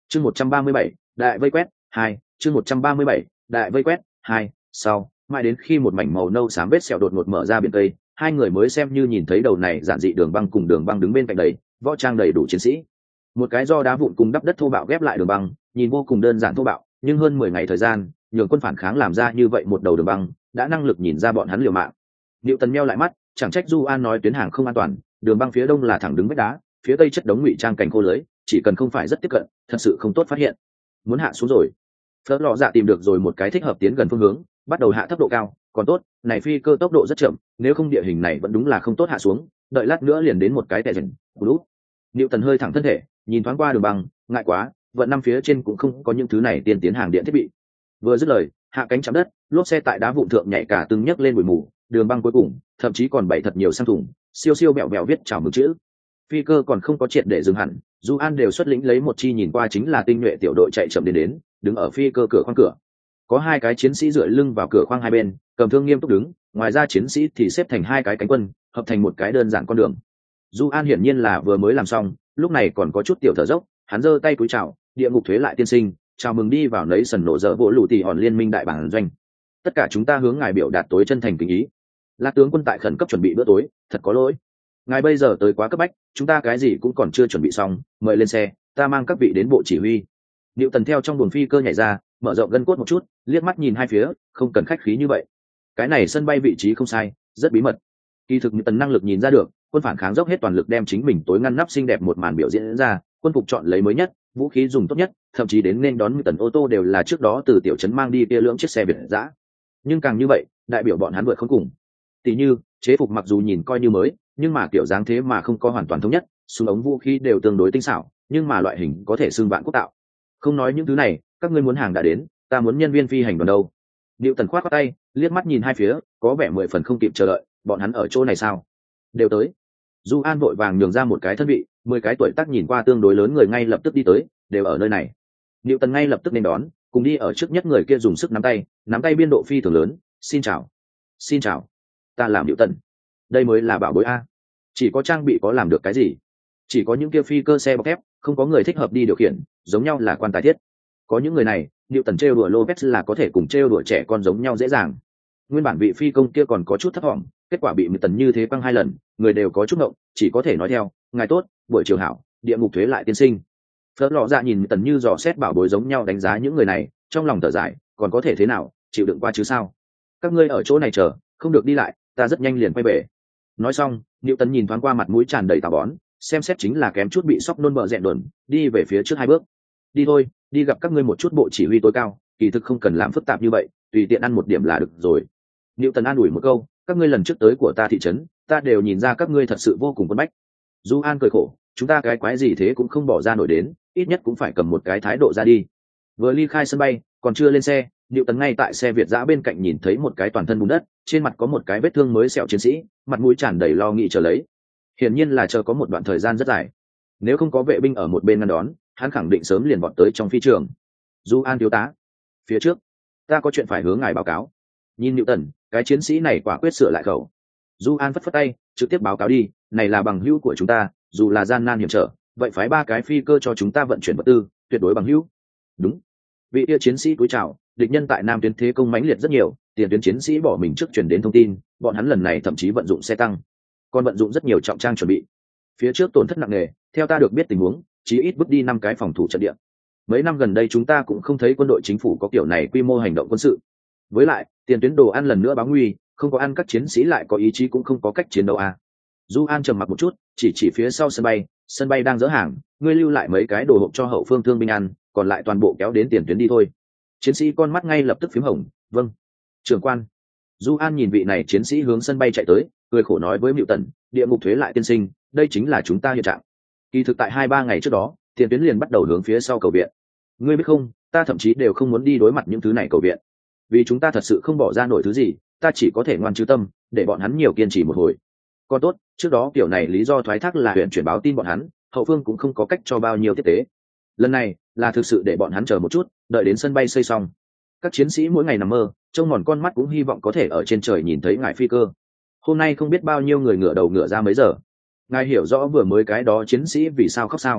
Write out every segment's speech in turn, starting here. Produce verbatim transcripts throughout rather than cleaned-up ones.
chương một trăm ba mươi bảy đại vây quét hai chương một trăm ba mươi bảy đại vây quét hai sau mãi đến khi một mảnh màu nâu xám vết sẹo đột ngột mở ra biển tây, hai người mới xem như nhìn thấy đầu này giản dị đường băng cùng đường băng đứng bên cạnh đấy, võ trang đầy đủ chiến sĩ. Một cái do đá vụn cùng đắp đất thô bạo ghép lại đường băng, nhìn vô cùng đơn giản thô bạo, nhưng hơn mười ngày thời gian, nhường quân phản kháng làm ra như vậy một đầu đường băng, đã năng lực nhìn ra bọn hắn liều mạng. Diệu Tần meo lại mắt, chẳng trách Du An nói tuyến hàng không an toàn, đường băng phía đông là thẳng đứng vách đá, phía tây chất đống ngụy trang cảnh khô lưới, chỉ cần không phải rất tiếp cận, thật sự không tốt phát hiện. Muốn hạ xuống rồi. Phớt lọ dạ tìm được rồi một cái thích hợp tiến gần phương hướng, bắt đầu hạ thấp độ cao, còn tốt, này phi cơ tốc độ rất chậm, nếu không địa hình này vẫn đúng là không tốt hạ xuống, đợi lát nữa liền đến một cái tè rần. Lút. Diệu Tần hơi thẳng thân thể, nhìn thoáng qua đường băng, ngại quá, vận năm phía trên cũng không có những thứ này tiên tiến hàng điện thiết bị. Vừa dứt lời, hạ cánh chạm đất, lốp xe tại đá vụn thượng nhảy cả từng nhấc lên bụi mù, đường băng cuối cùng, thậm chí còn bày thật nhiều sang thùng, siêu siêu bẹo bẹo viết chào mừng chữ. Phi cơ còn không có triệt để dừng hẳn, Du An đều xuất lĩnh lấy một chi nhìn qua chính là tinh nhuệ tiểu đội chạy chậm đến đến, đứng ở phi cơ cửa khoang cửa. Có hai cái chiến sĩ dựa lưng vào cửa khoang hai bên, cầm thương nghiêm túc đứng, ngoài ra chiến sĩ thì xếp thành hai cái cánh quân, hợp thành một cái đơn giản con đường. Du An hiển nhiên là vừa mới làm xong, lúc này còn có chút tiểu thở dốc, hắn giơ tay cúi chào, địa ngục thuế lại tiên sinh, chào mừng đi vào nấy sần nổ dở bộ lũ tỷ hòn liên minh đại bản doanh. Tất cả chúng ta hướng ngài biểu đạt tối chân thành kính ý. La tướng quân tại khẩn cấp chuẩn bị bữa tối, thật có lỗi. Ngài bây giờ tới quá cấp bách, chúng ta cái gì cũng còn chưa chuẩn bị xong, mời lên xe, ta mang các vị đến bộ chỉ huy. Diệu Tần theo trong buồng phi cơ nhảy ra, mở rộng gân cốt một chút, liếc mắt nhìn hai phía, không cần khách khí như vậy. Cái này sân bay vị trí không sai, rất bí mật. Kỳ thực Diệu Tần năng lực nhìn ra được, quân phản kháng dốc hết toàn lực đem chính mình tối ngăn nắp xinh đẹp một màn biểu diễn ra, quân phục chọn lấy mới nhất, vũ khí dùng tốt nhất, thậm chí đến nên đón Diệu Tần ô tô đều là trước đó từ tiểu trấn mang đi kia lưỡng chiếc xe Việt dã. Nhưng càng như vậy, đại biểu bọn hắn vượt không cùng. Tỷ như, chế phục mặc dù nhìn coi như mới, nhưng mà kiểu dáng thế mà không có hoàn toàn thống nhất, súng ống vũ khí đều tương đối tinh xảo, nhưng mà loại hình có thể xưng vạn quốc tạo. Không nói những thứ này, các ngươi muốn hàng đã đến, ta muốn nhân viên phi hành đoàn đâu. Diệu Tần khoát qua tay, liếc mắt nhìn hai phía, có vẻ mười phần không kịp chờ đợi, bọn hắn ở chỗ này sao? Đều tới. Du An vội vàng nhường ra một cái thân vị, mười cái tuổi tác nhìn qua tương đối lớn người ngay lập tức đi tới, đều ở nơi này. Diệu Tần ngay lập tức nên đón, cùng đi ở trước nhất người kia dùng sức nắm tay, nắm tay biên độ phi thường lớn, xin chào. Xin chào. Ta làm Diệu Tần. Đây mới là bảo bối a. Chỉ có trang bị có làm được cái gì? Chỉ có những kia phi cơ xe bọc thép, không có người thích hợp đi điều khiển, giống nhau là quan tài thiết. Có những người này, Diệu Tần trêu đùa Lopez là có thể cùng trêu đùa trẻ con giống nhau dễ dàng. Nguyên bản vị phi công kia còn có chút thất vọng, kết quả bị Diệu Tần như thế quăng hai lần, người đều có chút ngộng, chỉ có thể nói theo, ngài tốt, buổi chiều hảo, địa ngục thuế lại tiên sinh. Phớt lọ dạ nhìn Diệu Tần như dò xét bảo bối giống nhau đánh giá những người này, trong lòng thở dài, còn có thể thế nào, chịu đựng qua chứ sao? Các ngươi ở chỗ này chờ, không được đi lại, ta rất nhanh liền quay về. Nói xong, Diệu Tần nhìn thoáng qua mặt mũi tràn đầy tà bón, xem xét chính là kém chút bị sốc nôn bờ rẹn đồn, đi về phía trước hai bước. Đi thôi, đi gặp các ngươi một chút bộ chỉ huy tối cao, kỳ thực không cần làm phức tạp như vậy, tùy tiện ăn một điểm là được rồi. Diệu Tần an ủi một câu, các ngươi lần trước tới của ta thị trấn, ta đều nhìn ra các ngươi thật sự vô cùng quân bách. Du An cười khổ, chúng ta cái quái gì thế cũng không bỏ ra nổi đến, ít nhất cũng phải cầm một cái thái độ ra đi. Vừa ly khai sân bay, còn chưa lên xe, Diệu Tần ngay tại xe Việt dã bên cạnh nhìn thấy một cái toàn thân bùn đất, trên mặt có một cái vết thương mới sẹo chiến sĩ, mặt mũi tràn đầy lo nghĩ chờ lấy. Hiển nhiên là chờ có một đoạn thời gian rất dài. Nếu không có vệ binh ở một bên ngăn đón, hắn khẳng định sớm liền vọt tới trong phi trường. Du An thiếu tá, phía trước, ta có chuyện phải hướng ngài báo cáo. Nhìn Diệu Tần, cái chiến sĩ này quả quyết sửa lại khẩu. Du An phất phất tay, trực tiếp báo cáo đi, này là bằng hữu của chúng ta, dù là gian nan hiểm trở, vậy phái ba cái phi cơ cho chúng ta vận chuyển vật tư, tuyệt đối bằng hữu. Đúng. Vị kia chiến sĩ cúi chào, địch nhân tại Nam tuyến thế công mãnh liệt rất nhiều, tiền tuyến chiến sĩ bỏ mình trước truyền đến thông tin, bọn hắn lần này thậm chí vận dụng xe tăng, còn vận dụng rất nhiều trọng trang chuẩn bị. Phía trước tổn thất nặng nề, theo ta được biết tình huống, chí ít bước đi năm cái phòng thủ trận địa. Mấy năm gần đây chúng ta cũng không thấy quân đội chính phủ có kiểu này quy mô hành động quân sự. Với lại, tiền tuyến đồ ăn lần nữa báo nguy, không có ăn các chiến sĩ lại có ý chí cũng không có cách chiến đấu à. Du An trầm mặc một chút, chỉ chỉ phía sau sân bay, sân bay đang dỡ hàng, ngươi lưu lại mấy cái đồ hộp cho hậu phương thương binh ăn, còn lại toàn bộ kéo đến tiền tuyến đi thôi. Chiến sĩ con mắt ngay lập tức phím hồng, vâng. Trưởng quan. Du An nhìn vị này chiến sĩ hướng sân bay chạy tới, cười khổ nói với Diệu Tần, địa ngục thuế lại tiên sinh, đây chính là chúng ta hiện trạng. Kỳ thực tại hai ba ngày trước đó, tiền tuyến liền bắt đầu hướng phía sau cầu viện. Ngươi biết không, ta thậm chí đều không muốn đi đối mặt những thứ này cầu viện, vì chúng ta thật sự không bỏ ra nổi thứ gì, ta chỉ có thể ngoan trừ tâm, để bọn hắn nhiều kiên trì một hồi. Còn tốt, trước đó kiểu này lý do thoái thác là huyện chuyển báo tin bọn hắn, hậu phương cũng không có cách cho bao nhiêu tiếp tế. Lần này là thực sự để bọn hắn chờ một chút, đợi đến sân bay xây xong. Các chiến sĩ mỗi ngày nằm mơ, trông mòn con mắt cũng hy vọng có thể ở trên trời nhìn thấy ngài phi cơ. Hôm nay không biết bao nhiêu người ngửa đầu ngửa ra mấy giờ. Ngài hiểu rõ vừa mới cái đó chiến sĩ vì sao khóc sao?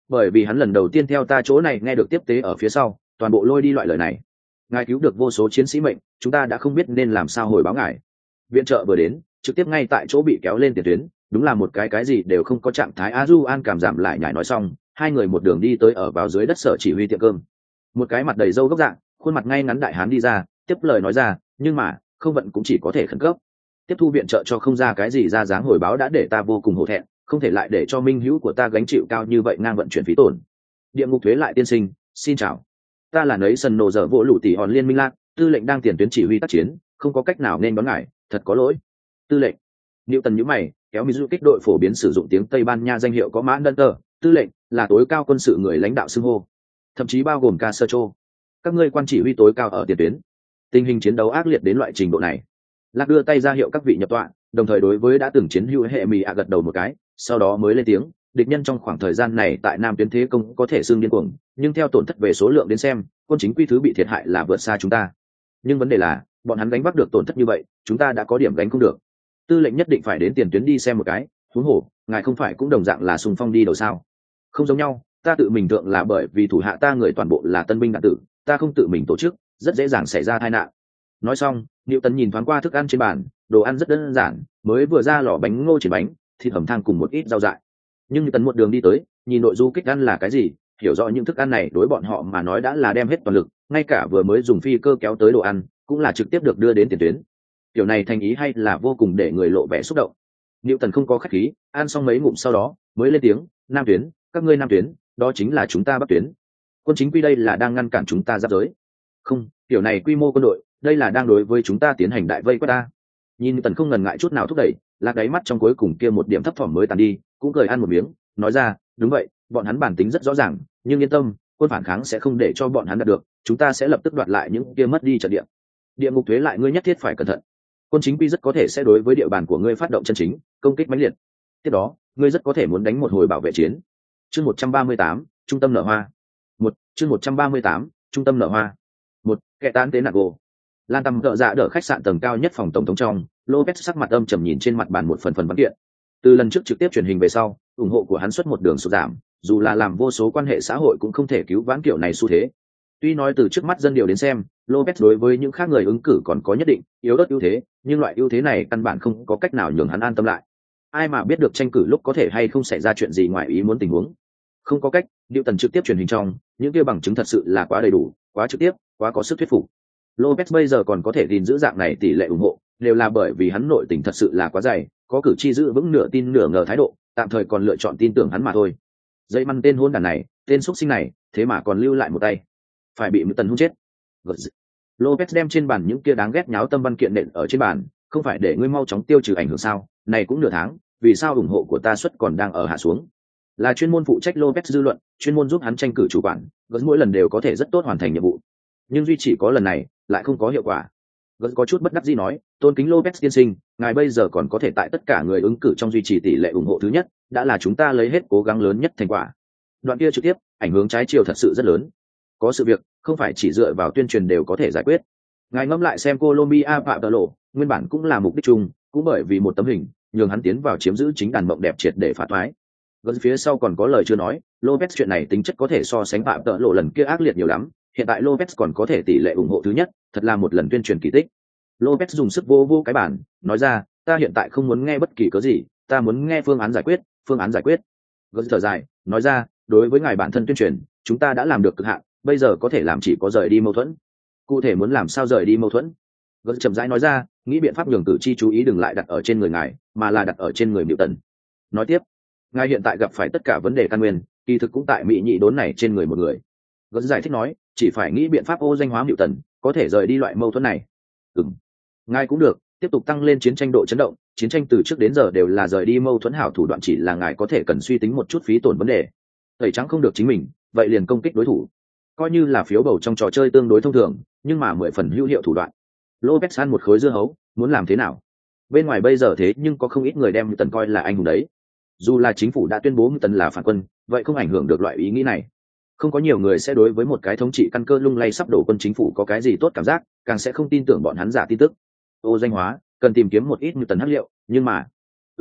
bởi vì hắn lần đầu tiên theo ta chỗ này nghe được tiếp tế ở phía sau toàn bộ lôi đi loại lời này. Ngài cứu được vô số chiến sĩ mệnh, chúng ta đã không biết nên làm sao hồi báo ngài. Viện trợ vừa đến, trực tiếp ngay tại chỗ bị kéo lên tiền tuyến, đúng là một cái cái gì đều không có trạng thái. Azu An cảm giảm lại nhảy nói xong, hai người một đường đi tới ở vào dưới đất sở chỉ huy tiệm cơm. Một cái mặt đầy râu gốc dạng, khuôn mặt ngay ngắn đại hán đi ra, tiếp lời nói ra, nhưng mà không vận cũng chỉ có thể khẩn cấp tiếp thu viện trợ cho không ra cái gì ra dáng hồi báo đã để ta vô cùng hổ thẹn, không thể lại để cho minh hữu của ta gánh chịu cao như vậy ngang vận chuyển phí tổn. Địa ngục thuế lại tiên sinh, xin chào, ta là nấy sần nổ dở vỗ lũ tỷ hòn liên minh lạc, tư lệnh đang tiền tuyến chỉ huy tác chiến, không có cách nào nên đón ngài, thật có lỗi. Tư lệnh. Niệu tần nhíu mày, kéo Mizu kích đội phổ biến sử dụng tiếng Tây Ban Nha danh hiệu có mã đơn tờ, tư lệnh là tối cao quân sự người lãnh đạo xưng hô, thậm chí bao gồm cả sơ chô. Các ngươi quan chỉ huy tối cao ở tiền tuyến. Tình hình chiến đấu ác liệt đến loại trình độ này. Lạc đưa tay ra hiệu các vị nhập tọa, đồng thời đối với đã từng chiến hữu hệ mì ạ gật đầu một cái, sau đó mới lên tiếng, địch nhân trong khoảng thời gian này tại Nam tuyến thế công có thể xương điên cuồng, nhưng theo tổn thất về số lượng đến xem, quân chính quy thứ bị thiệt hại là vượt xa chúng ta. Nhưng vấn đề là, bọn hắn gánh vác được tổn thất như vậy, chúng ta đã có điểm gánh không được. Tư lệnh nhất định phải đến tiền tuyến đi xem một cái, huống hồ, ngài không phải cũng đồng dạng là xung phong đi đầu sao? Không giống nhau, ta tự mình thượng là bởi vì thủ hạ ta người toàn bộ là tân binh đạn tử, ta không tự mình tổ chức, rất dễ dàng xảy ra tai nạn. Nói xong, Niệu Tần nhìn thoáng qua thức ăn trên bàn, đồ ăn rất đơn giản, mới vừa ra lò bánh ngô chỉ bánh, thịt hầm thang cùng một ít rau dại. Nhưng Tần một đường đi tới, nhìn nội du kích ăn là cái gì, hiểu rõ những thức ăn này đối bọn họ mà nói đã là đem hết toàn lực, ngay cả vừa mới dùng phi cơ kéo tới đồ ăn, cũng là trực tiếp được đưa đến tiền tuyến. Kiểu này thành ý hay là vô cùng để người lộ vẻ xúc động. Niệu Tần không có khách khí, ăn xong mấy ngụm sau đó, mới lên tiếng, Nam tuyến, các ngươi Nam tuyến, đó chính là chúng ta Bắc tuyến. Quân chính quy đây là đang ngăn cản chúng ta giáp giới. Không, kiểu này quy mô quân đội, đây là đang đối với chúng ta tiến hành đại vây quét ta. Nhìn Tần không ngần ngại chút nào thúc đẩy, Lạc đáy mắt trong cuối cùng kia một điểm thấp thỏm mới tàn đi, cũng cười ăn một miếng, nói ra, đúng vậy, bọn hắn bản tính rất rõ ràng, nhưng yên tâm, quân phản kháng sẽ không để cho bọn hắn đạt được, chúng ta sẽ lập tức đoạt lại những kia mất đi trận địa. Địa ngục thuế lại ngươi nhất thiết phải cẩn thận. Quân chính quy rất có thể sẽ đối với địa bàn của ngươi phát động chân chính công kích mãnh liệt. Tiếp đó, ngươi rất có thể muốn đánh một hồi bảo vệ chiến. Chương một trăm ba mươi tám, trung tâm nở hoa. Một, chương một trăm ba mươi tám, trung tâm nở hoa. Một, kẻ tán tế nạc gồ. Lan Tâm đỡ dạ đỡ khách sạn tầng cao nhất phòng tổng thống trong, Lopez sắc mặt âm trầm nhìn trên mặt bàn một phần phần văn kiện. Từ lần trước trực tiếp truyền hình về sau, ủng hộ của hắn xuất một đường sụt giảm, dù là làm vô số quan hệ xã hội cũng không thể cứu vãn kiểu này xu thế. Tuy nói từ trước mắt dân điều đến xem, Lopez đối với những khác người ứng cử còn có nhất định yếu ớt ưu thế, nhưng loại ưu thế này căn bản không có cách nào nhường hắn an tâm lại. Ai mà biết được tranh cử lúc có thể hay không xảy ra chuyện gì ngoài ý muốn tình huống. Không có cách, Newton trực tiếp truyền hình trong, những kia bằng chứng thật sự là quá đầy đủ, quá trực tiếp, quá có sức thuyết phục. Lopez bây giờ còn có thể gìn giữ dạng này tỷ lệ ủng hộ, đều là bởi vì hắn nội tình thật sự là quá dày, có cử tri giữ vững nửa tin nửa ngờ thái độ, tạm thời còn lựa chọn tin tưởng hắn mà thôi. Dây măn tên hôn đàn này, tên xuất sinh này, thế mà còn lưu lại một tay, phải bị Newton hôn chết. Lopez đem trên bàn những kia đáng ghét nháo tâm văn kiện nện ở trên bàn, không phải để ngươi mau chóng tiêu trừ ảnh hưởng sao? Này cũng nửa tháng, vì sao ủng hộ của ta suất còn đang ở hạ xuống? Là chuyên môn phụ trách Lopez dư luận, chuyên môn giúp hắn tranh cử chủ quản, gần mỗi lần đều có thể rất tốt hoàn thành nhiệm vụ. Nhưng duy chỉ có lần này, lại không có hiệu quả. Gần có chút bất đắc dĩ nói, tôn kính Lopez tiên sinh, ngài bây giờ còn có thể tại tất cả người ứng cử trong duy trì tỷ lệ ủng hộ thứ nhất, đã là chúng ta lấy hết cố gắng lớn nhất thành quả. Đoạn kia trực tiếp, ảnh hưởng trái chiều thật sự rất lớn. Có sự việc, không phải chỉ dựa vào tuyên truyền đều có thể giải quyết. Ngài ngẫm lại xem Colombia Phạm Tờ Lộ, nguyên bản cũng là mục đích chung, cũng bởi vì một tấm hình, nhường hắn tiến vào chiếm giữ chính đàn mộng đẹp triệt để phá thoái. Gần phía sau còn có lời chưa nói, Lopez chuyện này tính chất có thể so sánh Phạm Tờ Lộ lần kia ác liệt nhiều lắm, hiện tại Lopez còn có thể tỷ lệ ủng hộ thứ nhất, thật là một lần tuyên truyền kỳ tích. Lopez dùng sức vô vô cái bản, nói ra, ta hiện tại không muốn nghe bất kỳ cớ gì, ta muốn nghe phương án giải quyết, phương án giải quyết. Gần thở dài, nói ra, đối với ngài bản thân tuyên truyền, chúng ta đã làm được cực hạn, bây giờ có thể làm chỉ có rời đi mâu thuẫn. Cụ thể muốn làm sao rời đi mâu thuẫn? Gần chậm rãi nói ra, nghĩ biện pháp nhường cử tri chú ý đừng lại đặt ở trên người ngài, mà là đặt ở trên người Newton. Nói tiếp, ngài hiện tại gặp phải tất cả vấn đề căn nguyên, kỳ thực cũng tại mỹ nhị đốn này trên người một người. Gần giải thích nói, chỉ phải nghĩ biện pháp ô danh hóa Newton, có thể rời đi loại mâu thuẫn này. Ừm, ngài cũng được, tiếp tục tăng lên chiến tranh độ chấn động, chiến tranh từ trước đến giờ đều là rời đi mâu thuẫn hảo thủ đoạn, chỉ là ngài có thể cần suy tính một chút phí tổn vấn đề. Tẩy trắng không được chính mình, vậy liền công kích đối thủ. Coi như là phiếu bầu trong trò chơi tương đối thông thường, nhưng mà mười phần hữu hiệu thủ đoạn. Lopez ăn một khối dưa hấu, muốn làm thế nào? Bên ngoài bây giờ thế nhưng có không ít người đem Newton coi là anh hùng đấy. Dù là chính phủ đã tuyên bố Newton là phản quân, vậy không ảnh hưởng được loại ý nghĩ này. Không có nhiều người sẽ đối với một cái thống trị căn cơ lung lay sắp đổ quân chính phủ có cái gì tốt cảm giác, càng sẽ không tin tưởng bọn hắn giả tin tức. Ô danh hóa, cần tìm kiếm một ít Newton hắc liệu, nhưng mà, ừm,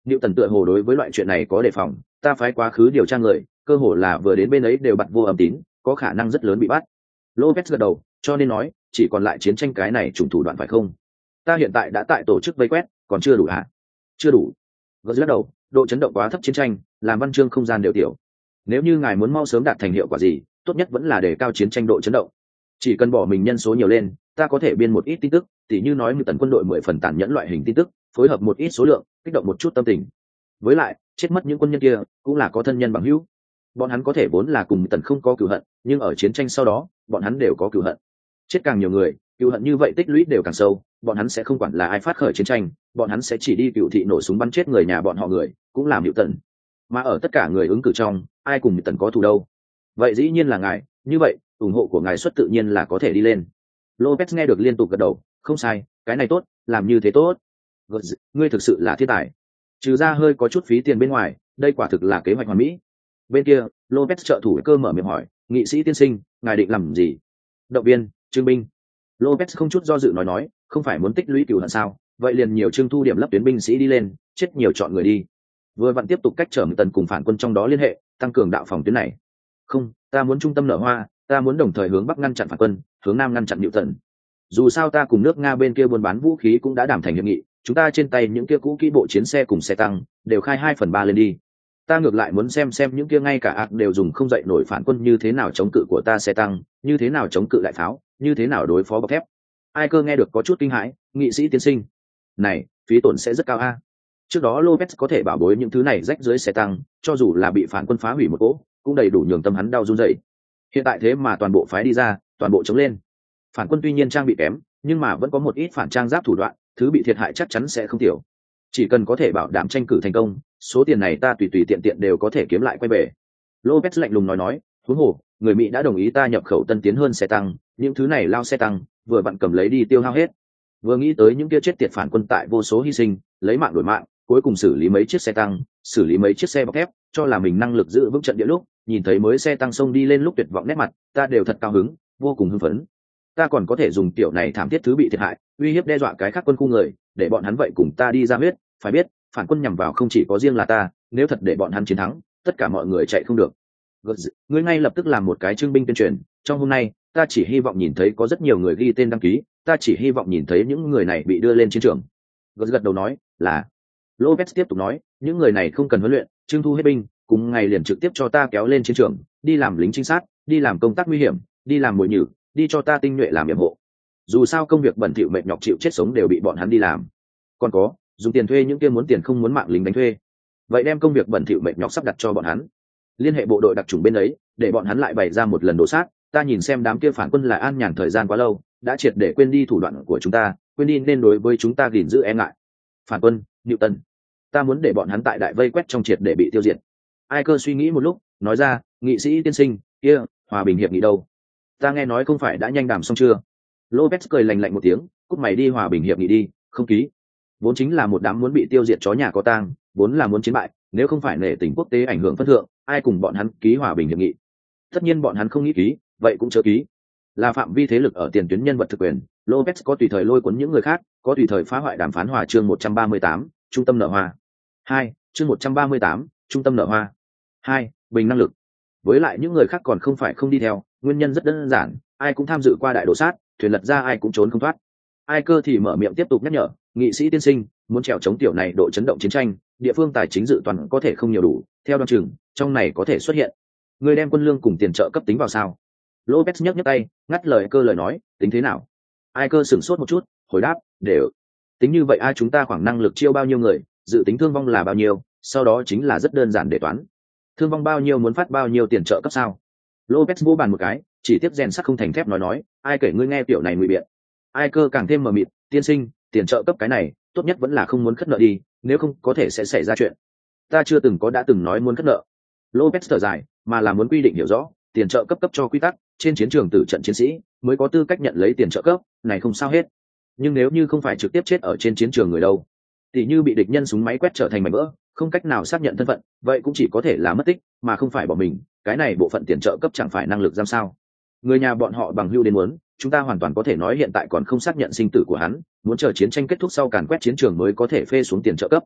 Niệu Tần tựa hồ đối với loại chuyện này có đề phòng, ta phái quá khứ điều tra người, cơ hồ là vừa đến bên ấy đều bật vô âm tín, có khả năng rất lớn bị bắt. Lopez gật đầu, cho nên nói, chỉ còn lại chiến tranh cái này trùng thủ đoạn phải không? Ta hiện tại đã tại tổ chức vây quét, còn chưa đủ hả? Chưa đủ. Gật lắc đầu, độ chấn động quá thấp chiến tranh, làm văn chương không gian đều tiểu. Nếu như ngài muốn mau sớm đạt thành hiệu quả gì, tốt nhất vẫn là đề cao chiến tranh độ chấn động. Chỉ cần bỏ mình nhân số nhiều lên, ta có thể biên một ít tin tức, tỉ như nói Ngự Tần quân đội mười phần tàn nhẫn loại hình tin tức, phối hợp một ít số lượng, kích động một chút tâm tình. Với lại, chết mất những quân nhân kia cũng là có thân nhân bằng hữu. Bọn hắn có thể vốn là cùng Ngự Tần không có cừu hận, nhưng ở chiến tranh sau đó, bọn hắn đều có cừu hận. Chết càng nhiều người, cừu hận như vậy tích lũy đều càng sâu, bọn hắn sẽ không quản là ai phát khởi chiến tranh, bọn hắn sẽ chỉ đi cựu thị nổ súng bắn chết người nhà bọn họ người, cũng làm Ngự Tần. Mà ở tất cả người ứng cử trong, ai cùng Ngự Tần có thù đâu? Vậy dĩ nhiên là ngài, như vậy, ủng hộ của ngài xuất tự nhiên là có thể đi lên. Lopez nghe được liên tục gật đầu, không sai, cái này tốt, làm như thế tốt. Ngươi thực sự là thiên tài. Trừ ra hơi có chút phí tiền bên ngoài, đây quả thực là kế hoạch hoàn mỹ. Bên kia, Lopez trợ thủ cơ mở miệng hỏi, nghị sĩ tiên sinh, ngài định làm gì? Động viên, trưng binh. Lopez không chút do dự nói nói, không phải muốn tích lũy cừu hận sao? Vậy liền nhiều trưng thu điểm lấp tuyến binh sĩ đi lên, chết nhiều chọn người đi. Vừa vặn tiếp tục cách trở Tần cùng phản quân trong đó liên hệ, tăng cường đạo phòng tuyến này. Không, ta muốn trung tâm nở hoa, ta muốn đồng thời hướng bắc ngăn chặn phản quân, hướng nam ngăn chặn Niệu Tần. Dù sao ta cùng nước Nga bên kia buôn bán vũ khí cũng đã đàm thành hiệp nghị, chúng ta trên tay những kia cũ kỹ bộ chiến xe cùng xe tăng đều khai hai phần ba lên đi. Ta ngược lại muốn xem xem những kia ngay cả ạc đều dùng không dậy nổi phản quân như thế nào chống cự của ta xe tăng, như thế nào chống cự đại pháo, như thế nào đối phó bọc thép. Ai cơ nghe được có chút kinh hãi, nghị sĩ tiến sinh, này phí tổn sẽ rất cao a. Trước đó Lopez có thể bảo bối những thứ này rách dưới xe tăng, cho dù là bị phản quân phá hủy một cỗ, cũng đầy đủ nhường tâm hắn đau run rẩy. Hiện tại thế mà toàn bộ phái đi ra, toàn bộ chống lên. Phản quân tuy nhiên trang bị kém, nhưng mà vẫn có một ít phản trang giáp thủ đoạn, thứ bị thiệt hại chắc chắn sẽ không tiểu. Chỉ cần có thể bảo đảm tranh cử thành công, số tiền này ta tùy tùy tiện tiện đều có thể kiếm lại quay về. Lopez lạnh lùng nói nói, huống hồ, người Mỹ đã đồng ý ta nhập khẩu tân tiến hơn xe tăng, những thứ này lao xe tăng, vừa vặn cầm lấy đi tiêu hao hết. Vừa nghĩ tới những kia chết tiệt phản quân tại vô số hy sinh, lấy mạng đổi mạng, cuối cùng xử lý mấy chiếc xe tăng, xử lý mấy chiếc xe bọc thép, cho là mình năng lực giữ vững trận địa lúc, nhìn thấy mới xe tăng sông đi lên lúc tuyệt vọng nét mặt, ta đều thật cao hứng, vô cùng hưng phấn. Ta còn có thể dùng tiểu này thảm thiết thứ bị thiệt hại, uy hiếp đe dọa cái khác quân khu người, để bọn hắn vậy cùng ta đi ra huyết, phải biết, phản quân nhằm vào không chỉ có riêng là ta, nếu thật để bọn hắn chiến thắng, tất cả mọi người chạy không được. Ngươi ngay lập tức làm một cái trưng binh tuyên truyền, trong hôm nay, ta chỉ hy vọng nhìn thấy có rất nhiều người ghi tên đăng ký, ta chỉ hy vọng nhìn thấy những người này bị đưa lên chiến trường. Gật gật đầu nói, là. Lopez tiếp tục nói, những người này không cần huấn luyện, trưng thu hết binh, cùng ngày liền trực tiếp cho ta kéo lên chiến trường, đi làm lính trinh sát, đi làm công tác nguy hiểm, đi làm mồi nhử, đi cho ta tinh nhuệ làm nhiệm hộ. Dù sao công việc bẩn thỉu mệt nhọc chịu chết sống đều bị bọn hắn đi làm. Còn có, dùng tiền thuê những kia muốn tiền không muốn mạng lính đánh thuê. Vậy đem công việc bẩn thỉu mệt nhọc sắp đặt cho bọn hắn. Liên hệ bộ đội đặc chủng bên ấy, để bọn hắn lại bày ra một lần đổ sát, ta nhìn xem đám kia phản quân là an nhàn thời gian quá lâu, đã triệt để quên đi thủ đoạn của chúng ta, quên đi nên đối với chúng ta gìn giữ e ngại. Phản quân, Niệu Tần, ta muốn để bọn hắn tại đại vây quét trong triệt để bị tiêu diệt. Ai cơ suy nghĩ một lúc, nói ra, nghị sĩ tiên sinh, kia, hòa bình hiệp nghị đâu? Ta nghe nói không phải đã nhanh đàm xong chưa? Lopez cười lạnh lạnh một tiếng, cút mày đi hòa bình hiệp nghị đi, không ký. Vốn chính là một đám muốn bị tiêu diệt chó nhà có tang, vốn là muốn chiến bại, nếu không phải nể tình quốc tế ảnh hưởng phân thượng, ai cùng bọn hắn ký hòa bình hiệp nghị? Tất nhiên bọn hắn không nghĩ ký, vậy cũng chớ ký. Là phạm vi thế lực ở tiền tuyến nhân vật thực quyền, Lopez có tùy thời lôi cuốn những người khác, có tùy thời phá hoại đàm phán hòa chương một trăm ba mươi tám, trung tâm nở hoa. Hai, chương một trăm ba mươi tám, trung tâm nở hoa. Hai, bình năng lực. Với lại những người khác còn không phải không đi theo, nguyên nhân rất đơn giản, ai cũng tham dự qua đại đổ sát, thuyền lật ra ai cũng trốn không thoát. Ai cơ thì mở miệng tiếp tục nhắc nhở, nghị sĩ tiên sinh, muốn trèo chống tiểu này độ chấn động chiến tranh, địa phương tài chính dự toán có thể không nhiều đủ, theo đoán chừng, trong này có thể xuất hiện. Người đem quân lương cùng tiền trợ cấp tính vào sao? Lopez nhấc nhấc tay, ngắt lời cơ lời nói, tính thế nào? Ai cơ sửng sốt một chút, hồi đáp, đều. Tính như vậy ai chúng ta khoảng năng lực chiêu bao nhiêu người, dự tính thương vong là bao nhiêu, sau đó chính là rất đơn giản để toán. Thương vong bao nhiêu muốn phát bao nhiêu tiền trợ cấp sao? Lopez vô bàn một cái, chỉ tiếp rèn sắt không thành thép nói nói, ai kể ngươi nghe tiểu này ngụy biện. Ai cơ càng thêm mờ mịt, tiên sinh, tiền trợ cấp cái này, tốt nhất vẫn là không muốn khất nợ đi, nếu không có thể sẽ xảy ra chuyện. Ta chưa từng có đã từng nói muốn khất nợ. Lopez thở dài, mà là muốn quy định hiểu rõ, tiền trợ cấp cấp cho quy tắc, trên chiến trường tử trận chiến sĩ mới có tư cách nhận lấy tiền trợ cấp, này không sao hết. Nhưng nếu như không phải trực tiếp chết ở trên chiến trường người đâu, tỷ như bị địch nhân súng máy quét trở thành mảnh vỡ, không cách nào xác nhận thân phận, vậy cũng chỉ có thể là mất tích, mà không phải bỏ mình, cái này bộ phận tiền trợ cấp chẳng phải năng lực giam sao? Người nhà bọn họ bằng hưu đến muốn, chúng ta hoàn toàn có thể nói hiện tại còn không xác nhận sinh tử của hắn, muốn chờ chiến tranh kết thúc sau càn quét chiến trường mới có thể phê xuống tiền trợ cấp.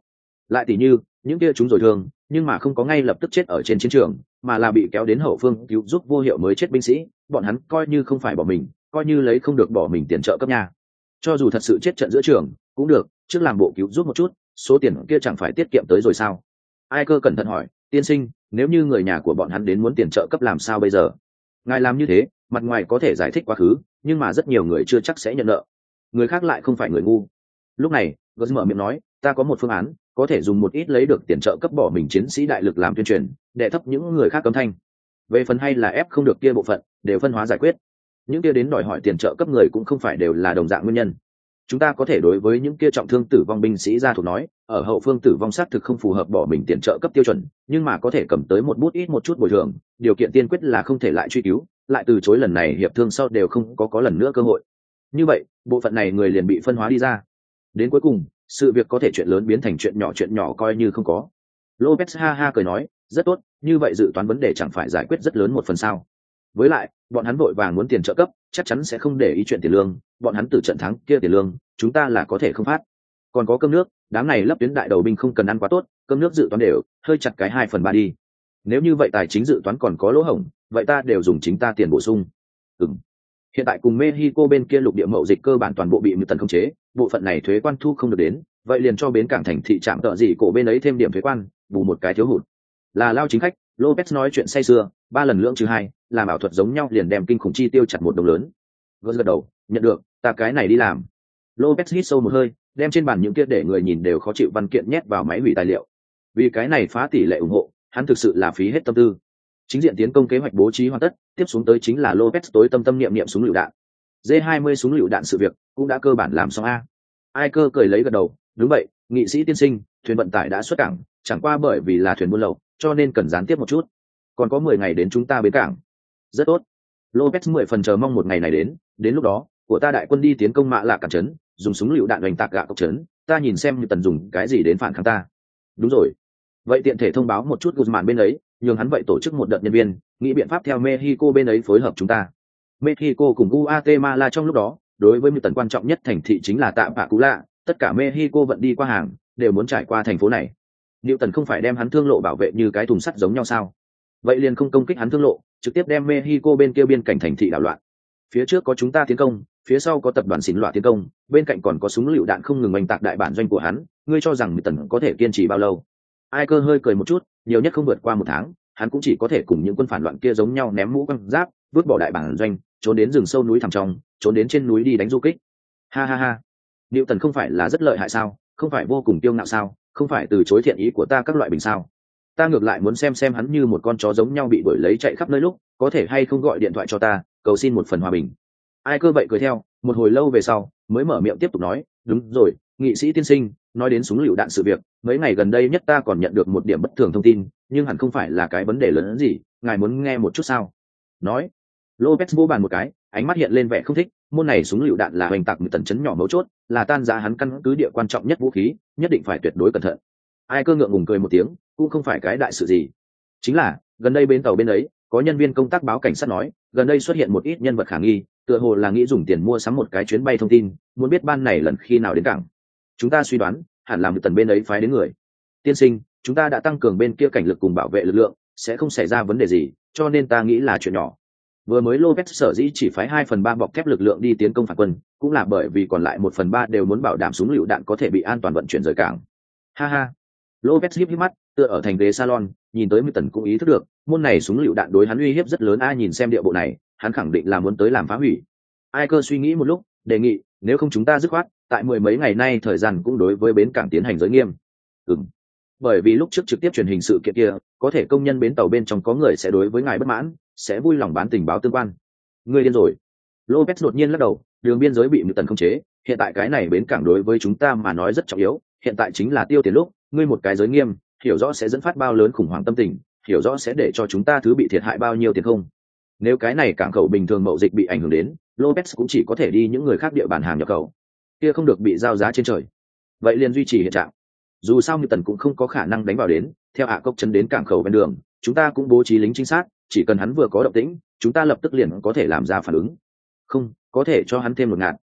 Lại tỷ như những kia chúng rồi thương nhưng mà không có ngay lập tức chết ở trên chiến trường, mà là bị kéo đến hậu phương cứu giúp vô hiệu mới chết binh sĩ, bọn hắn coi như không phải bỏ mình, coi như lấy không được bỏ mình tiền trợ cấp nhà. Cho dù thật sự chết trận giữa trường cũng được, trước làm bộ cứu giúp một chút, số tiền kia chẳng phải tiết kiệm tới rồi sao? Ai Cơ cẩn thận hỏi, tiên sinh, nếu như người nhà của bọn hắn đến muốn tiền trợ cấp làm sao bây giờ? Ngài làm như thế, mặt ngoài có thể giải thích quá khứ, nhưng mà rất nhiều người chưa chắc sẽ nhận nợ. Người khác lại không phải người ngu. Lúc này, Gus mở miệng nói, ta có một phương án, có thể dùng một ít lấy được tiền trợ cấp bỏ mình chiến sĩ đại lực làm tuyên truyền, để thấp những người khác cấm thanh. Về phần hay là ép không được kia bộ phận, đều phân hóa giải quyết. Những kia đến đòi hỏi tiền trợ cấp người cũng không phải đều là đồng dạng nguyên nhân. Chúng ta có thể đối với những kia trọng thương tử vong binh sĩ gia thuộc nói, ở hậu phương tử vong xác thực không phù hợp bỏ mình tiền trợ cấp tiêu chuẩn, nhưng mà có thể cầm tới một bút ít một chút bồi thường, điều kiện tiên quyết là không thể lại truy cứu, lại từ chối lần này hiệp thương sau đều không có có lần nữa cơ hội. Như vậy, bộ phận này người liền bị phân hóa đi ra. Đến cuối cùng, sự việc có thể chuyện lớn biến thành chuyện nhỏ, chuyện nhỏ coi như không có. Lopez ha ha cười nói, rất tốt, như vậy dự toán vấn đề chẳng phải giải quyết rất lớn một phần sao? Với lại, bọn hắn vội vàng muốn tiền trợ cấp, chắc chắn sẽ không để ý chuyện tiền lương, bọn hắn từ trận thắng kia tiền lương, chúng ta là có thể không phát. Còn có cơm nước, đám này lấp tuyến đại đầu binh không cần ăn quá tốt, cơm nước dự toán đều, hơi chặt cái hai phần ba đi. Nếu như vậy tài chính dự toán còn có lỗ hổng, vậy ta đều dùng chính ta tiền bổ sung. Ừm. Hiện tại cùng Mexico bên kia lục địa mậu dịch cơ bản toàn bộ bị Mười tần khống chế, bộ phận này thuế quan thu không được đến, vậy liền cho bến cảng thành thị trạm tợ gì cổ bên ấy thêm điểm thuế quan, bù một cái thiếu hụt. Là lao chính khách, Lopez nói chuyện say sưa, ba lần lưỡng trừ hai, làm ảo thuật giống nhau liền đem kinh khủng chi tiêu chặt một đồng lớn. Gớt gật đầu, nhận được, ta cái này đi làm. Lopez hít sâu một hơi, đem trên bàn những kia để người nhìn đều khó chịu văn kiện nhét vào máy hủy tài liệu. Vì cái này phá tỷ lệ ủng hộ, hắn thực sự là phí hết tâm tư. Chính diện tiến công kế hoạch bố trí hoàn tất, tiếp xuống tới chính là Lopez tối tâm tâm niệm niệm súng lựu đạn. D hai mươi súng lựu đạn sự việc cũng đã cơ bản làm xong a. Ai Cơ cười lấy gật đầu, đúng vậy, nghị sĩ tiên sinh, thuyền vận tải đã xuất cảng, chẳng qua bởi vì là thuyền buôn lậu, cho nên cần gián tiếp một chút. Còn có mười ngày đến chúng ta bến cảng. Rất tốt. Lopez mười phần chờ mong một ngày này đến, đến lúc đó, của ta đại quân đi tiến công Mạ Lạ cản trấn, dùng súng lựu đạn đánh tạc gạ cốc trấn, ta nhìn xem như tần dùng cái gì đến phản kháng ta. Đúng rồi. Vậy tiện thể thông báo một chút Guzman bên ấy, nhường hắn vậy tổ chức một đợt nhân viên, nghĩ biện pháp theo Mexico bên ấy phối hợp chúng ta. Mexico cùng Guatemala trong lúc đó, đối với một tần quan trọng nhất thành thị chính là Tạm Bạ Cú Lạ, tất cả Mexico vận đi qua hàng, đều muốn trải qua thành phố này. Newton không phải đem hắn thương lộ bảo vệ như cái thùng sắt giống nhau sao? Vậy liền không công kích hắn thương lộ, trực tiếp đem Mexico bên kia biên cảnh thành thị đảo loạn. Phía trước có chúng ta tiến công, phía sau có tập đoàn xỉn loạn tiến công, bên cạnh còn có súng lựu đạn không ngừng oanh tạc đại bản doanh của hắn, ngươi cho rằng Newton có thể kiên trì bao lâu? Ai Cơ hơi cười một chút, nhiều nhất không vượt qua một tháng, hắn cũng chỉ có thể cùng những quân phản loạn kia giống nhau ném mũ quăng giáp, vứt bỏ đại bản doanh, trốn đến rừng sâu núi thẳm trong, trốn đến trên núi đi đánh du kích. Ha ha ha, Newton không phải là rất lợi hại sao? Không phải vô cùng kiêu ngạo sao? Không phải từ chối thiện ý của ta các loại bình sao? Ta ngược lại muốn xem xem hắn như một con chó giống nhau bị đuổi lấy chạy khắp nơi lúc, có thể hay không gọi điện thoại cho ta, cầu xin một phần hòa bình. Ai Cơ vậy cười theo, một hồi lâu về sau, mới mở miệng tiếp tục nói, đúng rồi, nghị sĩ tiên sinh, nói đến súng lựu đạn sự việc, mấy ngày gần đây nhất ta còn nhận được một điểm bất thường thông tin, nhưng hẳn không phải là cái vấn đề lớn hơn gì, ngài muốn nghe một chút sao? Nói. Lopez vỗ bàn một cái, ánh mắt hiện lên vẻ không thích, môn này súng lựu đạn là hoành tạc một tần chấn nhỏ mấu chốt, là tan rã hắn căn cứ địa quan trọng nhất vũ khí, nhất định phải tuyệt đối cẩn thận. Ai Cơ ngượng ngùng cười một tiếng, cũng không phải cái đại sự gì. Chính là, gần đây bên tàu bên ấy, có nhân viên công tác báo cảnh sát nói, gần đây xuất hiện một ít nhân vật khả nghi, tựa hồ là nghĩ dùng tiền mua sắm một cái chuyến bay thông tin, muốn biết ban này lần khi nào đến cảng. Chúng ta suy đoán, hẳn là một tần bên ấy phái đến người. Tiên sinh, chúng ta đã tăng cường bên kia cảnh lực cùng bảo vệ lực lượng, sẽ không xảy ra vấn đề gì, cho nên ta nghĩ là chuyện nhỏ. Vừa mới Lopez sở dĩ chỉ phái hai phần ba bọc thép lực lượng đi tiến công phản quân, cũng là bởi vì còn lại một phần ba đều muốn bảo đảm súng lựu đạn có thể bị an toàn vận chuyển rời cảng. Ha ha. Lopez híp híp mắt, tựa ở thành ghế salon, nhìn tới Milton cũng ý thức được, môn này súng lựu đạn đối hắn uy hiếp rất lớn. Ai nhìn xem địa bộ này, hắn khẳng định là muốn tới làm phá hủy. Ai Cơ suy nghĩ một lúc, đề nghị, nếu không chúng ta dứt khoát, tại mười mấy ngày nay thời gian cũng đối với bến cảng tiến hành giới nghiêm. Ừm. Bởi vì lúc trước trực tiếp truyền hình sự kiện kia, có thể công nhân bến tàu bên trong có người sẽ đối với ngài bất mãn, sẽ vui lòng bán tình báo tương quan. Ngươi điên rồi. Lopez đột nhiên lắc đầu, đường biên giới bị Milton khống chế, hiện tại cái này bến cảng đối với chúng ta mà nói rất trọng yếu, hiện tại chính là tiêu tiền lúc, ngươi một cái giới nghiêm, hiểu rõ sẽ dẫn phát bao lớn khủng hoảng tâm tình, hiểu rõ sẽ để cho chúng ta thứ bị thiệt hại bao nhiêu tiền không? Nếu cái này cảng khẩu bình thường mậu dịch bị ảnh hưởng đến, Lopez cũng chỉ có thể đi những người khác địa bàn hàng nhập khẩu, kia không được bị giao giá trên trời. Vậy liền duy trì hiện trạng. Dù sao Milton cũng không có khả năng đánh vào đến, theo ạ cốc chấn đến cảng khẩu ven đường, chúng ta cũng bố trí lính trinh sát, chỉ cần hắn vừa có động tĩnh, chúng ta lập tức liền có thể làm ra phản ứng. Không, có thể cho hắn thêm một ngạt.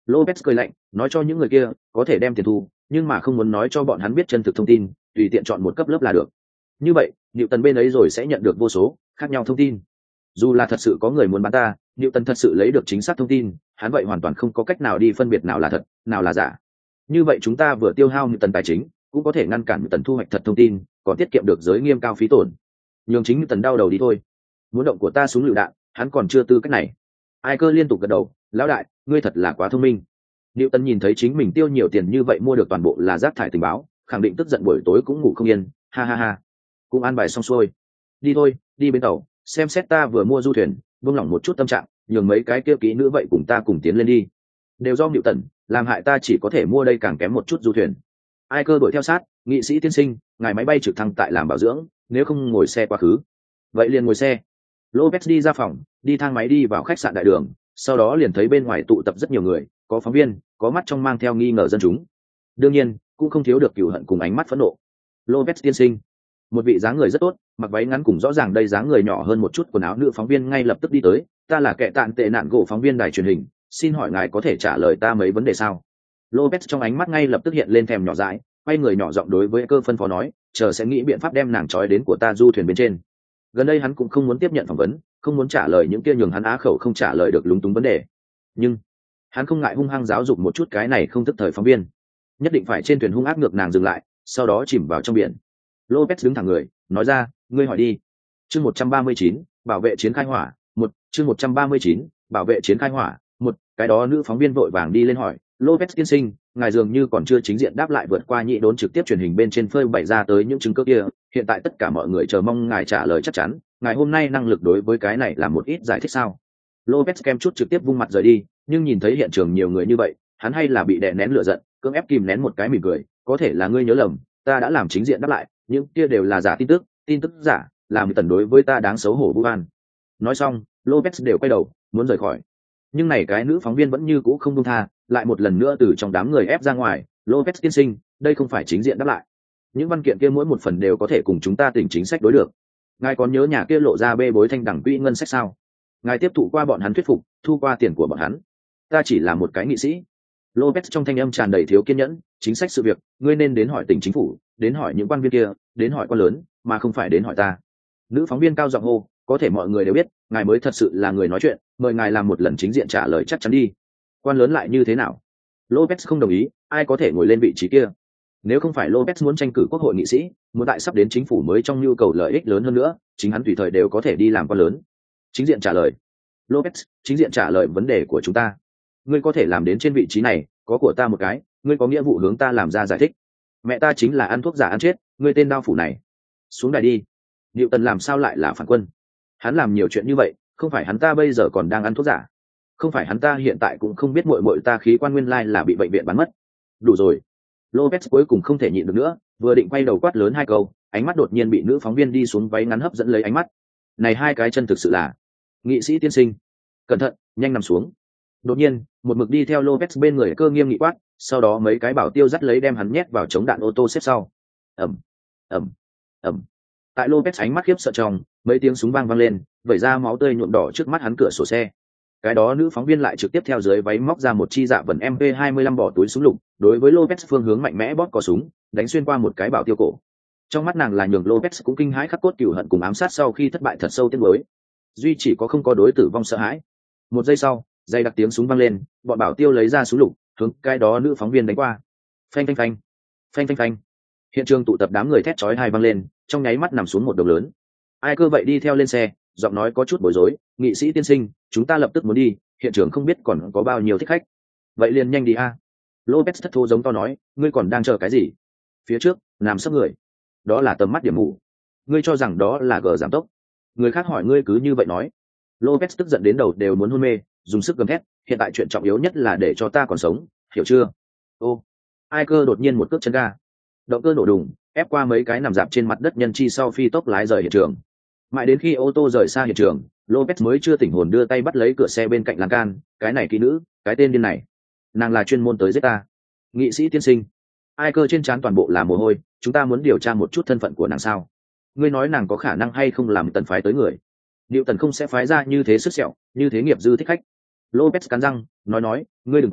Lopez cười lạnh nói cho những người kia có thể đem tiền thu, nhưng mà không muốn nói cho bọn hắn biết chân thực thông tin, tùy tiện chọn một cấp lớp là được. Như vậy Newton bên ấy rồi sẽ nhận được vô số khác nhau thông tin. Dù là thật sự có người muốn bán ta, Newton thật sự lấy được chính xác thông tin, hắn vậy hoàn toàn không có cách nào đi phân biệt nào là thật nào là giả. Như vậy chúng ta vừa tiêu hao Newton tài chính, cũng có thể ngăn cản Newton thu hoạch thật thông tin, còn tiết kiệm được giới nghiêm cao phí tổn. Nhường chính Newton đau đầu đi thôi. Muốn động của ta súng lựu đạn, hắn còn chưa tư cách này. Ai Cơ liên tục gật đầu, lão đại, ngươi thật là quá thông minh. Newton nhìn thấy chính mình tiêu nhiều tiền như vậy mua được toàn bộ là rác thải tình báo, khẳng định tức giận buổi tối cũng ngủ không yên. Ha ha ha. Cũng an bài xong xuôi, đi thôi, đi bên tàu, xem xét ta vừa mua du thuyền, buông lỏng một chút tâm trạng, nhường mấy cái kia kỹ nữ vậy cùng ta cùng tiến lên đi. Đều do Newton làm hại ta chỉ có thể mua đây càng kém một chút du thuyền. Ai Cơ đuổi theo sát, nghị sĩ tiên sinh, ngài máy bay trực thăng tại làm bảo dưỡng, nếu không ngồi xe quá khứ. Vậy liền ngồi xe. Lopez đi ra phòng, đi thang máy đi vào khách sạn đại đường, sau đó liền thấy bên ngoài tụ tập rất nhiều người, có phóng viên, có mắt trong mang theo nghi ngờ dân chúng. Đương nhiên, cũng không thiếu được cừu hận cùng ánh mắt phẫn nộ. Lopez tiên sinh, một vị dáng người rất tốt, mặc váy ngắn cùng rõ ràng đây dáng người nhỏ hơn một chút quần áo nữ phóng viên ngay lập tức đi tới. Ta là kẻ tạn tệ nạn gỗ phóng viên đài truyền hình, xin hỏi ngài có thể trả lời ta mấy vấn đề sao? Lopez trong ánh mắt ngay lập tức hiện lên thèm nhỏ dãi, quay người nhỏ giọng đối với Cơ phân phó nói, chờ sẽ nghĩ biện pháp đem nàng trói đến của ta du thuyền bên trên. Gần đây hắn cũng không muốn tiếp nhận phỏng vấn, không muốn trả lời những kia nhường hắn á khẩu không trả lời được lúng túng vấn đề, nhưng hắn không ngại hung hăng giáo dục một chút cái này không thức thời phóng viên, nhất định phải trên thuyền hung ác ngược nàng dừng lại, sau đó chìm vào trong biển. Lopez đứng thẳng người, nói ra, ngươi hỏi đi. Chương một trăm ba mươi chín, bảo vệ chiến khai hỏa, một, chương một trăm ba mươi chín, bảo vệ chiến khai hỏa, một, cái đó nữ phóng viên vội vàng đi lên hỏi, Lopez tiên sinh, ngài dường như còn chưa chính diện đáp lại vượt qua nhị đốn trực tiếp truyền hình bên trên phơi bày ra tới những chứng cứ kia, hiện tại tất cả mọi người chờ mong ngài trả lời chắc chắn, ngài hôm nay năng lực đối với cái này là một ít giải thích sao? Lopez kem chút trực tiếp vung mặt rời đi, nhưng nhìn thấy hiện trường nhiều người như vậy, hắn hay là bị đè nén lửa giận, cưỡng ép kìm nén một cái mỉm cười, có thể là ngươi nhớ lầm, ta đã làm chính diện đáp lại, những kia đều là giả tin tức, tin tức giả, làm tần đối với ta đáng xấu hổ vu oan. Nói xong, Lopez đều quay đầu, muốn rời khỏi. Nhưng này cái nữ phóng viên vẫn như cũ không buông tha, lại một lần nữa từ trong đám người ép ra ngoài, Lopez tiên sinh, đây không phải chính diện đáp lại. Những văn kiện kia mỗi một phần đều có thể cùng chúng ta tỉnh chính sách đối được. Ngài còn nhớ nhà kia lộ ra bê bối thanh đẳng quỹ ngân sách sao? Ngài tiếp thụ qua bọn hắn thuyết phục, thu qua tiền của bọn hắn. Ta chỉ là một cái nghị sĩ. Lopez trong thanh âm tràn đầy thiếu kiên nhẫn, chính sách sự việc, ngươi nên đến hỏi tỉnh chính phủ, đến hỏi những quan viên kia, đến hỏi quan lớn, mà không phải đến hỏi ta. Nữ phóng viên cao giọng hô, có thể mọi người đều biết, ngài mới thật sự là người nói chuyện, mời ngài làm một lần chính diện trả lời chắc chắn đi. Quan lớn lại như thế nào? Lopez không đồng ý, ai có thể ngồi lên vị trí kia? Nếu không phải Lopez muốn tranh cử quốc hội nghị sĩ, muốn tại sắp đến chính phủ mới trong nhu cầu lợi ích lớn hơn nữa, chính hắn tùy thời đều có thể đi làm quan lớn. Chính diện trả lời. Lopez, chính diện trả lời vấn đề của chúng ta. Ngươi có thể làm đến trên vị trí này, có của ta một cái, ngươi có nghĩa vụ hướng ta làm ra giải thích. Mẹ ta chính là ăn thuốc giả ăn chết, ngươi tên đao phủ này. Xuống đài đi. Newton làm sao lại là phản quân? Hắn làm nhiều chuyện như vậy, không phải hắn ta bây giờ còn đang ăn thuốc giả, không phải hắn ta hiện tại cũng không biết muội muội ta khí quan nguyên lai là bị bệnh viện bắn mất. Đủ rồi. Lopez cuối cùng không thể nhịn được nữa, vừa định quay đầu quát lớn hai câu, ánh mắt đột nhiên bị nữ phóng viên đi xuống váy ngắn hấp dẫn lấy ánh mắt. Này hai cái chân thực sự là, nghị sĩ tiên sinh, cẩn thận, nhanh nằm xuống. Đột nhiên, một mực đi theo Lopez bên người Cơ nghiêm nghị quát, sau đó mấy cái bảo tiêu dắt lấy đem hắn nhét vào chống đạn ô tô xếp sau. Ầm, ầm, ầm. Tại Lopez ánh mắt khiếp sợ trong, mấy tiếng súng vang vang lên, vẩy ra máu tươi nhuộm đỏ trước mắt hắn cửa sổ xe. Cái đó nữ phóng viên lại trực tiếp theo dưới váy móc ra một chi dạ vần em pê hai mươi lăm bỏ túi súng lục, đối với Lopez phương hướng mạnh mẽ bóp cò súng, đánh xuyên qua một cái bảo tiêu cổ. Trong mắt nàng là nhường Lopez cũng kinh hãi khắc cốt cừu hận cùng ám sát sau khi thất bại thật sâu tiếc nuối. Duy chỉ có không có đối tử vong sợ hãi. Một giây sau, dây đặc tiếng súng vang lên, bọn bảo tiêu lấy ra súng lục, hướng cái đó nữ phóng viên đánh qua. Phanh phanh phanh, phanh phanh phanh. Hiện trường tụ tập đám người thét chói tai vang lên, trong nháy mắt nằm xuống một đồng lớn. Ai Cơ vậy đi theo lên xe, giọng nói có chút bối rối, nghị sĩ tiên sinh, chúng ta lập tức muốn đi, hiện trường không biết còn có bao nhiêu thích khách. Vậy liền nhanh đi a. Lopez thất thố giống to nói, ngươi còn đang chờ cái gì? Phía trước nằm sấp người, đó là tầm mắt điểm mù, ngươi cho rằng đó là gờ giảm tốc? Người khác hỏi ngươi cứ như vậy nói. Lopez tức giận đến đầu đều muốn hôn mê, dùng sức gầm thét, hiện tại chuyện trọng yếu nhất là để cho ta còn sống, hiểu chưa? Ô. Ai Cơ đột nhiên một cước chân ga, động cơ nổ đùng, ép qua mấy cái nằm dạp trên mặt đất nhân chi sau phi tốc lái rời hiện trường. Mãi đến khi ô tô rời xa hiện trường, Lopez mới chưa tỉnh hồn đưa tay bắt lấy cửa xe bên cạnh lan can, cái này kỹ nữ, cái tên điên này, nàng là chuyên môn tới giết ta. Nghị sĩ tiên sinh. Ai Cơ trên trán toàn bộ là mồ hôi, chúng ta muốn điều tra một chút thân phận của nàng sao? Ngươi nói nàng có khả năng hay không làm tần phái tới người? Liệu tần không sẽ phái ra như thế sức sẹo, như thế nghiệp dư thích khách. Lopez cắn răng, nói nói, ngươi đừng quên,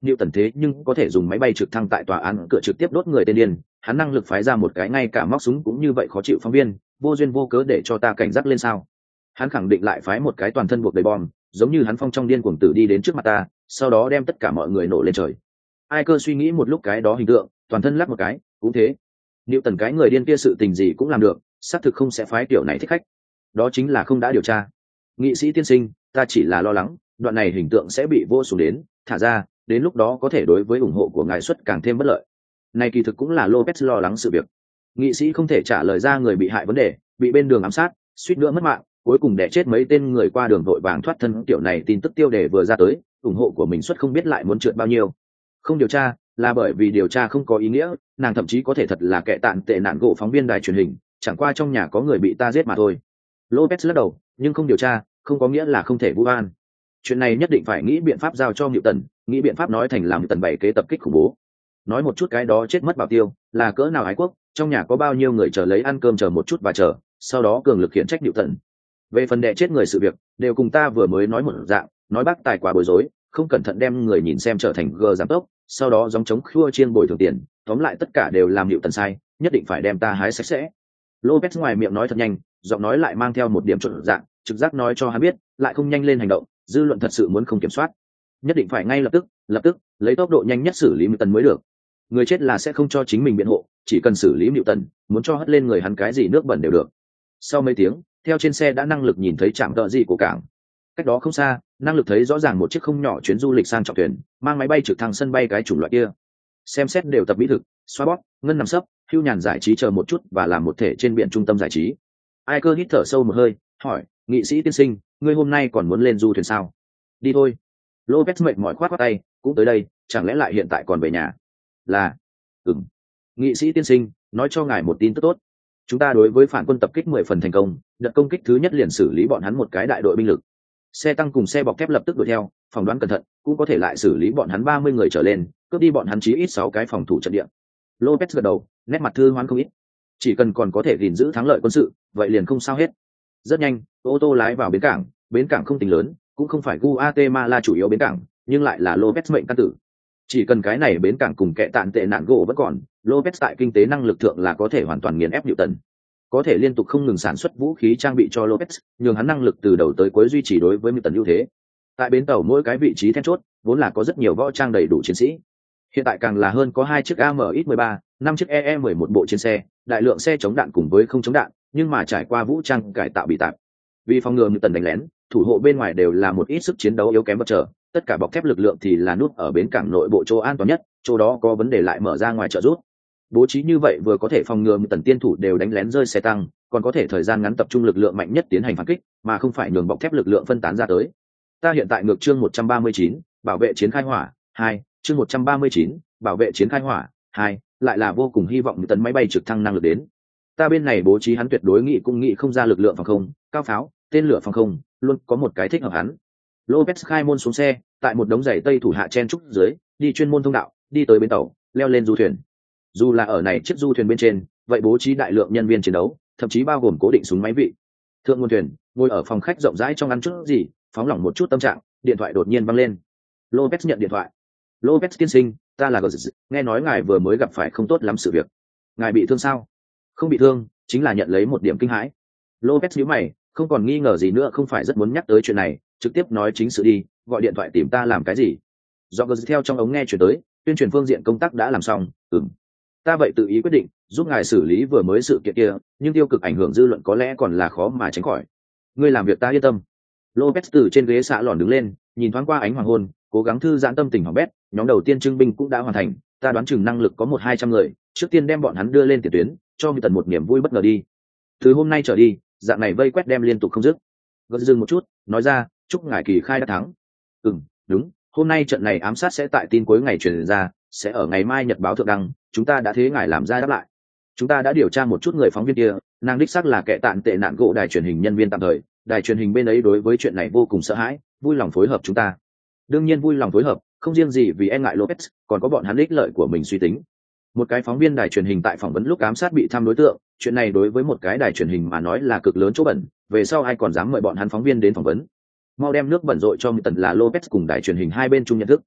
Newton thế nhưng có thể dùng máy bay trực thăng tại tòa án cửa trực tiếp đốt người tên điên, hắn năng lực phái ra một cái ngay cả móc súng cũng như vậy khó chịu phóng viên, vô duyên vô cớ để cho ta cảnh giác lên sao? Hắn khẳng định lại phái một cái toàn thân buộc đầy bom, giống như hắn phong trong điên cuồng tử đi đến trước mặt ta, sau đó đem tất cả mọi người nổ lên trời. Ai cơ suy nghĩ một lúc cái đó hình tượng, toàn thân lắc một cái, cũng thế. Newton cái người điên kia sự tình gì cũng làm được, xác thực không sẽ phái tiểu này thích khách. Đó chính là không đã điều tra. Nghị sĩ tiên sinh, ta chỉ là lo lắng, đoạn này hình tượng sẽ bị vô xuống đến, thả ra, đến lúc đó có thể đối với ủng hộ của ngài xuất càng thêm bất lợi. Này kỳ thực cũng là Lopez lo lắng sự việc. Nghị sĩ không thể trả lời ra người bị hại vấn đề, bị bên đường ám sát, suýt nữa mất mạng, cuối cùng đẻ chết mấy tên người qua đường vội vàng thoát thân, kiểu này tin tức tiêu đề vừa ra tới, ủng hộ của mình xuất không biết lại muốn trượt bao nhiêu. Không điều tra là bởi vì điều tra không có ý nghĩa, nàng thậm chí có thể thật là kẻ tạn tệ nạn gỗ phóng viên đài truyền hình, chẳng qua trong nhà có người bị ta giết mà thôi. Lopez lắc đầu, nhưng không điều tra không có nghĩa là không thể vu oan. Chuyện này nhất định phải nghĩ biện pháp giao cho Newton, nghĩ biện pháp nói thành làm Newton bảy kế tập kích khủng bố. Nói một chút cái đó chết mất bảo tiêu là cỡ nào ái quốc, trong nhà có bao nhiêu người chờ lấy ăn cơm chờ một chút và chờ, sau đó cường lực khiển trách Newton. Về phần đẻ chết người sự việc, đều cùng ta vừa mới nói một dạng, nói bác tài quá bối rối, không cẩn thận đem người nhìn xem trở thành gờ giám tốc, sau đó gióng chống khua chiên bồi thường tiền, tóm lại tất cả đều làm Newton sai, nhất định phải đem ta hái sạch sẽ. Lopez ngoài miệng nói thật nhanh, giọng nói lại mang theo một điểm trộn dạng, trực giác nói cho hắn biết, lại không nhanh lên hành động, dư luận thật sự muốn không kiểm soát, nhất định phải ngay lập tức, lập tức lấy tốc độ nhanh nhất xử lý Newton mới được. Người chết là sẽ không cho chính mình biện hộ, chỉ cần xử lý Newton, muốn cho hất lên người hắn cái gì nước bẩn đều được. Sau mấy tiếng, theo trên xe đã năng lực nhìn thấy trạm tợ gì của cảng. Cách đó không xa, năng lực thấy rõ ràng một chiếc không nhỏ chuyến du lịch sang trọng thuyền, mang máy bay trực thăng sân bay cái chủng loại kia. Xem xét đều tập mỹ thực, xoa bóp, ngân nằm sấp, hưu nhàn giải trí chờ một chút và làm một thể trên biển trung tâm giải trí. Ai cơ hít thở sâu một hơi, hỏi, nghị sĩ tiên sinh, ngươi hôm nay còn muốn lên du thuyền sao? Đi thôi. Lopez mệt mỏi khoát khoát tay, cũng tới đây, chẳng lẽ lại hiện tại còn về nhà? Là, ừm. Nghị sĩ tiên sinh, nói cho ngài một tin tức tốt. Chúng ta đối với phản quân tập kích mười phần thành công, đợt công kích thứ nhất liền xử lý bọn hắn một cái đại đội binh lực. Xe tăng cùng xe bọc thép lập tức đuổi theo, phỏng đoán cẩn thận, cũng có thể lại xử lý bọn hắn ba mươi người trở lên, cướp đi bọn hắn chí ít sáu cái phòng thủ trận địa. Lopez gật đầu, nét mặt thư hoán không ít. Chỉ cần còn có thể gìn giữ thắng lợi quân sự, vậy liền không sao hết. Rất nhanh, ô tô lái vào bến cảng, bến cảng không tính lớn, cũng không phải Guatemala chủ yếu bến cảng, nhưng lại là Lopez mệnh căn tử. Chỉ cần cái này bến cảng cùng kẻ tạn tệ nạn gỗ vẫn còn, Lopez tại kinh tế năng lực thượng là có thể hoàn toàn nghiền ép Newton. Có thể liên tục không ngừng sản xuất vũ khí trang bị cho Lopez, nhường hắn năng lực từ đầu tới cuối duy trì đối với Newton ưu thế. Tại bến tàu mỗi cái vị trí then chốt, vốn là có rất nhiều võ trang đầy đủ chiến sĩ. Hiện tại càng là hơn có hai chiếc A M X mười ba, năm chiếc E E mười một bộ trên xe, đại lượng xe chống đạn cùng với không chống đạn, nhưng mà trải qua vũ trang cải tạo bị tạp. Vì phòng ngừa Newton đánh lén, thủ hộ bên ngoài đều là một ít sức chiến đấu yếu kém bất trở, tất cả bọc thép lực lượng thì là nút ở bến cảng nội bộ chỗ an toàn nhất, chỗ đó có vấn đề lại mở ra ngoài trợ giúp. Bố trí như vậy vừa có thể phòng ngừa Newton tiên thủ đều đánh lén rơi xe tăng, còn có thể thời gian ngắn tập trung lực lượng mạnh nhất tiến hành phản kích, mà không phải nhường bọc thép lực lượng phân tán ra tới. Ta hiện tại ngược chương một trăm ba mươi chín, bảo vệ chiến khai hỏa, hai, chương một trăm ba mươi chín, bảo vệ chiến khai hỏa, hai, lại là vô cùng hy vọng Newton máy bay trực thăng năng lực đến. Ta bên này bố trí hắn tuyệt đối nghị cũng nghị không ra lực lượng phòng không, cao pháo, tên lửa phòng không, luôn có một cái thích hợp hắn. Lopez khai môn xuống xe, tại một đống giày tây thủ hạ chen trúc dưới, đi chuyên môn thông đạo, đi tới bến tàu, leo lên du thuyền. Dù là ở này chiếc du thuyền bên trên, vậy bố trí đại lượng nhân viên chiến đấu, thậm chí bao gồm cố định súng máy vị. Thượng nguồn thuyền, ngồi ở phòng khách rộng rãi trong ăn chút gì, phóng lỏng một chút tâm trạng, điện thoại đột nhiên vang lên. Lopez nhận điện thoại. Lopez tiên sinh, ta là Gordon, nghe nói ngài vừa mới gặp phải không tốt lắm sự việc. Ngài bị thương sao? Không bị thương, chính là nhận lấy một điểm kinh hãi. Lopez nhíu mày, không còn nghi ngờ gì nữa, không phải rất muốn nhắc tới chuyện này, trực tiếp nói chính sự đi, gọi điện thoại tìm ta làm cái gì? Do Gordon theo trong ống nghe chuyển tới, tuyên truyền phương diện công tác đã làm xong, ừm. Ta vậy tự ý quyết định, giúp ngài xử lý vừa mới sự kiện kia, nhưng tiêu cực ảnh hưởng dư luận có lẽ còn là khó mà tránh khỏi. Ngươi làm việc ta yên tâm. Lopez từ trên ghế xạ lòn đứng lên, nhìn thoáng qua ánh hoàng hôn, cố gắng thư giãn tâm tình hỏng bét. Nhóm đầu tiên trưng binh cũng đã hoàn thành, ta đoán chừng năng lực có một hai trăm người, trước tiên đem bọn hắn đưa lên tiền tuyến, cho Tần một niềm vui bất ngờ đi. Từ hôm nay trở đi, dạng này vây quét đem liên tục không dứt. Gật dừng một chút, nói ra, chúc ngài kỳ khai đã thắng. Ừm, đúng, hôm nay trận này ám sát sẽ tại tin cuối ngày truyền ra, sẽ ở ngày mai nhật báo thượng đăng, chúng ta đã thế ngài làm ra đáp lại. Chúng ta đã điều tra một chút người phóng viên kia, nàng đích xác là kẻ tạn tệ nạn gỗ đài truyền hình nhân viên tạm thời, đài truyền hình bên ấy đối với chuyện này vô cùng sợ hãi, vui lòng phối hợp chúng ta. Đương nhiên vui lòng phối hợp, không riêng gì vì e ngại Lopez, còn có bọn hắn ích lợi của mình suy tính. Một cái phóng viên đài truyền hình tại phỏng vấn lúc ám sát bị thăm đối tượng, chuyện này đối với một cái đài truyền hình mà nói là cực lớn chỗ bẩn, về sau ai còn dám mời bọn hắn phóng viên đến phỏng vấn. Mau đem nước bẩn rội cho Tần là Lopez cùng đài truyền hình hai bên chung nhận thức.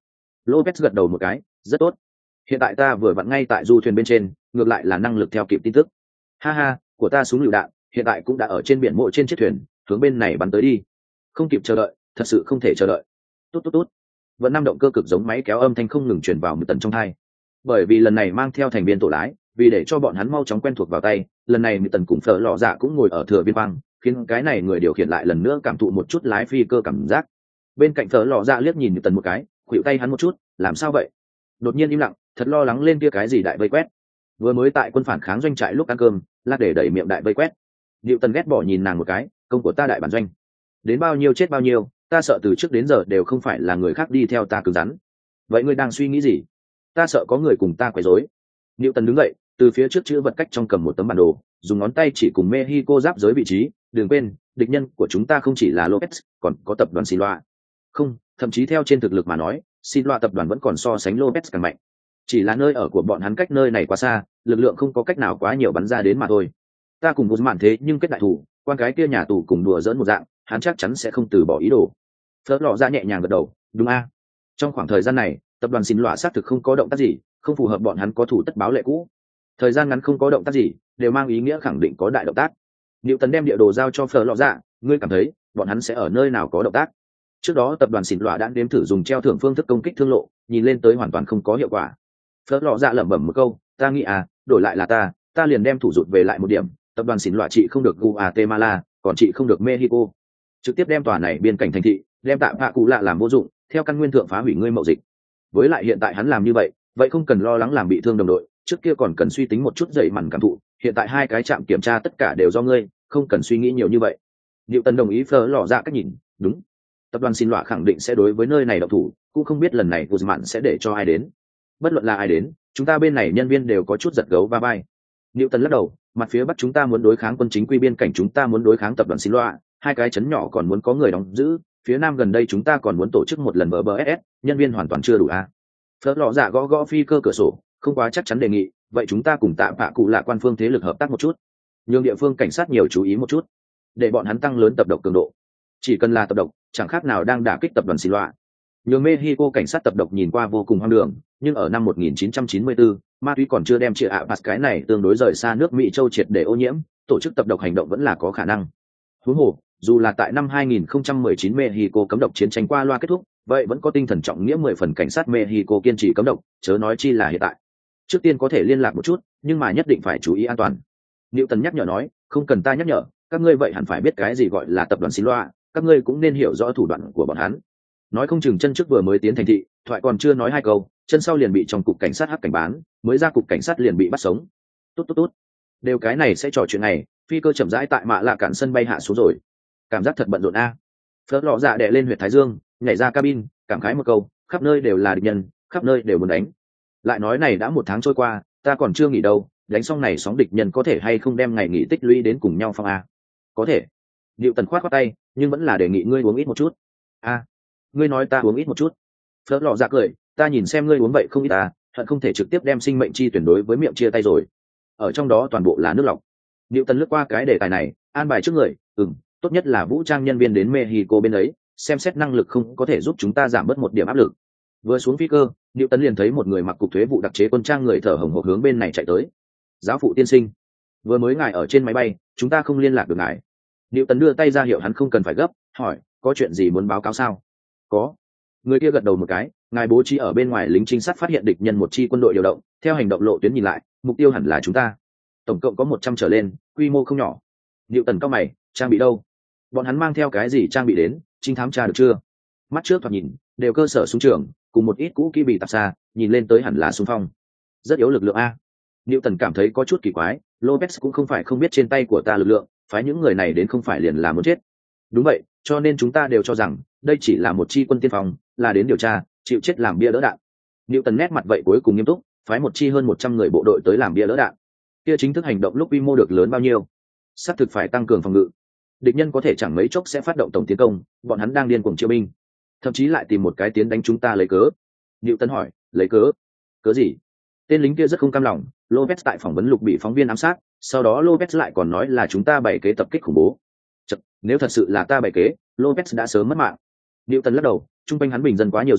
Lopez gật đầu một cái, rất tốt. Hiện tại ta vừa vặn ngay tại du thuyền bên trên, ngược lại là năng lực theo kịp tin tức. Ha ha, của ta súng lựu đạn, hiện tại cũng đã ở trên biển mộ trên chiếc thuyền, hướng bên này bắn tới đi. Không kịp chờ đợi, thật sự không thể chờ đợi. Tốt tốt tốt. Vẫn năm động cơ cực giống máy kéo âm thanh không ngừng truyền vào một tần trong tai. Bởi vì lần này mang theo thành viên tổ lái, vì để cho bọn hắn mau chóng quen thuộc vào tay, lần này một tần cùng phở lọ dạ cũng ngồi ở thừa viên băng, khiến cái này người điều khiển lại lần nữa cảm thụ một chút lái phi cơ cảm giác. Bên cạnh phở lọ dạ liếc nhìn một tần một cái, khuỵu tay hắn một chút, làm sao vậy? Đột nhiên im lặng, thật lo lắng lên kia cái gì đại vây quét. Vừa mới tại quân phản kháng doanh trại lúc ăn cơm, lát để đẩy miệng đại vây quét. Diệu Tần ghét bỏ nhìn nàng một cái, công của ta đại bản doanh, đến bao nhiêu chết bao nhiêu, ta sợ từ trước đến giờ đều không phải là người khác đi theo ta cứng rắn. Vậy ngươi đang suy nghĩ gì? Ta sợ có người cùng ta quấy rối. Diệu Tần đứng dậy, từ phía trước chữ vật cách trong cầm một tấm bản đồ, dùng ngón tay chỉ cùng Mexico giáp giới vị trí, đừng quên, địch nhân của chúng ta không chỉ là Lopez, còn có tập đoàn Sinloa. Không, thậm chí theo trên thực lực mà nói, Sinloa tập đoàn vẫn còn so sánh Lopez càng mạnh. Chỉ là nơi ở của bọn hắn cách nơi này quá xa, lực lượng không có cách nào quá nhiều bắn ra đến mà thôi. Ta cùng một mạn thế nhưng kết đại thủ, quan cái kia nhà tù cùng đùa giỡn một dạng, hắn chắc chắn sẽ không từ bỏ ý đồ. Phớt lọ ra nhẹ nhàng gật đầu, đúng a. Trong khoảng thời gian này, tập đoàn Sinloa xác thực không có động tác gì, không phù hợp bọn hắn có thủ tất báo lệ cũ. Thời gian ngắn không có động tác gì, đều mang ý nghĩa khẳng định có đại động tác. Niệu Tần đem địa đồ giao cho Phở lọ dạ, ngươi cảm thấy bọn hắn sẽ ở nơi nào có động tác? Trước đó tập đoàn xỉn lọa đã đếm thử dùng treo thưởng phương thức công kích thương lộ, nhìn lên tới hoàn toàn không có hiệu quả. Phớt lọ dạ lẩm bẩm một câu, ta nghĩ à, đổi lại là ta, ta liền đem thủ rụt về lại một điểm. Tập đoàn xỉn lọa trị không được Guatemala, còn trị không được Mexico, trực tiếp đem tòa này biên cảnh thành thị, đem tạm hạ cụ lạ làm vô dụng, theo căn nguyên thượng phá hủy ngươi mậu dịch. Với lại hiện tại hắn làm như vậy, vậy không cần lo lắng làm bị thương đồng đội, trước kia còn cần suy tính một chút dậy mằn cảm thụ, hiện tại hai cái trạm kiểm tra tất cả đều do ngươi, không cần suy nghĩ nhiều như vậy. Diệu Tần đồng ý Phở lọ dạ cách nhìn, đúng. Tập đoàn Xin Lọa khẳng định sẽ đối với nơi này độc thủ, cũng không biết lần này Guzman sẽ để cho ai đến. Bất luận là ai đến, chúng ta bên này nhân viên đều có chút giật gấu va vai. Diệu Tần lắc đầu, mặt phía bắc chúng ta muốn đối kháng quân chính quy biên cảnh, chúng ta muốn đối kháng tập đoàn Xin Lọa, hai cái chấn nhỏ còn muốn có người đóng giữ, phía nam gần đây chúng ta còn muốn tổ chức một lần bờ bờ ép ét, nhân viên hoàn toàn chưa đủ a. À. Phở lọ dạ gõ gõ phi cơ cửa sổ, không quá chắc chắn đề nghị, vậy chúng ta cùng tạm bạ cụ lạ quan phương thế lực hợp tác một chút, nhường địa phương cảnh sát nhiều chú ý một chút, để bọn hắn tăng lớn tập độc cường độ. Chỉ cần là tập độc, chẳng khác nào đang đả kích tập đoàn Xin Lọa. Nhường Mexico cảnh sát tập độc nhìn qua vô cùng hoang đường, nhưng ở năm một nghìn chín trăm chín mươi tư, ma túy còn chưa đem chia ạ bạt cái này tương đối rời xa nước Mỹ châu triệt để ô nhiễm, tổ chức tập độc hành động vẫn là có khả năng. Huống hồ, dù là tại năm hai nghìn không trăm mười chín Mexico cấm độc chiến tranh qua loa kết thúc, vậy vẫn có tinh thần trọng nghĩa mười phần cảnh sát Mexico kiên trì cấm độc, chớ nói chi là hiện tại. Trước tiên có thể liên lạc một chút, nhưng mà nhất định phải chú ý an toàn. Niệu Tần nhắc nhở nói, không cần ta nhắc nhở, các ngươi vậy hẳn phải biết cái gì gọi là tập đoàn Xin Lọa, các ngươi cũng nên hiểu rõ thủ đoạn của bọn hắn. Nói không chừng chân trước vừa mới tiến thành thị, thoại còn chưa nói hai câu, chân sau liền bị trong cục cảnh sát hắc cảnh bán, mới ra cục cảnh sát liền bị bắt sống. Tốt tốt tốt, đều cái này sẽ trò chuyện này. Phi cơ chậm rãi tại mạ lạ cản sân bay hạ xuống rồi, cảm giác thật bận rộn a. Phớt lọ dạ đè lên huyệt thái dương, nhảy ra cabin, cảm khái một câu, khắp nơi đều là địch nhân, khắp nơi đều muốn đánh. Lại nói này đã một tháng trôi qua, ta còn chưa nghỉ đâu, đánh xong này sóng địch nhân có thể hay không đem ngày nghỉ tích lũy đến cùng nhau phong a? Có thể. Diệu Tần khoát khoát tay, nhưng vẫn là đề nghị ngươi uống ít một chút. A, ngươi nói ta uống ít một chút? Phớt lọ dạ cười, ta nhìn xem ngươi uống vậy không ít ta, hận không thể trực tiếp đem sinh mệnh chi tuyển đối với miệng chia tay rồi. Ở trong đó toàn bộ là nước lọc. Diệu Tần lướt qua cái đề tài này, an bài trước người, ừm, tốt nhất là vũ trang nhân viên đến Mexico bên ấy, xem xét năng lực không có thể giúp chúng ta giảm bớt một điểm áp lực. Vừa xuống phi cơ, Diệu Tần liền thấy một người mặc cục thuế vụ đặc chế quân trang người thở hồng hộc hướng bên này chạy tới. Giáo phụ tiên sinh, vừa mới ngài ở trên máy bay, chúng ta không liên lạc được ngài. Diệu Tần đưa tay ra hiệu hắn không cần phải gấp, hỏi, có chuyện gì muốn báo cáo sao? Có. Người kia gật đầu một cái, ngài bố trí ở bên ngoài lính trinh sát phát hiện địch nhân một chi quân đội điều động, theo hành động lộ tuyến nhìn lại, mục tiêu hẳn là chúng ta. Tổng cộng có một trăm trở lên, quy mô không nhỏ. Diệu Tần cao mày, trang bị đâu? Bọn hắn mang theo cái gì trang bị đến, trinh thám tra được chưa? Mắt trước thoạt nhìn, đều cơ sở súng trường, cùng một ít cũ kỹ bị tạp xa, nhìn lên tới hẳn là xung phong. Rất yếu lực lượng a. Diệu Tần cảm thấy có chút kỳ quái, Lopez cũng không phải không biết trên tay của ta lực lượng, phái những người này đến không phải liền là muốn chết. Đúng vậy, cho nên chúng ta đều cho rằng đây chỉ là một chi quân tiên phong, là đến điều tra, chịu chết làm bia đỡ đạn. Diệu Tần nét mặt vậy cuối cùng nghiêm túc, phái một chi hơn một trăm người bộ đội tới làm bia đỡ đạn. Kia chính thức hành động lúc quy mô được lớn bao nhiêu? Sắp thực phải tăng cường phòng ngự. Địch nhân có thể chẳng mấy chốc sẽ phát động tổng tiến công, bọn hắn đang điên cuồng chiêu binh, thậm chí lại tìm một cái tiến đánh chúng ta lấy cớ. Diệu Tần hỏi, lấy cớ? Cớ gì? Tên lính kia rất không cam lòng, Lopez tại phỏng vấn lục bị phóng viên ám sát, sau đó Lopez lại còn nói là chúng ta bày kế tập kích khủng bố. Chật, nếu thật sự là ta bày kế, Lopez đã sớm mất mạng. Diệu Tần lắc đầu, trung quanh hắn bình dân quá nhiều rồi,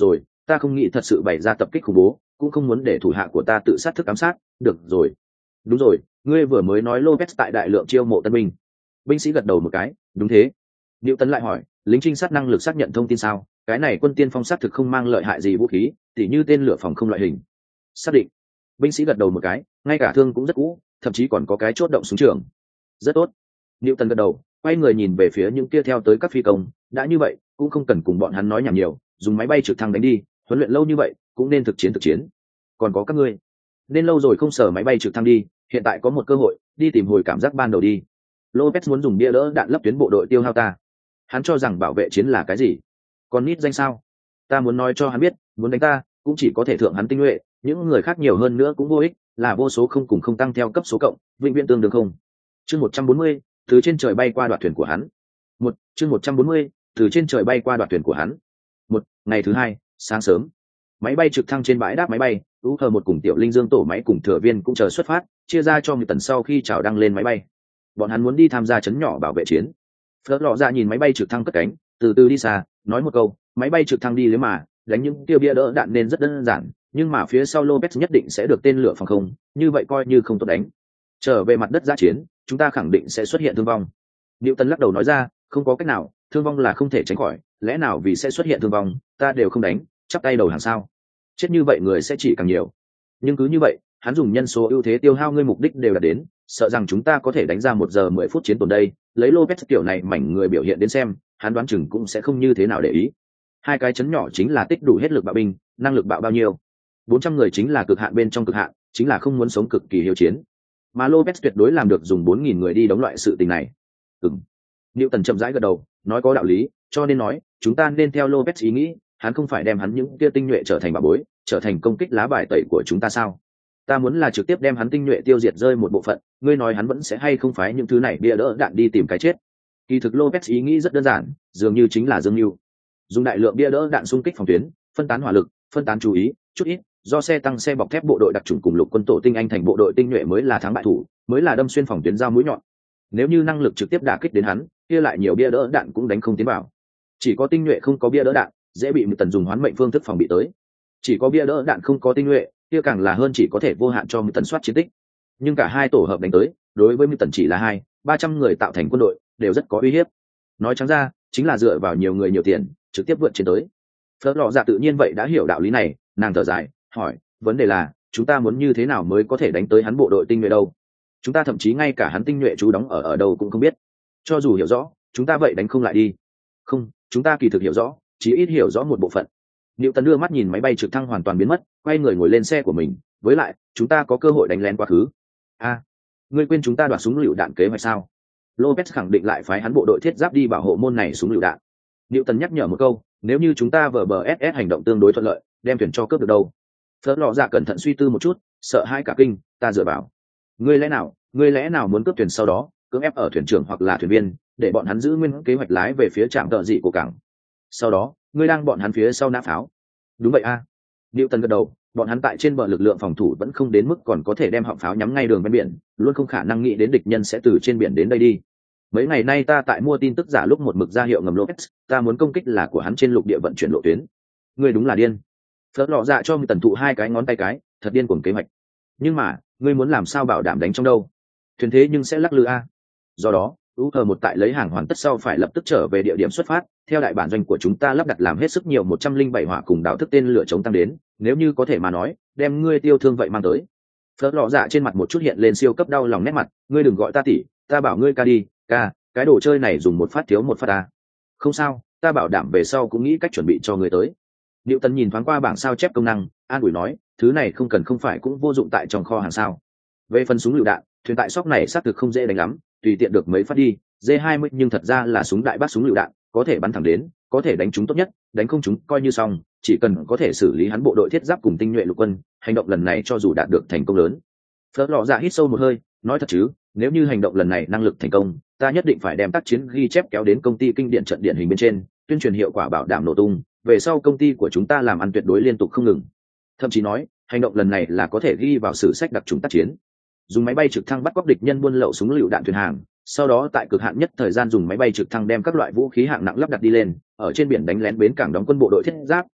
ta không nghĩ thật sự bày ra tập kích khủng bố, cũng không muốn để thủ hạ của ta tự sát thức ám sát. Được rồi. Đúng rồi, ngươi vừa mới nói Lopez tại đại lượng chiêu mộ tân binh. Binh sĩ gật đầu một cái. Đúng thế. Diệu Tấn lại hỏi, lính trinh sát năng lực xác nhận thông tin sao? Cái này quân tiên phong sát thực không mang lợi hại gì vũ khí, tỉ như tên lửa phòng không loại hình. Xác định. Binh sĩ gật đầu một cái, ngay cả thương cũng rất cũ, thậm chí còn có cái chốt động súng trường. Rất tốt. Diệu Tấn gật đầu, quay người nhìn về phía những kia theo tới các phi công. Đã như vậy, cũng không cần cùng bọn hắn nói nhảm nhiều, dùng máy bay trực thăng đánh đi. Huấn luyện lâu như vậy, cũng nên thực chiến thực chiến. Còn có các ngươi, nên lâu rồi không sờ máy bay trực thăng đi, hiện tại có một cơ hội, đi tìm hồi cảm giác ban đầu đi. Lopez muốn dùng bia đỡ đạn lấp tuyến bộ đội tiêu hao ta. Hắn cho rằng bảo vệ chiến là cái gì? Còn nít danh sao? Ta muốn nói cho hắn biết, muốn đánh ta, cũng chỉ có thể thượng hắn tinh nhuệ, những người khác nhiều hơn nữa cũng vô ích, là vô số không cùng không tăng theo cấp số cộng, vĩnh viễn tương đương không. Chương một trăm bốn mươi, từ trên trời bay qua đoạt thuyền của hắn. Một, chương một trăm bốn mươi, từ trên trời bay qua đoạt thuyền của hắn. Một, ngày thứ hai, sáng sớm, máy bay trực thăng trên bãi đáp máy bay, u hờ một cùng tiểu linh dương tổ máy cùng thừa viên cũng chờ xuất phát, chia ra cho người tần sau khi chào đăng lên máy bay. Bọn hắn muốn đi tham gia chấn nhỏ bảo vệ chiến. Phớt lọ ra nhìn máy bay trực thăng cất cánh, từ từ đi xa, nói một câu, máy bay trực thăng đi lấy mà, đánh những tiêu bia đỡ đạn nên rất đơn giản, nhưng mà phía sau Lopez nhất định sẽ được tên lửa phòng không, như vậy coi như không tốt đánh. Trở về mặt đất giã chiến, chúng ta khẳng định sẽ xuất hiện thương vong. Diệu Tấn lắc đầu nói ra, không có cách nào, thương vong là không thể tránh khỏi, lẽ nào vì sẽ xuất hiện thương vong, ta đều không đánh, chắp tay đầu hàng sao? Chết như vậy người sẽ chỉ càng nhiều. Nhưng cứ như vậy, hắn dùng nhân số ưu thế tiêu hao ngươi mục đích đều đạt đến, sợ rằng chúng ta có thể đánh ra một giờ mười phút chiến tồn đây. Lấy Lopez kiểu này mảnh người biểu hiện đến xem, hắn đoán chừng cũng sẽ không như thế nào để ý. Hai cái chấn nhỏ chính là tích đủ hết lực bạo binh, năng lực bạo bao nhiêu? Bốn trăm người chính là cực hạn bên trong cực hạn, chính là không muốn sống cực kỳ hiếu chiến. Mà Lopez tuyệt đối làm được dùng bốn nghìn người đi đóng loại sự tình này. Ừm. Newton chậm rãi gật đầu, nói có đạo lý, cho nên nói, chúng ta nên theo Lopez ý nghĩ, hắn không phải đem hắn những kia tinh nhuệ trở thành bảo bối, trở thành công kích lá bài tẩy của chúng ta sao? Ta muốn là trực tiếp đem hắn tinh nhuệ tiêu diệt rơi một bộ phận, ngươi nói hắn vẫn sẽ hay không phái những thứ này bia đỡ đạn đi tìm cái chết? Kỳ thực Lopez ý nghĩ rất đơn giản, dường như chính là dương mưu. Dùng đại lượng bia đỡ đạn xung kích phòng tuyến, phân tán hỏa lực, phân tán chú ý, chút ít, do xe tăng xe bọc thép bộ đội đặc chủng cùng lục quân tổ tinh anh thành bộ đội tinh nhuệ mới là thắng bại thủ, mới là đâm xuyên phòng tuyến dao mũi nhọn. Nếu như năng lực trực tiếp đả kích đến hắn, kia lại nhiều bia đỡ đạn cũng đánh không tiến vào. Chỉ có tinh nhuệ không có bia đỡ đạn, dễ bị một tần dùng hoán mệnh phương thức phòng bị tới. Chỉ có bia đỡ đạn không có tinh nhuệ, kia càng là hơn chỉ có thể vô hạn cho một tần soát chiến tích. Nhưng cả hai tổ hợp đánh tới, đối với một tần chỉ là hai ba trăm người tạo thành quân đội, đều rất có uy hiếp. Nói trắng ra, chính là dựa vào nhiều người nhiều tiền, trực tiếp vượt chiến tới. Phớt lọ dạ tự nhiên vậy đã hiểu đạo lý này, nàng thở dài, hỏi, vấn đề là, chúng ta muốn như thế nào mới có thể đánh tới hắn bộ đội tinh nhuệ đâu? Chúng ta thậm chí ngay cả hắn tinh nhuệ chú đóng ở ở đâu cũng không biết. Cho dù hiểu rõ, chúng ta vậy đánh không lại đi. Không, chúng ta kỳ thực hiểu rõ, chỉ ít hiểu rõ một bộ phận. Diệu Tấn đưa mắt nhìn máy bay trực thăng hoàn toàn biến mất, quay người ngồi lên xe của mình. Với lại, chúng ta có cơ hội đánh lén quá khứ. A, à, ngươi quên chúng ta đoạt súng lựu đạn kế hoạch sao? Lopez khẳng định lại phái hắn bộ đội thiết giáp đi bảo hộ môn này súng lựu đạn. Diệu Tấn nhắc nhở một câu, nếu như chúng ta vờ bờ ét ét hành động tương đối thuận lợi, đem thuyền cho cướp được đâu? Phớt lọ dạ cẩn thận suy tư một chút, sợ hãi cả kinh, ta dựa vào. Ngươi lẽ nào, ngươi lẽ nào muốn cướp thuyền sau đó, cưỡng ép ở thuyền trưởng hoặc là thuyền viên, để bọn hắn giữ nguyên kế hoạch lái về phía trạm tợ dị của cảng. Sau đó, ngươi đang bọn hắn phía sau nã pháo. Đúng vậy a. À. Newton gật đầu, bọn hắn tại trên bờ lực lượng phòng thủ vẫn không đến mức còn có thể đem họng pháo nhắm ngay đường ven biển, luôn không khả năng nghĩ đến địch nhân sẽ từ trên biển đến đây đi. Mấy ngày nay ta tại mua tin tức giả lúc một mực ra hiệu ngầm Lopez, ta muốn công kích là của hắn trên lục địa vận chuyển lộ tuyến. Ngươi đúng là điên. Phớt lọ dạ cho mình tần thụ hai cái ngón tay cái, thật điên cuồng kế hoạch. Nhưng mà, ngươi muốn làm sao bảo đảm đánh trong đâu? Thuyền thế nhưng sẽ lắc lư a. Do đó, u hờ một tại lấy hàng hoàn tất sau phải lập tức trở về địa điểm xuất phát, theo đại bản doanh của chúng ta lắp đặt làm hết sức nhiều một trăm linh bảy hỏa cùng đạo thức tên lửa chống tăng đến, nếu như có thể mà nói, đem ngươi tiêu thương vậy mang tới. Phớt lọ dạ trên mặt một chút hiện lên siêu cấp đau lòng nét mặt, ngươi đừng gọi ta tỷ, ta bảo ngươi ca đi, ca, cái đồ chơi này dùng một phát thiếu một phát ta. Không sao, ta bảo đảm về sau cũng nghĩ cách chuẩn bị cho ngươi tới. Diệu Tấn nhìn thoáng qua bảng sao chép công năng, an ủi nói, thứ này không cần không phải cũng vô dụng tại trong kho hàng sao? Về phần súng lựu đạn, thuyền tại sóc này xác thực không dễ đánh lắm, tùy tiện được mấy phát đi, D hai mươi nhưng thật ra là súng đại bác súng lựu đạn, có thể bắn thẳng đến, có thể đánh trúng tốt nhất, đánh không trúng coi như xong, chỉ cần có thể xử lý hắn bộ đội thiết giáp cùng tinh nhuệ lục quân, hành động lần này cho dù đạt được thành công lớn. Phớt lọ dạ hít sâu một hơi, nói thật chứ, nếu như hành động lần này năng lực thành công, ta nhất định phải đem tác chiến ghi chép kéo đến công ty kinh điện trận điển hình bên trên, tuyên truyền hiệu quả bảo đảm nổ tung, về sau công ty của chúng ta làm ăn tuyệt đối liên tục không ngừng. Thậm chí nói, hành động lần này là có thể ghi vào sử sách đặc trùng tác chiến. Dùng máy bay trực thăng bắt cóc địch nhân buôn lậu súng lựu đạn thuyền hàng, sau đó tại cực hạn nhất thời gian dùng máy bay trực thăng đem các loại vũ khí hạng nặng lắp đặt đi lên, ở trên biển đánh lén bến cảng đóng quân bộ đội thiết giáp,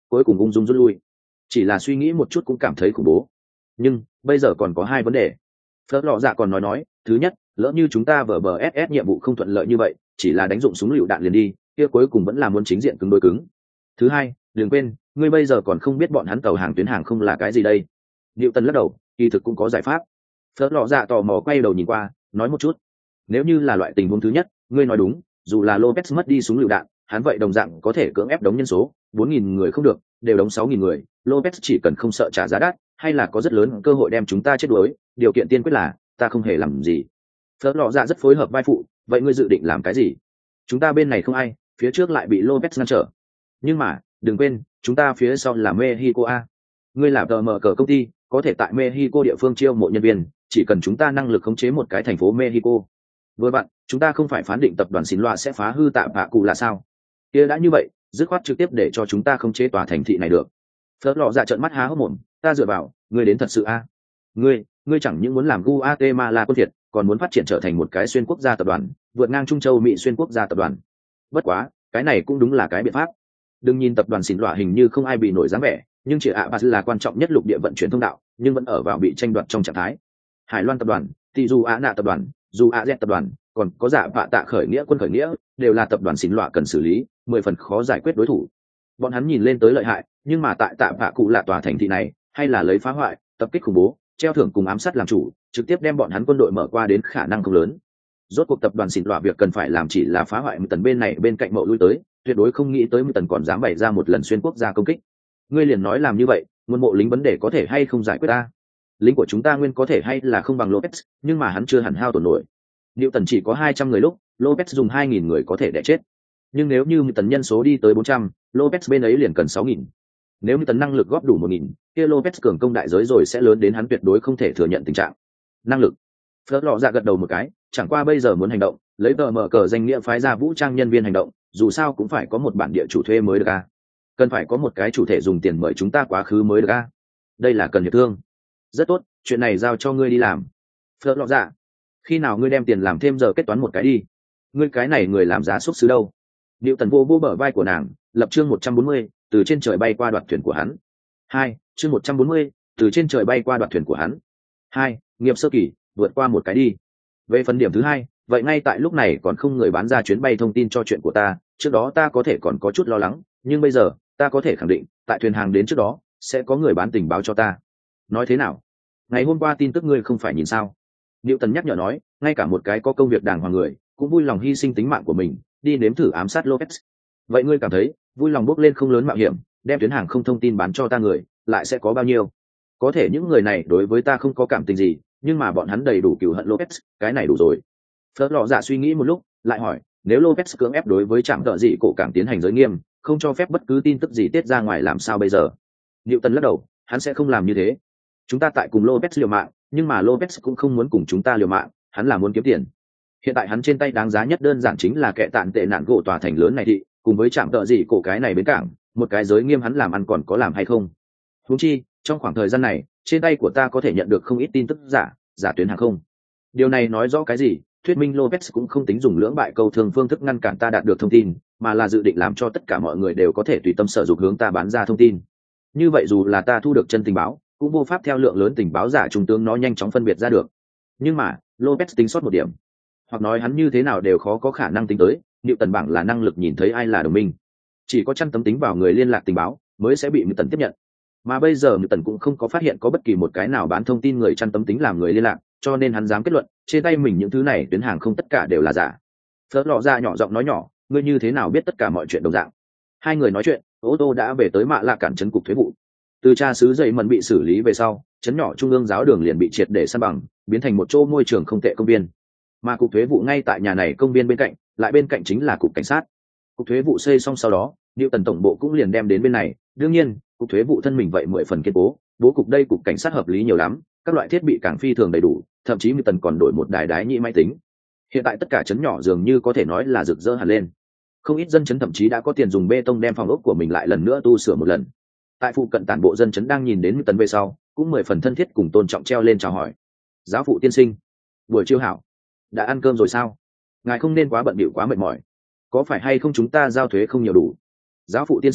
cuối cùng ung dung rút lui. Chỉ là suy nghĩ một chút cũng cảm thấy khủng bố. Nhưng bây giờ còn có hai vấn đề. Phớt lọ dạ còn nói nói, thứ nhất, lỡ như chúng ta vờ bờ ép ép nhiệm vụ không thuận lợi như vậy, chỉ là đánh dụng súng lựu đạn liền đi, kia cuối cùng vẫn là muốn chính diện cứng đối cứng. Thứ hai, đừng quên, ngươi bây giờ còn không biết bọn hắn tàu hàng tuyến hàng không là cái gì đây. Diệu Tân lắc đầu, kỳ thực cũng có giải pháp. Phớt lọ dạ tò mò quay đầu nhìn qua, nói một chút. Nếu như là loại tình huống thứ nhất, ngươi nói đúng, dù là Lopez mất đi súng lựu đạn, hắn vậy đồng dạng có thể cưỡng ép đóng nhân số, bốn nghìn người không được, đều đóng sáu nghìn người, Lopez chỉ cần không sợ trả giá đắt, hay là có rất lớn cơ hội đem chúng ta chết đuối, điều kiện tiên quyết là ta không hề làm gì. Phớt lọ dạ rất phối hợp vai phụ, vậy ngươi dự định làm cái gì? Chúng ta bên này không ai, phía trước lại bị Lopez ngăn trở. Nhưng mà, đừng quên, chúng ta phía sau là Mexico a. Ngươi là tờ mở cờ công ty, có thể tại Mexico địa phương chiêu mộ nhân viên, chỉ cần chúng ta năng lực khống chế một cái thành phố Mexico. Với bạn, chúng ta không phải phán định tập đoàn Xín Loa sẽ phá hư tạm bạ cụ là sao? Kia đã như vậy, dứt khoát trực tiếp để cho chúng ta khống chế tòa thành thị này được. Phớt lọ dạ trợn mắt há hốc mồm, ta dựa vào, ngươi đến thật sự a? Ngươi, ngươi chẳng những muốn làm Guatemala quân thiệt, còn muốn phát triển trở thành một cái xuyên quốc gia tập đoàn, vượt ngang Trung Châu Mỹ xuyên quốc gia tập đoàn. Bất quá, cái này cũng đúng là cái biện pháp. Đừng nhìn tập đoàn Xín Loa hình như không ai bị nổi dáng vẻ, nhưng chỉ ạ bà là quan trọng nhất lục địa vận chuyển thông đạo, nhưng vẫn ở vào bị tranh đoạt trong trạng thái. Hải Loan tập đoàn, thì dù Á Nạ tập đoàn, dù A Z tập đoàn, còn có giả vạ tạ khởi nghĩa quân khởi nghĩa, đều là tập đoàn Xín Loa cần xử lý, mười phần khó giải quyết đối thủ. Bọn hắn nhìn lên tới lợi hại, nhưng mà tại tạm vạ cụ là tòa thành thị này, hay là lấy phá hoại, tập kích khủng bố, treo thưởng cùng ám sát làm chủ, trực tiếp đem bọn hắn quân đội mở qua đến khả năng không lớn. Rốt cuộc tập đoàn Xín Loa việc cần phải làm chỉ là phá hoại một tần bên này bên cạnh mậu lui tới, tuyệt đối không nghĩ tới một tần còn dám bày ra một lần xuyên quốc gia công kích. Ngươi liền nói làm như vậy, nguồn mộ lính vấn đề có thể hay không giải quyết ta? Lính của chúng ta nguyên có thể hay là không bằng Lopez, nhưng mà hắn chưa hẳn hao tổn nổi. Newton chỉ có hai trăm người lúc, Lopez dùng hai nghìn người có thể đẻ chết. Nhưng nếu như một tần nhân số đi tới bốn trăm, Lopez bên ấy liền cần sáu nghìn. Nếu như tần năng lực góp đủ một nghìn, kia Lopez cường công đại giới rồi sẽ lớn đến hắn tuyệt đối không thể thừa nhận tình trạng. Năng lực. Phớt lọ dạ gật đầu một cái, chẳng qua bây giờ muốn hành động, lấy tờ mở cờ danh nghĩa phái ra vũ trang nhân viên hành động, dù sao cũng phải có một bản địa chủ thuê mới được a. Cần phải có một cái chủ thể dùng tiền mời chúng ta quá khứ mới được a. Đây là cần hiệp thương. Rất tốt, chuyện này giao cho ngươi đi làm. Phớt lọ dạ, khi nào ngươi đem tiền làm thêm giờ kết toán một cái đi. Ngươi cái này người làm giá xúc xứ đâu? Diệu Tần vô vô bờ vai của nàng, lập chương một trăm bốn mươi, từ trên trời bay qua đoạt thuyền của hắn. Hai, chương một trăm bốn mươi, từ trên trời bay qua đoạt thuyền của hắn. Hai, nghiệp sơ kỳ, vượt qua một cái đi. Về phần điểm thứ hai, vậy ngay tại lúc này còn không người bán ra chuyến bay thông tin cho chuyện của ta, trước đó ta có thể còn có chút lo lắng, nhưng bây giờ, ta có thể khẳng định, tại thuyền hàng đến trước đó, sẽ có người bán tình báo cho ta. Nói thế nào? Ngày hôm qua tin tức ngươi không phải nhìn sao? Diệu Tần nhắc nhở nói, ngay cả một cái có công việc đàng hoàng người, cũng vui lòng hy sinh tính mạng của mình, đi nếm thử ám sát Lopez. Vậy ngươi cảm thấy, vui lòng bước lên không lớn mạo hiểm, đem tuyến hàng không thông tin bán cho ta người, lại sẽ có bao nhiêu? Có thể những người này đối với ta không có cảm tình gì, nhưng mà bọn hắn đầy đủ cừu hận Lopez, cái này đủ rồi. Phớt lọ dạ suy nghĩ một lúc, lại hỏi, nếu Lopez cưỡng ép đối với trạm tợ dị cổ cảng tiến hành giới nghiêm, không cho phép bất cứ tin tức gì tiết ra ngoài làm sao bây giờ? Diệu Tần lắc đầu, hắn sẽ không làm như thế. Chúng ta tại cùng Lopez liều mạng, nhưng mà Lopez cũng không muốn cùng chúng ta liều mạng, hắn là muốn kiếm tiền. Hiện tại hắn trên tay đáng giá nhất đơn giản chính là kẻ tạn tệ nạn gỗ tòa thành lớn này thị, cùng với trạm tợ dị cổ cái này bến cảng, một cái giới nghiêm hắn làm ăn còn có làm hay không? Huống chi, trong khoảng thời gian này, trên tay của ta có thể nhận được không ít tin tức giả, giả tuyến hàng không. Điều này nói rõ cái gì? Thuyết minh Lopez cũng không tính dùng lưỡng bại câu thường phương thức ngăn cản ta đạt được thông tin, mà là dự định làm cho tất cả mọi người đều có thể tùy tâm sở dục hướng ta bán ra thông tin. Như vậy dù là ta thu được chân tình báo, cũng vô pháp theo lượng lớn tình báo giả trung tướng nó nhanh chóng phân biệt ra được. Nhưng mà, Lopez tính sót một điểm, hoặc nói hắn như thế nào đều khó có khả năng tính tới, Niệu Tần bảng là năng lực nhìn thấy ai là đồng minh. Chỉ có chăn tấm tính vào người liên lạc tình báo mới sẽ bị Niệu Tần tiếp nhận. Mà bây giờ Niệu Tần cũng không có phát hiện có bất kỳ một cái nào bán thông tin người chăn tấm tính làm người liên lạc, cho nên hắn dám kết luận, trên tay mình những thứ này tuyến hàng không tất cả đều là giả. Phớt lọ ra nhỏ giọng nói nhỏ, ngươi như thế nào biết tất cả mọi chuyện đồng dạng? Hai người nói chuyện, ô tô đã về tới mạ lạ cản trấn cục thuế vụ. Từ cha xứ dậy mần bị xử lý về sau, trấn nhỏ trung ương giáo đường liền bị triệt để san bằng, biến thành một chỗ môi trường không tệ công viên. Mà cục thuế vụ ngay tại nhà này công viên bên cạnh, lại bên cạnh chính là cục cảnh sát. Cục thuế vụ xây xong sau đó, Niệu Tần tổng bộ cũng liền đem đến bên này. Đương nhiên, cục thuế vụ thân mình vậy mười phần kiên cố, bố cục đây cục cảnh sát hợp lý nhiều lắm, các loại thiết bị càng phi thường đầy đủ, thậm chí Niệu Tần còn đổi một đài đái nhĩ máy tính. Hiện tại tất cả trấn nhỏ dường như có thể nói là rực rỡ hẳn lên. Không ít dân trấn thậm chí đã có tiền dùng bê tông đem phòng ốc của mình lại lần nữa tu sửa một lần. Tại phụ cận tản bộ dân trấn đang nhìn đến Niệu Tần về sau, cũng mười phần thân thiết cùng tôn trọng treo lên chào hỏi. Giáo phụ tiên sinh, buổi chiều hảo. Đã ăn cơm rồi sao? Ngài không nên quá bận bịu quá mệt mỏi. Có phải hay không chúng ta giao thuế không nhiều đủ? Giáo phụ tiên sinh,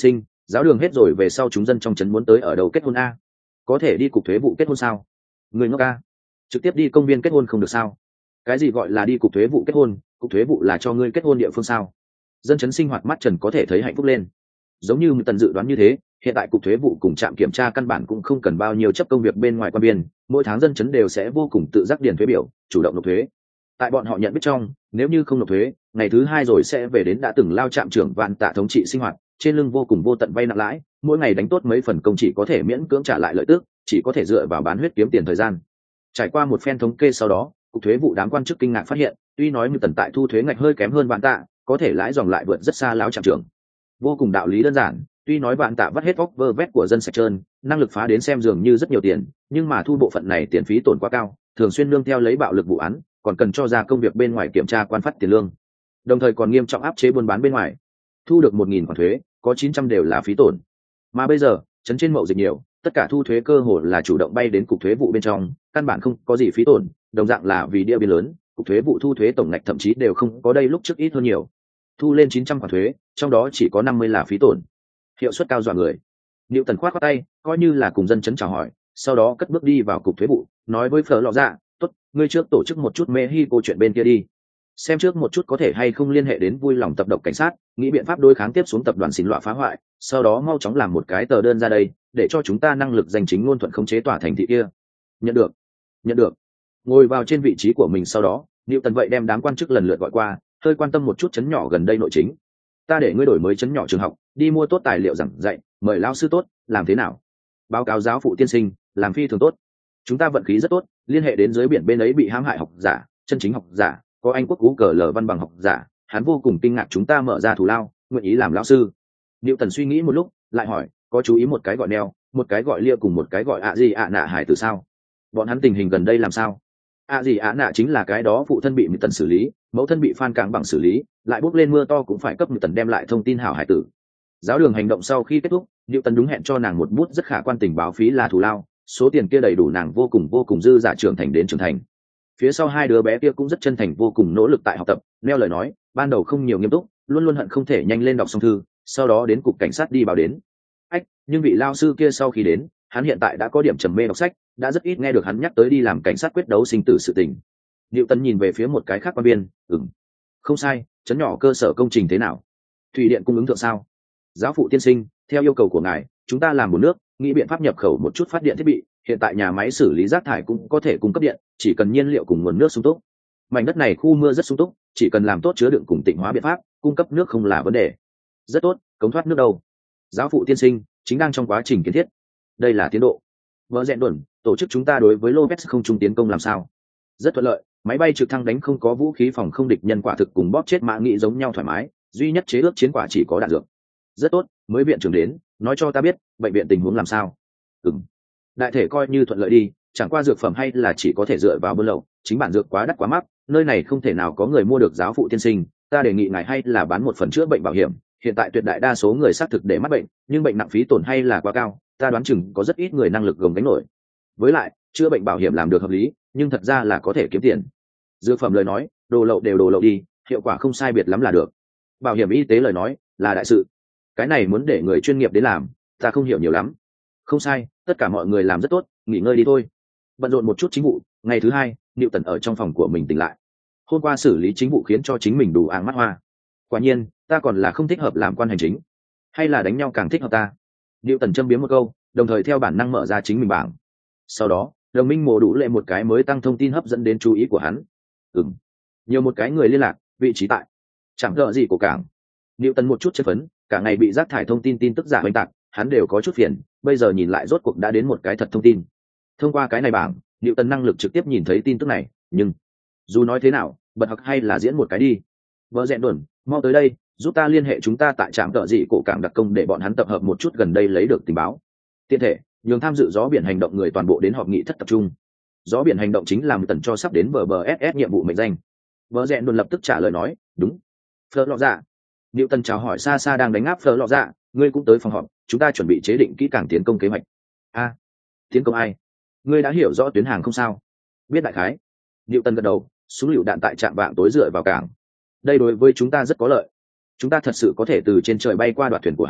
Giáo đường hết rồi về sau chúng dân trong trấn muốn tới ở đâu kết hôn a? Có thể đi cục thuế vụ kết hôn sao? Người ngốc a, trực tiếp đi công viên kết hôn không được sao? Cái gì gọi là đi cục thuế vụ kết hôn? Cục thuế vụ là cho ngươi kết hôn địa phương sao? Dân chấn sinh hoạt mắt trần có thể thấy hạnh phúc lên. Giống như Tần dự đoán như thế, hiện tại cục thuế vụ cùng trạm kiểm tra căn bản cũng không cần bao nhiêu chấp công việc bên ngoài quan biên, mỗi tháng dân chấn đều sẽ vô cùng tự giác điền thuế biểu, chủ động nộp thuế. Tại bọn họ nhận biết trong, nếu như không nộp thuế, ngày thứ hai rồi sẽ về đến đã từng lao trạm trưởng Vạn Tạ thống trị sinh hoạt, trên lưng vô cùng vô tận vay nặng lãi, mỗi ngày đánh tốt mấy phần công chỉ có thể miễn cưỡng trả lại lợi tức, chỉ có thể dựa vào bán huyết kiếm tiền thời gian. Trải qua một phen thống kê sau đó, cục thuế vụ đám quan chức kinh ngạc phát hiện, tuy nói như Tần tại thu thuế ngạch hơi kém hơn Vạn Tạ, có thể lãi dòng lại vượt rất xa lão trạm trưởng. Vô cùng đạo lý đơn giản, tuy nói Vạn Tạ vắt hết vóc vơ vét của dân sạch trơn, năng lực phá đến xem dường như rất nhiều tiền, nhưng mà thu bộ phận này tiền phí tổn quá cao, thường xuyên nương theo lấy bạo lực vụ án, còn cần cho ra công việc bên ngoài kiểm tra quan phát tiền lương, đồng thời còn nghiêm trọng áp chế buôn bán bên ngoài. Thu được một nghìn khoản thuế, có chín trăm đều là phí tổn. Mà bây giờ, trấn trên mậu dịch nhiều, tất cả thu thuế cơ hội là chủ động bay đến cục thuế vụ bên trong, căn bản không có gì phí tổn, đồng dạng là vì địa biên lớn, cục thuế vụ thu thuế tổng ngạch thậm chí đều không có đây lúc trước ít hơn nhiều. Thu lên chín trăm khoản thuế, trong đó chỉ có năm mươi là phí tổn. Hiệu suất cao dọa người. Liệu Tần khoát khoát tay, coi như là cùng dân chấn chào hỏi, sau đó cất bước đi vào cục thuế vụ, nói với Phở Lọ Dạ, "Tốt, ngươi trước tổ chức một chút Mexico chuyện bên kia đi. Xem trước một chút có thể hay không liên hệ đến vui lòng tập độc cảnh sát, nghĩ biện pháp đối kháng tiếp xuống tập đoàn xỉn loạ phá hoại, sau đó mau chóng làm một cái tờ đơn ra đây, để cho chúng ta năng lực giành chính ngôn thuận khống chế tòa thành thị kia." Nhận được, nhận được. Ngồi vào trên vị trí của mình sau đó, Liệu Tần vậy đem đám quan chức lần lượt gọi qua, hơi quan tâm một chút chấn nhỏ gần đây nội chính. Ta để ngươi đổi mới chấn nhỏ trường học, đi mua tốt tài liệu giảng dạy, mời lao sư tốt, làm thế nào? Báo cáo giáo phụ tiên sinh, làm phi thường tốt. Chúng ta vận khí rất tốt, liên hệ đến dưới biển bên ấy bị hãm hại học giả, chân chính học giả, có anh quốc cú cờ lờ văn bằng học giả, hắn vô cùng kinh ngạc chúng ta mở ra thù lao, nguyện ý làm lão sư. Liệu Tần suy nghĩ một lúc, lại hỏi, có chú ý một cái gọi neo, một cái gọi lia cùng một cái gọi ạ gì ạ nạ hải từ sao? Bọn hắn tình hình gần đây làm sao? ạ gì ạ nạ chính là cái đó phụ thân bị Mị Tần xử lý, mẫu thân bị Phan Cảng bằng xử lý, lại bốc lên mưa to cũng phải cấp Mị Tần đem lại thông tin hảo hải tử. Giáo đường hành động sau khi kết thúc, Liệu Tần đúng hẹn cho nàng một bút rất khả quan tình báo phí là thù lao, số tiền kia đầy đủ nàng vô cùng vô cùng dư giả trưởng thành đến trưởng thành. Phía sau hai đứa bé kia cũng rất chân thành vô cùng nỗ lực tại học tập, neo lời nói, ban đầu không nhiều nghiêm túc, luôn luôn hận không thể nhanh lên đọc xong thư, sau đó đến cục cảnh sát đi báo đến. Ách, nhưng vị lao sư kia sau khi đến, hắn hiện tại đã có điểm trầm mê đọc sách, đã rất ít nghe được hắn nhắc tới đi làm cảnh sát quyết đấu sinh tử sự tình. Liệu Tần nhìn về phía một cái khác quan viên, ừm, không sai, chấn nhỏ cơ sở công trình thế nào? Thủy điện cung ứng thượng sao? Giáo phụ tiên sinh, theo yêu cầu của ngài, chúng ta làm một nước, nghĩ biện pháp nhập khẩu một chút phát điện thiết bị, hiện tại nhà máy xử lý rác thải cũng có thể cung cấp điện, chỉ cần nhiên liệu cùng nguồn nước sung túc. Mảnh đất này khu mưa rất sung túc, chỉ cần làm tốt chứa đựng cùng tịnh hóa biện pháp, cung cấp nước không là vấn đề. Rất tốt, cống thoát nước đâu? Giáo phụ tiên sinh, chính đang trong quá trình kiến thiết. Đây là tiến độ. Vợ rèn đuẩn, tổ chức chúng ta đối với Lopez không trung tiến công làm sao? Rất thuận lợi, máy bay trực thăng đánh không có vũ khí phòng không địch nhân quả thực cùng bóp chết mã nghị giống nhau thoải mái, duy nhất chế ước chiến quả chỉ có đạn dược. Rất tốt, mới viện trưởng đến, nói cho ta biết bệnh viện tình huống làm sao. Ừm, đại thể coi như thuận lợi đi, chẳng qua dược phẩm hay là chỉ có thể dựa vào buôn lậu, chính bản dược quá đắt quá mắc, nơi này không thể nào có người mua được. Giáo phụ tiên sinh, ta đề nghị ngài hay là bán một phần chữa bệnh bảo hiểm, hiện tại tuyệt đại đa số người xác thực để mắc bệnh, nhưng bệnh nặng phí tổn hay là quá cao, ta đoán chừng có rất ít người năng lực gồng gánh nổi. Với lại chữa bệnh bảo hiểm làm được hợp lý, nhưng thật ra là có thể kiếm tiền. Dược phẩm lời nói, đồ lậu đều đồ lậu đi, hiệu quả không sai biệt lắm là được. Bảo hiểm y tế lời nói, là đại sự, cái này muốn để người chuyên nghiệp đến làm, ta không hiểu nhiều lắm. Không sai, tất cả mọi người làm rất tốt, nghỉ ngơi đi thôi. Bận rộn một chút chính vụ. Ngày thứ hai, Liệu Tần ở trong phòng của mình tỉnh lại. Hôm qua xử lý chính vụ khiến cho chính mình đủ áng mắt hoa. Quả nhiên, ta còn là không thích hợp làm quan hành chính, hay là đánh nhau càng thích hợp ta. Liệu Tần châm biếm một câu, đồng thời theo bản năng mở ra chính mình bảng. Sau đó, đồng minh mổ đủ lệ một cái mới tăng thông tin hấp dẫn đến chú ý của hắn. Ừm, nhiều một cái người liên lạc, vị trí tại chẳng gợ gì của cảng. Liệu Tần một chút chất phấn, cả ngày bị rác thải thông tin tin tức giả oanh tạc, hắn đều có chút phiền, bây giờ nhìn lại rốt cuộc đã đến một cái thật thông tin. Thông qua cái này bảng, Liệu Tần năng lực trực tiếp nhìn thấy tin tức này, nhưng dù nói thế nào, bật học hay là diễn một cái đi. Vợ rèn đuẩn, mau tới đây, giúp ta liên hệ chúng ta tại trạm tợ dị cổ cảng đặc công để bọn hắn tập hợp một chút gần đây lấy được tình báo. Tiện thể, nhường tham dự gió biển hành động người toàn bộ đến họp nghị thất tập trung. Gió biển hành động chính là một tần cho sắp đến bờ bờ ép ép nhiệm vụ mệnh danh. Vợ rèn đuẩn lập tức trả lời nói, đúng. Phở Lọ Dạ. Liệu Tần chào hỏi xa xa đang đánh áp Phở Lọ Dạ, ngươi cũng tới phòng họp, chúng ta chuẩn bị chế định kỹ càng tiến công kế hoạch. A, tiến công ai? Ngươi đã hiểu rõ tuyến hàng không sao? Biết đại khái. Liệu Tần gật đầu, súng lựu đạn tại trạm vạng tối dựa vào cảng. Đây đối với chúng ta rất có lợi. Chúng ta thật sự có thể từ trên trời bay qua đoạt thuyền của hắn,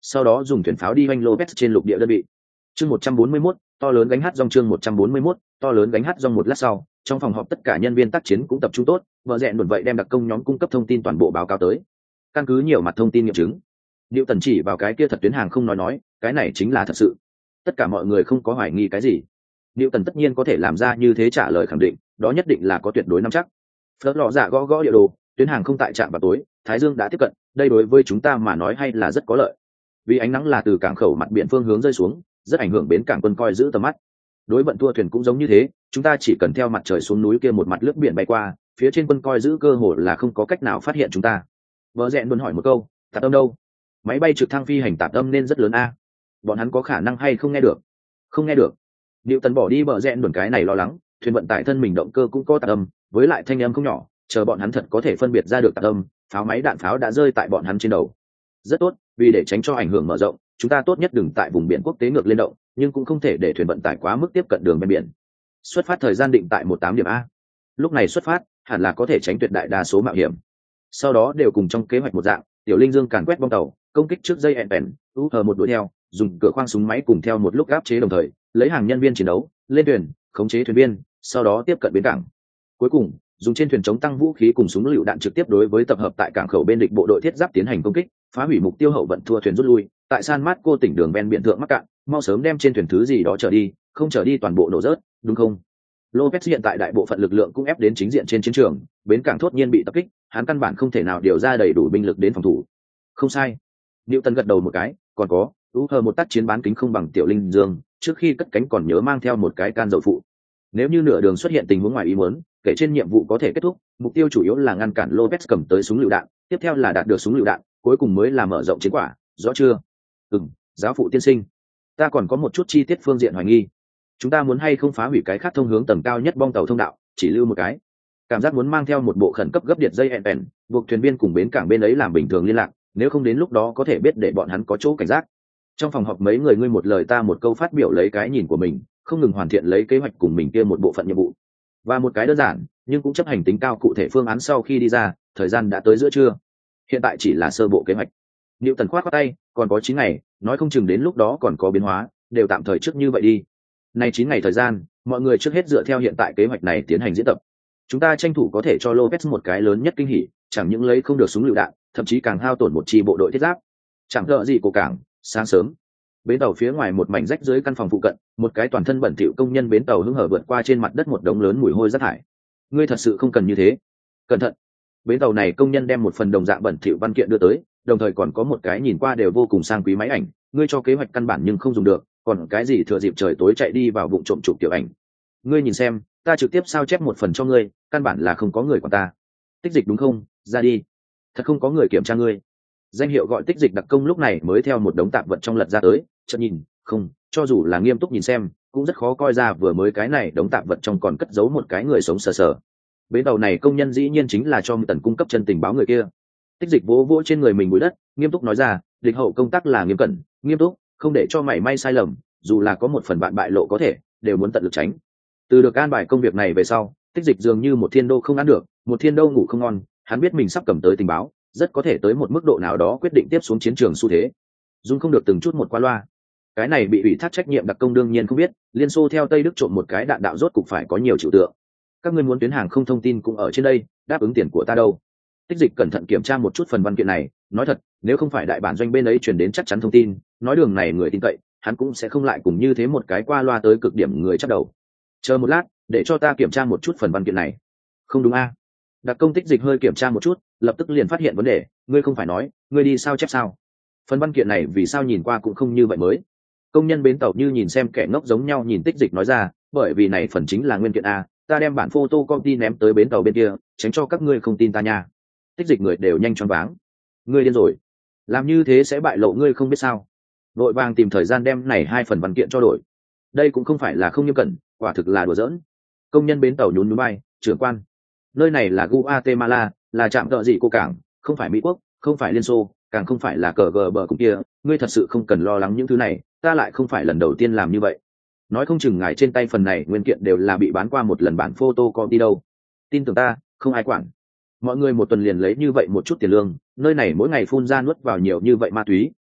sau đó dùng thuyền pháo đi hoanh Lopez trên lục địa đơn vị. Chương một trăm bốn mươi mốt, to lớn gánh hát dòng chương một trăm bốn mươi mốt, to lớn gánh hát dòng một lát sau, trong phòng họp tất cả nhân viên tác chiến cũng tập trung tốt, vợ rẹn đồn vậy đem đặc công nhóm cung cấp thông tin toàn bộ báo cáo tới. Căn cứ nhiều mặt thông tin nghiệm chứng, Diệu Tần chỉ vào cái kia thật tuyến hàng không nói nói, cái này chính là thật sự. Tất cả mọi người không có hoài nghi cái gì. Diệu Tần tất nhiên có thể làm ra như thế trả lời khẳng định, đó nhất định là có tuyệt đối nắm chắc. Phớt lọ dạ gõ gõ địa đồ, tuyến hàng không tại trạm vào tối, Thái Dương đã tiếp cận, đây đối với chúng ta mà nói hay là rất có lợi. Vì ánh nắng là từ cảng khẩu mặt biển phương hướng rơi xuống, rất ảnh hưởng đến cảng quân coi giữ tầm mắt. Đối vận thua thuyền cũng giống như thế, chúng ta chỉ cần theo mặt trời xuống núi kia một mặt lướt biển bay qua, phía trên quân coi giữ cơ hồ là không có cách nào phát hiện chúng ta. Vợ rẹn luôn hỏi một câu, tạp âm đâu? Máy bay trực thăng phi hành tạp âm nên rất lớn a. Bọn hắn có khả năng hay không nghe được? Không nghe được. Diệu Tần bỏ đi bờ rẽn đồn cái này lo lắng, thuyền vận tải thân mình động cơ cũng có tạp âm, với lại thanh âm không nhỏ, chờ bọn hắn thật có thể phân biệt ra được tạp âm, pháo máy đạn pháo đã rơi tại bọn hắn trên đầu. Rất tốt, vì để tránh cho ảnh hưởng mở rộng, chúng ta tốt nhất đừng tại vùng biển quốc tế ngược lên động, nhưng cũng không thể để thuyền vận tải quá mức tiếp cận đường ven biển. Xuất phát thời gian định tại một tám điểm a. Lúc này xuất phát, hẳn là có thể tránh tuyệt đại đa số mạo hiểm. Sau đó đều cùng trong kế hoạch một dạng, Tiểu Linh Dương càn quét bom tàu, công kích trước dây ẹn u hờ một đuổi theo, dùng cửa khoang súng máy cùng theo một lúc áp chế đồng thời, lấy hàng nhân viên chiến đấu, lên thuyền, khống chế thuyền viên, sau đó tiếp cận bến cảng. Cuối cùng, dùng trên thuyền chống tăng vũ khí cùng súng lựu đạn trực tiếp đối với tập hợp tại cảng khẩu bên địch bộ đội thiết giáp tiến hành công kích, phá hủy mục tiêu hậu vận thua thuyền rút lui. Tại San Marco tỉnh đường ven biển thượng mắc cạn, mau sớm đem trên thuyền thứ gì đó trở đi, không trở đi toàn bộ nổ rớt, đúng không? Lopez hiện tại đại bộ phận lực lượng cũng ép đến chính diện trên chiến trường, bến cảng thốt nhiên bị tập kích, hắn căn bản không thể nào điều ra đầy đủ binh lực đến phòng thủ. Không sai. Newton gật đầu một cái, còn có, u hờ một tác chiến bán kính không bằng Tiểu Linh Dương, trước khi cất cánh còn nhớ mang theo một cái can dầu phụ. Nếu như nửa đường xuất hiện tình huống ngoài ý muốn, kể trên nhiệm vụ có thể kết thúc, mục tiêu chủ yếu là ngăn cản Lopez cầm tới súng lựu đạn, tiếp theo là đạt được súng lựu đạn, cuối cùng mới là mở rộng chiến quả, rõ chưa? Ừm, giáo phụ tiên sinh. Ta còn có một chút chi tiết phương diện hoài nghi. Chúng ta muốn hay không phá hủy cái khác thông hướng tầng cao nhất bong tàu thông đạo, chỉ lưu một cái. Cảm giác muốn mang theo một bộ khẩn cấp gấp điện dây hẹn bèn, buộc thuyền viên cùng bến cảng bên ấy làm bình thường liên lạc, nếu không đến lúc đó có thể biết để bọn hắn có chỗ cảnh giác. Trong phòng họp mấy người ngươi một lời ta một câu phát biểu lấy cái nhìn của mình, không ngừng hoàn thiện lấy kế hoạch cùng mình kia một bộ phận nhiệm vụ. Và một cái đơn giản, nhưng cũng chấp hành tính cao cụ thể phương án sau khi đi ra, thời gian đã tới giữa trưa. Hiện tại chỉ là sơ bộ kế hoạch. Newton khoát khoát tay, còn có chín ngày, nói không chừng đến lúc đó còn có biến hóa, đều tạm thời trước như vậy đi. Nay chín ngày thời gian, mọi người trước hết dựa theo hiện tại kế hoạch này tiến hành diễn tập. Chúng ta tranh thủ có thể cho Lopez một cái lớn nhất kinh hỉ, chẳng những lấy không được súng lựu đạn, thậm chí càng hao tổn một chi bộ đội thiết giáp. Chẳng đợi gì của cảng, sáng sớm, bến tàu phía ngoài một mảnh rách dưới căn phòng phụ cận, một cái toàn thân bẩn thỉu công nhân bến tàu hứng hở vượt qua trên mặt đất một đống lớn mùi hôi rác thải. Ngươi thật sự không cần như thế. Cẩn thận. Bến tàu này công nhân đem một phần đồng dạng bẩn thỉu văn kiện đưa tới, đồng thời còn có một cái nhìn qua đều vô cùng sang quý máy ảnh, ngươi cho kế hoạch căn bản nhưng không dùng được, còn cái gì thừa dịp trời tối chạy đi vào vụ trộm chụp tiểu ảnh. Ngươi nhìn xem, ta trực tiếp sao chép một phần cho ngươi, căn bản là không có người của ta. Tích dịch đúng không? Ra đi. Thật không có người kiểm tra ngươi. Danh hiệu gọi tích dịch đặc công lúc này mới theo một đống tạp vật trong lật ra tới, chợt nhìn, không, cho dù là nghiêm túc nhìn xem, cũng rất khó coi ra vừa mới cái này đống tạp vật trong còn cất giấu một cái người sống sờ sờ. Bến tàu này công nhân dĩ nhiên chính là cho Tần cung cấp chân tình báo người kia. Tích dịch vỗ vỗ trên người mình bụi đất, nghiêm túc nói ra, địch hậu công tác là nghiêm cẩn, nghiêm túc, không để cho mảy may sai lầm, dù là có một phần bạn bại lộ có thể, đều muốn tận lực tránh. Từ được an bài công việc này về sau, tích dịch dường như một thiên đô không ăn được, một thiên đô ngủ không ngon, hắn biết mình sắp cầm tới tình báo, rất có thể tới một mức độ nào đó quyết định tiếp xuống chiến trường xu thế. Dung không được từng chút một qua loa. Cái này bị ủy thác trách nhiệm đặc công đương nhiên không biết, Liên Xô theo Tây Đức trộm một cái đạn đạo rốt cục phải có nhiều chịu tượng. Các ngươi muốn tuyến hàng không thông tin cũng ở trên đây, đáp ứng tiền của ta đâu. Tích dịch cẩn thận kiểm tra một chút phần văn kiện này, nói thật, nếu không phải đại bản doanh bên ấy truyền đến chắc chắn thông tin, nói đường này người tin cậy, hắn cũng sẽ không lại cùng như thế một cái qua loa tới cực điểm người chấp đầu. Chờ một lát, để cho ta kiểm tra một chút phần văn kiện này. Không đúng a? À? Đặc công tích dịch hơi kiểm tra một chút, lập tức liền phát hiện vấn đề, ngươi không phải nói, ngươi đi sao chép sao? Phần văn kiện này vì sao nhìn qua cũng không như vậy mới? Công nhân bến tàu như nhìn xem kẻ ngốc giống nhau nhìn tích dịch nói ra, bởi vì này phần chính là nguyên kiện a, ta đem bản photocopy ném tới bến tàu bên kia, tránh cho các ngươi không tin ta nha. Tích dịch người đều nhanh choáng váng. Ngươi điên rồi, làm như thế sẽ bại lộ ngươi không biết sao? Vội vàng tìm thời gian đem này hai phần văn kiện cho đổi. Đây cũng không phải là không nghiêm cẩn, quả thực là đùa giỡn. Công nhân bến tàu nhún nhún bay, trưởng quan, nơi này là Guatemala, là trạm tợ gì cô cảng, không phải Mỹ quốc, không phải Liên Xô, càng không phải là cờ gờ bờ cùng kia, ngươi thật sự không cần lo lắng những thứ này, ta lại không phải lần đầu tiên làm như vậy. Nói không chừng ngài trên tay phần này nguyên kiện đều là bị bán qua một lần bản photocopy đâu. Tin tưởng ta, không ai quản. Mọi người một tuần liền lấy như vậy một chút tiền lương, nơi này mỗi ngày phun ra nuốt vào nhiều như vậy ma túy,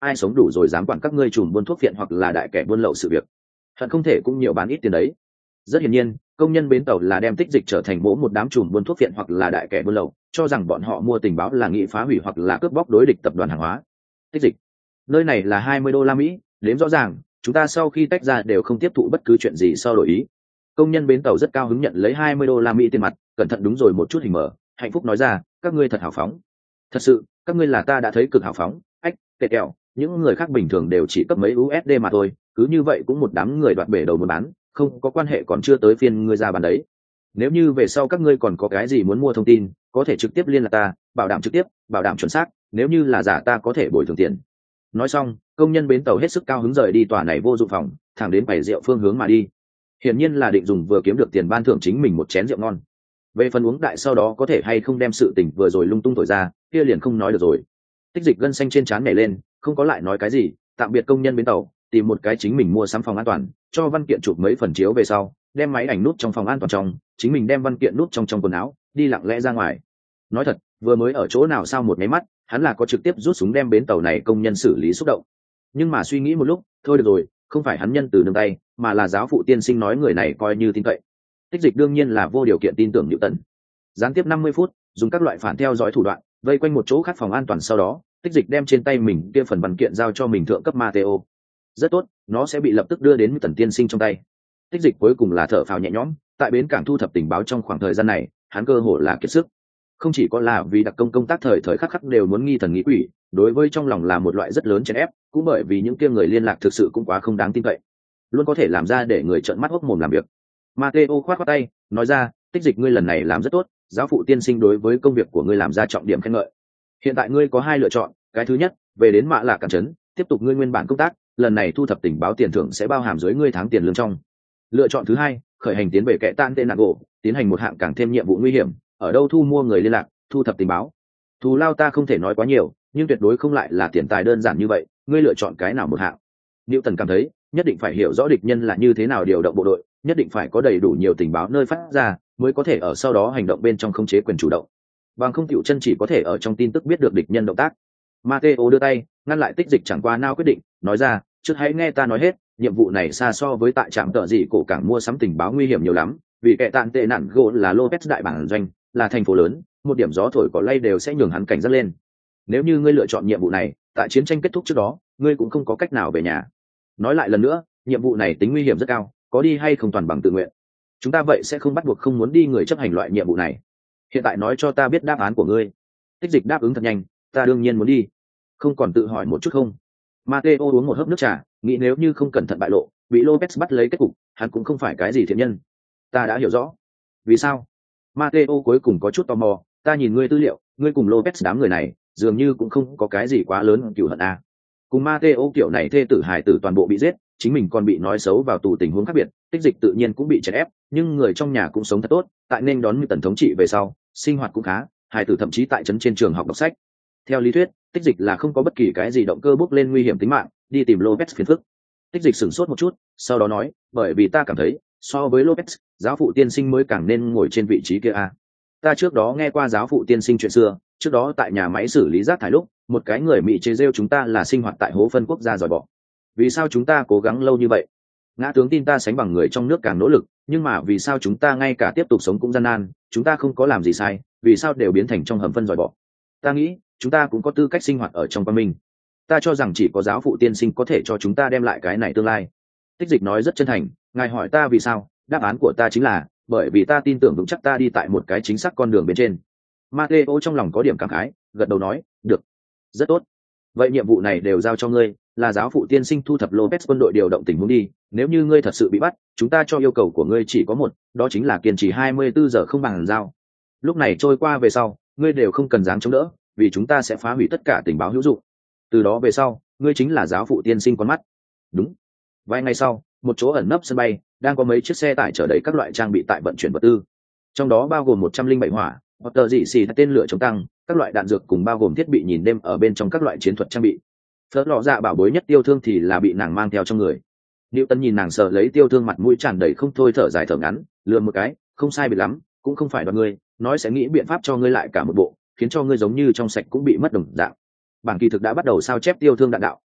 ai sống đủ rồi dám quản các ngươi trùm buôn thuốc phiện hoặc là đại kẻ buôn lậu sự việc. Hận không thể cũng nhiều bán ít tiền đấy. Rất hiển nhiên, công nhân bến tàu là đem Tích Dịch trở thành mỗ một đám trùm buôn thuốc phiện hoặc là đại kẻ buôn lậu, cho rằng bọn họ mua tình báo là nghị phá hủy hoặc là cướp bóc đối địch tập đoàn hàng hóa. Tích Dịch, nơi này là hai mươi đô la Mỹ, đếm rõ ràng, chúng ta sau khi tách ra đều không tiếp thụ bất cứ chuyện gì sau đổi ý. Công nhân bến tàu rất cao hứng nhận lấy hai mươi đô la Mỹ tiền mặt, cẩn thận đúng rồi một chút hình mở, hạnh phúc nói ra, các ngươi thật hào phóng. Thật sự, các ngươi là ta đã thấy cực hào phóng. Ách, tệ kẹo, những người khác bình thường đều chỉ cấp mấy u ét đê mà thôi, cứ như vậy cũng một đám người đoạt bể đầu muốn bán, không có quan hệ còn chưa tới phiên ngươi ra bán đấy. Nếu như về sau các ngươi còn có cái gì muốn mua thông tin, có thể trực tiếp liên lạc ta, bảo đảm trực tiếp, bảo đảm chuẩn xác, nếu như là giả ta có thể bồi thường tiền. Nói xong, công nhân bến tàu hết sức cao hứng rời đi tòa này vô dụng phòng, thẳng đến quầy rượu phương hướng mà đi. Hiển nhiên là định dùng vừa kiếm được tiền ban thưởng chính mình một chén rượu ngon. Về phần uống đại sau đó có thể hay không đem sự tình vừa rồi lung tung thổi ra, kia liền không nói được rồi. Tích Dịch gân xanh trên trán nhảy lên, không có lại nói cái gì, tạm biệt công nhân bến tàu, tìm một cái chính mình mua sắm phòng an toàn, cho văn kiện chụp mấy phần chiếu về sau, đem máy ảnh nút trong phòng an toàn trong, chính mình đem văn kiện nút trong trong quần áo, đi lặng lẽ ra ngoài. Nói thật, vừa mới ở chỗ nào sao một máy mắt, hắn là có trực tiếp rút súng đem bến tàu này công nhân xử lý xúc động. Nhưng mà suy nghĩ một lúc, thôi được rồi, không phải hắn nhân từ nương tay, mà là giáo phụ tiên sinh nói người này coi như tin cậy. Tích Dịch đương nhiên là vô điều kiện tin tưởng Diệu Tần. Gián tiếp năm mươi phút, dùng các loại phản theo dõi thủ đoạn, vây quanh một chỗ khác phòng an toàn, sau đó Tích Dịch đem trên tay mình kia phần văn kiện giao cho mình thượng cấp Mateo. Rất tốt, nó sẽ bị lập tức đưa đến Tần tiên sinh trong tay. Tích Dịch cuối cùng là thở phào nhẹ nhõm, tại bến cảng thu thập tình báo trong khoảng thời gian này, hắn cơ hồ là kiệt sức. Không chỉ có là vì đặc công công tác thời thời khắc khắc đều muốn nghi thần nghĩ quỷ, đối với trong lòng là một loại rất lớn chèn ép, cũng bởi vì những kia người liên lạc thực sự cũng quá không đáng tin cậy, luôn có thể làm ra để người trợn mắt hốc mồm làm việc. Mateo khoát khoát tay, nói ra, Tích Dịch ngươi lần này làm rất tốt, giáo phụ tiên sinh đối với công việc của ngươi làm ra trọng điểm khen ngợi. Hiện tại ngươi có hai lựa chọn, cái thứ nhất, về đến Mạ Lạ Cảng trấn, tiếp tục ngươi nguyên bản công tác, lần này thu thập tình báo tiền thưởng sẽ bao hàm dưới ngươi tháng tiền lương trong. Lựa chọn thứ hai, khởi hành tiến về kẻ tan tên Nago, tiến hành một hạng càng thêm nhiệm vụ nguy hiểm, ở đâu thu mua người liên lạc, thu thập tình báo. Thù lao ta không thể nói quá nhiều, nhưng tuyệt đối không lại là tiền tài đơn giản như vậy, ngươi lựa chọn cái nào một hạng? Newton cảm thấy, nhất định phải hiểu rõ địch nhân là như thế nào điều động bộ đội, nhất định phải có đầy đủ nhiều tình báo nơi phát ra, mới có thể ở sau đó hành động bên trong khống chế quyền chủ động. Bằng không tiểu chân chỉ có thể ở trong tin tức biết được địch nhân động tác. Mateo đưa tay ngăn lại Tích Dịch chẳng qua nao quyết định, nói ra, trước hãy nghe ta nói hết, nhiệm vụ này xa so với tại trạm tợ gì cổ cảng mua sắm tình báo nguy hiểm nhiều lắm, vì kẻ tạn tệ nạn gỗ là Lopez đại bản doanh, là thành phố lớn, một điểm gió thổi cỏ lay đều sẽ nhường hắn cảnh giác lên. Nếu như ngươi lựa chọn nhiệm vụ này, tại chiến tranh kết thúc trước đó, ngươi cũng không có cách nào về nhà. Nói lại lần nữa, nhiệm vụ này tính nguy hiểm rất cao, có đi hay không toàn bằng tự nguyện. Chúng ta vậy sẽ không bắt buộc không muốn đi người chấp hành loại nhiệm vụ này. Hiện tại nói cho ta biết đáp án của ngươi. Tích Dịch đáp ứng thật nhanh, ta đương nhiên muốn đi. Không còn tự hỏi một chút không? Mateo uống một hớp nước trà, nghĩ nếu như không cẩn thận bại lộ, bị Lopez bắt lấy kết cục, hắn cũng không phải cái gì thiện nhân. Ta đã hiểu rõ. Vì sao? Mateo cuối cùng có chút tò mò, ta nhìn ngươi tư liệu, ngươi cùng Lopez đám người này, dường như cũng không có cái gì quá lớn cừu hận à. Cùng Mateo kiểu này thê tử hài tử toàn bộ bị giết, chính mình còn bị nói xấu vào tù, tình huống khác biệt, Tích Dịch tự nhiên cũng bị chèn ép, nhưng người trong nhà cũng sống thật tốt, tại nên đón như tần thống trị về sau, sinh hoạt cũng khá, hài tử thậm chí tại trấn trên trường học đọc sách. Theo lý thuyết, Tích Dịch là không có bất kỳ cái gì động cơ bốc lên nguy hiểm tính mạng, đi tìm Lopez phiền phức. Tích Dịch sửng sốt một chút, sau đó nói, bởi vì ta cảm thấy, so với Lopez, giáo phụ tiên sinh mới càng nên ngồi trên vị trí kia a. Ta trước đó nghe qua giáo phụ tiên sinh chuyện xưa, trước đó tại nhà máy xử lý rác thải lúc, một cái người Mỹ chế rêu chúng ta là sinh hoạt tại hố phân quốc gia dòi bỏ. Vì sao chúng ta cố gắng lâu như vậy? Ngã tướng tin ta sánh bằng người trong nước càng nỗ lực, nhưng mà vì sao chúng ta ngay cả tiếp tục sống cũng gian nan, chúng ta không có làm gì sai, vì sao đều biến thành trong hầm phân dòi bỏ? Ta nghĩ, chúng ta cũng có tư cách sinh hoạt ở trong văn minh. Ta cho rằng chỉ có giáo phụ tiên sinh có thể cho chúng ta đem lại cái này tương lai. Tích Dịch nói rất chân thành, ngài hỏi ta vì sao, đáp án của ta chính là, bởi vì ta tin tưởng vững chắc ta đi tại một cái chính xác con đường bên trên. Mateo trong lòng có điểm cảm khái, gật đầu nói, được, rất tốt. Vậy nhiệm vụ này đều giao cho ngươi, là giáo phụ tiên sinh thu thập Lopez quân đội điều động tình huống đi, nếu như ngươi thật sự bị bắt, chúng ta cho yêu cầu của ngươi chỉ có một, đó chính là kiên trì hai mươi bốn giờ không bằng giao. Lúc này trôi qua về sau, ngươi đều không cần dáng chống đỡ, vì chúng ta sẽ phá hủy tất cả tình báo hữu dụng. Từ đó về sau, ngươi chính là giáo phụ tiên sinh con mắt. Đúng. Vài ngày sau, một chỗ ẩn nấp sân bay, đang có mấy chiếc xe tải chở đầy các loại trang bị tại vận chuyển vật tư. Trong đó bao gồm một trăm linh bảy hỏa, hoặc tờ dị xì tên lửa chống tăng, các loại đạn dược cùng bao gồm thiết bị nhìn đêm ở bên trong các loại chiến thuật trang bị. Phớt lọ dạ bảo bối nhất Tiêu Thương thì là bị nàng mang theo trong người. Diệu Tấn nhìn nàng sợ lấy Tiêu Thương, mặt mũi tràn đầy không thôi, thở dài thở ngắn, lừa một cái, không sai biệt lắm, cũng không phải đoạt ngươi, nói sẽ nghĩ biện pháp cho ngươi lại cả một bộ, khiến cho ngươi giống như trong sạch cũng bị mất đồng dạng. Bản kỳ thực đã bắt đầu sao chép Tiêu Thương đạn đạo,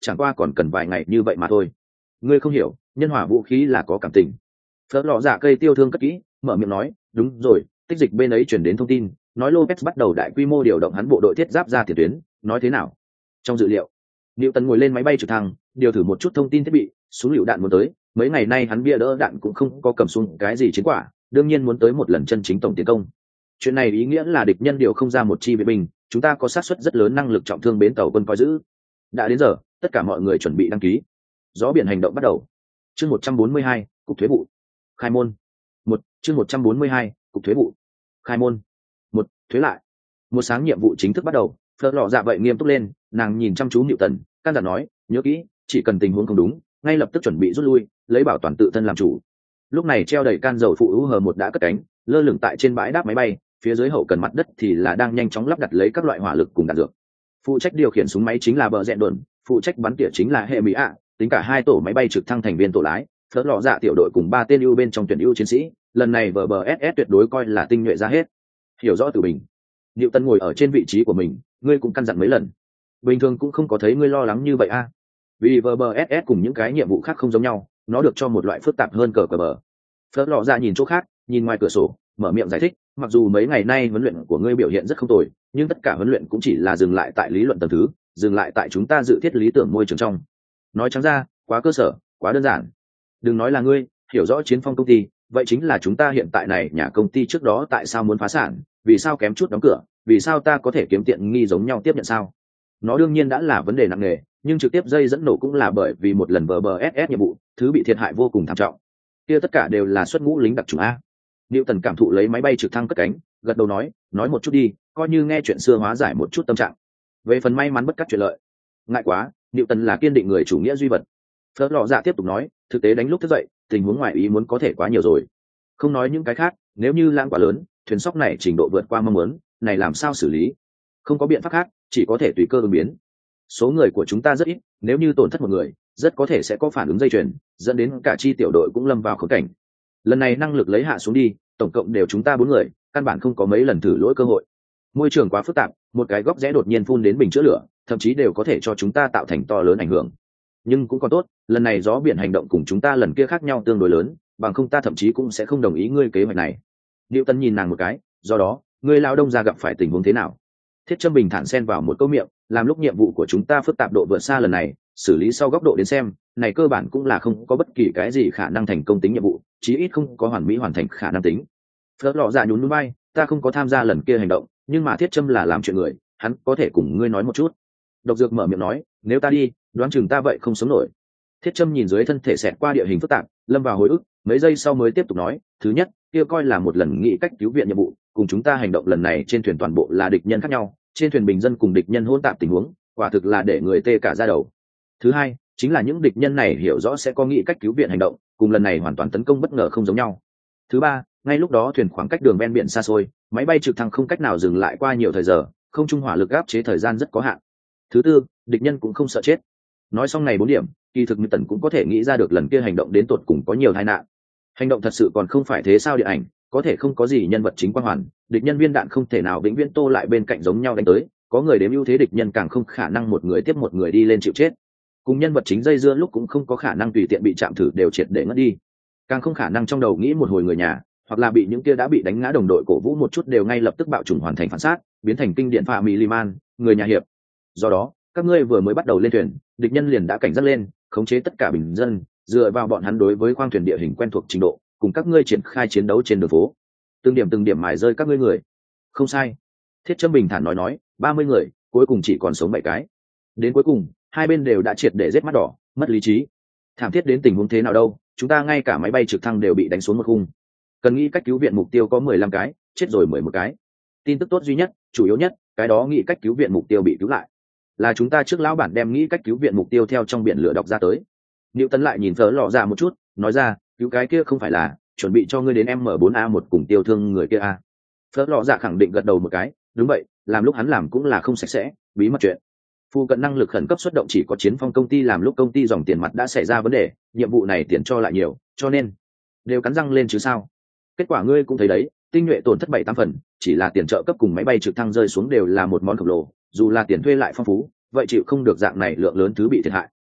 chẳng qua còn cần vài ngày như vậy mà thôi. Ngươi không hiểu, nhân hỏa vũ khí là có cảm tình. Phớt lọ dạ cây tiêu thương cất kỹ, mở miệng nói, đúng rồi, tích dịch bên ấy chuyển đến thông tin, nói Lopez bắt đầu đại quy mô điều động hắn bộ đội thiết giáp ra tiền tuyến, nói thế nào? Trong dự liệu, Newton ngồi lên máy bay trực thăng, điều thử một chút thông tin thiết bị, súng lựu đạn muốn tới, mấy ngày nay hắn bia đỡ đạn cũng không có cầm súng cái gì chiến quả, đương nhiên muốn tới một lần chân chính tổng tiến công. Chuyện này ý nghĩa là địch nhân điều không ra một chi vệ binh, chúng ta có xác suất rất lớn năng lực trọng thương bến tàu quân coi giữ. Đã đến giờ, tất cả mọi người chuẩn bị đăng ký. Gió biển hành động bắt đầu. Chương một trăm bốn mươi hai, cục thuế vụ. Khai môn. Một, chương một trăm bốn mươi hai, cục thuế vụ. Khai môn. Một, thuế lại. Một sáng nhiệm vụ chính thức bắt đầu, Phớt lọ dạ vậy nghiêm túc lên, nàng nhìn chăm chú Newton, căn dặn nói, nhớ kỹ, chỉ cần tình huống không đúng, ngay lập tức chuẩn bị rút lui, lấy bảo toàn tự thân làm chủ. Lúc này treo đầy can dầu phụ u hờ một đã cất cánh, lơ lửng tại trên bãi đáp máy bay, phía dưới hậu cần mặt đất thì là đang nhanh chóng lắp đặt lấy các loại hỏa lực cùng đạn dược. Phụ trách điều khiển súng máy chính là bờ rẽn đồn, phụ trách bắn tỉa chính là hệ mỹ ạ, tính cả hai tổ máy bay trực thăng thành viên tổ lái, Phớt lọ dạ tiểu đội cùng ba tên ưu bên trong tuyển ưu chiến sĩ, lần này vê bê ét ét tuyệt đối coi là tinh nhuệ ra hết. Hiểu rõ từ bình. Newton ngồi ở trên vị trí của mình, ngươi cũng căn dặn mấy lần. Bình thường cũng không có thấy ngươi lo lắng như vậy a. À. Vì vê bê ét ét cùng những cái nhiệm vụ khác không giống nhau, nó được cho một loại phức tạp hơn cờ cờ bờ. Phớt lọ dạ nhìn chỗ khác, nhìn ngoài cửa sổ, mở miệng giải thích, mặc dù mấy ngày nay huấn luyện của ngươi biểu hiện rất không tồi, nhưng tất cả huấn luyện cũng chỉ là dừng lại tại lý luận tầng thứ, dừng lại tại chúng ta dự thiết lý tưởng môi trường trong. Nói trắng ra, quá cơ sở, quá đơn giản. Đừng nói là ngươi, hiểu rõ chiến phong công ty, vậy chính là chúng ta hiện tại này nhà công ty trước đó tại sao muốn phá sản, vì sao kém chút đóng cửa, vì sao ta có thể kiếm tiện nghi giống nhau tiếp nhận sao? Nó đương nhiên đã là vấn đề nặng nề, nhưng trực tiếp dây dẫn nổ cũng là bởi vì một lần vê bê ét ét nhiệm vụ, thứ bị thiệt hại vô cùng thảm trọng. Kia tất cả đều là xuất ngũ lính đặc chủng a. Newton cảm thụ lấy máy bay trực thăng cất cánh, gật đầu nói, nói một chút đi, coi như nghe chuyện xưa hóa giải một chút tâm trạng. Về phần may mắn bất cắt chuyện lợi, ngại quá, Newton là kiên định người chủ nghĩa duy vật. Phớt lọ dạ tiếp tục nói, thực tế đánh lúc thức dậy, tình huống ngoài ý muốn có thể quá nhiều rồi. Không nói những cái khác, nếu như lãng quá lớn, thuyền sóc này trình độ vượt qua mong muốn, này làm sao xử lý? Không có biện pháp khác, chỉ có thể tùy cơ ứng biến. Số người của chúng ta rất ít, nếu như tổn thất một người, rất có thể sẽ có phản ứng dây chuyền, dẫn đến cả chi tiểu đội cũng lâm vào khốn cảnh. Lần này năng lực lấy hạ xuống đi, tổng cộng đều chúng ta bốn người, căn bản không có mấy lần thử lỗi cơ hội. Môi trường quá phức tạp, một cái góc rẽ đột nhiên phun đến bình chữa lửa, thậm chí đều có thể cho chúng ta tạo thành to lớn ảnh hưởng. Nhưng cũng còn tốt, lần này gió biển hành động cùng chúng ta lần kia khác nhau tương đối lớn, bằng không ta thậm chí cũng sẽ không đồng ý ngươi kế hoạch này. Newton nhìn nàng một cái, do đó, ngươi lao đông ra gặp phải tình huống thế nào? Thiết Trâm bình thản xen vào một câu miệng, làm lúc nhiệm vụ của chúng ta phức tạp độ vượt xa lần này, xử lý sau góc độ đến xem, này cơ bản cũng là không có bất kỳ cái gì khả năng thành công tính nhiệm vụ, chí ít không có hoàn mỹ hoàn thành khả năng tính. Phớt lọ dạ nhún núi bay, ta không có tham gia lần kia hành động, nhưng mà Thiết Trâm là làm chuyện người, hắn có thể cùng ngươi nói một chút. Độc Dược mở miệng nói, nếu ta đi, đoán chừng ta vậy không sống nổi. Thiết Trâm nhìn dưới thân thể xẹt qua địa hình phức tạp, lâm vào hồi ức, mấy giây sau mới tiếp tục nói, thứ nhất, kia coi là một lần nghĩ cách cứu viện nhiệm vụ, cùng chúng ta hành động lần này trên thuyền toàn bộ là địch nhân khác nhau, trên thuyền bình dân cùng địch nhân hỗn tạp tình huống, quả thực là để người tê cả da đầu. Thứ hai, chính là những địch nhân này hiểu rõ sẽ có nghĩ cách cứu viện hành động, cùng lần này hoàn toàn tấn công bất ngờ không giống nhau. Thứ ba, ngay lúc đó thuyền khoảng cách đường ven biển xa xôi, máy bay trực thăng không cách nào dừng lại qua nhiều thời giờ, không trung hỏa lực áp chế thời gian rất có hạn. Thứ tư, địch nhân cũng không sợ chết. Nói xong này bốn điểm, kỳ thực Newton cũng có thể nghĩ ra được lần kia hành động đến tột cùng có nhiều tai nạn. Hành động thật sự còn không phải thế sao địa ảnh, có thể không có gì nhân vật chính quan hoàn, địch nhân viên đạn không thể nào vĩnh viễn tô lại bên cạnh giống nhau đánh tới, có người đếm ưu thế địch nhân càng không khả năng một người tiếp một người đi lên chịu chết. Cùng nhân vật chính dây dưa lúc cũng không có khả năng tùy tiện bị chạm thử đều triệt để ngất đi, càng không khả năng trong đầu nghĩ một hồi người nhà, hoặc là bị những kia đã bị đánh ngã đồng đội cổ vũ một chút đều ngay lập tức bạo chủng hoàn thành phản sát, biến thành kinh điển Family Man, người nhà hiệp. Do đó, các ngươi vừa mới bắt đầu lên thuyền, địch nhân liền đã cảnh giác lên, khống chế tất cả bình dân, dựa vào bọn hắn đối với khoang thuyền địa hình quen thuộc trình độ, cùng các ngươi triển khai chiến đấu trên đường phố, từng điểm từng điểm mài rơi các ngươi người. Không sai. Thiết Trâm bình thản nói nói, ba mươi người, cuối cùng chỉ còn sống bảy cái. Đến cuối cùng, hai bên đều đã triệt để giết mắt đỏ, mất lý trí. Thảm thiết đến tình huống thế nào đâu, chúng ta ngay cả máy bay trực thăng đều bị đánh xuống một khung. Cần nghĩ cách cứu viện mục tiêu có mười lăm cái, chết rồi mười một cái. Tin tức tốt duy nhất, chủ yếu nhất, cái đó nghĩ cách cứu viện mục tiêu bị cứu lại. Là chúng ta trước lão bản đem nghĩ cách cứu viện mục tiêu theo trong biển lửa đọc ra tới. Newton lại nhìn Phớt lọ dạ một chút, nói ra, cứu cái kia không phải là chuẩn bị cho ngươi đến M bốn A một cùng tiêu thương người kia a. Phớt lọ dạ khẳng định gật đầu một cái, đúng vậy, làm lúc hắn làm cũng là không sạch sẽ, bí mật chuyện. Phu cận năng lực khẩn cấp xuất động chỉ có Chiến Phong công ty làm lúc công ty dòng tiền mặt đã xảy ra vấn đề, nhiệm vụ này tiền cho lại nhiều, cho nên đều cắn răng lên chứ sao. Kết quả ngươi cũng thấy đấy, tinh nhuệ tổn thất bảy tám phần, chỉ là tiền trợ cấp cùng máy bay trực thăng rơi xuống đều là một món khổng lồ, dù là tiền thuê lại phong phú, vậy chịu không được dạng này lượng lớn thứ bị thiệt hại.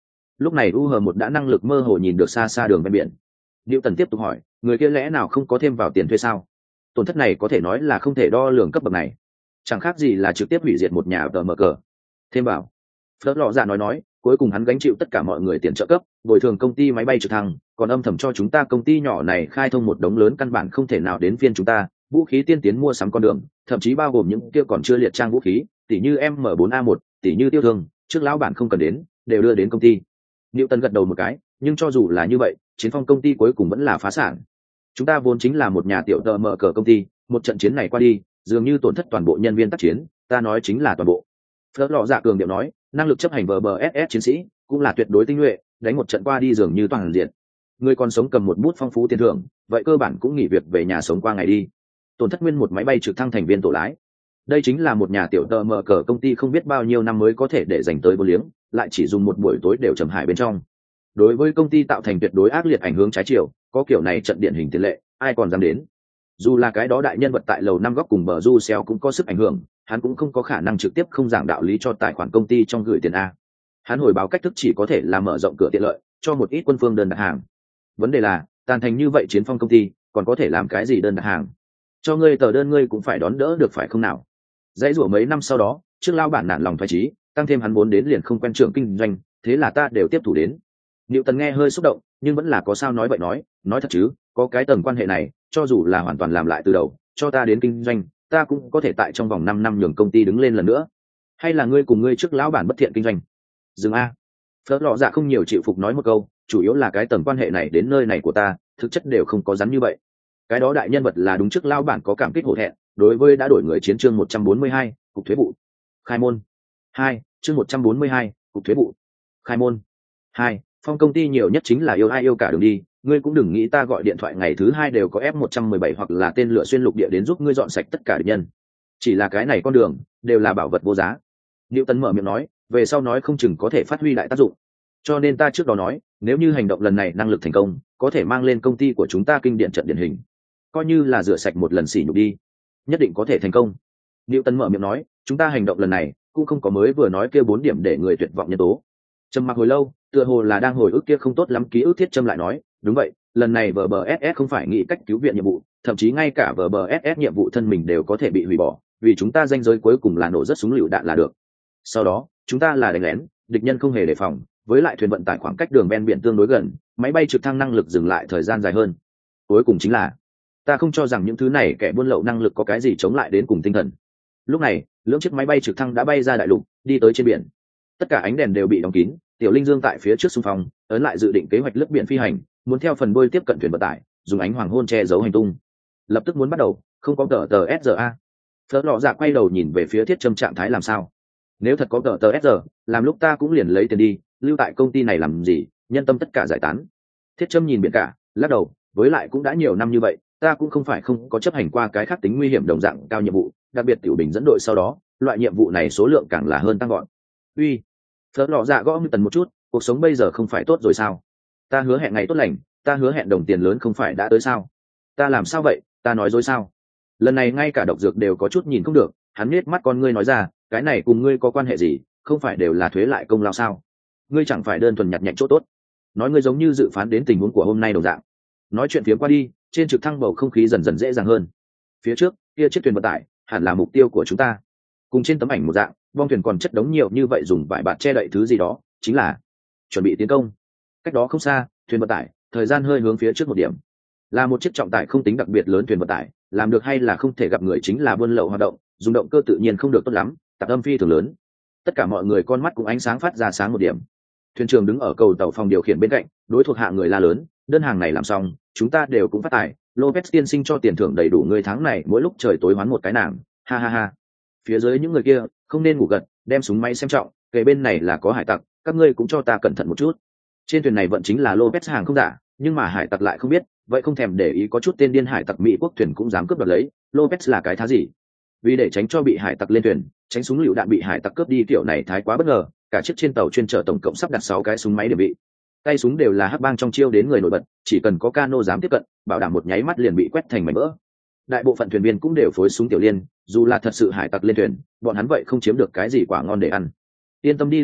Lúc này u hờ một đã năng lực mơ hồ nhìn được xa xa đường ven biển. Diệu Tần tiếp tục hỏi, người kia lẽ nào không có thêm vào tiền thuê sao? Tổn thất này có thể nói là không thể đo lường cấp bậc này, chẳng khác gì là trực tiếp hủy diệt một nhà tờ mở cờ. Thêm vào, Phớt lọ dạ nói nói, cuối cùng hắn gánh chịu tất cả mọi người tiền trợ cấp, bồi thường công ty máy bay trực thăng, còn âm thầm cho chúng ta công ty nhỏ này khai thông một đống lớn căn bản không thể nào đến phiên chúng ta, vũ khí tiên tiến mua sắm con đường, thậm chí bao gồm những kia còn chưa liệt trang vũ khí, tỉ như M bốn A một, tỉ như tiêu thương, trước lão bản không cần đến, đều đưa đến công ty. Diệu Tần gật đầu một cái, nhưng cho dù là như vậy, chiến phong công ty cuối cùng vẫn là phá sản. Chúng ta vốn chính là một nhà tiểu tờ mở cờ công ty, một trận chiến này qua đi, dường như tổn thất toàn bộ nhân viên tác chiến, ta nói chính là toàn bộ. Phớt lọ dạ cường điệu nói, năng lực chấp hành vê bê ét ét chiến sĩ cũng là tuyệt đối tinh nhuệ, đánh một trận qua đi dường như toàn diện. Người còn sống cầm một bút phong phú tiền thưởng, vậy cơ bản cũng nghỉ việc về nhà sống qua ngày đi. Tổn thất nguyên một máy bay trực thăng thành viên tổ lái. Đây chính là một nhà tiểu tờ mở cờ công ty không biết bao nhiêu năm mới có thể để dành tới vô liếng, lại chỉ dùng một buổi tối đều trầm hải bên trong. Đối với công ty tạo thành tuyệt đối ác liệt ảnh hưởng trái chiều, có kiểu này trận điển hình tiền lệ, ai còn dám đến? Dù là cái đó đại nhân vật tại lầu năm góc cùng bờ du xeo cũng có sức ảnh hưởng, hắn cũng không có khả năng trực tiếp không giảng đạo lý cho tài khoản công ty trong gửi tiền a. Hắn hồi báo cách thức chỉ có thể là mở rộng cửa tiện lợi cho một ít quân phương đơn đặt hàng. Vấn đề là tàn thành như vậy chiến phong công ty còn có thể làm cái gì đơn đặt hàng? Cho ngươi tờ đơn ngươi cũng phải đón đỡ được phải không nào? Dãy rủa mấy năm sau đó, trước lao bản nản lòng thoái chí, tăng thêm hắn vốn đến liền không quen trưởng kinh doanh, thế là ta đều tiếp thủ đến. Diệu Tần nghe hơi xúc động, nhưng vẫn là có sao nói vậy nói, nói thật chứ, có cái tầng quan hệ này, cho dù là hoàn toàn làm lại từ đầu, cho ta đến kinh doanh, ta cũng có thể tại trong vòng năm năm nhường công ty đứng lên lần nữa. Hay là ngươi cùng ngươi trước lão bản bất thiện kinh doanh? Dừng a. Phớt lọ dạ không nhiều chịu phục nói một câu, chủ yếu là cái tầng quan hệ này đến nơi này của ta, thực chất đều không có rắn như vậy. Cái đó đại nhân vật là đúng trước lão bản có cảm kích hổ thẹn, đối với đã đổi người chiến chương một trăm bốn mươi hai, cục thuế vụ. Khai môn. hai, chương một trăm bốn mươi hai, cục thuế vụ. Khai môn. hai, phong công ty nhiều nhất chính là yêu ai yêu cả đường đi, ngươi cũng đừng nghĩ ta gọi điện thoại ngày thứ hai đều có F một trăm mười bảy hoặc là tên lửa xuyên lục địa đến giúp ngươi dọn sạch tất cả địch nhân. Chỉ là cái này con đường đều là bảo vật vô giá. Diệu Tần mở miệng nói, về sau nói không chừng có thể phát huy đại tác dụng. Cho nên ta trước đó nói, nếu như hành động lần này năng lực thành công, có thể mang lên công ty của chúng ta kinh điển trận điển hình, coi như là rửa sạch một lần xỉ nhục đi, nhất định có thể thành công. Diệu Tần mở miệng nói, chúng ta hành động lần này cũng không có mới vừa nói kia bốn điểm để người tuyệt vọng nhân tố. Trầm mặc hồi lâu, tựa hồ là đang hồi ức kia không tốt lắm ký ức Thiết Trâm lại nói, đúng vậy, lần này vê bê ét ét không phải nghĩ cách cứu viện nhiệm vụ, thậm chí ngay cả vê bê ét ét nhiệm vụ thân mình đều có thể bị hủy bỏ, vì chúng ta danh giới cuối cùng là nổ rất súng lựu đạn là được. Sau đó, chúng ta là đánh lén, địch nhân không hề đề phòng, với lại thuyền vận tải khoảng cách đường ven biển tương đối gần, máy bay trực thăng năng lực dừng lại thời gian dài hơn. Cuối cùng chính là, ta không cho rằng những thứ này kẻ buôn lậu năng lực có cái gì chống lại đến cùng tinh thần. Lúc này, lưỡng chiếc máy bay trực thăng đã bay ra đại lục, đi tới trên biển. Tất cả ánh đèn đều bị đóng kín, Tiểu Linh Dương tại phía trước xung phong, ấn lại dự định kế hoạch lướt biển phi hành, muốn theo phần bơi tiếp cận thuyền vận tải, dùng ánh hoàng hôn che giấu hành tung. Lập tức muốn bắt đầu, không có tờ tờ ét rờ a. Phớt lọ dạ quay đầu nhìn về phía Thiết Trâm trạng thái làm sao? Nếu thật có tờ tờ ét rờ, làm lúc ta cũng liền lấy tiền đi, lưu tại công ty này làm gì, nhân tâm tất cả giải tán. Thiết Trâm nhìn biển cả, lắc đầu, với lại cũng đã nhiều năm như vậy, ta cũng không phải không có chấp hành qua cái khác tính nguy hiểm đồng dạng cao nhiệm vụ, đặc biệt Tiểu Bình dẫn đội sau đó, loại nhiệm vụ này số lượng càng là hơn tăng gọn. Uy, Phớt lọ dạ gõ Tần một chút, cuộc sống bây giờ không phải tốt rồi sao? Ta hứa hẹn ngày tốt lành, ta hứa hẹn đồng tiền lớn không phải đã tới sao? Ta làm sao vậy, ta nói dối sao? Lần này ngay cả độc dược đều có chút nhìn không được, hắn nhếch mắt con ngươi nói ra, cái này cùng ngươi có quan hệ gì, không phải đều là thuế lại công lao sao? Ngươi chẳng phải đơn thuần nhặt nhạnh chỗ tốt. Nói ngươi giống như dự phán đến tình huống của hôm nay đồng dạng. Nói chuyện phía qua đi, trên trực thăng bầu không khí dần dần dễ dàng hơn. Phía trước, kia chiếc thuyền vận tải, hẳn là mục tiêu của chúng ta. Cùng trên tấm ảnh một dạng, bong thuyền còn chất đống nhiều như vậy dùng vải bạt che đậy thứ gì đó, chính là chuẩn bị tiến công. Cách đó không xa, thuyền vận tải, thời gian hơi hướng phía trước một điểm. Là một chiếc trọng tải không tính đặc biệt lớn thuyền vận tải, làm được hay là không thể gặp người chính là buôn lậu hoạt động, dùng động cơ tự nhiên không được tốt lắm, tạp âm phi thường lớn. Tất cả mọi người con mắt cũng ánh sáng phát ra sáng một điểm. Thuyền trưởng đứng ở cầu tàu phòng điều khiển bên cạnh, đối thuộc hạ người la lớn, đơn hàng này làm xong, chúng ta đều cũng phát tài, Lopez tiên sinh cho tiền thưởng đầy đủ người tháng này mỗi lúc trời tối hoán một cái nàng, ha ha ha. Phía dưới những người kia không nên ngủ gật, đem súng máy xem trọng, kề bên này là có hải tặc, các ngươi cũng cho ta cẩn thận một chút. Trên thuyền này vận chính là Lopez hàng không giả, nhưng mà hải tặc lại không biết, vậy không thèm để ý có chút tên điên hải tặc Mỹ quốc thuyền cũng dám cướp đoạt lấy, Lopez là cái thá gì? Vì để tránh cho bị hải tặc lên thuyền, tránh súng lựu đạn bị hải tặc cướp đi, kiểu này thái quá bất ngờ, cả chiếc trên tàu chuyên chở tổng cộng sắp đặt sáu cái súng máy điểm bị. Tay súng đều là hắc bang trong chiêu đến người nổi bật, chỉ cần có cano dám tiếp cận, bảo đảm một nháy mắt liền bị quét thành mảnh vỡ. Đại bộ phận thuyền viên cũng đều phối súng tiểu liên, dù là thật sự hải tặc lên thuyền, bọn hắn vậy không chiếm được cái gì quả ngon để ăn. Yên tâm đi lão đại,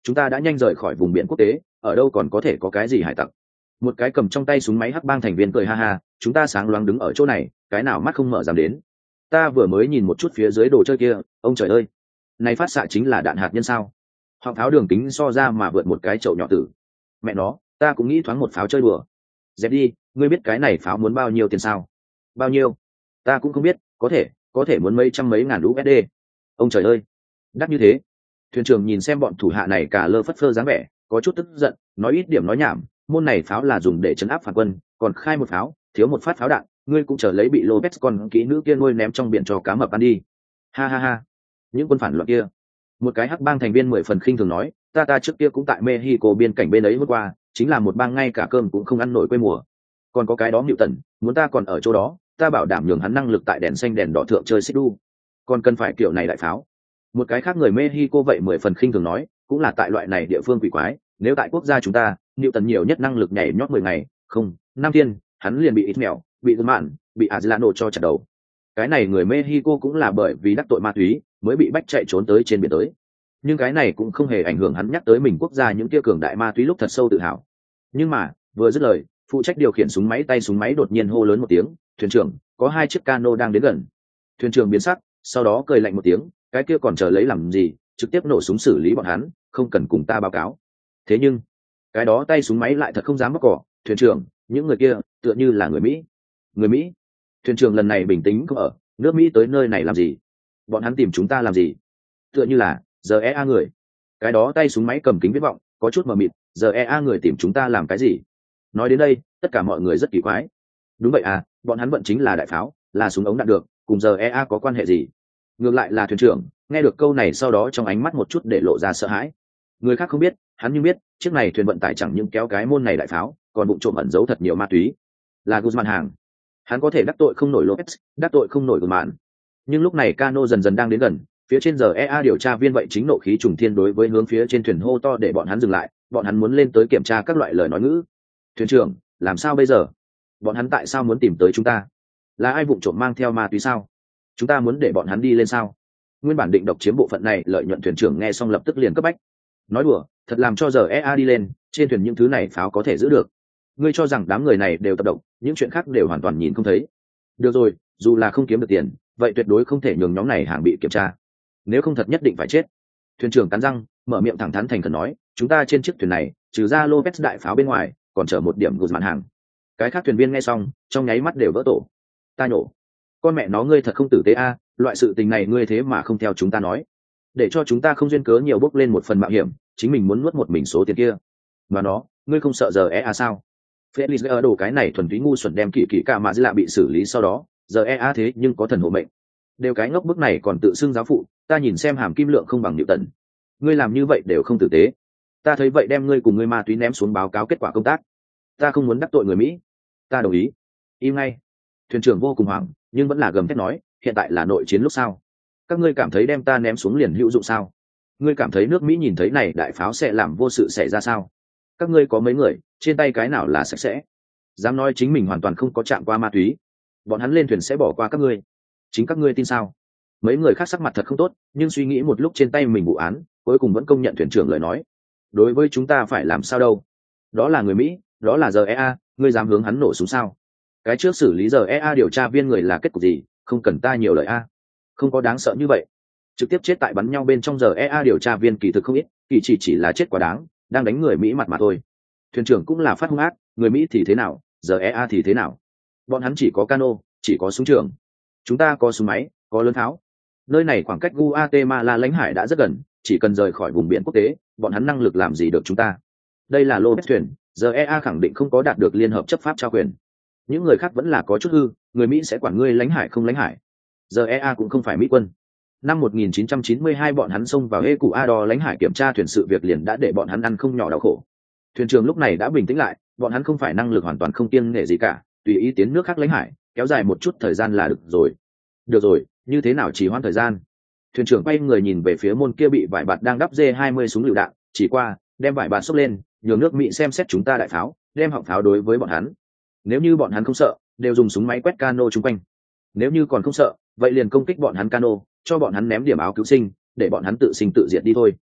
chúng ta đã nhanh rời khỏi vùng biển quốc tế, ở đâu còn có thể có cái gì hải tặc. Một cái cầm trong tay súng máy hắc bang thành viên cười ha ha, chúng ta sáng loáng đứng ở chỗ này, cái nào mắt không mở dám đến. Ta vừa mới nhìn một chút phía dưới đồ chơi kia, ông trời ơi, này phát xạ chính là đạn hạt nhân sao? Họng pháo đường kính so ra mà vượt một cái chậu nhỏ tử. Mẹ nó, ta cũng nghĩ thoáng một pháo chơi đùa. Dẹp đi, ngươi biết cái này pháo muốn bao nhiêu tiền sao? Bao nhiêu? Ta cũng không biết, có thể, có thể muốn mấy trăm mấy ngàn u ét đê. Ông trời ơi, đắt như thế. Thuyền trưởng nhìn xem bọn thủ hạ này cả lơ phất phơ dáng vẻ, có chút tức giận, nói ít điểm nói nhảm, môn này pháo là dùng để chấn áp phản quân, còn khai một pháo, thiếu một phát pháo đạn, ngươi cũng chờ lấy bị Lopez còn kỹ nữ kia nuôi ném trong biển cho cá mập ăn đi. Ha ha ha. Những quân phản loạn kia. Một cái hắc bang thành viên mười phần khinh thường nói, ta ta trước kia cũng tại Mexico biên cảnh bên ấy hôm qua, chính là một bang ngay cả cơm cũng không ăn nổi quê mùa. Còn có cái đó Newton, muốn ta còn ở chỗ đó, ta bảo đảm nhường hắn năng lực tại đèn xanh đèn đỏ thượng chơi xích đu. Còn cần phải kiểu này đại pháo. Một cái khác người Mexico vậy mười phần khinh thường nói, cũng là tại loại này địa phương quỷ quái, nếu tại quốc gia chúng ta, Newton nhiều nhất năng lực nhảy nhót mười ngày, không, năm thiên, hắn liền bị ít mèo, bị tư mạn, bị Azlano cho chặt đầu. Cái này người Mexico cũng là bởi vì đắc tội ma túy, mới bị bách chạy trốn tới trên biển tới. Nhưng cái này cũng không hề ảnh hưởng hắn nhắc tới mình quốc gia những kia cường đại ma túy lúc thật sâu tự hào. Nhưng mà, vừa dứt lời, phụ trách điều khiển súng máy tay súng máy đột nhiên hô lớn một tiếng, thuyền trưởng, có hai chiếc cano đang đến gần. Thuyền trưởng biến sắc, sau đó cười lạnh một tiếng, cái kia còn chờ lấy làm gì, trực tiếp nổ súng xử lý bọn hắn, không cần cùng ta báo cáo. Thế nhưng, cái đó tay súng máy lại thật không dám mắc cỏ, thuyền trưởng, những người kia tựa như là người Mỹ. Người Mỹ? Thuyền trưởng lần này bình tĩnh không ở, nước Mỹ tới nơi này làm gì? Bọn hắn tìm chúng ta làm gì? Tựa như là giờ e a người. Cái đó tay súng máy cầm kính viết vọng, có chút mờ mịt, giờ e a người tìm chúng ta làm cái gì? Nói đến đây, tất cả mọi người rất kỳ quái. Đúng vậy à, bọn hắn vận chính là đại pháo, là súng ống đạn được, cùng giờ e a có quan hệ gì? Ngược lại là thuyền trưởng, nghe được câu này sau đó trong ánh mắt một chút để lộ ra sợ hãi. Người khác không biết, hắn nhưng biết, chiếc này thuyền vận tải chẳng những kéo cái môn này đại pháo, còn bụng trộm ẩn giấu thật nhiều ma túy. Là Guzman hàng. Hắn có thể đắc tội không nổi Lopez, đắc tội không nổi Guzman. Nhưng lúc này cano dần dần đang đến gần, phía trên giờ e a điều tra viên vậy chính nộ khí trùng thiên đối với hướng phía trên thuyền hô to để bọn hắn dừng lại, bọn hắn muốn lên tới kiểm tra các loại lời nói ngữ. Thuyền trưởng, làm sao bây giờ? Bọn hắn tại sao muốn tìm tới chúng ta? Là ai vụng trộm mang theo ma túy sao? Chúng ta muốn để bọn hắn đi lên sao? Nguyên bản định độc chiếm bộ phận này, lợi nhuận thuyền trưởng nghe xong lập tức liền cấp bách. Nói đùa, thật làm cho giờ e a đi lên, trên thuyền những thứ này pháo có thể giữ được. Ngươi cho rằng đám người này đều tập động, những chuyện khác đều hoàn toàn nhìn không thấy. Được rồi, dù là không kiếm được tiền, vậy tuyệt đối không thể nhường nhóm này hàng bị kiểm tra. Nếu không thật nhất định phải chết. Thuyền trưởng cắn răng, mở miệng thẳng thắn thành khẩn nói, chúng ta trên chiếc thuyền này, trừ ra Lopez đại pháo bên ngoài, còn chở một điểm Guzman hàng. Cái khác thuyền viên nghe xong, trong nháy mắt đều vỡ tổ. Ta nhổ. Con mẹ nó ngươi thật không tử tế a, loại sự tình này ngươi thế mà không theo chúng ta nói. Để cho chúng ta không duyên cớ nhiều bốc lên một phần mạo hiểm, chính mình muốn nuốt một mình số tiền kia. Mà nó, ngươi không sợ giờ e a sao? Felix ở đồ cái này thuần túy ngu xuẩn đem kỳ kỳ cả mà dư lạ bị xử lý sau đó, giờ e a thế nhưng có thần hộ mệnh. Đều cái ngốc bức này còn tự xưng giáo phụ, ta nhìn xem hàm kim lượng không bằng Newton. Ngươi làm như vậy đều không tử tế. Ta thấy vậy đem ngươi cùng ngươi ma túy ném xuống báo cáo kết quả công tác. Ta không muốn đắc tội người Mỹ. Ta đồng ý. Im ngay. Thuyền trưởng vô cùng hoảng, nhưng vẫn là gầm thét nói, hiện tại là nội chiến lúc sao? Các ngươi cảm thấy đem ta ném xuống liền hữu dụng sao? Ngươi cảm thấy nước Mỹ nhìn thấy này đại pháo sẽ làm vô sự xảy ra sao? Các ngươi có mấy người, trên tay cái nào là sạch sẽ? Dám nói chính mình hoàn toàn không có chạm qua ma túy. Bọn hắn lên thuyền sẽ bỏ qua các ngươi. Chính các ngươi tin sao? Mấy người khác sắc mặt thật không tốt, nhưng suy nghĩ một lúc trên tay mình vụ án, cuối cùng vẫn công nhận thuyền trưởng lời nói. Đối với chúng ta phải làm sao đâu? Đó là người Mỹ, đó là giờ e a, ngươi dám hướng hắn nổ súng sao? Cái trước xử lý giờ e a điều tra viên người là kết cục gì, không cần ta nhiều lời a. Không có đáng sợ như vậy. Trực tiếp chết tại bắn nhau bên trong giờ e a điều tra viên kỳ thực không ít, kỳ chỉ chỉ là chết quá đáng, đang đánh người Mỹ mặt mà thôi. Thuyền trưởng cũng là phát hung ác, người Mỹ thì thế nào, giờ e a thì thế nào? Bọn hắn chỉ có cano, chỉ có súng trường. Chúng ta có súng máy, có lớn tháo. Nơi này khoảng cách Guatemala lãnh hải đã rất gần, chỉ cần rời khỏi vùng biển quốc tế, bọn hắn năng lực làm gì được chúng ta? Đây là lô bếp thuyền, giờ e a khẳng định không có đạt được liên hợp chấp pháp trao quyền. Những người khác vẫn là có chút hư, người Mỹ sẽ quản ngươi lãnh hải không lãnh hải. Giờ e a cũng không phải Mỹ quân. Năm một nghìn chín trăm chín mươi hai bọn hắn xông vào Ecuador lãnh hải kiểm tra thuyền, sự việc liền đã để bọn hắn ăn không nhỏ đau khổ. Thuyền trưởng lúc này đã bình tĩnh lại, bọn hắn không phải năng lực hoàn toàn không kiêng nể gì cả, tùy ý tiến nước khác lãnh hải, kéo dài một chút thời gian là được rồi. Được rồi, như thế nào chỉ hoãn thời gian? Thuyền trưởng quay người nhìn về phía môn kia bị vải bạt đang đắp dê hai mươi súng lựu đạn, chỉ qua, đem vải bạt xốc lên, nhường nước Mỹ xem xét chúng ta đại pháo, đem họng pháo đối với bọn hắn. Nếu như bọn hắn không sợ, đều dùng súng máy quét cano chung quanh. Nếu như còn không sợ, vậy liền công kích bọn hắn cano, cho bọn hắn ném điểm áo cứu sinh, để bọn hắn tự sinh tự diệt đi thôi.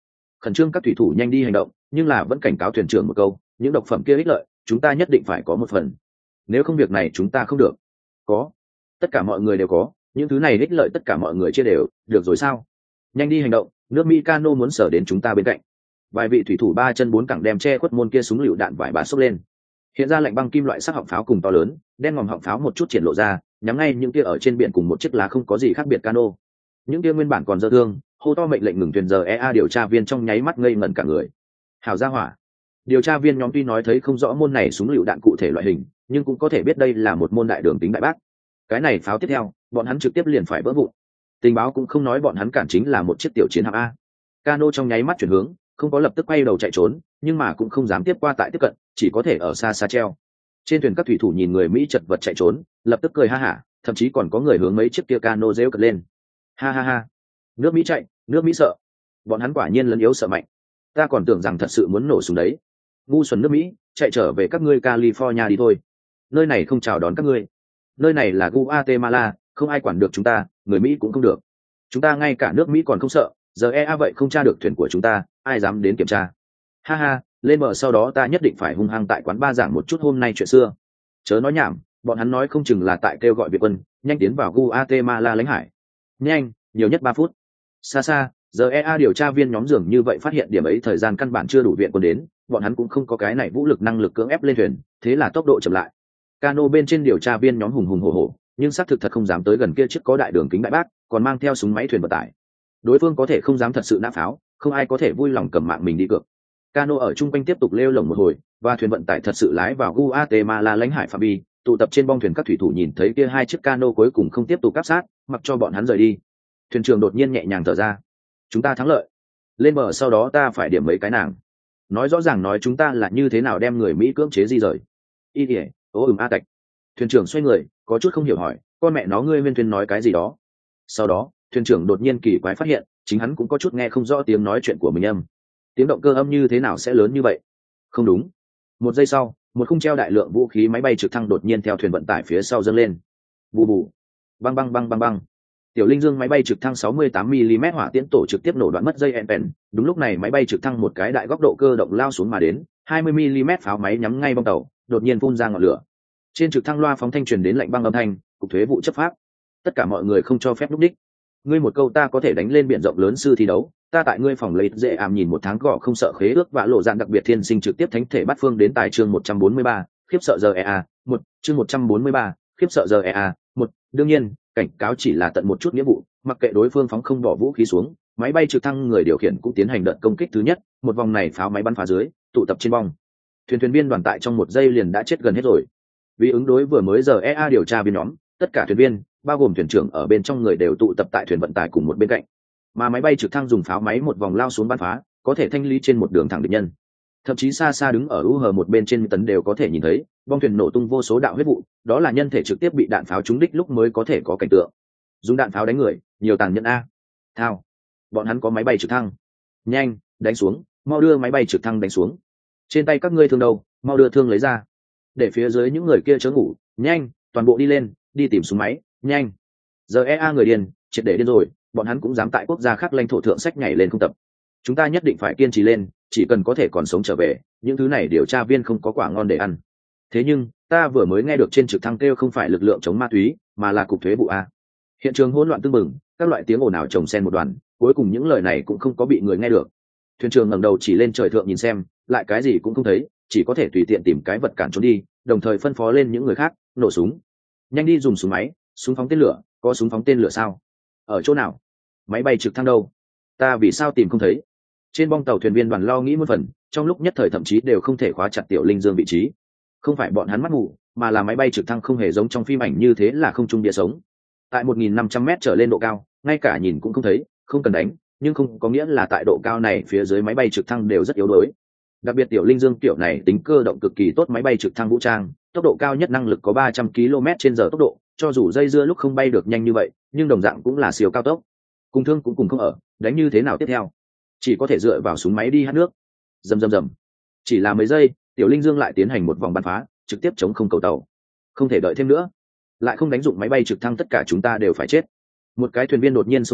khẩn trương các thủy thủ nhanh đi hành động, nhưng là vẫn cảnh cáo thuyền trưởng một câu, những độc phẩm kia ích lợi chúng ta nhất định phải có một phần, nếu không việc này chúng ta không được. Có, tất cả mọi người đều có, những thứ này ích lợi tất cả mọi người chia đều, được rồi sao? Nhanh đi hành động, nước Mỹ cano muốn sở đến chúng ta bên cạnh. Vài vị thủy thủ ba chân bốn cẳng đem che khuất môn kia súng lựu đạn vải bá xốc lên, hiện ra lạnh băng kim loại sắc họng pháo cùng to lớn đen ngòm họng pháo một chút triển lộ ra, nhắm ngay những kia ở trên biển cùng một chiếc lá không có gì khác biệt cano. Những kia nguyên bản còn dơ thương hô to mệnh lệnh ngừng thuyền giờ e a điều tra viên trong nháy mắt ngây ngẩn cả người. Hào ra hỏa. Điều tra viên nhóm tuy nói thấy không rõ môn này súng lựu đạn cụ thể loại hình, nhưng cũng có thể biết đây là một môn đại đường tính đại bác. Cái này pháo tiếp theo bọn hắn trực tiếp liền phải vỡ vụn. Tình báo cũng không nói bọn hắn cản chính là một chiếc tiểu chiến hạm a. Cano trong nháy mắt chuyển hướng, không có lập tức quay đầu chạy trốn, nhưng mà cũng không dám tiếp qua tại tiếp cận, chỉ có thể ở xa xa treo. Trên thuyền các thủy thủ nhìn người Mỹ chật vật chạy trốn, lập tức cười ha hả, thậm chí còn có người hướng mấy chiếc kia cano rêu cật lên. Ha ha ha, nước Mỹ chạy, nước Mỹ sợ, bọn hắn quả nhiên lấn yếu sợ mạnh, ta còn tưởng rằng thật sự muốn nổ súng đấy. Ngu xuẩn nước Mỹ, chạy trở về các ngươi California đi thôi, nơi này không chào đón các ngươi, nơi này là Guatemala, không ai quản được chúng ta, người Mỹ cũng không được, chúng ta ngay cả nước Mỹ còn không sợ, giờ e a vậy không tra được thuyền của chúng ta, ai dám đến kiểm tra. Ha ha, lên bờ sau đó ta nhất định phải hung hăng tại quán ba giảng một chút hôm nay chuyện xưa. Chớ nói nhảm, bọn hắn nói không chừng là tại kêu gọi Việt quân nhanh tiến vào Guatemala lãnh hải. Nhanh, nhiều nhất ba phút. Xa xa, giờ e a điều tra viên nhóm dường như vậy phát hiện điểm ấy thời gian căn bản chưa đủ viện quân đến, bọn hắn cũng không có cái này vũ lực năng lực cưỡng ép lên thuyền, thế là tốc độ chậm lại. Cano bên trên điều tra viên nhóm hùng hùng hổ hổ, nhưng xác thực thật không dám tới gần kia chiếc có đại đường kính đại bác, còn mang theo súng máy thuyền vận tải. Đối phương có thể không dám thật sự nã pháo, không ai có thể vui lòng cầm mạng mình đi cược. Cano ở chung quanh tiếp tục lêu lồng một hồi, và thuyền vận tải thật sự lái vào Guatemala lãnh hải phạm vi, tụ tập trên bong thuyền các thủy thủ nhìn thấy kia hai chiếc cano cuối cùng không tiếp tục áp sát, mặc cho bọn hắn rời đi. Thuyền trưởng đột nhiên nhẹ nhàng thở ra, chúng ta thắng lợi, lên bờ sau đó ta phải điểm mấy cái nàng, nói rõ ràng nói chúng ta là như thế nào đem người Mỹ cưỡng chế di rời. Y ỉa, ố ừm a tạch. Thuyền trưởng xoay người, có chút không hiểu hỏi, con mẹ nó ngươi viên thuyền nói cái gì đó. Sau đó thuyền trưởng đột nhiên kỳ quái phát hiện chính hắn cũng có chút nghe không rõ tiếng nói chuyện của mình âm, tiếng động cơ âm như thế nào sẽ lớn như vậy. Không đúng. Một giây sau, một khung treo đại lượng vũ khí máy bay trực thăng đột nhiên theo thuyền vận tải phía sau dâng lên. Bù bù, băng băng băng băng băng. Tiểu Linh Dương máy bay trực thăng sáu mươi tám mi-li-mét hỏa tiễn tổ trực tiếp nổ đoạn mất dây enpen. Đúng lúc này máy bay trực thăng một cái đại góc độ cơ động lao xuống mà đến, hai mươi mi-li-mét pháo máy nhắm ngay bong tàu, đột nhiên phun ra ngọn lửa. Trên trực thăng loa phóng thanh truyền đến lạnh băng âm thanh, cục thuế vụ chấp pháp. Tất cả mọi người không cho phép lúc đích. Ngươi một câu ta có thể đánh lên biển rộng lớn sư thi đấu, ta tại ngươi phòng lấy dễ ảm nhìn một tháng gõ không sợ khế ước vã lộ dạn đặc biệt thiên sinh trực tiếp thánh thể bắt phương đến tài chương một trăm bốn mươi ba, khiếp sợ giờ e a một chương một trăm bốn mươi ba, khiếp sợ giờ e a một. Đương nhiên cảnh cáo chỉ là tận một chút nghĩa vụ, mặc kệ đối phương phóng không bỏ vũ khí xuống, máy bay trực thăng người điều khiển cũng tiến hành đợt công kích thứ nhất, một vòng này pháo máy bắn phá dưới tụ tập trên bong thuyền, thuyền viên đoàn tại trong một giây liền đã chết gần hết rồi. Vì ứng đối vừa mới giờ e a điều tra viên nhóm, tất cả thuyền viên bao gồm thuyền trưởng ở bên trong người đều tụ tập tại thuyền vận tải cùng một bên cạnh, mà máy bay trực thăng dùng pháo máy một vòng lao xuống bắn phá, có thể thanh lý trên một đường thẳng địch nhân. Thậm chí xa xa đứng ở u hờ một bên trên tấn đều có thể nhìn thấy bong thuyền nổ tung vô số đạo huyết vụ, đó là nhân thể trực tiếp bị đạn pháo trúng đích lúc mới có thể có cảnh tượng. Dùng đạn pháo đánh người nhiều tàn nhẫn a. Thao, bọn hắn có máy bay trực thăng, nhanh đánh xuống, mau đưa máy bay trực thăng đánh xuống. Trên tay các ngươi thương đâu, mau đưa thương lấy ra, để phía dưới những người kia chớ ngủ, nhanh toàn bộ đi lên, đi tìm súng máy, nhanh. Giờ e a người điên, triệt để điên rồi, bọn hắn cũng dám tại quốc gia khác lãnh thổ thượng sách nhảy lên không tập. Chúng ta nhất định phải kiên trì lên, chỉ cần có thể còn sống trở về, những thứ này điều tra viên không có quả ngon để ăn. Thế nhưng ta vừa mới nghe được trên trực thăng kêu không phải lực lượng chống ma túy, mà là cục thuế vụ a. Hiện trường hỗn loạn tưng bừng, các loại tiếng ồn ào chồng xen một đoàn, cuối cùng những lời này cũng không có bị người nghe được. Thuyền trưởng ngẩng đầu chỉ lên trời thượng nhìn xem, lại cái gì cũng không thấy, chỉ có thể tùy tiện tìm cái vật cản trốn đi, đồng thời phân phó lên những người khác nổ súng, nhanh đi dùng súng máy, súng phóng tên lửa, có súng phóng tên lửa sao? Ở chỗ nào? Máy bay trực thăng đâu? Ta vì sao tìm không thấy? Trên bong tàu thuyền viên đoàn lo nghĩ một phần, trong lúc nhất thời thậm chí đều không thể khóa chặt Tiểu Linh Dương vị trí. Không phải bọn hắn mắt mù, mà là máy bay trực thăng không hề giống trong phim ảnh như thế là không trung địa sống. Tại một nghìn năm trăm mét trở lên độ cao, ngay cả nhìn cũng không thấy, không cần đánh, nhưng không có nghĩa là tại độ cao này phía dưới máy bay trực thăng đều rất yếu đuối. Đặc biệt Tiểu Linh Dương kiểu này tính cơ động cực kỳ tốt máy bay trực thăng vũ trang, tốc độ cao nhất năng lực có ba trăm ki lô mét trên giờ tốc độ, cho dù dây dưa lúc không bay được nhanh như vậy, nhưng đồng dạng cũng là siêu cao tốc. Cùng thương cũng cùng không ở, đánh như thế nào tiếp theo? Chỉ có thể dựa vào súng máy đi hát nước. Rầm rầm rầm. Chỉ là mấy giây, Tiểu Linh Dương lại tiến hành một vòng bắn phá, trực tiếp chống không cầu tàu. Không thể đợi thêm nữa, lại không đánh dụng máy bay trực thăng tất cả chúng ta đều phải chết. Một cái thuyền viên đột nhiên xông ra,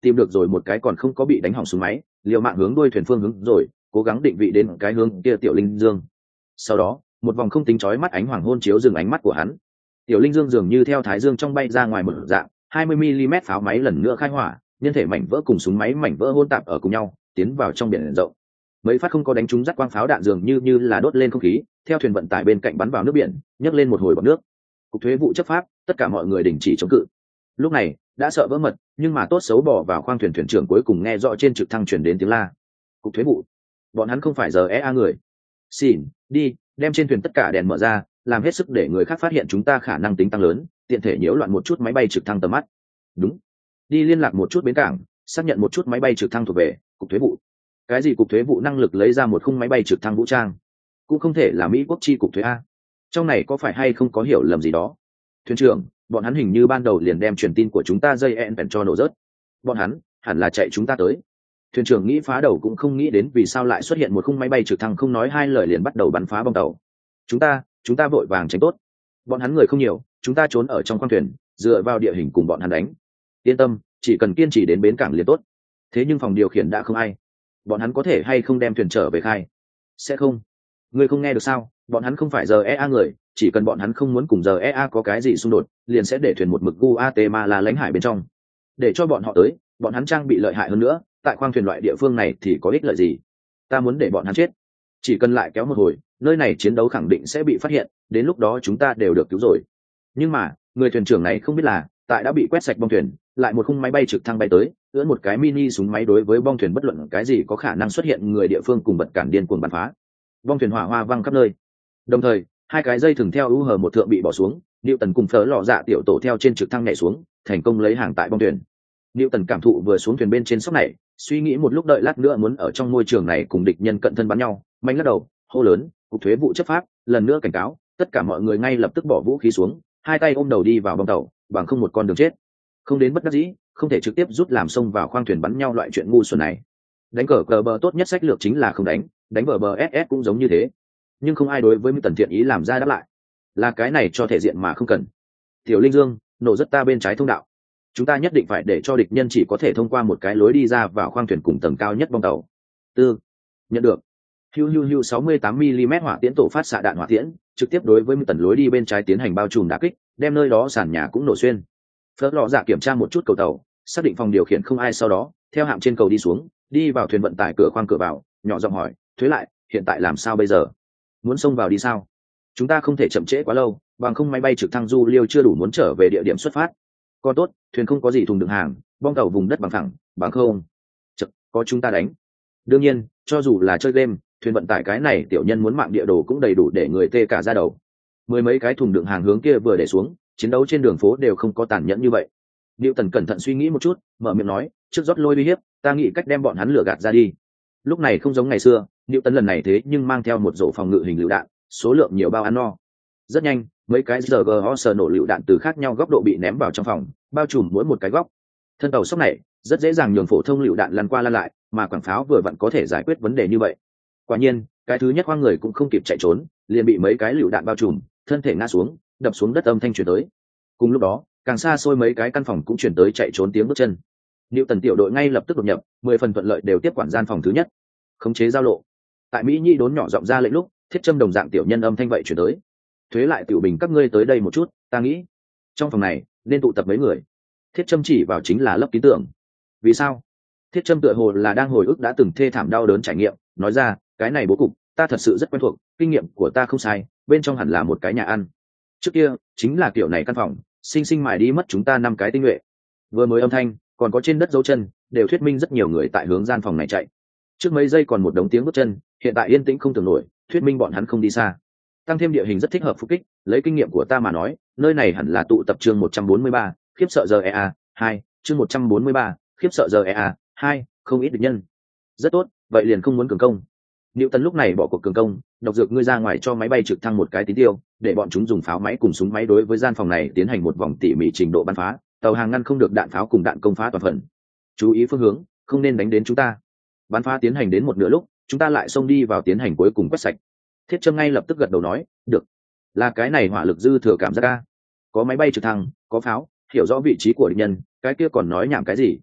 tìm được rồi một cái còn không có bị đánh hỏng súng máy, liều mạng hướng đuôi thuyền phương hướng rồi cố gắng định vị đến cái hướng kia Tiểu Linh Dương. Sau đó một vòng không tính chói mắt ánh hoàng hôn chiếu dừng ánh mắt của hắn. Tiểu Linh Dương dường như theo thái dương trong bay ra ngoài một dạng, hai mươi mi-li-mét pháo máy lần nữa khai hỏa, nhân thể mảnh vỡ cùng súng máy mảnh vỡ hỗn tạp ở cùng nhau, tiến vào trong biển rộng. Mấy phát không có đánh trúng dắt quang pháo đạn dường như như là đốt lên không khí, theo thuyền vận tải bên cạnh bắn vào nước biển, nhấc lên một hồi bọt nước. Cục thuế vụ chấp pháp, tất cả mọi người đình chỉ chống cự. Lúc này đã sợ vỡ mật, nhưng mà tốt xấu bỏ vào khoang thuyền thuyền trưởng cuối cùng nghe rõ trên trực thăng truyền đến tiếng la. Cục thuế vụ, bọn hắn không phải giờ e a người. Xin đi, đem trên thuyền tất cả đèn mở ra, làm hết sức để người khác phát hiện chúng ta khả năng tính tăng lớn, tiện thể nhiễu loạn một chút máy bay trực thăng tầm mắt. Đúng, đi liên lạc một chút bến cảng, xác nhận một chút máy bay trực thăng thuộc về cục thuế vụ. Cái gì cục thuế vụ năng lực lấy ra một khung máy bay trực thăng vũ trang? Cũng không thể là Mỹ quốc chi cục thuế a. Trong này có phải hay không có hiểu lầm gì đó? Thuyền trưởng, bọn hắn hình như ban đầu liền đem truyền tin của chúng ta dây en cho nổ rớt. Bọn hắn hẳn là chạy chúng ta tới. Thuyền trưởng nghĩ phá đầu cũng không nghĩ đến vì sao lại xuất hiện một khung máy bay trực thăng không nói hai lời liền bắt đầu bắn phá bong tàu. Chúng ta, chúng ta vội vàng tránh tốt. Bọn hắn người không nhiều, chúng ta trốn ở trong khoang thuyền, dựa vào địa hình cùng bọn hắn đánh. Yên tâm, chỉ cần kiên trì đến bến cảng liền tốt. Thế nhưng phòng điều khiển đã không ai. Bọn hắn có thể hay không đem thuyền trở về khai? Sẽ không. Ngươi không nghe được sao? Bọn hắn không phải giờ e a người, chỉ cần bọn hắn không muốn cùng giờ e a có cái gì xung đột, liền sẽ để thuyền một mực Guatemala lãnh hải bên trong. Để cho bọn họ tới, bọn hắn trang bị lợi hại hơn nữa, tại khoang thuyền loại địa phương này thì có ích lợi gì? Ta muốn để bọn hắn chết. Chỉ cần lại kéo một hồi, nơi này chiến đấu khẳng định sẽ bị phát hiện, đến lúc đó chúng ta đều được cứu rồi. Nhưng mà, người thuyền trưởng này không biết là, tại đã bị quét sạch bong thuyền, lại một khung máy bay trực thăng bay tới, ưỡn một cái mini súng máy đối với bong thuyền bất luận cái gì có khả năng xuất hiện người địa phương cùng bật cản điên cuồng bắn phá. Bong thuyền hỏa hoa văng khắp nơi. Đồng thời, hai cái dây thừng theo u hờ một thượng bị bỏ xuống, Newton cùng phở lọ dạ tiểu tổ theo trên trực thăng nhảy xuống, thành công lấy hàng tại bong thuyền. Newton cảm thụ vừa xuống thuyền bên trên sóc này, suy nghĩ một lúc đợi lát nữa muốn ở trong môi trường này cùng địch nhân cận thân bắn nhau, mạnh lắc đầu, hô lớn, cục thuế vụ chấp pháp, lần nữa cảnh cáo, tất cả mọi người ngay lập tức bỏ vũ khí xuống, hai tay ôm đầu đi vào bong tàu, bằng không một con đường chết. Không đến bất đắc dĩ, không thể trực tiếp rút làm xông vào khoang thuyền bắn nhau loại chuyện ngu xuẩn này. Đánh cờ cờ bờ tốt nhất sách lược chính là không đánh, đánh bờ bờ ét ét cũng giống như thế. Nhưng không ai đối với Tần Thiện ý làm ra đáp lại. Là cái này cho thể diện mà không cần. Tiểu Linh Dương, nổ rất ta bên trái thông đạo. Chúng ta nhất định phải để cho địch nhân chỉ có thể thông qua một cái lối đi ra vào khoang thuyền cùng tầng cao nhất bong tàu. Tư, nhận được. Hiu hiu hiu sáu mươi tám mi-li-mét hỏa tiễn tổ phát xạ đạn hỏa tiễn, trực tiếp đối với tần lối đi bên trái tiến hành bao trùm đả kích, đem nơi đó sàn nhà cũng nổ xuyên. Phớt lọ dạ kiểm tra một chút cầu tàu, xác định phòng điều khiển không ai, sau đó theo hạm trên cầu đi xuống, đi vào thuyền vận tải cửa khoang cửa vào, nhỏ giọng hỏi, thuế lại, hiện tại làm sao bây giờ? Muốn xông vào đi sao? Chúng ta không thể chậm trễ quá lâu, bằng không máy bay trực thăng du liêu chưa đủ muốn trở về địa điểm xuất phát. Còn tốt, thuyền không có gì thùng đựng hàng, bong tàu vùng đất bằng phẳng, bằng không. Chật, có chúng ta đánh. Đương nhiên, cho dù là chơi game, thuyền vận tải cái này tiểu nhân muốn mạng địa đồ cũng đầy đủ để người tê cả ra đầu. Mười mấy cái thùng đựng hàng hướng kia vừa để xuống, chiến đấu trên đường phố đều không có tàn nhẫn như vậy. Newton cẩn thận suy nghĩ một chút, mở miệng nói, trước rót lôi uy hiếp, ta nghĩ cách đem bọn hắn lừa gạt ra đi. Lúc này không giống ngày xưa, Newton lần này thế nhưng mang theo một rổ phòng ngự hình lựu đạn, số lượng nhiều bao ăn no. Rất nhanh, mấy cái rờ giê o sờ nổ lựu đạn từ khác nhau góc độ bị ném vào trong phòng, bao trùm mỗi một cái góc. Thân tàu sốc này rất dễ dàng nhường phổ thông lựu đạn lăn qua lăn lại, mà quảng pháo vừa vặn có thể giải quyết vấn đề như vậy. Quả nhiên, cái thứ nhất khoang người cũng không kịp chạy trốn, liền bị mấy cái lựu đạn bao trùm, thân thể ngã xuống, đập xuống đất, âm thanh truyền tới. Cùng lúc đó, càng xa xôi mấy cái căn phòng cũng truyền tới chạy trốn tiếng bước chân. Newton tiểu đội ngay lập tức đột nhập, mười phần thuận lợi đều tiếp quản gian phòng thứ nhất. Khống chế giao lộ. Tại Mỹ Nhi đốn nhỏ giọng ra lệnh lúc, thiết châm đồng dạng tiểu nhân âm thanh vậy truyền tới. Thuế lại tiểu bình các ngươi tới đây một chút, ta nghĩ trong phòng này nên tụ tập mấy người. Thiết châm chỉ vào chính là lớp ký tưởng. Vì sao? Thiết châm tựa hồ là đang hồi ức đã từng thê thảm đau đớn trải nghiệm, nói ra, cái này bố cục ta thật sự rất quen thuộc, kinh nghiệm của ta không sai, bên trong hẳn là một cái nhà ăn. Trước kia chính là kiểu này căn phòng, sinh sinh mài đi mất chúng ta năm cái tinh nhuệ. Vừa mới âm thanh còn có trên đất dấu chân đều thuyết minh rất nhiều người tại hướng gian phòng này chạy. Trước mấy giây còn một đống tiếng bước chân, hiện tại yên tĩnh không tưởng nổi, thuyết minh bọn hắn không đi xa. Tăng thêm địa hình rất thích hợp phục kích, lấy kinh nghiệm của ta mà nói, nơi này hẳn là tụ tập chương một trăm bốn mươi ba, khiếp sợ giờ e a hai, chương một trăm bốn mươi ba, khiếp sợ giờ e a hai, không ít địch nhân. Rất tốt, vậy liền không muốn cường công. Newton lúc này bỏ cuộc cường công, độc dược ngươi ra ngoài cho máy bay trực thăng một cái tín tiêu, để bọn chúng dùng pháo máy cùng súng máy đối với gian phòng này tiến hành một vòng tỉ mỉ trình độ bắn phá, tàu hàng ngăn không được đạn pháo cùng đạn công phá toàn phần. Chú ý phương hướng, không nên đánh đến chúng ta. Bắn phá tiến hành đến một nửa lúc, chúng ta lại xông đi vào tiến hành cuối cùng quét sạch. Thiết châm ngay lập tức gật đầu nói, được. Là cái này hỏa lực dư thừa cảm giác ca. Có máy bay trực thăng, có pháo, hiểu rõ vị trí của địch nhân, cái kia còn nói nhảm cái gì?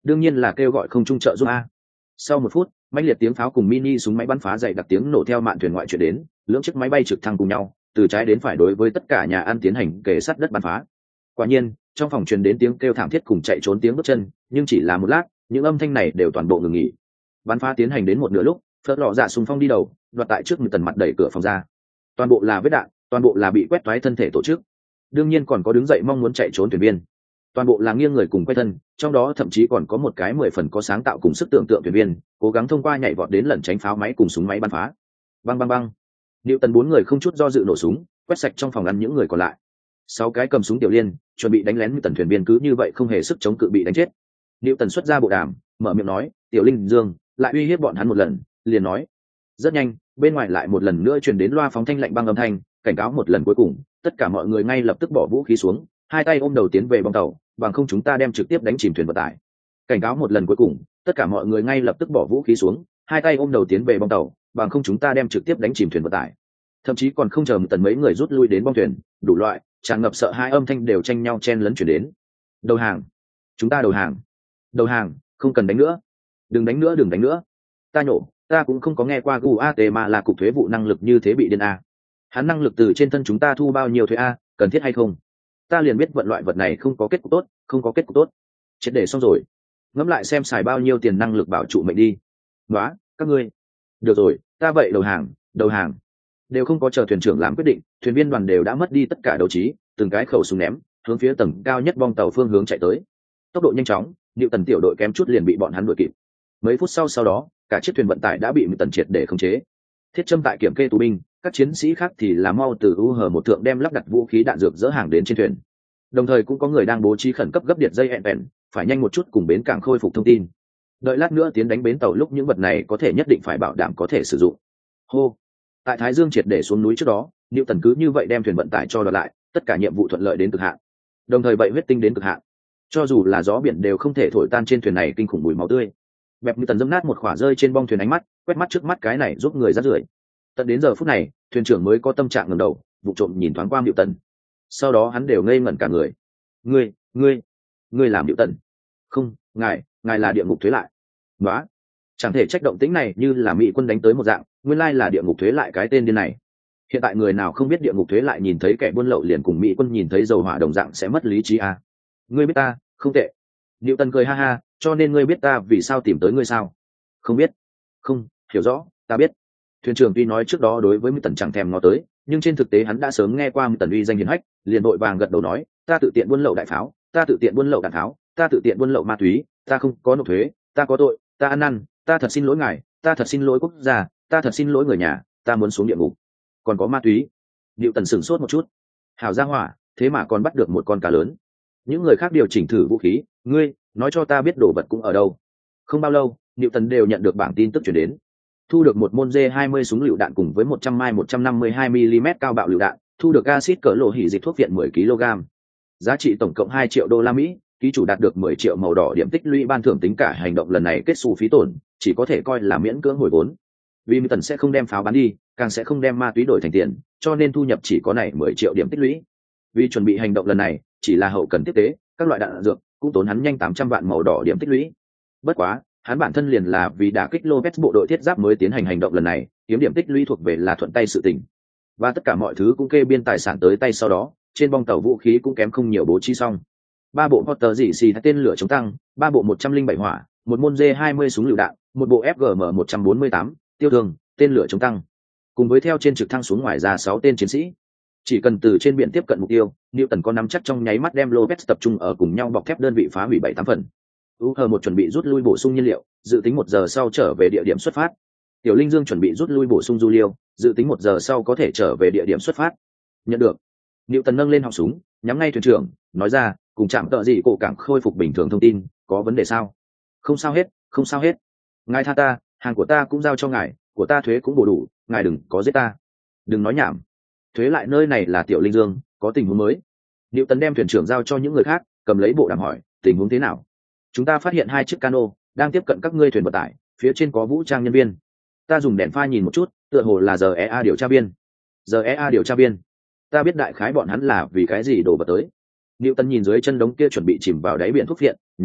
đương nhiên là kêu gọi không trung trợ giúp a. Sau một phút, mãnh liệt tiếng pháo cùng mini súng máy bắn phá dày đặc tiếng nổ theo mạn thuyền ngoại chuyển đến, lưỡng chiếc máy bay trực thăng cùng nhau, từ trái đến phải đối với tất cả nhà ăn tiến hành kề sát đất bắn phá. Quả nhiên, trong phòng truyền đến tiếng kêu thảm thiết cùng chạy trốn tiếng bước chân, nhưng chỉ là một lát, những âm thanh này đều toàn bộ ngừng nghỉ. Bắn phá tiến hành đến một nửa lúc, Phớt Lọ Dạ xung phong đi đầu, đoạt tại trước một tần mặt đẩy cửa phòng ra. Toàn bộ là vết đạn, toàn bộ là bị quét toái thân thể tổ chức. Đương nhiên còn có đứng dậy mong muốn chạy trốn thuyền viên. Toàn bộ là nghiêng người cùng quay thân, trong đó thậm chí còn có một cái mười phần có sáng tạo cùng sức tưởng tượng thuyền viên, cố gắng thông qua nhảy vọt đến lẩn tránh pháo máy cùng súng máy bắn phá. Bang bang bang. Liệu tần bốn người không chút do dự nổ súng, quét sạch trong phòng ăn những người còn lại. Sáu cái cầm súng tiểu liên, chuẩn bị đánh lén như tần thuyền viên cứ như vậy không hề sức chống cự bị đánh chết. Liệu tần xuất ra bộ đàm, mở miệng nói, "Tiểu Linh Dương, lại uy hiếp bọn hắn một lần." Liền nói. Rất nhanh, bên ngoài lại một lần nữa truyền đến loa phóng thanh lạnh băng âm thanh, cảnh cáo một lần cuối cùng, tất cả mọi người ngay lập tức bỏ vũ khí xuống, hai tay ôm đầu tiến về bong tàu, bằng không chúng ta đem trực tiếp đánh chìm thuyền vận tải. Cảnh cáo một lần cuối cùng, tất cả mọi người ngay lập tức bỏ vũ khí xuống, hai tay ôm đầu tiến về bong tàu, bằng không chúng ta đem trực tiếp đánh chìm thuyền vận tải. Thậm chí còn không chờ một tần mấy người rút lui đến bong thuyền, đủ loại tràn ngập sợ hai âm thanh đều tranh nhau chen lấn chuyển đến. Đầu hàng, chúng ta đầu hàng, đầu hàng, không cần đánh nữa, đừng đánh nữa, đừng đánh nữa. Ta nhổ, ta cũng không có nghe qua Guatemala là cục thuế vụ năng lực như thế bị điên a. Hắn năng lực từ trên thân chúng ta thu bao nhiêu thuế a, cần thiết hay không? Ta liền biết vận loại vật này không có kết cục tốt, không có kết cục tốt. Chết để xong rồi. Ngẫm lại xem xài bao nhiêu tiền năng lực bảo trụ mệnh đi. Nóa, các ngươi. Được rồi, ta vậy đầu hàng, đầu hàng. Đều không có chờ thuyền trưởng làm quyết định, thuyền viên đoàn đều đã mất đi tất cả đấu trí, từng cái khẩu súng ném, hướng phía tầng cao nhất bong tàu phương hướng chạy tới. Tốc độ nhanh chóng, Niệu Tần tiểu đội kém chút liền bị bọn hắn đuổi kịp. Mấy phút sau sau đó, cả chiếc thuyền vận tải đã bị Niệu Tần triệt để khống chế. Thiết châm tại kiểm kê tù binh, các chiến sĩ khác thì là mau từ u hờ một thượng đem lắp đặt vũ khí đạn dược dỡ hàng đến trên thuyền. Đồng thời cũng có người đang bố trí khẩn cấp gấp điện dây hẹn vẹn, phải nhanh một chút cùng bến cảng khôi phục thông tin. Đợi lát nữa tiến đánh bến tàu lúc những vật này có thể nhất định phải bảo đảm có thể sử dụng. Hô. Tại Thái Dương triệt để xuống núi trước đó, Niệu Tần cứ như vậy đem thuyền vận tải cho đoạt lại, tất cả nhiệm vụ thuận lợi đến cực hạn. Đồng thời vậy huyết tinh đến cực hạn. Cho dù là gió biển đều không thể thổi tan trên thuyền này kinh khủng mùi máu tươi. Bẹp Niệu Tần dẫm nát một khỏa rơi trên bong thuyền ánh mắt, quét mắt trước mắt cái này giúp người rát rưởi. Tận đến giờ phút này, thuyền trưởng mới có tâm trạng ngẩng đầu, vụ trộm nhìn thoáng qua Niệu Tần. Sau đó hắn đều ngây ngẩn cả người. Ngươi, ngươi, ngươi làm Niệu Tần? Không, ngài, ngài là địa ngục thuế lại. Nóa, chẳng thể trách động tĩnh này như là mỹ quân đánh tới một dạng, nguyên lai là địa ngục thuế lại cái tên điên này. Hiện tại người nào không biết địa ngục thuế lại nhìn thấy kẻ buôn lậu liền cùng mỹ quân nhìn thấy dầu hỏa đồng dạng sẽ mất lý trí à? Ngươi biết ta, không tệ. Niệu Tần cười ha ha, cho nên ngươi biết ta vì sao tìm tới ngươi sao? Không biết. Không, hiểu rõ, ta biết. Thuyền trưởng tuy nói trước đó đối với Niệu Tần chẳng thèm ngó tới, nhưng trên thực tế hắn đã sớm nghe qua Niệu Tần uy danh hiển hách, liền vội vàng gật đầu nói, ta tự tiện buôn lậu đại pháo, ta tự tiện buôn lậu đạn tháo, ta tự tiện buôn lậu ma túy, ta không có nộp thuế, ta có tội, ta ăn năn, ta thật xin lỗi ngài, ta thật xin lỗi quốc gia, ta thật xin lỗi người nhà, ta muốn xuống địa ngục. Còn có ma túy. Niệu Tần sửng sốt một chút. Hảo gia hỏa, thế mà còn bắt được một con cá lớn. Những người khác điều chỉnh thử vũ khí, ngươi nói cho ta biết đồ vật cũng ở đâu. Không bao lâu, Niệu Tần đều nhận được bảng tin tức chuyển đến. Thu được một môn D hai mươi súng lựu đạn cùng với một trăm mai một trăm năm mươi hai mi-li-mét cao bạo lựu đạn, thu được axit cỡ lộ hỉ dịch thuốc viện mười ki lô gam. Giá trị tổng cộng hai triệu đô la Mỹ, ký chủ đạt được mười triệu màu đỏ điểm tích lũy ban thưởng, tính cả hành động lần này kết xù phí tổn, chỉ có thể coi là miễn cưỡng hồi vốn. Vì Niệu Tần sẽ không đem pháo bán đi, càng sẽ không đem ma túy đổi thành tiền, cho nên thu nhập chỉ có này mười triệu điểm tích lũy. Vì chuẩn bị hành động lần này, chỉ là hậu cần tiếp tế, các loại đạn dược cũng tốn hắn nhanh tám trăm vạn màu đỏ điểm tích lũy. Bất quá, hắn bản thân liền là vì đả kích Lopez bộ đội thiết giáp mới tiến hành hành động lần này, kiếm điểm tích lũy thuộc về là thuận tay sự tình. Và tất cả mọi thứ cũng kê biên tài sản tới tay sau đó, trên bong tàu vũ khí cũng kém không nhiều bố trí xong. Ba bộ Potter dị xì tên lửa chống tăng, ba bộ một trăm linh bảy hỏa, một môn D hai mươi súng lựu đạn, một bộ F G M một trăm bốn mươi tám, tiêu thương, tên lửa chống tăng, cùng với theo trên trực thăng xuống ngoài ra sáu tên chiến sĩ. Chỉ cần từ trên biển tiếp cận mục tiêu, Niệu Tần có nắm chắc trong nháy mắt đem Lopez tập trung ở cùng nhau bọc thép đơn vị phá hủy bảy tám phần. u hờ một chuẩn bị rút lui bổ sung nhiên liệu, dự tính một giờ sau trở về địa điểm xuất phát. Tiểu Linh Dương chuẩn bị rút lui bổ sung du liêu, dự tính một giờ sau có thể trở về địa điểm xuất phát. Nhận được. Niệu Tần nâng lên họng súng, nhắm ngay thuyền trưởng, nói ra, cùng chạm tợ gì cổ cảng khôi phục bình thường thông tin, có vấn đề sao? Không sao hết, không sao hết. Ngài tha ta, hàng của ta cũng giao cho ngài, của ta thuế cũng bổ đủ, ngài đừng có giết ta. Đừng nói nhảm. Thuế lại nơi này là Tiểu Linh Dương, có tình huống mới. Niệu Tần đem thuyền trưởng giao cho những người khác, cầm lấy bộ đàm hỏi, tình huống thế nào? Chúng ta phát hiện hai chiếc cano đang tiếp cận các ngươi thuyền vận tải, phía trên có vũ trang nhân viên. Ta dùng đèn pha nhìn một chút, tựa hồ là giờ e a điều tra viên. giờ e a điều tra viên. Ta biết đại khái bọn hắn là vì cái gì đổ vật tới. Niệu Tần nhìn dưới chân đống kia chuẩn bị chìm vào đáy biển thuốc viện, nhíu mày,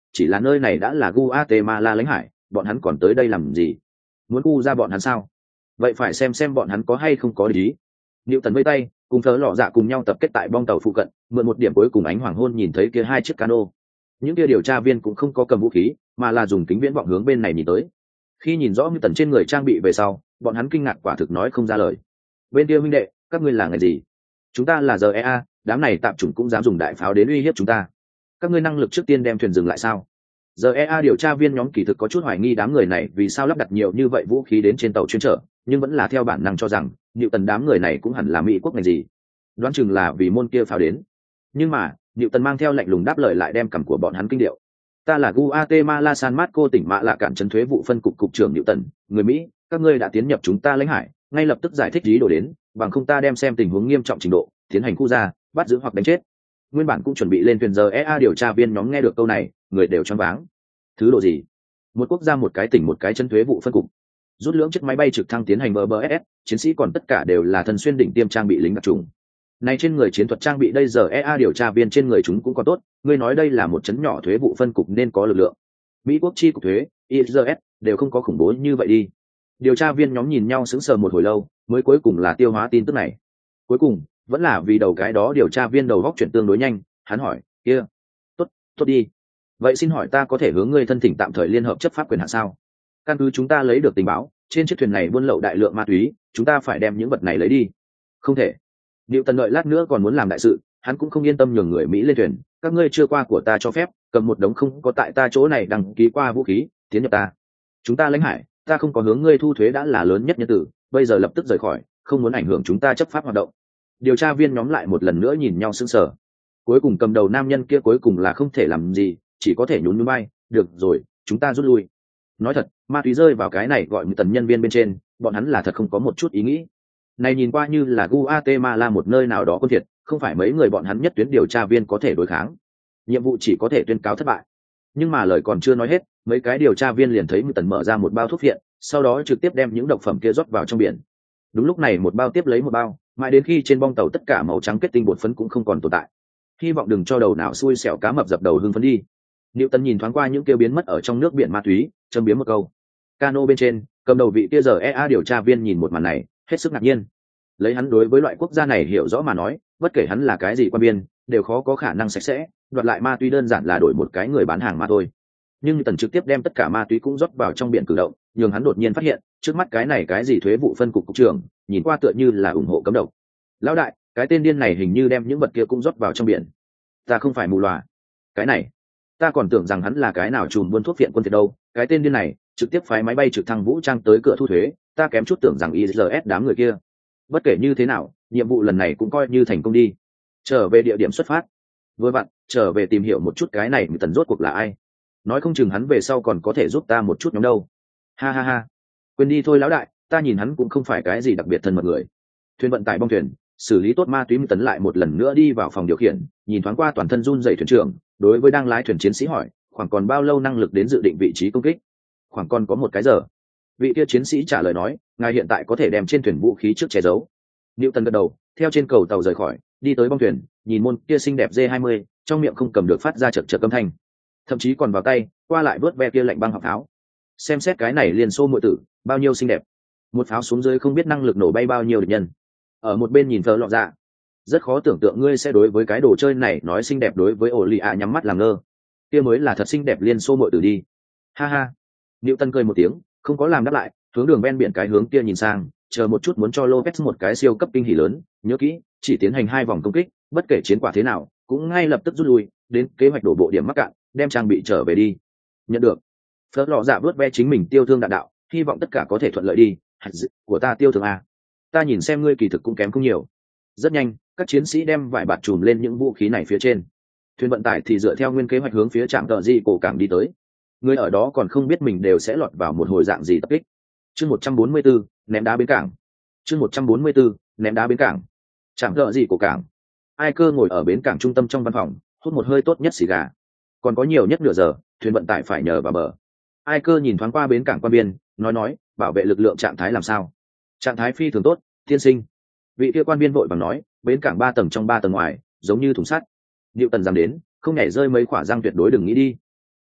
chỉ là nơi này đã là Guatemala lãnh hải, bọn hắn còn tới đây làm gì? Muốn cu ra bọn hắn sao? Vậy phải xem xem bọn hắn có hay không có lý. Niệu Tần vây tay, cùng Phở Lọ Dạ cùng nhau tập kết tại bong tàu phụ cận, mượn một điểm cuối cùng ánh hoàng hôn nhìn thấy kia hai chiếc cano. Những kia điều tra viên cũng không có cầm vũ khí, mà là dùng kính viễn vọng hướng bên này nhìn tới. Khi nhìn rõ Niệu Tần trên người trang bị về sau, bọn hắn kinh ngạc quả thực nói không ra lời. Bên kia huynh đệ, các ngươi là người gì? Chúng ta là rờ e a, đám này tạm chủng cũng dám dùng đại pháo đến uy hiếp chúng ta. Các ngươi năng lực trước tiên đem thuyền dừng lại sao? rờ e a điều tra viên nhóm kỳ thực có chút hoài nghi đám người này vì sao lắp đặt nhiều như vậy vũ khí đến trên tàu chuyên chở, nhưng vẫn là theo bản năng cho rằng Niệu Tần đám người này cũng hẳn là Mỹ quốc ngành gì, đoán chừng là vì môn kia pháo đến. Nhưng mà Niệu Tần mang theo lạnh lùng đáp lời lại đem cằm của bọn hắn kinh điệu. Ta là Guatemala San Marco tỉnh Mạ Lạ cản trấn thuế vụ phân cục cục trưởng Niệu Tần, người Mỹ, các ngươi đã tiến nhập chúng ta lãnh hải, ngay lập tức giải thích lý đồ đến, bằng không ta đem xem tình huống nghiêm trọng trình độ, tiến hành khu ra, bắt giữ hoặc đánh chết. Nguyên bản cũng chuẩn bị lên thuyền giờ e a điều tra viên nhóm nghe được câu này, người đều choáng váng. Thứ độ gì? Một quốc gia một cái tỉnh một cái chân thuế vụ phân cục, rút lưỡng chiếc máy bay trực thăng tiến hành bờ bờ ép, chiến sĩ còn tất cả đều là thân xuyên đỉnh tiêm trang bị lính đặc trùng. Này trên người chiến thuật trang bị đây giờ e a điều tra viên trên người chúng cũng còn tốt, ngươi nói đây là một chấn nhỏ thuế vụ phân cục nên có lực lượng. Mỹ quốc chi cục thuế, i rờ ét đều không có khủng bố như vậy đi. Điều tra viên nhóm nhìn nhau sững sờ một hồi lâu, mới cuối cùng là tiêu hóa tin tức này. Cuối cùng, vẫn là vì đầu cái đó điều tra viên đầu góc chuyển tương đối nhanh, hắn hỏi, kia, tốt, tốt đi. Vậy xin hỏi ta có thể hướng ngươi thân thỉnh tạm thời liên hợp chấp pháp quyền hạn sao? Căn cứ chúng ta lấy được tình báo, trên chiếc thuyền này buôn lậu đại lượng ma túy, chúng ta phải đem những vật này lấy đi. Không thể. Niệu Tần đợi lát nữa còn muốn làm đại sự, hắn cũng không yên tâm nhường người Mỹ lên thuyền. Các ngươi chưa qua của ta cho phép, cầm một đống không có tại ta chỗ này đăng ký qua vũ khí, tiến nhập ta. Chúng ta lãnh hải, ta không có hướng ngươi thu thuế đã là lớn nhất nhân tử, bây giờ lập tức rời khỏi, không muốn ảnh hưởng chúng ta chấp pháp hoạt động. Điều tra viên nhóm lại một lần nữa nhìn nhau sững sờ. Cuối cùng cầm đầu nam nhân kia cuối cùng là không thể làm gì, chỉ có thể nhún nhún vai, được rồi, chúng ta rút lui. Nói thật, ma túy rơi vào cái này gọi một tần nhân viên bên trên, bọn hắn là thật không có một chút ý nghĩ. Này nhìn qua như là Guatemala một nơi nào đó quân thiệt, không phải mấy người bọn hắn nhất tuyến điều tra viên có thể đối kháng. Nhiệm vụ chỉ có thể tuyên cáo thất bại. Nhưng mà lời còn chưa nói hết, mấy cái điều tra viên liền thấy một tần mở ra một bao thuốc viện, sau đó trực tiếp đem những độc phẩm kia rót vào trong biển. Đúng lúc này một bao tiếp lấy một bao, mãi đến khi trên bong tàu tất cả màu trắng kết tinh bột phấn cũng không còn tồn tại. Hy vọng đừng cho đầu nào xui xẻo cá mập dập đầu hưng phấn đi. Niệu Tần nhìn thoáng qua những kêu biến mất ở trong nước biển ma túy, châm biếm một câu. Cano bên trên, cầm đầu vị kia giờ e a điều tra viên nhìn một màn này, hết sức ngạc nhiên. Lấy hắn đối với loại quốc gia này hiểu rõ mà nói, bất kể hắn là cái gì quan biên, đều khó có khả năng sạch sẽ, đoạt lại ma túy đơn giản là đổi một cái người bán hàng mà thôi. Nhưng Tần trực tiếp đem tất cả ma túy cũng rót vào trong biển cử động, nhường hắn đột nhiên phát hiện, trước mắt cái này cái gì thuế vụ phân cục cục trưởng, nhìn qua tựa như là ủng hộ cấm độc. Lão đại, cái tên điên này hình như đem những vật kia cũng rót vào trong biển. Ta không phải mù lòa. Cái này, ta còn tưởng rằng hắn là cái nào trùm buôn thuốc viện quân thiệt đâu, cái tên điên này trực tiếp phái máy bay trực thăng vũ trang tới cửa thu thuế, ta kém chút tưởng rằng i rờ ét đám người kia. Bất kể như thế nào, nhiệm vụ lần này cũng coi như thành công đi. Trở về địa điểm xuất phát. Vừa vặn, trở về tìm hiểu một chút cái này Tần rốt cuộc là ai. Nói không chừng hắn về sau còn có thể giúp ta một chút nhóm đâu. Ha ha ha. Quên đi thôi lão đại, ta nhìn hắn cũng không phải cái gì đặc biệt thân mật người. Thuyền vận tải bong thuyền, xử lý tốt ma túy Tấn lại một lần nữa đi vào phòng điều khiển, nhìn thoáng qua toàn thân run rẩy thuyền trưởng, đối với đang lái thuyền chiến sĩ hỏi, khoảng còn bao lâu năng lực đến dự định vị trí công kích? Khoảng còn có một cái giờ. Vị kia chiến sĩ trả lời nói, ngài hiện tại có thể đem trên thuyền vũ khí trước che giấu. Niệu Tần gật đầu, theo trên cầu tàu rời khỏi, đi tới bong thuyền, nhìn môn kia xinh đẹp D hai mươi, trong miệng không cầm được phát ra chật chật âm thanh, thậm chí còn vào tay qua lại vớt ve kia lạnh băng học pháo. Xem xét cái này liền xô muội tử, bao nhiêu xinh đẹp. Một pháo xuống dưới không biết năng lực nổ bay bao nhiêu địch nhân. Ở một bên nhìn Phở Lọ Dạ, rất khó tưởng tượng ngươi sẽ đối với cái đồ chơi này nói xinh đẹp, đối với ổ lì ạ nhắm mắt làm ngơ. Kia mới là thật xinh đẹp liên xô muội tử đi. Ha ha. Niệu Tần cười một tiếng, không có làm đáp lại, hướng đường ven biển cái hướng kia nhìn sang, chờ một chút muốn cho Lopez một cái siêu cấp kinh hỉ lớn, nhớ kỹ, chỉ tiến hành hai vòng công kích, bất kể chiến quả thế nào, cũng ngay lập tức rút lui, đến kế hoạch đổ bộ điểm mắc cạn, đem trang bị trở về đi. Nhận được. Phở Lọ Dạ vớt ve chính mình tiêu thương đạn đạo, hy vọng tất cả có thể thuận lợi đi. Của ta tiêu thương à? Ta nhìn xem ngươi kỳ thực cũng kém không nhiều. Rất nhanh, các chiến sĩ đem vải bạt trùm lên những vũ khí này phía trên. Thuyền vận tải thì dựa theo nguyên kế hoạch hướng phía trạm tờ di cổ cảng đi tới. Người ở đó còn không biết mình đều sẽ lọt vào một hồi dạng gì tập kích. Chương một trăm bốn mươi tư, ném đá bến cảng. Chương một trăm bốn mươi tư, ném đá bến cảng. Trạm tờ di cổ cảng. Ai Cơ ngồi ở bến cảng trung tâm trong văn phòng, hút một hơi tốt nhất xì gà. Còn có nhiều nhất nửa giờ, thuyền vận tải phải nhờ vào bờ. Ai Cơ nhìn thoáng qua bến cảng quan biên, nói nói, bảo vệ lực lượng trạng thái làm sao? Trạng thái phi thường tốt, tiên sinh. Vị kia quan biên vội vàng nói, bến cảng ba tầng trong ba tầng ngoài, giống như thùng sắt. Niệu Tần dám đến, không nhảy rơi mấy quả răng tuyệt đối đừng nghĩ đi.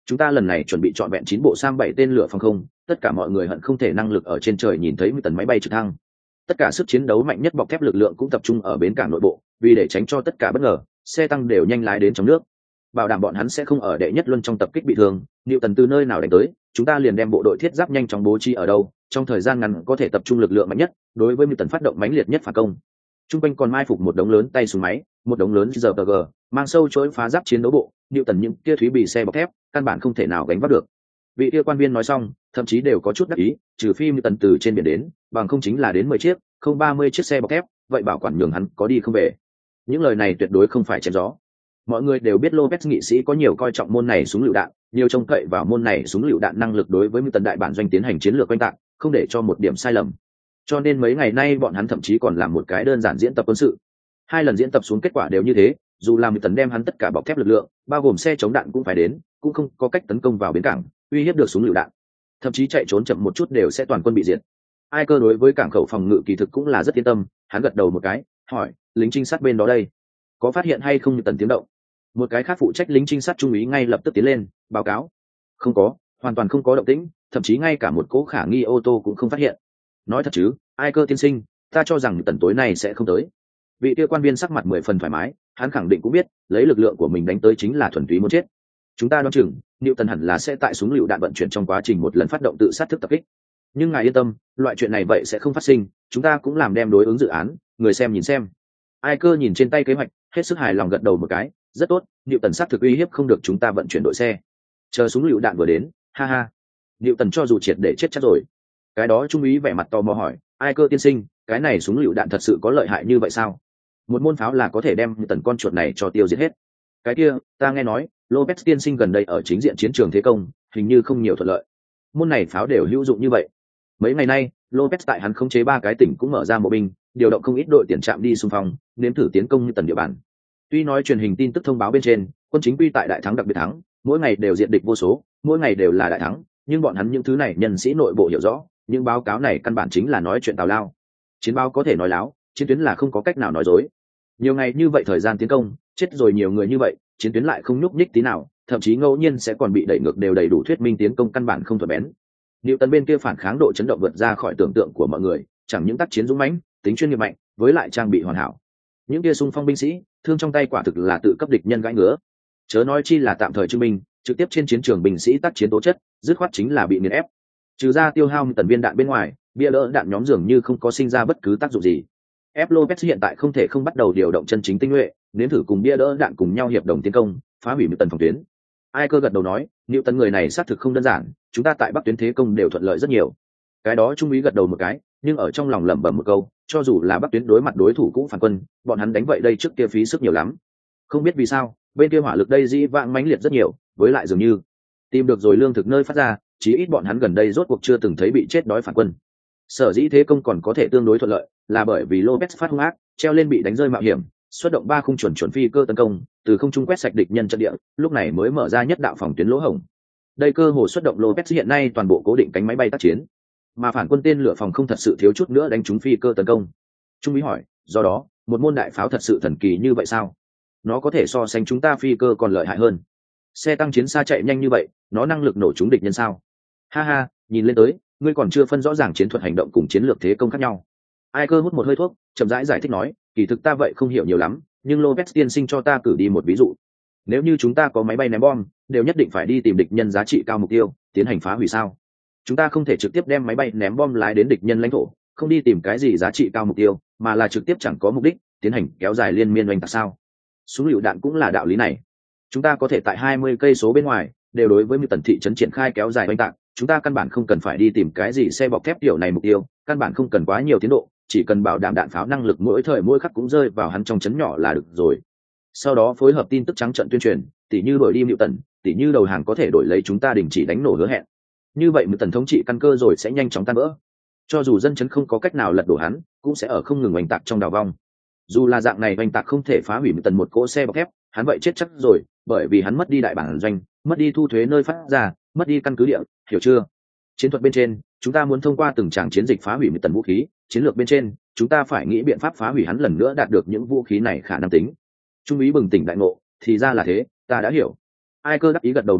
chúng ta lần này chuẩn bị trọn vẹn chín bộ sam bảy tên lửa phòng không, tất cả mọi người hận không thể năng lực ở trên trời nhìn thấy tần máy bay trực thăng. Tất cả sức chiến đấu mạnh nhất bọc thép lực lượng cũng tập trung ở bến cảng nội bộ, vì để tránh cho tất cả bất ngờ, xe tăng đều nhanh lái đến trong nước, bảo đảm bọn hắn sẽ không ở đệ nhất luân trong tập kích bị thương. Liệu tần từ nơi nào đánh tới, chúng ta liền đem bộ đội thiết giáp nhanh chóng bố trí ở đâu, trong thời gian ngắn có thể tập trung lực lượng mạnh nhất, đối với tần phát động mãnh liệt nhất phản công. Trung quanh còn mai phục một đống lớn tay súng máy, một đống lớn rờ pê giê, mang sâu chối phá giáp chiến đấu bộ. Liệu tần những kia thúy bì xe bọc thép, căn bản không thể nào gánh vác được. Vị kia quan viên nói xong, thậm chí đều có chút đắc ý, trừ phi tần từ trên biển đến, bằng không chính là đến mười chiếc, không ba mươi chiếc xe bọc thép, vậy bảo quản nhường hắn có đi không về. Những lời này tuyệt đối không phải chém gió. Mọi người đều biết Lopez nghị sĩ có nhiều coi trọng môn này súng lựu đạn, nhiều trông cậy vào môn này súng lựu đạn năng lực đối với tần đại bản doanh tiến hành chiến lược quanh tạc, không để cho một điểm sai lầm. Cho nên mấy ngày nay bọn hắn thậm chí còn làm một cái đơn giản diễn tập quân sự. Hai lần diễn tập xuống kết quả đều như thế, dù làm tần đem hắn tất cả bọc thép lực lượng, bao gồm xe chống đạn cũng phải đến, cũng không có cách tấn công vào bến cảng, uy hiếp được súng lựu đạn. Thậm chí chạy trốn chậm một chút đều sẽ toàn quân bị diệt. Ai cơ đối với cảng khẩu phòng ngự kỳ thực cũng là rất yên tâm, hắn gật đầu một cái, hỏi, lính trinh sát bên đó đây, có phát hiện hay không như tần tiếng động? Một cái khác phụ trách lính trinh sát trung úy ngay lập tức tiến lên, báo cáo. Không có, hoàn toàn không có động tĩnh, thậm chí ngay cả một cỗ khả nghi ô tô cũng không phát hiện. Nói thật chứ, ai cơ tiên sinh, ta cho rằng tần tối nay sẽ không tới. Vị kia quan viên sắc mặt mười phần thoải mái, hắn khẳng định cũng biết, lấy lực lượng của mình đánh tới chính là thuần túy muốn chết. Chúng ta đoán chừng, Newton hẳn là sẽ tại súng lựu đạn vận chuyển trong quá trình một lần phát động tự sát thức tập kích. Nhưng ngài yên tâm, loại chuyện này vậy sẽ không phát sinh, chúng ta cũng làm đem đối ứng dự án, người xem nhìn xem. Ai cơ nhìn trên tay kế hoạch, hết sức hài lòng gật đầu một cái, rất tốt, Newton sát thực uy hiếp không được chúng ta vận chuyển đội xe. Chờ súng lựu đạn vừa đến, ha ha. Newton cho dù triệt để chết chắc rồi. Cái đó trung úy vẻ mặt tò mò hỏi, ai cơ tiên sinh, cái này súng lựu đạn thật sự có lợi hại như vậy sao? Một môn pháo là có thể đem Newton con chuột này cho tiêu diệt hết. Cái kia, ta nghe nói, Lopez tiên sinh gần đây ở chính diện chiến trường thế công, hình như không nhiều thuận lợi. Môn này pháo đều hữu dụng như vậy. Mấy ngày nay, Lopez tại hắn khống chế ba cái tỉnh cũng mở ra bộ binh, điều động không ít đội tiền trạm đi xung phong, nếm thử tiến công như tần địa bàn. Tuy nói truyền hình tin tức thông báo bên trên, quân chính quy tại đại thắng đặc biệt thắng, mỗi ngày đều diệt địch vô số, mỗi ngày đều là đại thắng, nhưng bọn hắn những thứ này nhân sĩ nội bộ hiểu rõ, những báo cáo này căn bản chính là nói chuyện tào lao. Chiến báo có thể nói láo, chiến tuyến là không có cách nào nói dối. Nhiều ngày như vậy thời gian tiến công, chết rồi nhiều người như vậy, chiến tuyến lại không nhúc nhích tí nào, thậm chí ngẫu nhiên sẽ còn bị đẩy ngược, đều đầy đủ thuyết minh tiến công căn bản không thuận bén. Newton bên kia phản kháng độ chấn động vượt ra khỏi tưởng tượng của mọi người, chẳng những tác chiến dũng mãnh, tính chuyên nghiệp mạnh, với lại trang bị hoàn hảo. Những kia xung phong binh sĩ, thương trong tay quả thực là tự cấp địch nhân gãi ngứa. Chớ nói chi là tạm thời chứng minh, trực tiếp trên chiến trường binh sĩ tác chiến tố chất, dứt khoát chính là bị nghiền ép. Trừ ra tiêu hao tần viên đạn bên ngoài, bia đỡ đạn nhóm dường như không có sinh ra bất cứ tác dụng gì. F. Lopez hiện tại không thể không bắt đầu điều động chân chính tinh nhuệ, nếm thử cùng bia đỡ đạn cùng nhau hiệp đồng tiến công, phá hủy tần phòng tuyến. Ai cơ gật đầu nói, Liệu tần người này xác thực không đơn giản, chúng ta tại bắc tuyến thế công đều thuận lợi rất nhiều. Cái đó trung úy gật đầu một cái, nhưng ở trong lòng lẩm bẩm một câu, cho dù là bắc tuyến đối mặt đối thủ cũng phản quân, bọn hắn đánh vậy đây trước kia phí sức nhiều lắm. Không biết vì sao, bên kia hỏa lực đây dĩ vãng mãnh liệt rất nhiều, với lại dường như tìm được rồi lương thực nơi phát ra, chí ít bọn hắn gần đây rốt cuộc chưa từng thấy bị chết đói phản quân. Sở dĩ thế công còn có thể tương đối thuận lợi, là bởi vì Lopez phát hung ác, treo lên bị đánh rơi mạo hiểm, xuất động ba khung chuẩn chuẩn phi cơ tấn công, từ không trung quét sạch địch nhân trận địa, lúc này mới mở ra nhất đạo phòng tuyến lỗ hổng. Đây cơ hồ xuất động Lopez hiện nay toàn bộ cố định cánh máy bay tác chiến, mà phản quân tên lửa phòng không thật sự thiếu chút nữa đánh trúng phi cơ tấn công. Trung úy hỏi, do đó, một môn đại pháo thật sự thần kỳ như vậy sao? Nó có thể so sánh chúng ta phi cơ còn lợi hại hơn. Xe tăng chiến xa chạy nhanh như vậy, nó năng lực nổ trúng địch nhân sao? Ha ha, nhìn lên tới, ngươi còn chưa phân rõ ràng chiến thuật hành động cùng chiến lược thế công khác nhau. Ai cơ hút một hơi thuốc, chậm rãi giải, giải thích nói, kỳ thực ta vậy không hiểu nhiều lắm, nhưng Lopez tiên sinh cho ta cử đi một ví dụ. Nếu như chúng ta có máy bay ném bom, đều nhất định phải đi tìm địch nhân giá trị cao mục tiêu, tiến hành phá hủy sao? Chúng ta không thể trực tiếp đem máy bay ném bom lái đến địch nhân lãnh thổ, không đi tìm cái gì giá trị cao mục tiêu, mà là trực tiếp chẳng có mục đích, tiến hành kéo dài liên miên oanh tạc sao? Súng lựu đạn cũng là đạo lý này. Chúng ta có thể tại hai mươi cây số bên ngoài, đều đối với một tần thị trấn triển khai kéo dài oanh tạc, chúng ta căn bản không cần phải đi tìm cái gì xe bọc thép kiểu này mục tiêu, căn bản không cần quá nhiều tiến độ, chỉ cần bảo đảm đạn pháo năng lực mỗi thời mỗi khắc cũng rơi vào hắn trong trấn nhỏ là được rồi. Sau đó phối hợp tin tức trắng trận tuyên truyền, tỉ như đổi đi Mịu Tần, tỉ như đầu hàng có thể đổi lấy chúng ta đình chỉ đánh nổ hứa hẹn. Như vậy Mịu Tần thống trị căn cơ rồi sẽ nhanh chóng tan vỡ. Cho dù dân chấn không có cách nào lật đổ hắn, cũng sẽ ở không ngừng oanh tạc trong đào vong. Dù là dạng này oanh tạc không thể phá hủy Mịu Tần một cỗ xe bọc thép, hắn vậy chết chắc rồi, bởi vì hắn mất đi đại bản doanh, mất đi thu thuế nơi phát ra, mất đi căn cứ địa, hiểu chưa? Chiến thuật bên trên, chúng ta muốn thông qua từng tràng chiến dịch phá hủy Mịu Tần vũ khí, chiến lược bên trên, chúng ta phải nghĩ biện pháp phá hủy hắn lần nữa đạt được những vũ khí này khả năng tính. Trung úy bừng tỉnh đại ngộ, thì ra là thế, ta đã hiểu. Ai cơ đắc ý gật đầu một cái,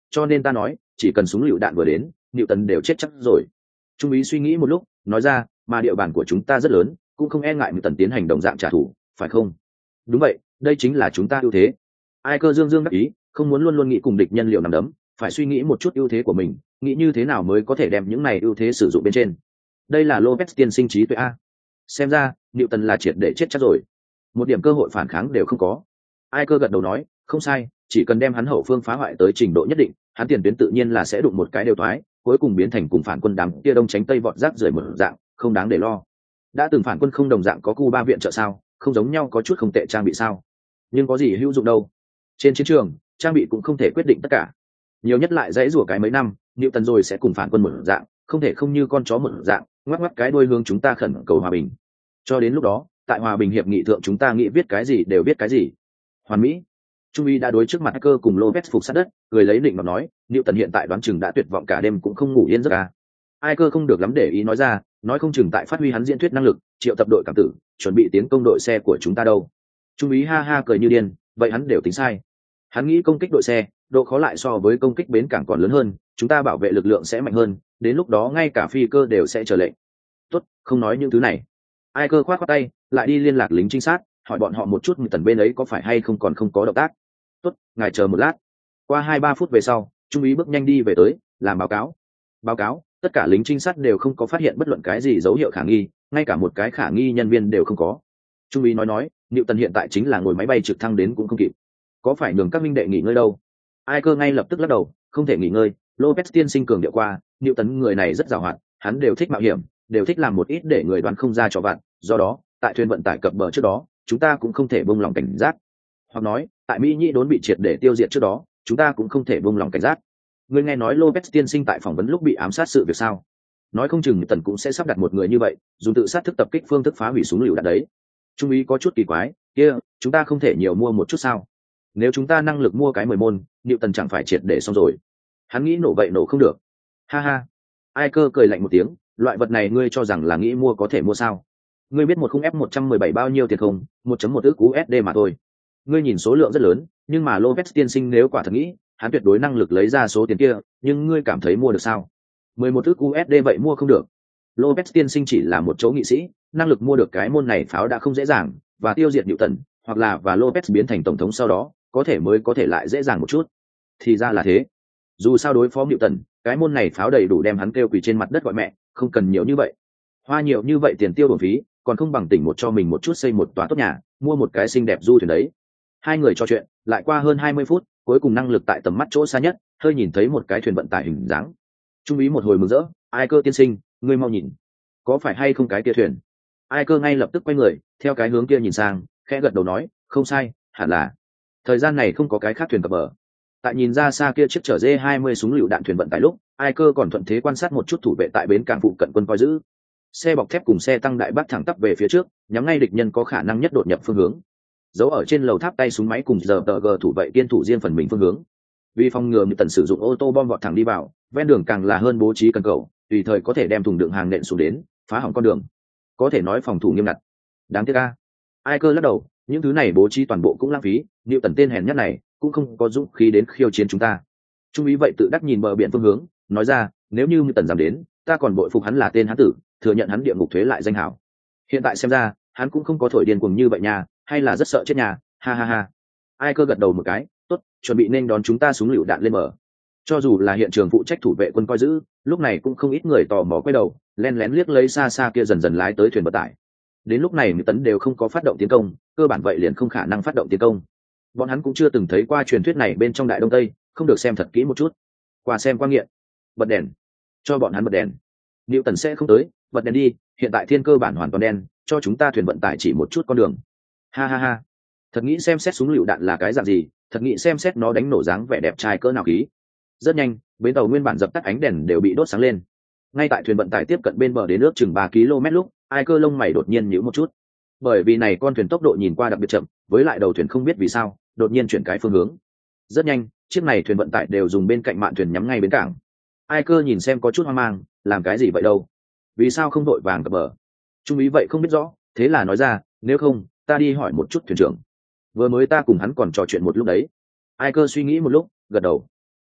cho nên ta nói chỉ cần súng lựu đạn vừa đến Niệu Tần đều chết chắc rồi. Trung úy suy nghĩ một lúc nói ra, mà địa bàn của chúng ta rất lớn, cũng không e ngại Niệu Tần tiến hành đồng dạng trả thù, phải không? Đúng vậy, đây chính là chúng ta ưu thế. Ai Cơ dương dương đắc ý, không muốn luôn luôn nghĩ cùng địch nhân liệu nằm đấm, phải suy nghĩ một chút ưu thế của mình, nghĩ như thế nào mới có thể đem những này ưu thế sử dụng bên trên. Đây là Lopez tiên sinh trí tuệ a. Xem ra Niệu Tần là triệt để chết chắc rồi, một điểm cơ hội phản kháng đều không có. Ai Cơ gật đầu nói, không sai, chỉ cần đem hắn hậu phương phá hoại tới trình độ nhất định, hắn tiền tuyến tự nhiên là sẽ đụng một cái đều thoái, cuối cùng biến thành cùng phản quân đám kia đông tránh tây vọt rác rưởi một dạng, không đáng để lo. Đã từng phản quân không đồng dạng có Cuba viện trợ sao, không giống nhau có chút không tệ trang bị sao, nhưng có gì hữu dụng đâu. Trên chiến trường trang bị cũng không thể quyết định tất cả, nhiều nhất lại dãy rủa cái mấy năm, Niệu Tần rồi sẽ cùng phản quân một dạng, không thể không như con chó một dạng ngoắc ngoắc cái đuôi hướng chúng ta khẩn cầu hòa bình. Cho đến lúc đó, tại hòa bình hiệp nghị thượng chúng ta nghĩ viết cái gì đều viết cái gì. Hoàn mỹ. Trung úy đã đối trước mặt Cơ cùng Lopez phục sát đất, người lấy định mà nói, Niệu Tần hiện tại đoán chừng đã tuyệt vọng cả đêm cũng không ngủ yên giấc à. Ai Cơ không được lắm để ý nói ra, nói không chừng tại phát huy hắn diễn thuyết năng lực, triệu tập đội cảm tử, chuẩn bị tiến công đội xe của chúng ta đâu. Trung úy ha ha cười như điên, vậy hắn đều tính sai. Hắn nghĩ công kích đội xe, độ khó lại so với công kích bến cảng còn lớn hơn, chúng ta bảo vệ lực lượng sẽ mạnh hơn, đến lúc đó ngay cả phi cơ đều sẽ trở lệnh. Tốt, không nói những thứ này. Ai Cơ khoát khoát tay, lại đi liên lạc lính trinh sát, hỏi bọn họ một chút Niệu Tần bên ấy có phải hay không còn không có động tác. Tốt, ngài chờ một lát. Qua hai ba phút về sau, trung úy bước nhanh đi về tới, làm báo cáo. Báo cáo, tất cả lính trinh sát đều không có phát hiện bất luận cái gì dấu hiệu khả nghi, ngay cả một cái khả nghi nhân viên đều không có. Trung úy nói nói, Niệu Tần hiện tại chính là ngồi máy bay trực thăng đến cũng không kịp, có phải nhường các minh đệ nghỉ ngơi đâu? Ai Cơ ngay lập tức lắc đầu, không thể nghỉ ngơi. Lopez tiên sinh cường điệu qua, Niệu Tần người này rất giàu hạn, hắn đều thích mạo hiểm, đều thích làm một ít để người đoán không ra cho vặt, do đó tại thuyền vận tải cập bờ trước đó chúng ta cũng không thể buông lỏng cảnh giác, hoặc nói tại Mỹ Nhĩ đốn bị triệt để tiêu diệt trước đó chúng ta cũng không thể buông lỏng cảnh giác. Người nghe nói Lopez tiên sinh tại phỏng vấn lúc bị ám sát sự việc sao? Nói không chừng Niệu Tần cũng sẽ sắp đặt một người như vậy, dùng tự sát thức tập kích phương thức phá hủy súng lựu đạn đấy. Trung úy có chút kỳ quái, kia chúng ta không thể nhiều mua một chút sao? Nếu chúng ta năng lực mua cái mười môn, Niệu Tần chẳng phải triệt để xong rồi. Hắn nghĩ nổ vậy nổ không được. Ha ha. Ai Cơ cười lạnh một tiếng, loại vật này ngươi cho rằng là nghĩ mua có thể mua sao? Ngươi biết một khung F một trăm mười bảy bao nhiêu tiền không? một phẩy một ức u ét đê mà thôi. Ngươi nhìn số lượng rất lớn, nhưng mà Lopez tiên sinh nếu quả thật nghĩ, hắn tuyệt đối năng lực lấy ra số tiền kia, nhưng ngươi cảm thấy mua được sao? mười một ức u ét đê vậy mua không được. Lopez tiên sinh chỉ là một chỗ nghị sĩ, năng lực mua được cái môn này pháo đã không dễ dàng, và tiêu diệt Niệu Tần, hoặc là và Lopez biến thành tổng thống sau đó, có thể mới có thể lại dễ dàng một chút. Thì ra là thế. Dù sao đối phó Niệu Tần, cái môn này pháo đầy đủ đem hắn kêu quỳ trên mặt đất gọi mẹ, không cần nhiều như vậy. Hoa nhiều như vậy tiền tiêu bổng phí, còn không bằng tỉnh một cho mình một chút xây một tòa tốt nhà, mua một cái xinh đẹp du thuyền đấy. Hai người trò chuyện, lại qua hơn hai mươi phút, cuối cùng năng lực tại tầm mắt chỗ xa nhất, hơi nhìn thấy một cái thuyền vận tải hình dáng. Trung úy một hồi mừng rỡ, Ai Cơ tiên sinh, ngươi mau nhìn, có phải hay không cái kia thuyền? Ai Cơ ngay lập tức quay người, theo cái hướng kia nhìn sang, khẽ gật đầu nói, không sai, hẳn là. Thời gian này không có cái khác thuyền cập bờ. Tại nhìn ra xa kia chiếc chở D hai mươi súng lựu đạn thuyền vận tải lúc, Ai Cơ còn thuận thế quan sát một chút thủ vệ tại bến cảng phụ cận quân coi giữ. Xe bọc thép cùng xe tăng đại bác thẳng tắp về phía trước, nhắm ngay địch nhân có khả năng nhất đột nhập phương hướng. Giấu ở trên lầu tháp tay súng máy cùng giờ tờ gờ thủ vệ kiên thủ riêng phần mình phương hướng. Vì phòng ngừa Niệu Tần sử dụng ô tô bom vọt thẳng đi vào, ven đường càng là hơn bố trí cần cầu, tùy thời có thể đem thùng đựng hàng nện xuống đến, phá hỏng con đường. Có thể nói phòng thủ nghiêm ngặt. Đáng tiếc a. Ai Cơ lắc đầu, những thứ này bố trí toàn bộ cũng lãng phí, Niệu Tần tên hèn nhất này cũng không có dũng khí đến khiêu chiến chúng ta. Trung úy vậy tự đắc nhìn bờ biển phương hướng, nói ra, nếu như Niệu Tần dám đến, ta còn bội phục hắn là tên hán tử, thừa nhận hắn địa ngục thuế lại danh hảo. Hiện tại xem ra, hắn cũng không có thổi điên cuồng như vậy nha, hay là rất sợ chết nhà, ha ha ha. Ai Cơ gật đầu một cái, tốt, chuẩn bị nên đón chúng ta súng lựu đạn lên bờ. Cho dù là hiện trường phụ trách thủ vệ quân coi giữ, lúc này cũng không ít người tò mò quay đầu, len lén liếc lấy xa xa kia dần dần lái tới thuyền vận tải. Đến lúc này Niệu Tần đều không có phát động tiến công, cơ bản vậy liền không khả năng phát động tiến công. Bọn hắn cũng chưa từng thấy qua truyền thuyết này bên trong Đại Đông Tây, không được xem thật kỹ một chút. Qua xem qua nghiện. Bật đèn. Cho bọn hắn bật đèn. Niệu Tần sẽ không tới, bật đèn đi, hiện tại thiên cơ bản hoàn toàn đen, cho chúng ta thuyền vận tải chỉ một chút con đường. Ha ha ha. Thật nghĩ xem xét súng lựu đạn là cái dạng gì, thật nghĩ xem xét nó đánh nổ dáng vẻ đẹp trai cỡ nào khí. Rất nhanh, bến tàu nguyên bản dập tắt ánh đèn đều bị đốt sáng lên. Ngay tại thuyền vận tải tiếp cận bên bờ đến nước chừng ba ki lô mét lúc, Ai Cơ lông mày đột nhiên nhíu một chút. Bởi vì này con thuyền tốc độ nhìn qua đặc biệt chậm, với lại đầu thuyền không biết vì sao, đột nhiên chuyển cái phương hướng. Rất nhanh, chiếc này thuyền vận tải đều dùng bên cạnh mạn thuyền nhắm ngay bến cảng. Ai Cơ nhìn xem có chút hoang mang, làm cái gì vậy đâu? Vì sao không đội vàng cập bờ? Trung úy vậy không biết rõ, thế là nói ra, nếu không, ta đi hỏi một chút thuyền trưởng. Vừa mới ta cùng hắn còn trò chuyện một lúc đấy. Ai Cơ suy nghĩ một lúc, gật đầu. À,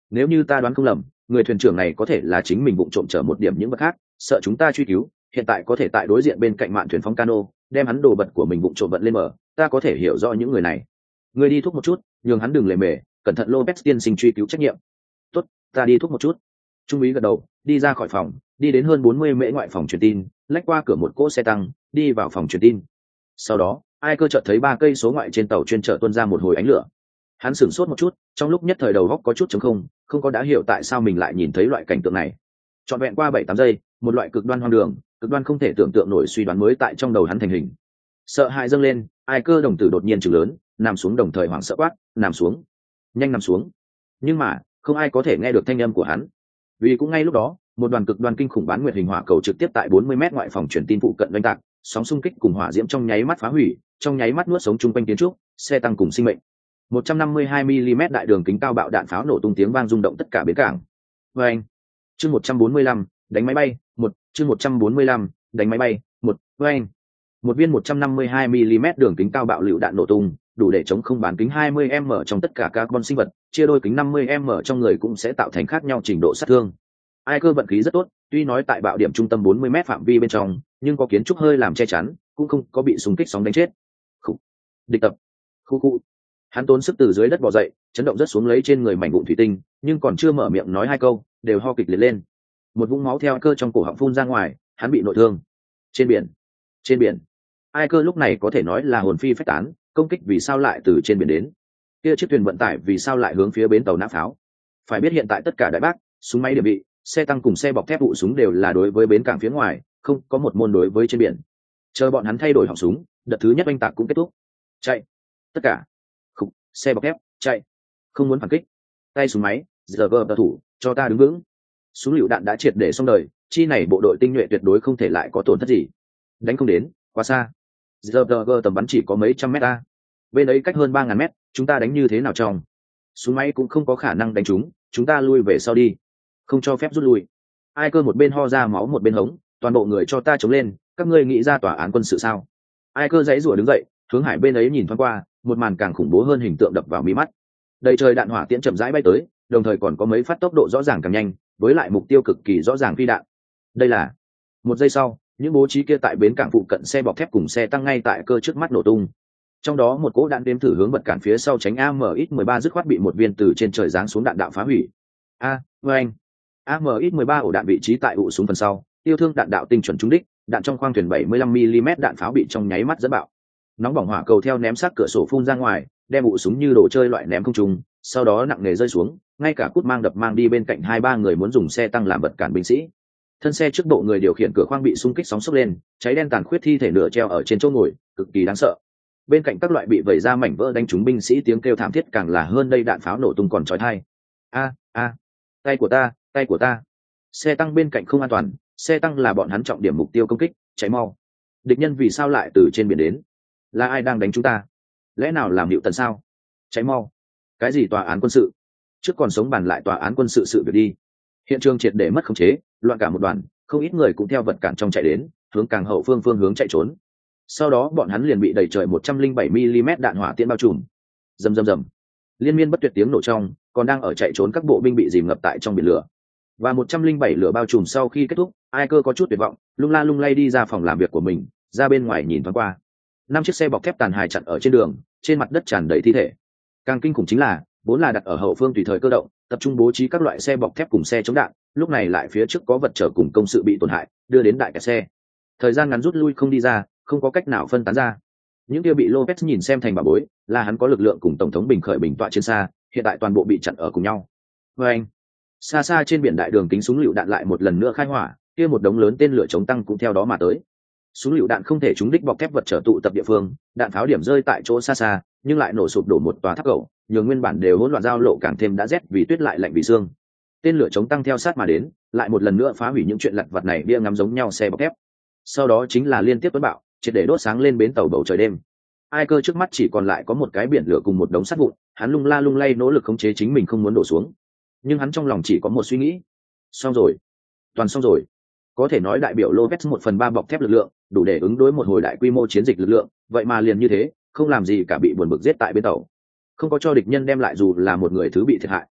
nếu như ta đoán không lầm, người thuyền trưởng này có thể là chính mình vụng trộm chở một điểm những vật khác, sợ chúng ta truy cứu, hiện tại có thể tại đối diện bên cạnh mạn thuyền phóng cano, đem hắn đồ vật của mình vụng trộm vận lên mở. Ta có thể hiểu rõ những người này. Người đi thúc một chút, nhường hắn đừng lề mề, cẩn thận Lopez tiên sinh truy cứu trách nhiệm. Tốt, ta đi thúc một chút. Trung úy gật đầu, đi ra khỏi phòng, đi đến hơn bốn mươi mễ ngoại phòng truyền tin, lách qua cửa một cỗ xe tăng, đi vào phòng truyền tin. Sau đó, ai cơ chợt thấy ba cây số ngoại trên tàu chuyên chở tuôn ra một hồi ánh lửa. Hắn sửng sốt một chút, trong lúc nhất thời đầu óc có chút trống không, không có đã hiểu tại sao mình lại nhìn thấy loại cảnh tượng này. Trọn vẹn qua bảy tám giây, một loại cực đoan hoang đường, cực đoan không thể tưởng tượng nổi suy đoán mới tại trong đầu hắn thành hình. Sợ hãi dâng lên, ai cơ đồng tử đột nhiên trừng lớn, nằm xuống đồng thời hoảng sợ quát, nằm xuống, nhanh nằm xuống. Nhưng mà không ai có thể nghe được thanh âm của hắn, vì cũng ngay lúc đó một đoàn cực đoan kinh khủng bán nguyệt hình hỏa cầu trực tiếp tại bốn mươi mét ngoại phòng truyền tin phụ cận đánh tạc, sóng xung kích cùng hỏa diễm trong nháy mắt phá hủy, trong nháy mắt nuốt sống chung quanh kiến trúc, xe tăng cùng sinh mệnh. một trăm năm mươi hai mi-li-mét đại đường kính cao bạo đạn pháo nổ tung tiếng vang rung động tất cả bến cảng. Vâng. Chương một trăm bốn mươi lăm, đánh máy bay, một, chương một trăm bốn mươi lăm, đánh máy bay, một, vâng. Một viên một trăm năm mươi hai mi-li-mét đường kính cao bạo lựu đạn nổ tung, đủ để chống không bán kính hai mươi m trong tất cả carbon sinh vật, chia đôi kính năm mươi m trong người cũng sẽ tạo thành khác nhau trình độ sát thương. Ai cơ vận khí rất tốt, tuy nói tại bạo điểm trung tâm bốn mươi mét phạm vi bên trong, nhưng có kiến trúc hơi làm che chắn, cũng không có bị xung kích sóng đánh chết. Khủ. Địch tập. Khu khu. Hắn tốn sức từ dưới đất bò dậy, chấn động rất xuống lấy trên người mảnh vụn thủy tinh, nhưng còn chưa mở miệng nói hai câu, đều ho kịch liệt lên. Một vũng máu theo cơ trong cổ họng phun ra ngoài, hắn bị nội thương. Trên biển, trên biển. Ai cơ lúc này có thể nói là hồn phi phách tán, công kích vì sao lại từ trên biển đến? Kia chiếc thuyền vận tải vì sao lại hướng phía bến tàu nã pháo? Phải biết hiện tại tất cả đại bác, súng máy địa bị, xe tăng cùng xe bọc thép vụ súng đều là đối với bến cảng phía ngoài, không có một môn đối với trên biển. Chờ bọn hắn thay đổi họng súng, đợt thứ nhất oanh tạc cũng kết thúc. Chạy, tất cả. Khúc, xe bọc thép, chạy. Không muốn phản kích. Tay súng máy, giờ vờ thủ, cho ta đứng vững. Súng lựu đạn đã triệt để xong đời, chi này bộ đội tinh nhuệ tuyệt đối không thể lại có tổn thất gì. Đánh không đến, quá xa. giờ vờ tầm bắn chỉ có mấy trăm mét a. Bên ấy cách hơn ba ngàn mét, chúng ta đánh như thế nào trong? Súng máy cũng không có khả năng đánh chúng, chúng ta lui về sau đi, không cho phép rút lui. Ai cơ một bên ho ra máu một bên hống, toàn bộ người cho ta chống lên, các ngươi nghĩ ra tòa án quân sự sao? Ai cơ dãy rủa đứng dậy, hướng hải bên ấy nhìn thoáng qua, một màn càng khủng bố hơn hình tượng đập vào mí mắt. Đầy trời đạn hỏa tiễn chậm rãi bay tới, đồng thời còn có mấy phát tốc độ rõ ràng càng nhanh, với lại mục tiêu cực kỳ rõ ràng phi đạn. Đây là một giây sau, những bố trí kia tại bến cảng phụ cận xe bọc thép cùng xe tăng ngay tại cơ trước mắt nổ tung. Trong đó một cỗ đạn đếm thử hướng bật cản phía sau tránh a em ích mười ba dứt khoát bị một viên từ trên trời giáng xuống đạn đạo phá hủy. A, với anh. a em ích mười ba ổ đạn vị trí tại ụ súng phần sau, tiêu thương đạn đạo tinh chuẩn trúng đích, đạn trong khoang thuyền bảy mươi lăm mi-li-mét đạn pháo bị trong nháy mắt dẫn bạo. Nóng bỏng hỏa cầu theo ném sát cửa sổ phun ra ngoài, đem ụ súng như đồ chơi loại ném không trung, sau đó nặng nề rơi xuống, ngay cả cút mang đập mang đi bên cạnh hai ba người muốn dùng xe tăng làm bật cản binh sĩ. Thân xe trước bộ người điều khiển cửa khoang bị xung kích sóng sốc lên, cháy đen tàn khuyết thi thể nửa treo ở trên chỗ ngồi, cực kỳ đáng sợ. Bên cạnh các loại bị vẩy ra mảnh vỡ đánh trúng binh sĩ tiếng kêu thảm thiết càng là hơn đây, đạn pháo nổ tung còn chói tai. A a, tay của ta, tay của ta. Xe tăng bên cạnh không an toàn, xe tăng là bọn hắn trọng điểm mục tiêu công kích, cháy mau. Địch nhân vì sao lại từ trên biển đến? Là ai đang đánh chúng ta? Lẽ nào làm Nữu Tần sao? Cháy mau. Cái gì tòa án quân sự? Trước còn sống bàn lại tòa án quân sự sự việc đi. Hiện trường triệt để mất khống chế, loạn cả một đoàn, không ít người cũng theo vật cản trong chạy đến, hướng càng hậu phương phương hướng chạy trốn. Sau đó bọn hắn liền bị đẩy trời một trăm linh bảy mi-li-mét đạn hỏa tiễn bao trùm. Rầm rầm rầm. Liên miên bất tuyệt tiếng nổ trong, còn đang ở chạy trốn các bộ binh bị dìm ngập tại trong biển lửa. Và một trăm linh bảy lửa bao trùm sau khi kết thúc, ai cơ có chút tuyệt vọng, lung la lung lay đi ra phòng làm việc của mình, ra bên ngoài nhìn thoáng qua. Năm chiếc xe bọc thép tàn hài chặn ở trên đường, trên mặt đất tràn đầy thi thể. Càng kinh khủng chính là, vốn là đặt ở hậu phương tùy thời cơ động, tập trung bố trí các loại xe bọc thép cùng xe chống đạn, lúc này lại phía trước có vật chở cùng công sự bị tổn hại, đưa đến đại kẹt xe. Thời gian ngắn rút lui không đi ra, không có cách nào phân tán ra. Những kia bị Lopez nhìn xem thành bà bối, là hắn có lực lượng cùng tổng thống bình khởi bình tọa trên xa, hiện tại toàn bộ bị chặn ở cùng nhau. Và anh, xa xa trên biển đại đường kính súng lựu đạn lại một lần nữa khai hỏa, kia một đống lớn tên lửa chống tăng cũng theo đó mà tới. Súng lựu đạn không thể trúng đích bọc thép vật chở tụ tập địa phương, đạn pháo điểm rơi tại chỗ xa xa, nhưng lại nổ sụp đổ một tòa tháp cầu, nhường nguyên bản đều hỗn loạn giao lộ càng thêm đã rét vì tuyết lại lạnh vì xương. Tên lửa chống tăng theo sát mà đến, lại một lần nữa phá hủy những chuyện lặt vặt này bia ngắm giống nhau xe bọc thép. Sau đó chính là liên tiếp tuấn bạo, triệt để đốt sáng lên bến tàu bầu trời đêm. Ai cơ trước mắt chỉ còn lại có một cái biển lửa cùng một đống sắt vụn, hắn lung la lung lay nỗ lực khống chế chính mình không muốn đổ xuống. Nhưng hắn trong lòng chỉ có một suy nghĩ: xong rồi, toàn xong rồi. Có thể nói đại biểu Lopez một phần ba bọc thép lực lượng, đủ để ứng đối một hồi đại quy mô chiến dịch lực lượng, vậy mà liền như thế, không làm gì cả bị buồn bực giết tại bên tàu, không có cho địch nhân đem lại dù là một người thứ bị thiệt hại.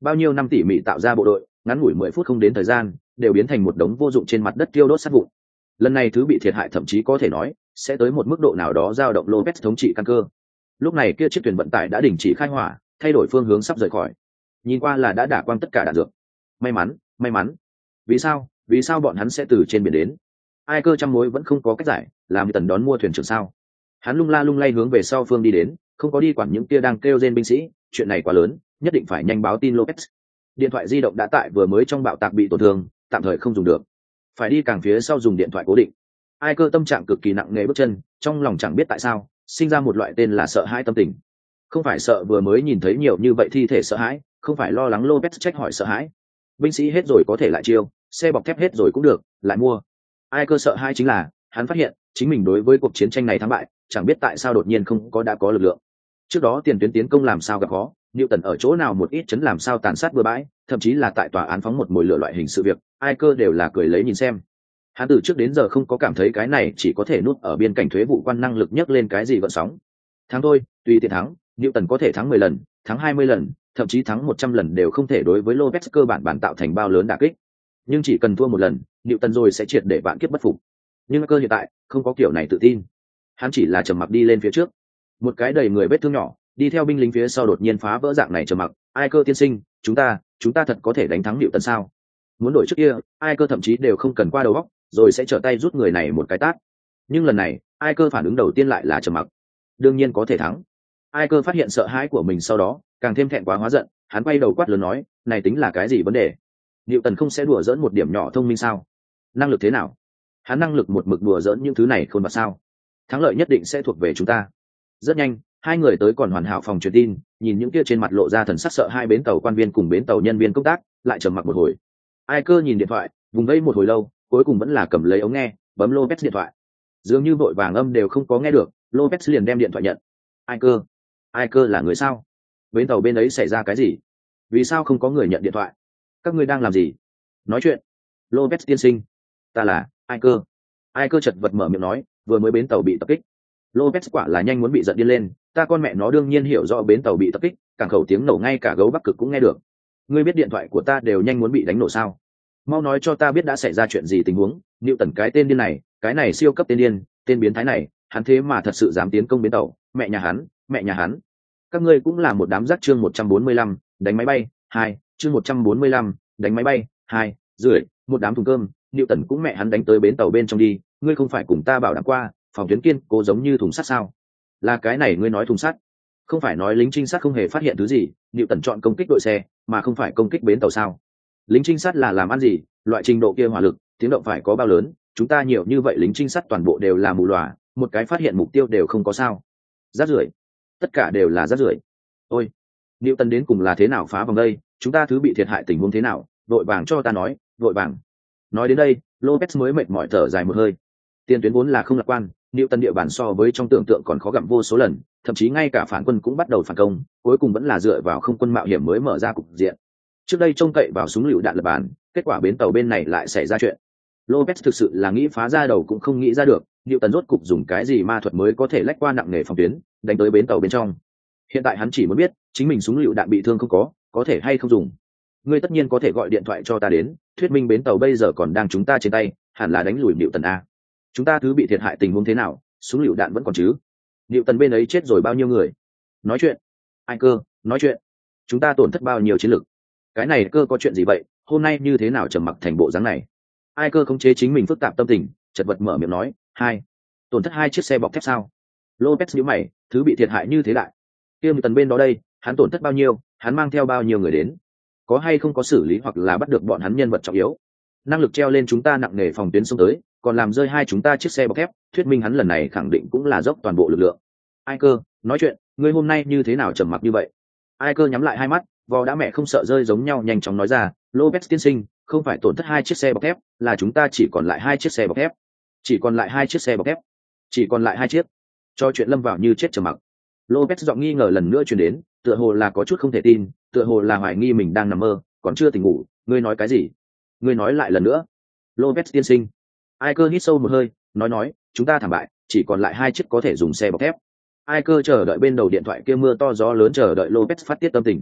bao nhiêu năm tỉ mỉ tạo ra bộ đội, ngắn ngủi mười phút không đến thời gian đều biến thành một đống vô dụng trên mặt đất tiêu đốt sát vụn. Lần này thứ bị thiệt hại thậm chí có thể nói sẽ tới một mức độ nào đó dao động Lopez thống trị căn cơ. Lúc này kia chiếc thuyền vận tải đã đình chỉ khai hỏa, thay đổi phương hướng sắp rời khỏi. Nhìn qua là đã đả quang tất cả đạn dược. May mắn, may mắn. Vì sao? Vì sao bọn hắn sẽ từ trên biển đến? Ai cơ trăm mối vẫn không có cách giải, làm Tần đón mua thuyền trưởng sao? Hắn lung la lung lay hướng về sau phương đi đến, không có đi quản những kia đang kêu rên binh sĩ, chuyện này quá lớn, nhất định phải nhanh báo tin Lopez. Điện thoại di động đã tại vừa mới trong bạo tạc bị tổn thương, tạm thời không dùng được. Phải đi càng phía sau dùng điện thoại cố định. Ai cơ tâm trạng cực kỳ nặng nề bước chân, trong lòng chẳng biết tại sao sinh ra một loại tên là sợ hãi tâm tình. Không phải sợ vừa mới nhìn thấy nhiều như vậy thi thể sợ hãi, không phải lo lắng Lopez trách hỏi sợ hãi. Binh sĩ hết rồi có thể lại chiêu, xe bọc thép hết rồi cũng được, lại mua. Ai cơ sợ hãi chính là hắn phát hiện chính mình đối với cuộc chiến tranh này thắng bại chẳng biết tại sao đột nhiên không có đã có lực lượng. Trước đó tiền tuyến tiến công làm sao gặp khó, Newton ở chỗ nào một ít chấn làm sao tàn sát bừa bãi, thậm chí là tại tòa án phóng một mồi lửa loại hình sự việc, ai cơ đều là cười lấy nhìn xem. Hắn từ trước đến giờ không có cảm thấy cái này chỉ có thể núp ở biên cảnh thuế vụ quan năng lực nhấc lên cái gì gợn sóng. Thắng thôi, tùy tiện thắng, Newton có thể thắng mười lần, thắng hai mươi lần, thậm chí thắng một trăm lần đều không thể đối với Lopez cơ bản bản tạo thành bao lớn đả kích. Nhưng chỉ cần thua một lần, Newton rồi sẽ triệt để vạn kiếp bất phục. Nhưng cơ hiện tại không có kiểu này tự tin. Hắn chỉ là trầm mặc đi lên phía trước. Một cái đầy người vết thương nhỏ, đi theo binh lính phía sau đột nhiên phá vỡ dạng này trầm mặc, ai cơ tiên sinh, chúng ta, chúng ta thật có thể đánh thắng Newton sao? Muốn đổi trước kia, ai cơ thậm chí đều không cần qua đầu óc, rồi sẽ trở tay rút người này một cái tát. Nhưng lần này, ai cơ phản ứng đầu tiên lại là trầm mặc. Đương nhiên có thể thắng. Ai cơ phát hiện sợ hãi của mình sau đó, càng thêm thẹn quá hóa giận, hắn quay đầu quát lớn nói, này tính là cái gì vấn đề? Newton không sẽ đùa giỡn một điểm nhỏ thông minh sao? Năng lực thế nào? Hắn năng lực một mực đùa giỡn những thứ này khôn vặt sao? Thắng lợi nhất định sẽ thuộc về chúng ta. Rất nhanh, hai người tới còn hoàn hảo phòng truyền tin, nhìn những kia trên mặt lộ ra thần sắc sợ hai bến tàu quan viên cùng bến tàu nhân viên công tác, lại trầm mặc một hồi. Ai cơ nhìn điện thoại, vùng vẫy một hồi lâu, cuối cùng vẫn là cầm lấy ống nghe, bấm Lopez điện thoại. Dường như vội vàng âm đều không có nghe được, Lopez liền đem điện thoại nhận. Ai cơ? Ai cơ là người sao? Bến tàu bên ấy xảy ra cái gì? Vì sao không có người nhận điện thoại? Các ngươi đang làm gì? Nói chuyện. Lopez tiên sinh. Ta là Ai cơ. Ai cơ chật vật mở miệng nói, vừa mới bến tàu bị tập kích. Lopez quả là nhanh muốn bị giận điên lên, ta con mẹ nó đương nhiên hiểu rõ bến tàu bị tập kích, cảng khẩu tiếng nổ ngay cả gấu Bắc Cực cũng nghe được. Ngươi biết điện thoại của ta đều nhanh muốn bị đánh nổ sao? Mau nói cho ta biết đã xảy ra chuyện gì tình huống. Newton cái tên điên này, cái này siêu cấp tên điên, tên biến thái này, hắn thế mà thật sự dám tiến công bến tàu, mẹ nhà hắn, mẹ nhà hắn. Các ngươi cũng là một đám rác. Chương một trăm bốn mươi lăm, đánh máy bay, hai, chương một trăm bốn mươi lăm, đánh máy bay, hai, rưởi, một đám thùng cơm, Newton cũng mẹ hắn đánh tới bến tàu bên trong đi, ngươi không phải cùng ta bảo đảm qua, phòng tuyến kiên cố giống như thùng sắt sao? Là cái này ngươi nói thùng sắt? Không phải nói lính trinh sát không hề phát hiện thứ gì, Newton chọn công kích đội xe, mà không phải công kích bến tàu sao? Lính trinh sát là làm ăn gì, loại trình độ kia hỏa lực, tiếng động phải có bao lớn, chúng ta nhiều như vậy lính trinh sát toàn bộ đều là mù lòa, một cái phát hiện mục tiêu đều không có sao? Rác rưởi, tất cả đều là rác rưởi. Ôi, Newton đến cùng là thế nào phá vòng đây, chúng ta thứ bị thiệt hại tình huống thế nào, vội vàng cho ta nói, vội vàng. Nói đến đây, Lopez mới mệt mỏi thở dài một hơi. Tiền tuyến vốn là không lạc quan, Newton địa bàn so với trong tưởng tượng còn khó gặm vô số lần, thậm chí ngay cả phản quân cũng bắt đầu phản công, cuối cùng vẫn là dựa vào không quân mạo hiểm mới mở ra cục diện. Trước đây trông cậy vào súng lựu đạn lập bàn, kết quả bến tàu bên này lại xảy ra chuyện. Lopez thực sự là nghĩ phá ra đầu cũng không nghĩ ra được, Newton rốt cục dùng cái gì ma thuật mới có thể lách qua nặng nề phòng tuyến, đánh tới bến tàu bên trong. Hiện tại hắn chỉ muốn biết, chính mình súng lựu đạn bị thương không có, có thể hay không dùng. Ngươi tất nhiên có thể gọi điện thoại cho ta đến, thuyết minh bến tàu bây giờ còn đang chúng ta trên tay, hẳn là đánh lùi Newton a. Chúng ta thứ bị thiệt hại tình huống thế nào, súng lựu đạn vẫn còn chứ? Newton bên ấy chết rồi bao nhiêu người? Nói chuyện. Ai cơ, nói chuyện. Chúng ta tổn thất bao nhiêu chiến lực? Cái này cơ có chuyện gì vậy, hôm nay như thế nào trầm mặc thành bộ dáng này? Ai cơ khống chế chính mình phức tạp tâm tình, chật vật mở miệng nói, hai, tổn thất hai chiếc xe bọc thép sao? Lopez nhíu mày, thứ bị thiệt hại như thế đại. Kia Newton bên đó đây, hắn tổn thất bao nhiêu, hắn mang theo bao nhiêu người đến? Có hay không có xử lý hoặc là bắt được bọn hắn nhân vật trọng yếu? Năng lực treo lên chúng ta nặng nề phòng tuyến xông tới, còn làm rơi hai chúng ta chiếc xe bọc thép, thuyết minh hắn lần này khẳng định cũng là dốc toàn bộ lực lượng. Ai cơ, nói chuyện, ngươi hôm nay như thế nào trầm mặc như vậy? Ai cơ nhắm lại hai mắt, vò đã mẹ không sợ rơi giống nhau nhanh chóng nói ra, Lopez tiên sinh, không phải tổn thất hai chiếc xe bọc thép, là chúng ta chỉ còn lại hai chiếc xe bọc thép. Chỉ còn lại hai chiếc xe bọc thép. Chỉ còn lại hai chiếc. Cho chuyện lâm vào như chết trầm mặc. Lopez giọng nghi ngờ lần nữa truyền đến, tựa hồ là có chút không thể tin, tựa hồ là hoài nghi mình đang nằm mơ, còn chưa tỉnh ngủ, ngươi nói cái gì? Ngươi nói lại lần nữa. Lopez tiên sinh. Ai cơ hít sâu một hơi, nói nói, chúng ta thảm bại, chỉ còn lại hai chiếc có thể dùng xe bọc thép. Ai cơ chờ đợi bên đầu điện thoại kia mưa to gió lớn chờ đợi Lopez phát tiết tâm tình.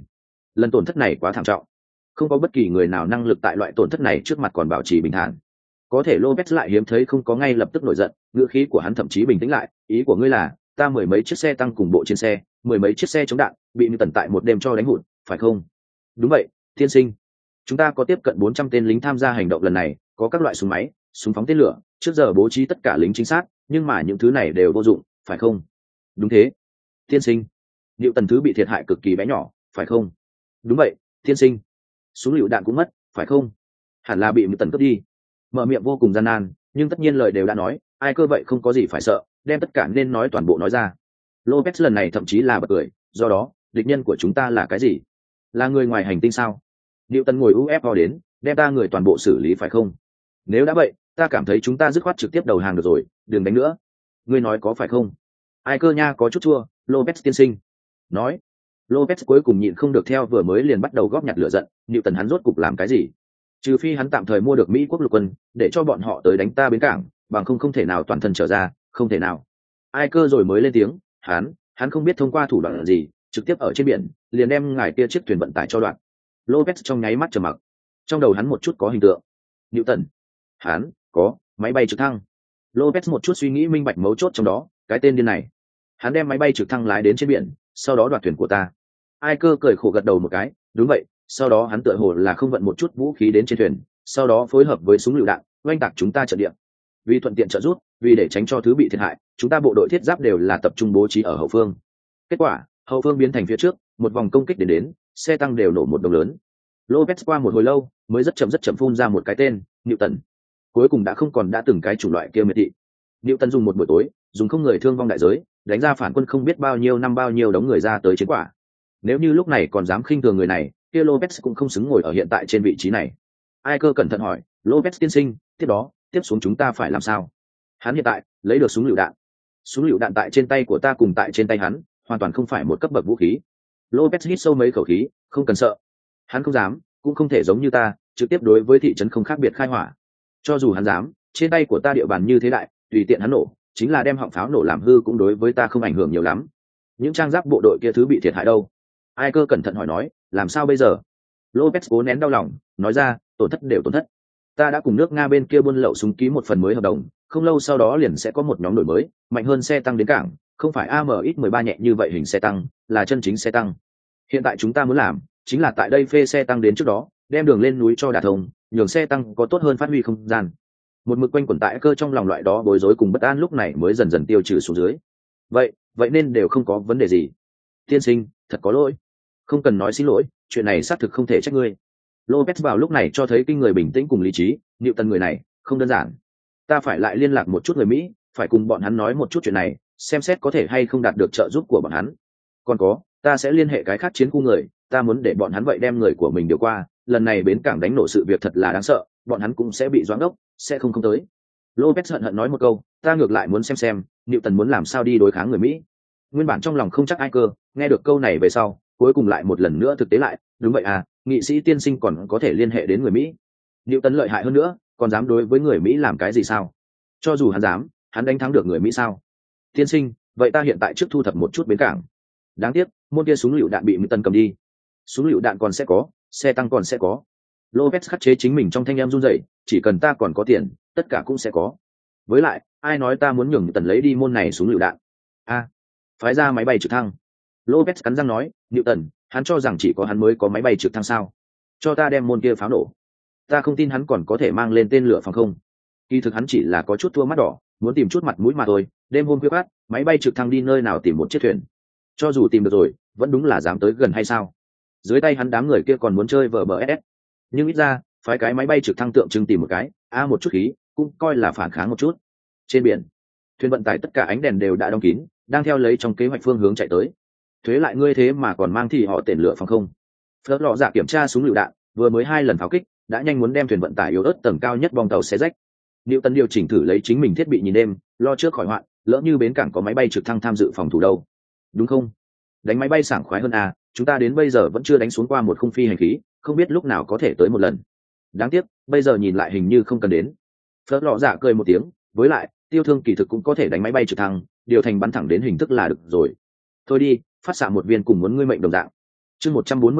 lần tổn thất này quá thảm trọng, không có bất kỳ người nào năng lực tại loại tổn thất này trước mặt còn bảo trì bình thản. Có thể Lopez lại hiếm thấy không có ngay lập tức nổi giận, ngữ khí của hắn thậm chí bình tĩnh lại. Ý của ngươi là ta mười mấy chiếc xe tăng cùng bộ trên xe, mười mấy chiếc xe chống đạn bị như tần tại một đêm cho đánh hụt, phải không? Đúng vậy, tiên sinh. Chúng ta có tiếp cận bốn trăm tên lính tham gia hành động lần này, có các loại súng máy, súng phóng tên lửa, trước giờ bố trí tất cả lính chính xác, nhưng mà những thứ này đều vô dụng, phải không? Đúng thế, tiên sinh. Liệu tần thứ bị thiệt hại cực kỳ bé nhỏ, phải không? Đúng vậy, tiên sinh. Súng lựu đạn cũng mất, phải không? Hẳn là bị một tần cướp đi. Mở miệng vô cùng gian nan, nhưng tất nhiên lời đều đã nói, ai cơ vậy không có gì phải sợ, đem tất cả nên nói toàn bộ nói ra. Lopez lần này thậm chí là bật cười, do đó địch nhân của chúng ta là cái gì? Là người ngoài hành tinh sao? Liệu tần ngồi u ép o đến, đem ta người toàn bộ xử lý phải không? Nếu đã vậy, ta cảm thấy chúng ta dứt khoát trực tiếp đầu hàng được rồi, đừng đánh nữa. Ngươi nói có phải không? Ai cơ nha có chút chua, Lopez tiên sinh. Nói. Lopez cuối cùng nhịn không được theo vừa mới liền bắt đầu góp nhặt lửa giận, liệu tần hắn rốt cục làm cái gì? Trừ phi hắn tạm thời mua được Mỹ quốc lục quân, để cho bọn họ tới đánh ta bến cảng, bằng không không thể nào toàn thân trở ra, không thể nào. Ai cơ rồi mới lên tiếng, hắn, hắn không biết thông qua thủ đoạn gì, trực tiếp ở trên biển, liền đem ngài kia chiếc thuyền vận tải cho đoạn. Lopez trong nháy mắt trầm mặc, trong đầu hắn một chút có hình tượng. Newton, hắn có máy bay trực thăng. Lopez một chút suy nghĩ minh bạch mấu chốt trong đó, cái tên điên này, hắn đem máy bay trực thăng lái đến trên biển, sau đó đoạt thuyền của ta. Ai cơ cười khổ gật đầu một cái, đúng vậy. Sau đó hắn tựa hồ là không vận một chút vũ khí đến trên thuyền, sau đó phối hợp với súng lựu đạn oanh tạc chúng ta trận địa. Vì thuận tiện trợ giúp, vì để tránh cho thứ bị thiệt hại, chúng ta bộ đội thiết giáp đều là tập trung bố trí ở hậu phương. Kết quả hậu phương biến thành phía trước, một vòng công kích đến đến, xe tăng đều nổ một đồng lớn. Lopez qua một hồi lâu mới rất chậm rất chậm phun ra một cái tên, Newton. Cuối cùng đã không còn đã từng cái chủng loại kia miệt thị. Newton dùng một buổi tối, dùng không người thương vong đại giới, đánh ra phản quân không biết bao nhiêu năm bao nhiêu đống người ra tới chiến quả. Nếu như lúc này còn dám khinh thường người này, kia Lopez cũng không xứng ngồi ở hiện tại trên vị trí này. Ai cơ cẩn thận hỏi, Lopez tiên sinh, tiếp đó tiếp xuống chúng ta phải làm sao? Hắn hiện tại lấy được súng lựu đạn, súng lựu đạn tại trên tay của ta cùng tại trên tay hắn, hoàn toàn không phải một cấp bậc vũ khí. Lopez hít sâu mấy khẩu khí, không cần sợ. Hắn không dám, cũng không thể giống như ta, trực tiếp đối với thị trấn không khác biệt khai hỏa. Cho dù hắn dám, trên tay của ta địa bàn như thế đại, tùy tiện hắn nổ, chính là đem họng pháo nổ làm hư cũng đối với ta không ảnh hưởng nhiều lắm. Những trang giáp bộ đội kia thứ bị thiệt hại đâu? Ai cơ cẩn thận hỏi nói, làm sao bây giờ? Lopez cố nén đau lòng, nói ra, tổn thất đều tổn thất. Ta đã cùng nước Nga bên kia buôn lậu súng ký một phần mới hợp đồng, không lâu sau đó liền sẽ có một nhóm đổi mới, mạnh hơn xe tăng đến cảng, không phải a em ích mười ba nhẹ như vậy hình xe tăng, là chân chính xe tăng. Hiện tại chúng ta muốn làm, chính là tại đây phê xe tăng đến trước đó, đem đường lên núi cho đả thông, nhường xe tăng có tốt hơn phát huy không gian. Một mực quanh quẩn tại cơ trong lòng loại đó bối rối cùng bất an lúc này mới dần dần tiêu trừ xuống dưới. Vậy, vậy nên đều không có vấn đề gì. Tiên sinh, thật có lỗi. Không cần nói xin lỗi, chuyện này xác thực không thể trách ngươi. Lopez vào lúc này cho thấy kinh người bình tĩnh cùng lý trí, Newton người này không đơn giản. Ta phải lại liên lạc một chút người Mỹ, phải cùng bọn hắn nói một chút chuyện này, xem xét có thể hay không đạt được trợ giúp của bọn hắn. Còn có, ta sẽ liên hệ cái khác chiến khu người, ta muốn để bọn hắn vậy đem người của mình điều qua, lần này bến cảng đánh nổ sự việc thật là đáng sợ, bọn hắn cũng sẽ bị doãn đốc, sẽ không không tới. Lopez hận hận nói một câu, ta ngược lại muốn xem xem, Newton muốn làm sao đi đối kháng người Mỹ. Nguyên bản trong lòng không chắc ai cơ, nghe được câu này về sau, cuối cùng lại một lần nữa thực tế lại, đúng vậy à, nghị sĩ tiên sinh còn có thể liên hệ đến người Mỹ. Newton lợi hại hơn nữa, còn dám đối với người Mỹ làm cái gì sao? Cho dù hắn dám, hắn đánh thắng được người Mỹ sao? Tiên sinh, vậy ta hiện tại trước thu thập một chút bến cảng. Đáng tiếc, môn kia súng lựu đạn bị Newton cầm đi. Súng lựu đạn còn sẽ có, xe tăng còn sẽ có. Lopez khắc chế chính mình trong thanh em run rẩy, chỉ cần ta còn có tiền, tất cả cũng sẽ có. Với lại, ai nói ta muốn nhường Newton lấy đi môn này súng lựu đạn? A, à, phái ra máy bay trực thăng. Lopez cắn răng nói, Newton, hắn cho rằng chỉ có hắn mới có máy bay trực thăng sao? Cho ta đem môn kia pháo nổ. Ta không tin hắn còn có thể mang lên tên lửa phòng không. Kỳ thực hắn chỉ là có chút thua mắt đỏ, muốn tìm chút mặt mũi mà thôi. Đêm hôm khuya khoắt, máy bay trực thăng đi nơi nào tìm một chiếc thuyền? Cho dù tìm được rồi, vẫn đúng là dám tới gần hay sao? Dưới tay hắn đám người kia còn muốn chơi vờ bờ ép, nhưng ít ra phái cái máy bay trực thăng tượng trưng tìm một cái, a một chút khí, cũng coi là phản kháng một chút. Trên biển, thuyền vận tải tất cả ánh đèn đều đã đóng kín, đang theo lấy trong kế hoạch phương hướng chạy tới. Thuế lại ngươi thế mà còn mang thì họ tên lửa phòng không? Phớt lọ giả kiểm tra súng lựu đạn, vừa mới hai lần pháo kích, đã nhanh muốn đem thuyền vận tải yếu ớt tầng cao nhất bong tàu xé rách. Newton điều chỉnh thử lấy chính mình thiết bị nhìn đêm, lo trước khỏi hoạn, lỡ như bến cảng có máy bay trực thăng tham dự phòng thủ đâu, đúng không? Đánh máy bay sảng khoái hơn à, chúng ta đến bây giờ vẫn chưa đánh xuống qua một khung phi hành khí, không biết lúc nào có thể tới một lần. Đáng tiếc, bây giờ nhìn lại hình như không cần đến. Phớt lọ giả cười một tiếng, với lại, tiêu thương kỳ thực cũng có thể đánh máy bay trực thăng, điều thành bắn thẳng đến hình thức là được rồi. Thôi đi, phát xạ một viên cùng muốn ngươi mệnh đồng dạng. Chương một trăm bốn mươi sáu,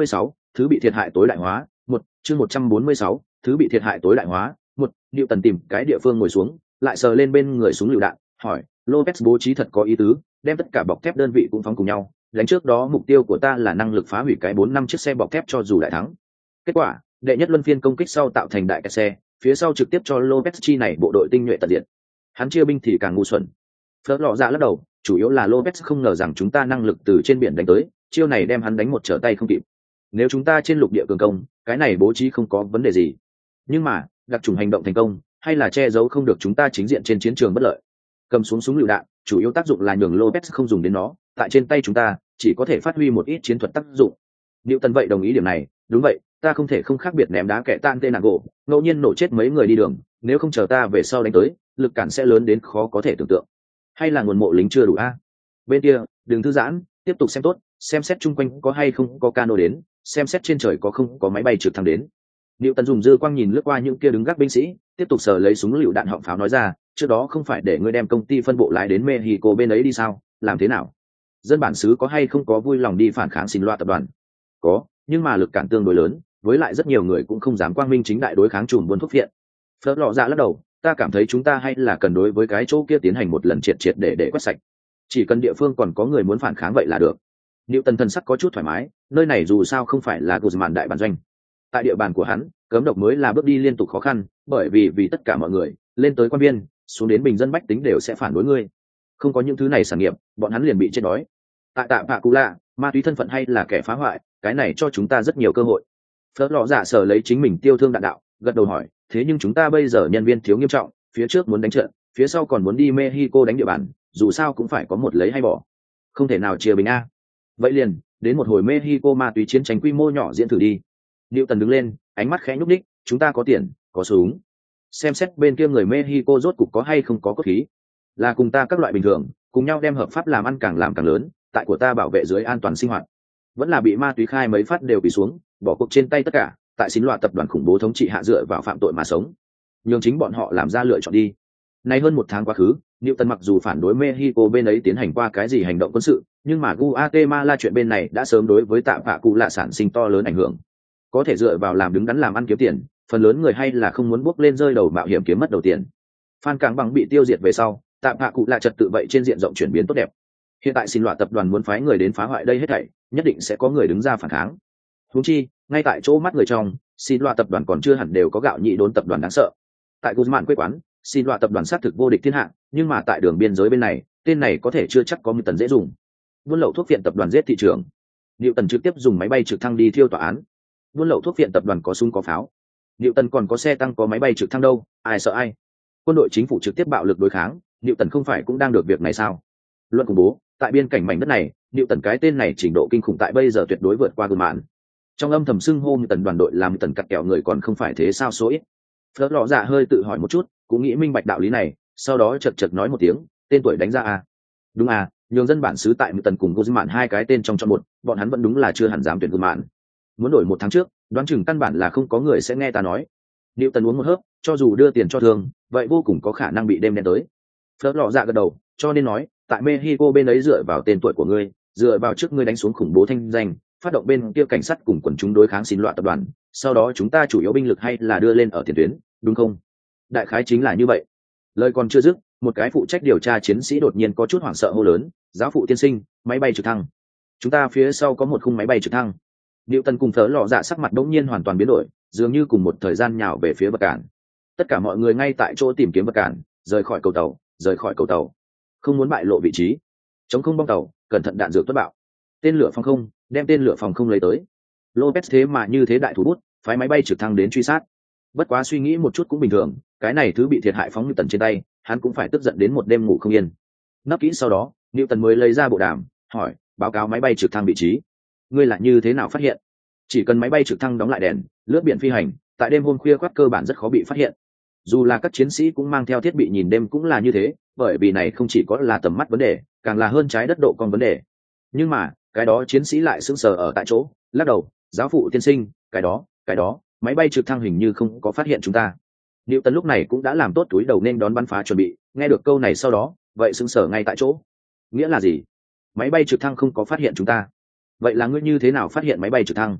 thứ bị thiệt hại tối đại hóa. Một chương một trăm bốn mươi sáu, thứ bị thiệt hại tối đại hóa. Một, Diệu Tần tìm cái địa phương ngồi xuống, lại sờ lên bên người súng lựu đạn, hỏi, Lopez bố trí thật có ý tứ, đem tất cả bọc thép đơn vị cũng phóng cùng nhau. Đánh trước đó mục tiêu của ta là năng lực phá hủy cái bốn năm chiếc xe bọc thép cho dù đại thắng. Kết quả, đệ nhất luân phiên công kích sau tạo thành đại cái xe, phía sau trực tiếp cho Lopez chi này bộ đội tinh nhuệ tận diệt. Hắn chia binh thì càng ngu xuẩn. Phớt lọ dạ lắc đầu, chủ yếu là Lopez không ngờ rằng chúng ta năng lực từ trên biển đánh tới, chiêu này đem hắn đánh một trở tay không kịp. Nếu chúng ta trên lục địa cường công, cái này bố trí không có vấn đề gì. Nhưng mà, đặc trùng hành động thành công, hay là che giấu không được chúng ta chính diện trên chiến trường bất lợi. Cầm xuống súng lựu đạn, chủ yếu tác dụng là nhường Lopez không dùng đến nó, tại trên tay chúng ta, chỉ có thể phát huy một ít chiến thuật tác dụng. Diệu Tần vậy đồng ý điểm này, đúng vậy, ta không thể không khác biệt ném đá kẻ tan tên nàng gỗ, ngẫu nhiên nổ chết mấy người đi đường, nếu không chờ ta về sau đánh tới, lực cản sẽ lớn đến khó có thể tưởng tượng. Hay là nguồn mộ lính chưa đủ a? Bên kia, đừng thư giãn, tiếp tục xem tốt, xem xét chung quanh có hay không có cano đến, xem xét trên trời có không có máy bay trực thăng đến. Diệu Tần dùng dư quang nhìn lướt qua những kia đứng gác binh sĩ, tiếp tục sờ lấy súng lựu đạn họng pháo nói ra, trước đó không phải để ngươi đem công ty phân bộ lái đến Mexico bên ấy đi sao, làm thế nào? Dân bản xứ có hay không có vui lòng đi phản kháng xin loa tập đoàn? Có, nhưng mà lực cản tương đối lớn, với lại rất nhiều người cũng không dám quang minh chính đại đối kháng chùm buôn thuốc phiện. Phớt lọ dạ lắc đầu, ta cảm thấy chúng ta hay là cần đối với cái chỗ kia tiến hành một lần triệt triệt để để quét sạch. Chỉ cần địa phương còn có người muốn phản kháng vậy là được. Diệu Tần thần sắc có chút thoải mái, nơi này dù sao không phải là Guzman đại bản doanh. Tại địa bàn của hắn, cấm độc mới là bước đi liên tục khó khăn, bởi vì vì tất cả mọi người, lên tới quan viên, xuống đến bình dân bách tính đều sẽ phản đối ngươi. Không có những thứ này sản nghiệp, bọn hắn liền bị chết đói. Tại Tạ Pạ Cú Lạ, ma túy thân phận hay là kẻ phá hoại, cái này cho chúng ta rất nhiều cơ hội. Phớt lọ dạ sở lấy chính mình tiêu thương đạn đạo, gật đầu hỏi, thế nhưng chúng ta bây giờ nhân viên thiếu nghiêm trọng, phía trước muốn đánh trận, phía sau còn muốn đi Mexico đánh địa bàn, dù sao cũng phải có một lấy hay bỏ, không thể nào chia bình a. Vậy liền đến một hồi Mexico ma túy chiến tranh quy mô nhỏ diễn thử đi. Diệu Tần đứng lên, ánh mắt khẽ nhúc đích, chúng ta có tiền, có súng, xem xét bên kia người Mexico rốt cục có hay không có cốt khí, là cùng ta các loại bình thường, cùng nhau đem hợp pháp làm ăn càng làm càng lớn, tại của ta bảo vệ dưới an toàn sinh hoạt, vẫn là bị ma túy khai mấy phát đều bị xuống, bỏ cuộc trên tay tất cả, tại xin loạt tập đoàn khủng bố thống trị hạ dựa vào phạm tội mà sống, nhường chính bọn họ làm ra lựa chọn đi. Nay hơn một tháng quá khứ, Diệu Tần mặc dù phản đối Mexico bên ấy tiến hành qua cái gì hành động quân sự, nhưng mà Guatemala chuyện bên này đã sớm đối với Tạ Pạ Cụ Lạ sản sinh to lớn ảnh hưởng. Có thể dựa vào làm đứng đắn làm ăn kiếm tiền, phần lớn người hay là không muốn bước lên rơi đầu mạo hiểm kiếm mất đầu tiền. Phan Cảng Bằng bị tiêu diệt về sau, Tạ Pạ Cụ Lạ trật tự vậy trên diện rộng chuyển biến tốt đẹp. Hiện tại xin loạt tập đoàn muốn phái người đến phá hoại đây hết thảy, nhất định sẽ có người đứng ra phản kháng. Huống chi, ngay tại chỗ mắt người trong, xin loạt tập đoàn còn chưa hẳn đều có gạo nhị đốn tập đoàn đáng sợ. Tại Guzman quê quán, xin loạt tập đoàn sát thực vô địch thiên hạ, nhưng mà tại đường biên giới bên này, tên này có thể chưa chắc có một tần dễ dùng. Buôn lậu thuốc viện tập đoàn giết thị trường, Diệu Tần trực tiếp dùng máy bay trực thăng đi thiêu tòa án. Buôn lậu thuốc viện tập đoàn có súng có pháo, Diệu Tần còn có xe tăng có máy bay trực thăng đâu, ai sợ ai? Quân đội chính phủ trực tiếp bạo lực đối kháng, Diệu Tần không phải cũng đang được việc này sao? Luận khủng bố, tại biên cảnh mảnh đất này, Diệu Tần cái tên này trình độ kinh khủng tại bây giờ tuyệt đối vượt qua Guzman mạn. Trong âm thầm xưng hô như Tần đoàn đội làm Tần cắt kẹo người còn không phải thế sao số ít. Phớt lọ dạ hơi tự hỏi một chút, cũng nghĩ minh bạch đạo lý này, sau đó chật chật nói một tiếng, tên tuổi đánh ra à? Đúng à, nhường dân bản xứ tại Mười Tần cùng Guzman mạn hai cái tên trong chọn một, bọn hắn vẫn đúng là chưa hẳn dám tuyển Guzman mạn. Muốn đổi một tháng trước, đoán chừng căn bản là không có người sẽ nghe ta nói. Diệu Tần uống một hớp, cho dù đưa tiền cho thường, vậy vô cùng có khả năng bị đêm đen tới. Phớt lọ dạ gật đầu, cho nên nói, tại Mexico bên ấy dựa vào tên tuổi của ngươi, dựa vào trước ngươi đánh xuống khủng bố thanh danh, phát động bên kia cảnh sát cùng quần chúng đối kháng xin loạn tập đoàn, sau đó chúng ta chủ yếu binh lực hay là đưa lên ở tiền tuyến, đúng không? Đại khái chính là như vậy. Lời còn chưa dứt, một cái phụ trách điều tra chiến sĩ đột nhiên có chút hoảng sợ hô lớn, giáo phụ tiên sinh, máy bay trực thăng. Chúng ta phía sau có một khung máy bay trực thăng. Diệu Tần cùng Phớt lọ dạ sắc mặt đống nhiên hoàn toàn biến đổi, dường như cùng một thời gian nhào về phía vật cản. Tất cả mọi người ngay tại chỗ tìm kiếm vật cản, rời khỏi cầu tàu, rời khỏi cầu tàu, không muốn bại lộ vị trí. Chống không bong tàu, cẩn thận đạn dược tuất bạo. Tên lửa phòng không, đem tên lửa phòng không lấy tới. Lopez thế mà như thế đại thủ bút, phái máy bay trực thăng đến truy sát. Bất quá suy nghĩ một chút cũng bình thường, cái này thứ bị thiệt hại phóng Newton trên tay, hắn cũng phải tức giận đến một đêm ngủ không yên. Nấp kỹ sau đó, Newton mới lấy ra bộ đàm, hỏi, báo cáo máy bay trực thăng vị trí. Ngươi là như thế nào phát hiện? Chỉ cần máy bay trực thăng đóng lại đèn, lướt biển phi hành, tại đêm hôm khuya khoắt cơ bản rất khó bị phát hiện. Dù là các chiến sĩ cũng mang theo thiết bị nhìn đêm cũng là như thế, bởi vì này không chỉ có là tầm mắt vấn đề, càng là hơn trái đất độ con vấn đề. Nhưng mà, cái đó chiến sĩ lại sững sờ ở tại chỗ, lắc đầu, giáo phụ tiên sinh, cái đó, cái đó, máy bay trực thăng hình như không có phát hiện chúng ta. Diệu Tần lúc này cũng đã làm tốt túi đầu nên đón bắn phá chuẩn bị, nghe được câu này sau đó, vậy sững sờ ngay tại chỗ. Nghĩa là gì? Máy bay trực thăng không có phát hiện chúng ta. Vậy là ngươi như thế nào phát hiện máy bay trực thăng?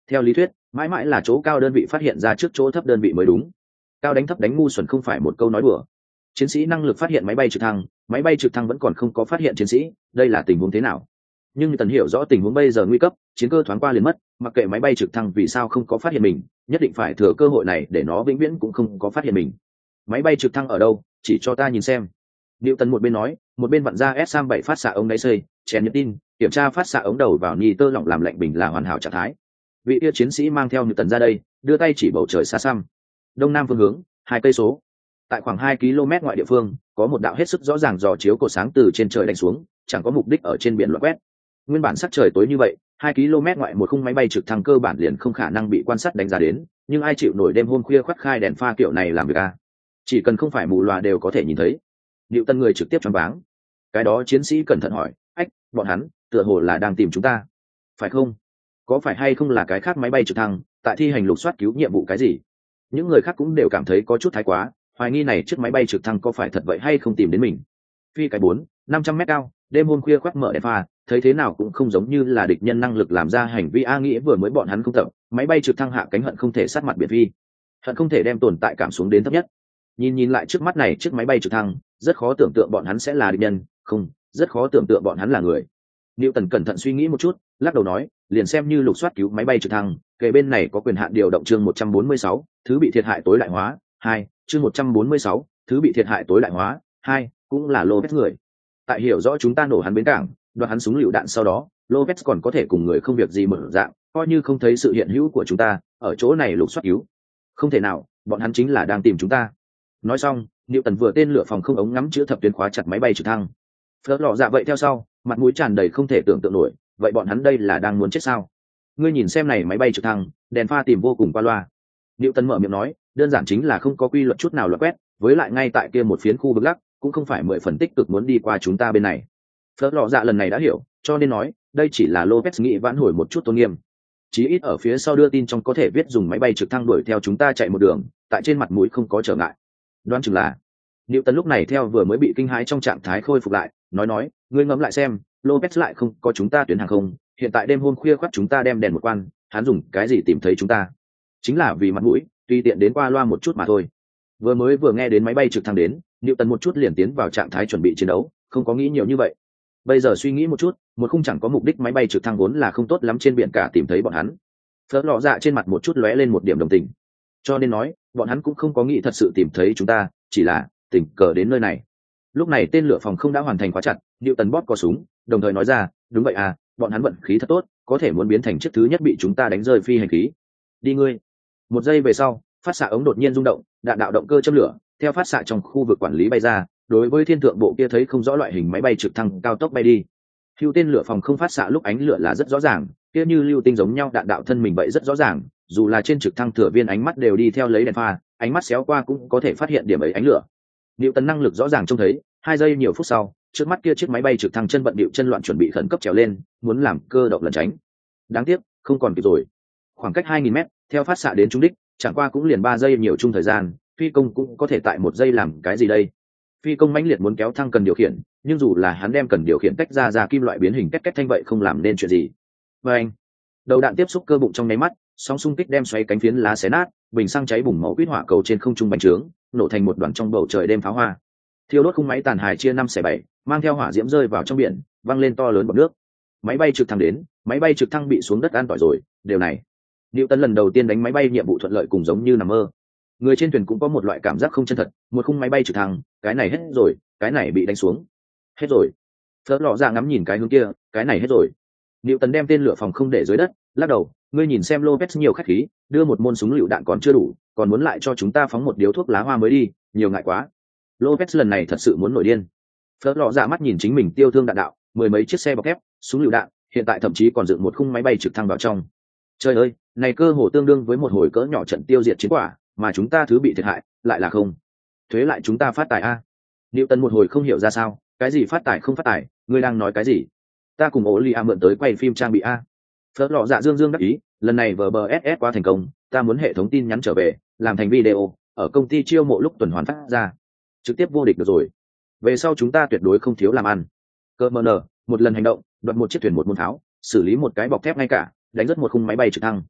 Theo lý thuyết mãi mãi là chỗ cao đơn vị phát hiện ra trước chỗ thấp đơn vị mới đúng, cao đánh thấp đánh ngu xuẩn không phải một câu nói đùa. Chiến sĩ năng lực phát hiện máy bay trực thăng, máy bay trực thăng vẫn còn không có phát hiện chiến sĩ, đây là tình huống thế nào? Nhưng Tần hiểu rõ tình huống bây giờ nguy cấp, chiến cơ thoáng qua liền mất, mặc kệ máy bay trực thăng vì sao không có phát hiện mình, nhất định phải thừa cơ hội này để nó vĩnh viễn cũng không có phát hiện mình. Máy bay trực thăng ở đâu, chỉ cho ta nhìn xem. Diệu Tần một bên nói, một bên vặn ra S bảy phát xạ ống đáy xơi, chèn nhật tin, kiểm tra phát xạ ống đầu vào ni tơ lỏng làm lạnh bình là hoàn hảo trạng thái. Vị kia chiến sĩ mang theo Nhật Tần ra đây, đưa tay chỉ bầu trời xa xăm. Đông nam phương hướng, hai cây số. Tại khoảng hai ki lô mét ngoại địa phương, có một đạo hết sức rõ ràng dò chiếu cột sáng từ trên trời đánh xuống, chẳng có mục đích ở trên biển loạn quét. Nguyên bản sắc trời tối như vậy, hai ki lô mét ngoại một khung máy bay trực thăng cơ bản liền không khả năng bị quan sát đánh giá đến, nhưng ai chịu nổi đêm hôm khuya khoắt khai đèn pha kiểu này làm việc à? Chỉ cần không phải mù loà đều có thể nhìn thấy. Diệu Tân người trực tiếp choáng váng. Cái đó chiến sĩ cẩn thận hỏi, "Ách, bọn hắn, tựa hồ là đang tìm chúng ta, phải không? Có phải hay không là cái khác máy bay trực thăng tại thi hành lục soát cứu nhiệm vụ cái gì?" Những người khác cũng đều cảm thấy có chút thái quá, hoài nghi này chiếc máy bay trực thăng có phải thật vậy hay không tìm đến mình. Phi cái bốn, năm trăm mét cao, đêm hôm khuya khoác mở đèn pha, thấy thế nào cũng không giống như là địch nhân năng lực làm ra hành vi. A nghĩ vừa mới bọn hắn không tập, máy bay trực thăng hạ cánh hận không thể sát mặt biển phi, hận không thể đem tồn tại cảm xuống đến thấp nhất. Nhìn nhìn lại trước mắt này chiếc máy bay trực thăng, rất khó tưởng tượng bọn hắn sẽ là địch nhân, không, rất khó tưởng tượng bọn hắn là người. Diệu Tần cẩn thận suy nghĩ một chút, lắc đầu nói, liền xem như lục soát cứu máy bay trực thăng, kề bên này có quyền hạn điều động chương một trăm bốn mươi sáu, thứ bị thiệt hại tối đại hóa, hai, chương một trăm bốn mươi sáu, thứ bị thiệt hại tối đại hóa, hai, cũng là Lopez người. Tại hiểu rõ chúng ta nổ hắn bến cảng, đoạt hắn súng lựu đạn sau đó, Lopez còn có thể cùng người không việc gì mở dạng, coi như không thấy sự hiện hữu của chúng ta, ở chỗ này lục soát cứu. Không thể nào, bọn hắn chính là đang tìm chúng ta. Nói xong, Diệu Tần vừa tên lửa phòng không ống ngắm chữa thập tuyến khóa chặt máy bay trực thăng. Phớt lọ dạ vậy theo sau, mặt mũi tràn đầy không thể tưởng tượng nổi, vậy bọn hắn đây là đang muốn chết sao? Ngươi nhìn xem này máy bay trực thăng, đèn pha tìm vô cùng qua loa. Diệu Tần mở miệng nói, đơn giản chính là không có quy luật chút nào luật quét, với lại ngay tại kia một phiến khu vực lắc, cũng không phải mười phần tích cực muốn đi qua chúng ta bên này. Phớt lọ dạ lần này đã hiểu, cho nên nói, đây chỉ là Lopez nghĩ vãn hồi một chút tôn nghiêm. Chí ít ở phía sau đưa tin trong có thể viết dùng máy bay trực thăng đuổi theo chúng ta chạy một đường, tại trên mặt mũi không có trở ngại. Đoán chừng là Diệu Tần lúc này theo vừa mới bị kinh hãi trong trạng thái khôi phục lại, nói nói, ngươi ngẫm lại xem, Lopez lại không có chúng ta tuyến hàng không, hiện tại đêm hôm khuya khoắt chúng ta đem đèn một quan, hắn dùng cái gì tìm thấy chúng ta? Chính là vì mặt mũi, tùy tiện đến qua loa một chút mà thôi. Vừa mới vừa nghe đến máy bay trực thăng đến, Diệu Tần một chút liền tiến vào trạng thái chuẩn bị chiến đấu, không có nghĩ nhiều như vậy. Bây giờ suy nghĩ một chút, một khung chẳng có mục đích máy bay trực thăng vốn là không tốt lắm trên biển cả tìm thấy bọn hắn. Phớt lọ dạ trên mặt một chút lóe lên một điểm đồng tình. Cho nên nói, bọn hắn cũng không có nghĩ thật sự tìm thấy chúng ta, chỉ là tình cờ đến nơi này. Lúc này tên lửa phòng không đã hoàn thành khóa chặt, Diệu Tần bóp có súng, đồng thời nói ra, đúng vậy à, bọn hắn vận khí thật tốt, có thể muốn biến thành chiếc thứ nhất bị chúng ta đánh rơi phi hành khí. Đi ngươi. Một giây về sau, phát xạ ống đột nhiên rung động, đạn đạo động cơ châm lửa, theo phát xạ trong khu vực quản lý bay ra, đối với thiên thượng bộ kia thấy không rõ loại hình máy bay trực thăng cao tốc bay đi. Hưu tên lửa phòng không phát xạ lúc ánh lửa là rất rõ ràng, kia như lưu tinh giống nhau đạn đạo thân mình vậy rất rõ ràng, dù là trên trực thăng thừa viên ánh mắt đều đi theo lấy đèn pha, ánh mắt xéo qua cũng có thể phát hiện điểm ấy ánh lửa. Diệu Tần năng lực rõ ràng trông thấy, hai giây nhiều phút sau, trước mắt kia chiếc máy bay trực thăng chân bận điệu chân loạn chuẩn bị khẩn cấp trèo lên, muốn làm cơ động lẩn tránh. Đáng tiếc, không còn kịp rồi. Khoảng cách hai nghìn mét, theo phát xạ đến trúng đích, chẳng qua cũng liền ba giây nhiều chung thời gian, phi công cũng có thể tại một giây làm cái gì đây? Phi công mãnh liệt muốn kéo thăng cần điều khiển, nhưng dù là hắn đem cần điều khiển tách ra ra kim loại biến hình két két thanh vậy không làm nên chuyện gì. Và anh, đầu đạn tiếp xúc cơ bụng trong nháy mắt, sóng xung kích đem xoáy cánh phiến lá xé nát, bình xăng cháy bùng màu quýt hỏa cầu trên không trung bành trướng, nổ thành một đoàn trong bầu trời đêm pháo hoa. Thiêu đốt khung máy tàn hài chia năm xẻ bảy, mang theo hỏa diễm rơi vào trong biển, văng lên to lớn bọt nước. Máy bay trực thăng đến, máy bay trực thăng bị xuống đất an tỏi rồi, điều này. Diệu Tần lần đầu tiên đánh máy bay nhiệm vụ thuận lợi cùng giống như nằm mơ. Người trên thuyền cũng có một loại cảm giác không chân thật, một khung máy bay trực thăng, cái này hết rồi, cái này bị đánh xuống. Hết rồi. Phớt lọ ra ngắm nhìn cái hướng kia, cái này hết rồi. Diệu Tần đem tên lửa phòng không để dưới đất, lắc đầu, ngươi nhìn xem Lopez nhiều khách khí, đưa một môn súng lựu đạn còn chưa đủ, còn muốn lại cho chúng ta phóng một điếu thuốc lá hoa mới đi, nhiều ngại quá. Lopez lần này thật sự muốn nổi điên. Phớt lọ dạ mắt nhìn chính mình tiêu thương đạn đạo, mười mấy chiếc xe bọc thép, súng lựu đạn, hiện tại thậm chí còn dựng một khung máy bay trực thăng vào trong. Trời ơi, này cơ hồ tương đương với một hồi cỡ nhỏ trận tiêu diệt chiến quả, mà chúng ta thứ bị thiệt hại lại là không. Thuế lại chúng ta phát tài a. Diệu Tần một hồi không hiểu ra sao, cái gì phát tài không phát tài, ngươi đang nói cái gì? Ta cùng ổ li a mượn tới quay phim trang bị a. Phớt lọ dạ dương dương đắc ý, lần này vê bê ét ét quá thành công, ta muốn hệ thống tin nhắn trở về, làm thành video, ở công ty chiêu mộ lúc tuần hoàn phát ra, trực tiếp vô địch được rồi. Về sau chúng ta tuyệt đối không thiếu làm ăn. Cơ mờ nở, một lần hành động, đoạt một chiếc thuyền một môn tháo, xử lý một cái bọc thép ngay cả, đánh rất một khung máy bay trực thăng.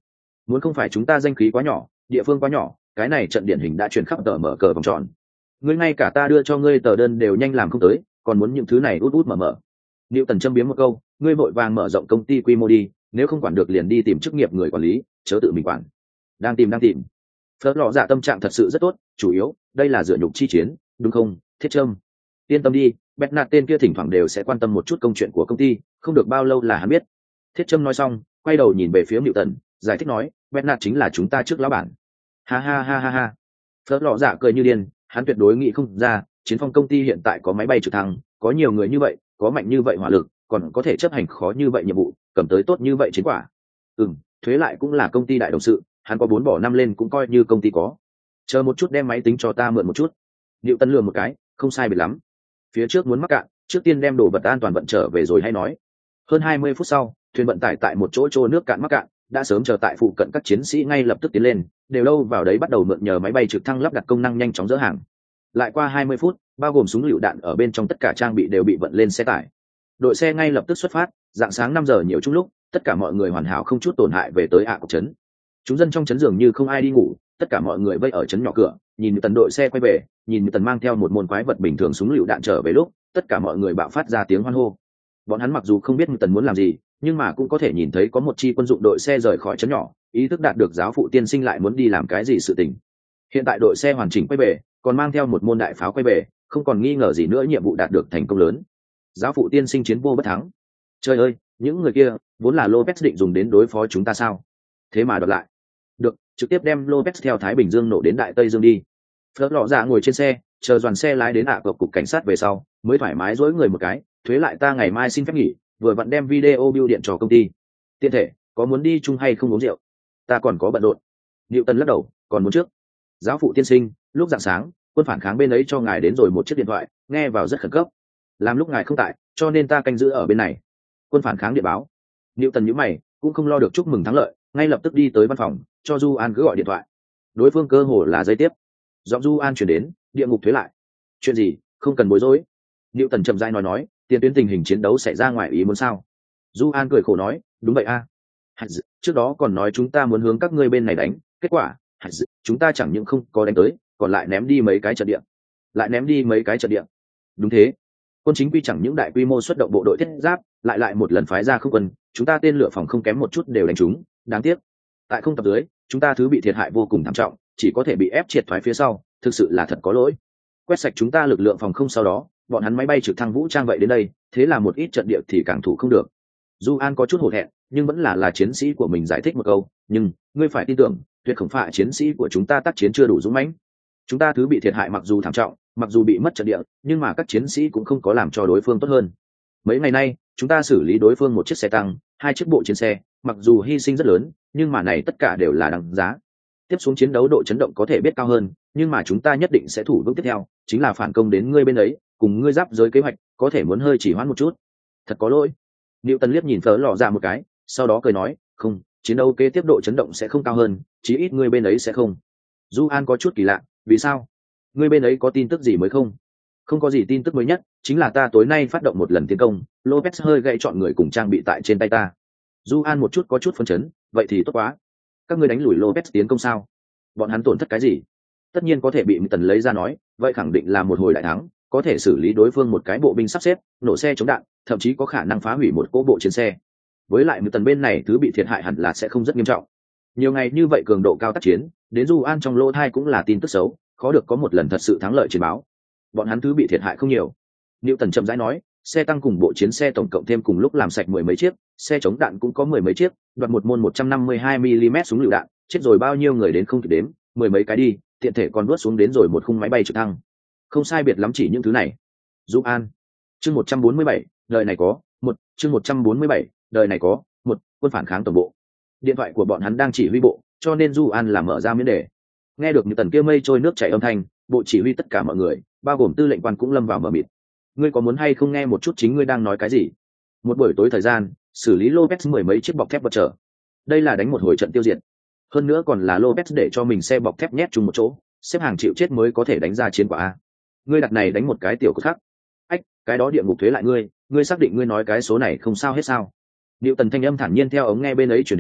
muốn không phải chúng ta danh khí quá nhỏ, địa phương quá nhỏ, cái này trận điển hình đã chuyển khắp tờ mở cờ vòng tròn. Ngươi ngay cả ta đưa cho ngươi tờ đơn đều nhanh làm không tới, còn muốn những thứ này út út mở mở. Liệu Tần châm biếm một câu, ngươi vội vàng mở rộng công ty quy mô đi, nếu không quản được liền đi tìm chức nghiệp người quản lý, chớ tự mình quản. Đang tìm đang tìm. Phớt lọ dạ tâm trạng thật sự rất tốt, chủ yếu đây là dựa nhục chi chiến, đúng không, Thiết Trâm? Yên tâm đi, bẹt nạt tên kia thỉnh thoảng đều sẽ quan tâm một chút công chuyện của công ty, không được bao lâu là hắn biết. Thiết Trâm nói xong, quay đầu nhìn về phía Liệu Tần, giải thích nói, bẹt nạt chính là chúng ta trước lão bản. Ha ha ha ha ha. Phớt lọ dạ cười như điên, hắn tuyệt đối nghĩ không ra, chiến phong công ty hiện tại có máy bay trực thăng, có nhiều người như vậy, có mạnh như vậy hỏa lực, còn có thể chấp hành khó như vậy nhiệm vụ, cầm tới tốt như vậy chiến quả. Ừm, thuế lại cũng là công ty đại đồng sự, hắn có bốn bỏ năm lên cũng coi như công ty có. Chờ một chút đem máy tính cho ta mượn một chút. Liệu Tân lừa một cái, không sai biệt lắm. Phía trước muốn mắc cạn, trước tiên đem đồ vật an toàn vận trở về rồi hay nói. Hơn hai mươi phút sau, thuyền vận tải tại một chỗ trô nước cạn mắc cạn, đã sớm chờ tại phụ cận các chiến sĩ ngay lập tức tiến lên, đều đâu vào đấy bắt đầu mượn nhờ máy bay trực thăng lắp đặt công năng nhanh chóng dỡ hàng. Lại qua hai mươi phút, bao gồm súng lựu đạn ở bên trong tất cả trang bị đều bị vận lên xe tải. Đội xe ngay lập tức xuất phát, dạng sáng năm giờ nhiều chung lúc, tất cả mọi người hoàn hảo không chút tổn hại về tới ạ cục trấn. Chúng dân trong trấn dường như không ai đi ngủ, tất cả mọi người vây ở trấn nhỏ cửa, nhìn tần đội xe quay về, nhìn tần mang theo một môn quái vật bình thường súng lựu đạn trở về lúc, tất cả mọi người bạo phát ra tiếng hoan hô. Bọn hắn mặc dù không biết tần muốn làm gì, nhưng mà cũng có thể nhìn thấy có một chi quân dụng đội xe rời khỏi trấn nhỏ, ý thức đạt được giáo phụ tiên sinh lại muốn đi làm cái gì sự tình. Hiện tại đội xe hoàn chỉnh quay về, còn mang theo một môn đại pháo quay về, không còn nghi ngờ gì nữa nhiệm vụ đạt được thành công lớn. Giáo phụ tiên sinh chiến vô bất thắng. Trời ơi, những người kia vốn là Lopez định dùng đến đối phó chúng ta sao? Thế mà đoạt lại. Được, trực tiếp đem Lopez theo Thái Bình Dương nổ đến Đại Tây Dương đi. Phớt lọ dạ ngồi trên xe, chờ đoàn xe lái đến ạ cục cục cảnh sát về sau, mới thoải mái dỗi người một cái, thuế lại ta ngày mai xin phép nghỉ, vừa vặn đem video bưu điện cho công ty. Tiện thể, có muốn đi chung hay không uống rượu? Ta còn có bận rộn. Diệu Tân lắc đầu, còn muốn trước. Giáo phụ tiên sinh, lúc rạng sáng, quân phản kháng bên ấy cho ngài đến rồi một chiếc điện thoại, nghe vào rất khẩn cấp. Làm lúc ngài không tại, cho nên ta canh giữ ở bên này. Quân phản kháng điện báo. Diệu Tần nhíu mày, cũng không lo được chúc mừng thắng lợi, ngay lập tức đi tới văn phòng, cho Du An cứ gọi điện thoại. Đối phương cơ hồ là giây tiếp. Giọng Du An chuyển đến, địa ngục thuế lại. Chuyện gì, không cần bối rối. Diệu Tần chậm rãi nói nói, tiền tuyến tình hình chiến đấu xảy ra ngoài ý muốn sao? Du An cười khổ nói, đúng vậy a. À. Trước đó còn nói chúng ta muốn hướng các ngươi bên này đánh, kết quả chúng ta chẳng những không có đánh tới, còn lại ném đi mấy cái trận địa. Lại ném đi mấy cái trận địa. Đúng thế. Quân chính quy chẳng những đại quy mô xuất động bộ đội thiết giáp, lại lại một lần phái ra không quân, chúng ta tên lửa phòng không kém một chút đều đánh chúng, đáng tiếc. Tại không tập dưới, chúng ta thứ bị thiệt hại vô cùng thảm trọng, chỉ có thể bị ép triệt thoái phía sau, thực sự là thật có lỗi. Quét sạch chúng ta lực lượng phòng không sau đó, bọn hắn máy bay trực thăng vũ trang vậy đến đây, thế là một ít trận địa thì càng thủ không được. Du An có chút hổ thẹn, nhưng vẫn là là chiến sĩ của mình giải thích một câu, nhưng ngươi phải tin tưởng, tuyệt không phải chiến sĩ của chúng ta tác chiến chưa đủ dũng mãnh. Chúng ta thứ bị thiệt hại mặc dù thảm trọng, mặc dù bị mất trận địa, nhưng mà các chiến sĩ cũng không có làm cho đối phương tốt hơn. Mấy ngày nay, chúng ta xử lý đối phương một chiếc xe tăng, hai chiếc bộ chiến xe, mặc dù hy sinh rất lớn, nhưng mà này tất cả đều là đáng giá. Tiếp xuống chiến đấu độ chấn động có thể biết cao hơn, nhưng mà chúng ta nhất định sẽ thủ vững tiếp theo, chính là phản công đến ngươi bên ấy, cùng ngươi giáp giới kế hoạch, có thể muốn hơi chỉ hoãn một chút. Thật có lỗi. Niệu Tân liếc nhìn Phở Lọ Dạ một cái, sau đó cười nói, không, chiến đấu kế tiếp độ chấn động sẽ không cao hơn, chí ít ngươi bên ấy sẽ không. Du An có chút kỳ lạ, vì sao? Ngươi bên ấy có tin tức gì mới không? Không có gì tin tức mới nhất, chính là ta tối nay phát động một lần tiến công, Lopez hơi gãy chọn người cùng trang bị tại trên tay ta. Du An một chút có chút phấn chấn, vậy thì tốt quá. Các ngươi đánh lùi Lopez tiến công sao? Bọn hắn tổn thất cái gì? Tất nhiên có thể bị Tần lấy ra nói, vậy khẳng định là một hồi đại thắng, có thể xử lý đối phương một cái bộ binh sắp xếp, nổ xe chống đạn, thậm chí có khả năng phá hủy một cỗ bộ chiến xe. Với lại Tần bên này thứ bị thiệt hại hẳn là sẽ không rất nghiêm trọng. Nhiều ngày như vậy cường độ cao tác chiến, đến Du An trong lỗ thai cũng là tin tức xấu, khó được có một lần thật sự thắng lợi chiến báo. Bọn hắn thứ bị thiệt hại không nhiều. Niệu Tần chậm rãi nói, xe tăng cùng bộ chiến xe tổng cộng thêm cùng lúc làm sạch mười mấy chiếc, xe chống đạn cũng có mười mấy chiếc, đoạt một môn một trăm năm mươi hai mi-li-mét súng lựu đạn, chết rồi bao nhiêu người đến không kịp đếm, mười mấy cái đi, tiện thể còn nuốt xuống đến rồi một khung máy bay trực thăng. Không sai biệt lắm chỉ những thứ này. Du An. Chương một trăm bốn mươi bảy, đời này có, một, chương một trăm bốn mươi bảy, đời này có, một, quân phản kháng tổng bộ. Điện thoại của bọn hắn đang chỉ huy bộ, cho nên Du An là mở ra miễn đề. Nghe được những tần kia mây trôi nước chảy âm thanh, bộ chỉ huy tất cả mọi người, bao gồm tư lệnh quan cũng lâm vào mờ mịt. Ngươi có muốn hay không nghe một chút chính ngươi đang nói cái gì? Một buổi tối thời gian, xử lý Lopez mười mấy chiếc bọc thép vật trở. Đây là đánh một hồi trận tiêu diệt. Hơn nữa còn là Lopez để cho mình xe bọc thép nhét chung một chỗ, xếp hàng chịu chết mới có thể đánh ra chiến quả a. Ngươi đặt này đánh một cái tiểu cột khác. Ách, cái đó địa ngục thuế lại ngươi, ngươi xác định ngươi nói cái số này không sao hết sao? Diệu Tần thanh âm thản nhiên theo ống nghe bên ấy truyền đến,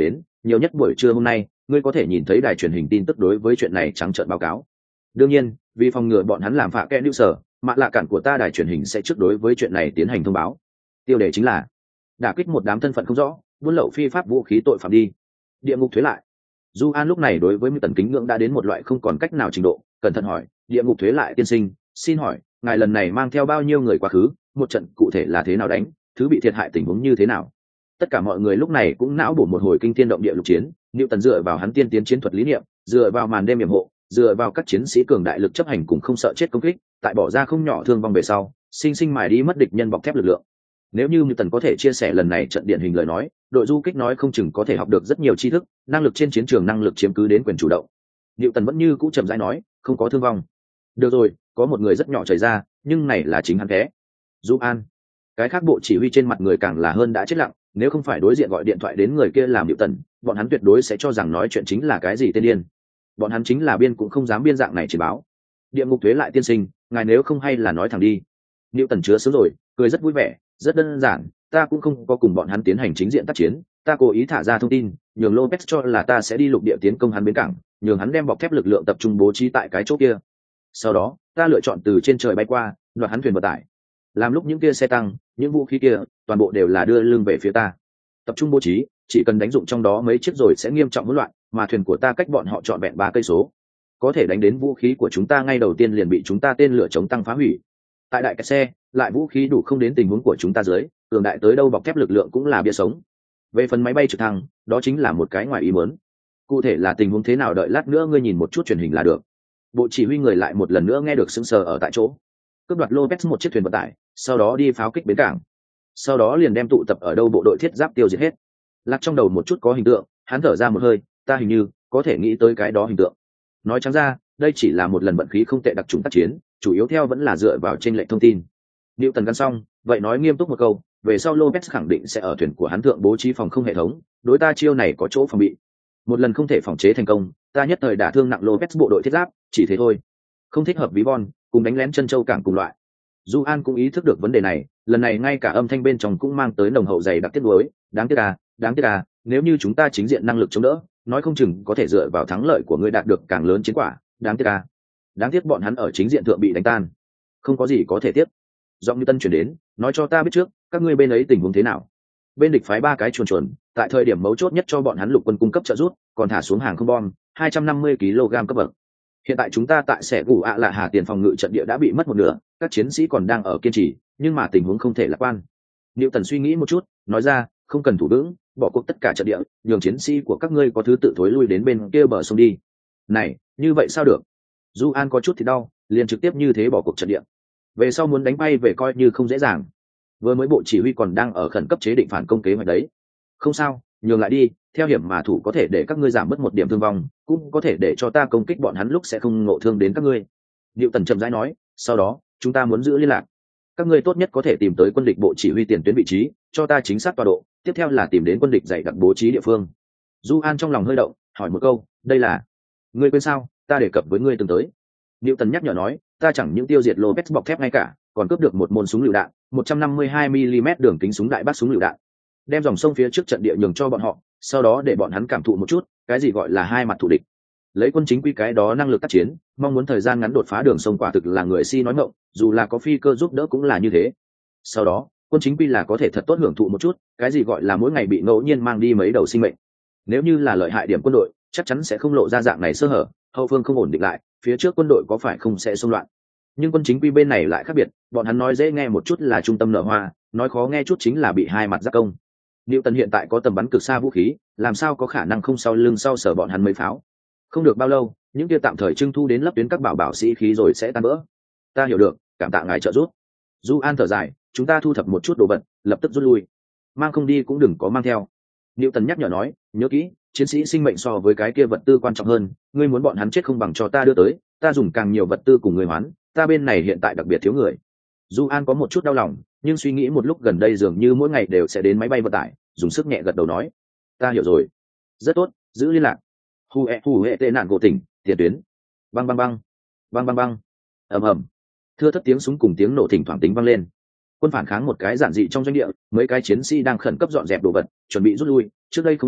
nhiều nhất buổi trưa hôm nay ngươi có thể nhìn thấy đài truyền hình tin tức đối với chuyện này trắng trợn báo cáo. Đương nhiên vì phòng ngừa bọn hắn làm phá kẽ lưu sở, mạ lạ cản của ta đài truyền hình sẽ trước đối với chuyện này tiến hành thông báo. Tiêu đề chính là đả kích một đám thân phận không rõ buôn lậu phi pháp vũ khí tội phạm đi. Địa ngục thuế lại. Du An lúc này đối với Tần kính ngưỡng đã đến một loại không còn cách nào trình độ, cẩn thận hỏi, địa ngục thuế lại tiên sinh, xin hỏi ngài lần này mang theo bao nhiêu người quá khứ, một trận cụ thể là thế nào đánh, thứ bị thiệt hại tình huống như thế nào? Tất cả mọi người lúc này cũng não bổ một hồi kinh thiên động địa lục chiến. Tần dựa vào hắn tiên tiến chiến thuật lý niệm, dựa vào màn đêm yểm hộ, dựa vào các chiến sĩ cường đại lực chấp hành cùng không sợ chết công kích, tại bỏ ra không nhỏ thương vong về sau, sinh sinh mài đi mất địch nhân bọc thép lực lượng. Nếu như Tần có thể chia sẻ lần này trận điển hình lời nói, đội du kích nói không chừng có thể học được rất nhiều tri thức, năng lực trên chiến trường năng lực chiếm cứ đến quyền chủ động. Tần vẫn như cũ chậm rãi nói, không có thương vong. Được rồi, có một người rất nhỏ chảy ra, nhưng này là chính hắn té. Du An. Cái khác bộ chỉ huy trên mặt người càng là hơn đã chết lặng, nếu không phải đối diện gọi điện thoại đến người kia làm Tần, bọn hắn tuyệt đối sẽ cho rằng nói chuyện chính là cái gì tên điên. Bọn hắn chính là biên cũng không dám biên dạng này chỉ báo. Địa ngục thuế lại tiên sinh, ngài nếu không hay là nói thẳng đi. Tần chứa sướng rồi, cười rất vui vẻ, rất đơn giản, ta cũng không có cùng bọn hắn tiến hành chính diện tác chiến, ta cố ý thả ra thông tin, nhường Lopez cho là ta sẽ đi lục địa tiến công hắn bến cảng, nhường hắn đem bọc thép lực lượng tập trung bố trí tại cái chỗ kia. Sau đó, ta lựa chọn từ trên trời bay qua, đoạt hắn thuyền vận tải. Làm lúc những kia xe tăng, những vũ khí kia, toàn bộ đều là đưa lưng về phía ta. Tập trung bố trí, chỉ cần đánh dụng trong đó mấy chiếc rồi sẽ nghiêm trọng hỗn loạn, mà thuyền của ta cách bọn họ trọn vẹn ba cây số. Có thể đánh đến vũ khí của chúng ta ngay đầu tiên liền bị chúng ta tên lửa chống tăng phá hủy. Tại đại cái xe, lại vũ khí đủ không đến tình huống của chúng ta dưới, cường đại tới đâu bọc thép lực lượng cũng là bia sống. Về phần máy bay trực thăng, đó chính là một cái ngoài ý muốn. Cụ thể là tình huống thế nào đợi lát nữa ngươi nhìn một chút truyền hình là được. Bộ chỉ huy người lại một lần nữa nghe được sững sờ ở tại chỗ. Cướp đoạt Lopez một chiếc thuyền vận tải, sau đó đi pháo kích bến cảng. Sau đó liền đem tụ tập ở đâu bộ đội thiết giáp tiêu diệt hết. Lạc trong đầu một chút có hình tượng, hắn thở ra một hơi, ta hình như có thể nghĩ tới cái đó hình tượng. Nói trắng ra, đây chỉ là một lần vận khí không tệ đặc trùng tác chiến, chủ yếu theo vẫn là dựa vào trên lệnh thông tin. Tần gắn xong, vậy nói nghiêm túc một câu, về sau Lopez khẳng định sẽ ở thuyền của hắn thượng bố trí phòng không hệ thống, đối ta chiêu này có chỗ phòng bị. Một lần không thể phòng chế thành công, ta nhất thời đả thương nặng Lopez bộ đội thiết giáp, chỉ thế thôi. Không thích hợp ví von, cùng đánh lén chân châu cảng cùng loại. Du An cũng ý thức được vấn đề này, lần này ngay cả âm thanh bên trong cũng mang tới nồng hậu dày đặc tiếc nuối, đáng tiếc à, đáng tiếc à, nếu như chúng ta chính diện năng lực chống đỡ, nói không chừng có thể dựa vào thắng lợi của ngươi đạt được càng lớn chiến quả, đáng tiếc à. Đáng tiếc bọn hắn ở chính diện thượng bị đánh tan. Không có gì có thể tiếp. Giọng Như Tân chuyển đến, nói cho ta biết trước, các ngươi bên ấy tình huống thế nào. Bên địch phái ba cái chuồn chuồn, tại thời điểm mấu chốt nhất cho bọn hắn lục quân cung cấp trợ giúp, còn thả xuống hàng không bom, hai trăm năm mươi ki lô gam cấp bậc. Hiện tại chúng ta tại Sẻ Gù ạ Lạ Hà tiền phòng ngự trận địa đã bị mất một nửa, các chiến sĩ còn đang ở kiên trì, nhưng mà tình huống không thể lạc quan. Niệu Tần suy nghĩ một chút, nói ra, không cần thủ vững, bỏ cuộc tất cả trận địa, nhường chiến sĩ của các ngươi có thứ tự thối lui đến bên kia bờ sông đi. Này, như vậy sao được? Du An có chút thì đau, liền trực tiếp như thế bỏ cuộc trận địa. Về sau muốn đánh bay về coi như không dễ dàng. Vừa mới bộ chỉ huy còn đang ở khẩn cấp chế định phản công kế hoạch đấy. Không sao, nhường lại đi, theo hiểm mà thủ có thể để các ngươi giảm bớt một điểm thương vong, cũng có thể để cho ta công kích bọn hắn lúc sẽ không ngộ thương đến các ngươi. Diệu Tần chậm rãi nói, sau đó, chúng ta muốn giữ liên lạc. Các ngươi tốt nhất có thể tìm tới quân địch bộ chỉ huy tiền tuyến vị trí, cho ta chính xác tọa độ, tiếp theo là tìm đến quân địch dày đặc bố trí địa phương. Du An trong lòng hơi động, hỏi một câu, đây là ngươi quên sao, ta đề cập với ngươi từng tới. Diệu Tần nhắc nhở nói, ta chẳng những tiêu diệt Lopez bọc thép ngay cả, còn cướp được một môn súng lựu đạn, một trăm năm mươi hai mi li mét đường kính súng đại bác súng lựu đạn. Đem dòng sông phía trước trận địa nhường cho bọn họ, sau đó để bọn hắn cảm thụ một chút, cái gì gọi là hai mặt thù địch. Lấy quân chính quy cái đó năng lực tác chiến, mong muốn thời gian ngắn đột phá đường sông quả thực là người si nói ngọng, dù là có phi cơ giúp đỡ cũng là như thế. Sau đó, quân chính quy là có thể thật tốt hưởng thụ một chút, cái gì gọi là mỗi ngày bị ngẫu nhiên mang đi mấy đầu sinh mệnh. Nếu như là lợi hại điểm quân đội, chắc chắn sẽ không lộ ra dạng này sơ hở, hậu phương không ổn định lại, phía trước quân đội có phải không sẽ xung loạn. Nhưng quân chính quy bên này lại khác biệt, bọn hắn nói dễ nghe một chút là trung tâm nở hoa, nói khó nghe chút chính là bị hai mặt giáp công. Diệu Tần hiện tại có tầm bắn cực xa vũ khí, làm sao có khả năng không sau lưng sau sở bọn hắn mấy pháo. Không được bao lâu, những kia tạm thời trưng thu đến lấp tuyến các bảo bảo sĩ khí rồi sẽ tan vỡ. Ta hiểu được, cảm tạ ngài trợ giúp. Du An thở dài, chúng ta thu thập một chút đồ vật, lập tức rút lui. Mang không đi cũng đừng có mang theo. Diệu Tần nhắc nhở nói, nhớ kỹ, chiến sĩ sinh mệnh so với cái kia vật tư quan trọng hơn, ngươi muốn bọn hắn chết không bằng cho ta đưa tới, ta dùng càng nhiều vật tư cùng người hoán, ta bên này hiện tại đặc biệt thiếu người. Du An có một chút đau lòng, nhưng suy nghĩ một lúc gần đây dường như mỗi ngày đều sẽ đến máy bay vận tải, dùng sức nhẹ gật đầu nói, ta hiểu rồi. Rất tốt, giữ liên lạc. Hu e hu hệ tệ nạn gỗ tỉnh, tiền tuyến. Băng băng băng, băng băng băng, ầm ầm. Thưa thất tiếng súng cùng tiếng nổ thỉnh thoảng tính vang lên. Quân phản kháng một cái giản dị trong doanh địa, mấy cái chiến sĩ đang khẩn cấp dọn dẹp đồ vật, chuẩn bị rút lui. Trước đây không lâu,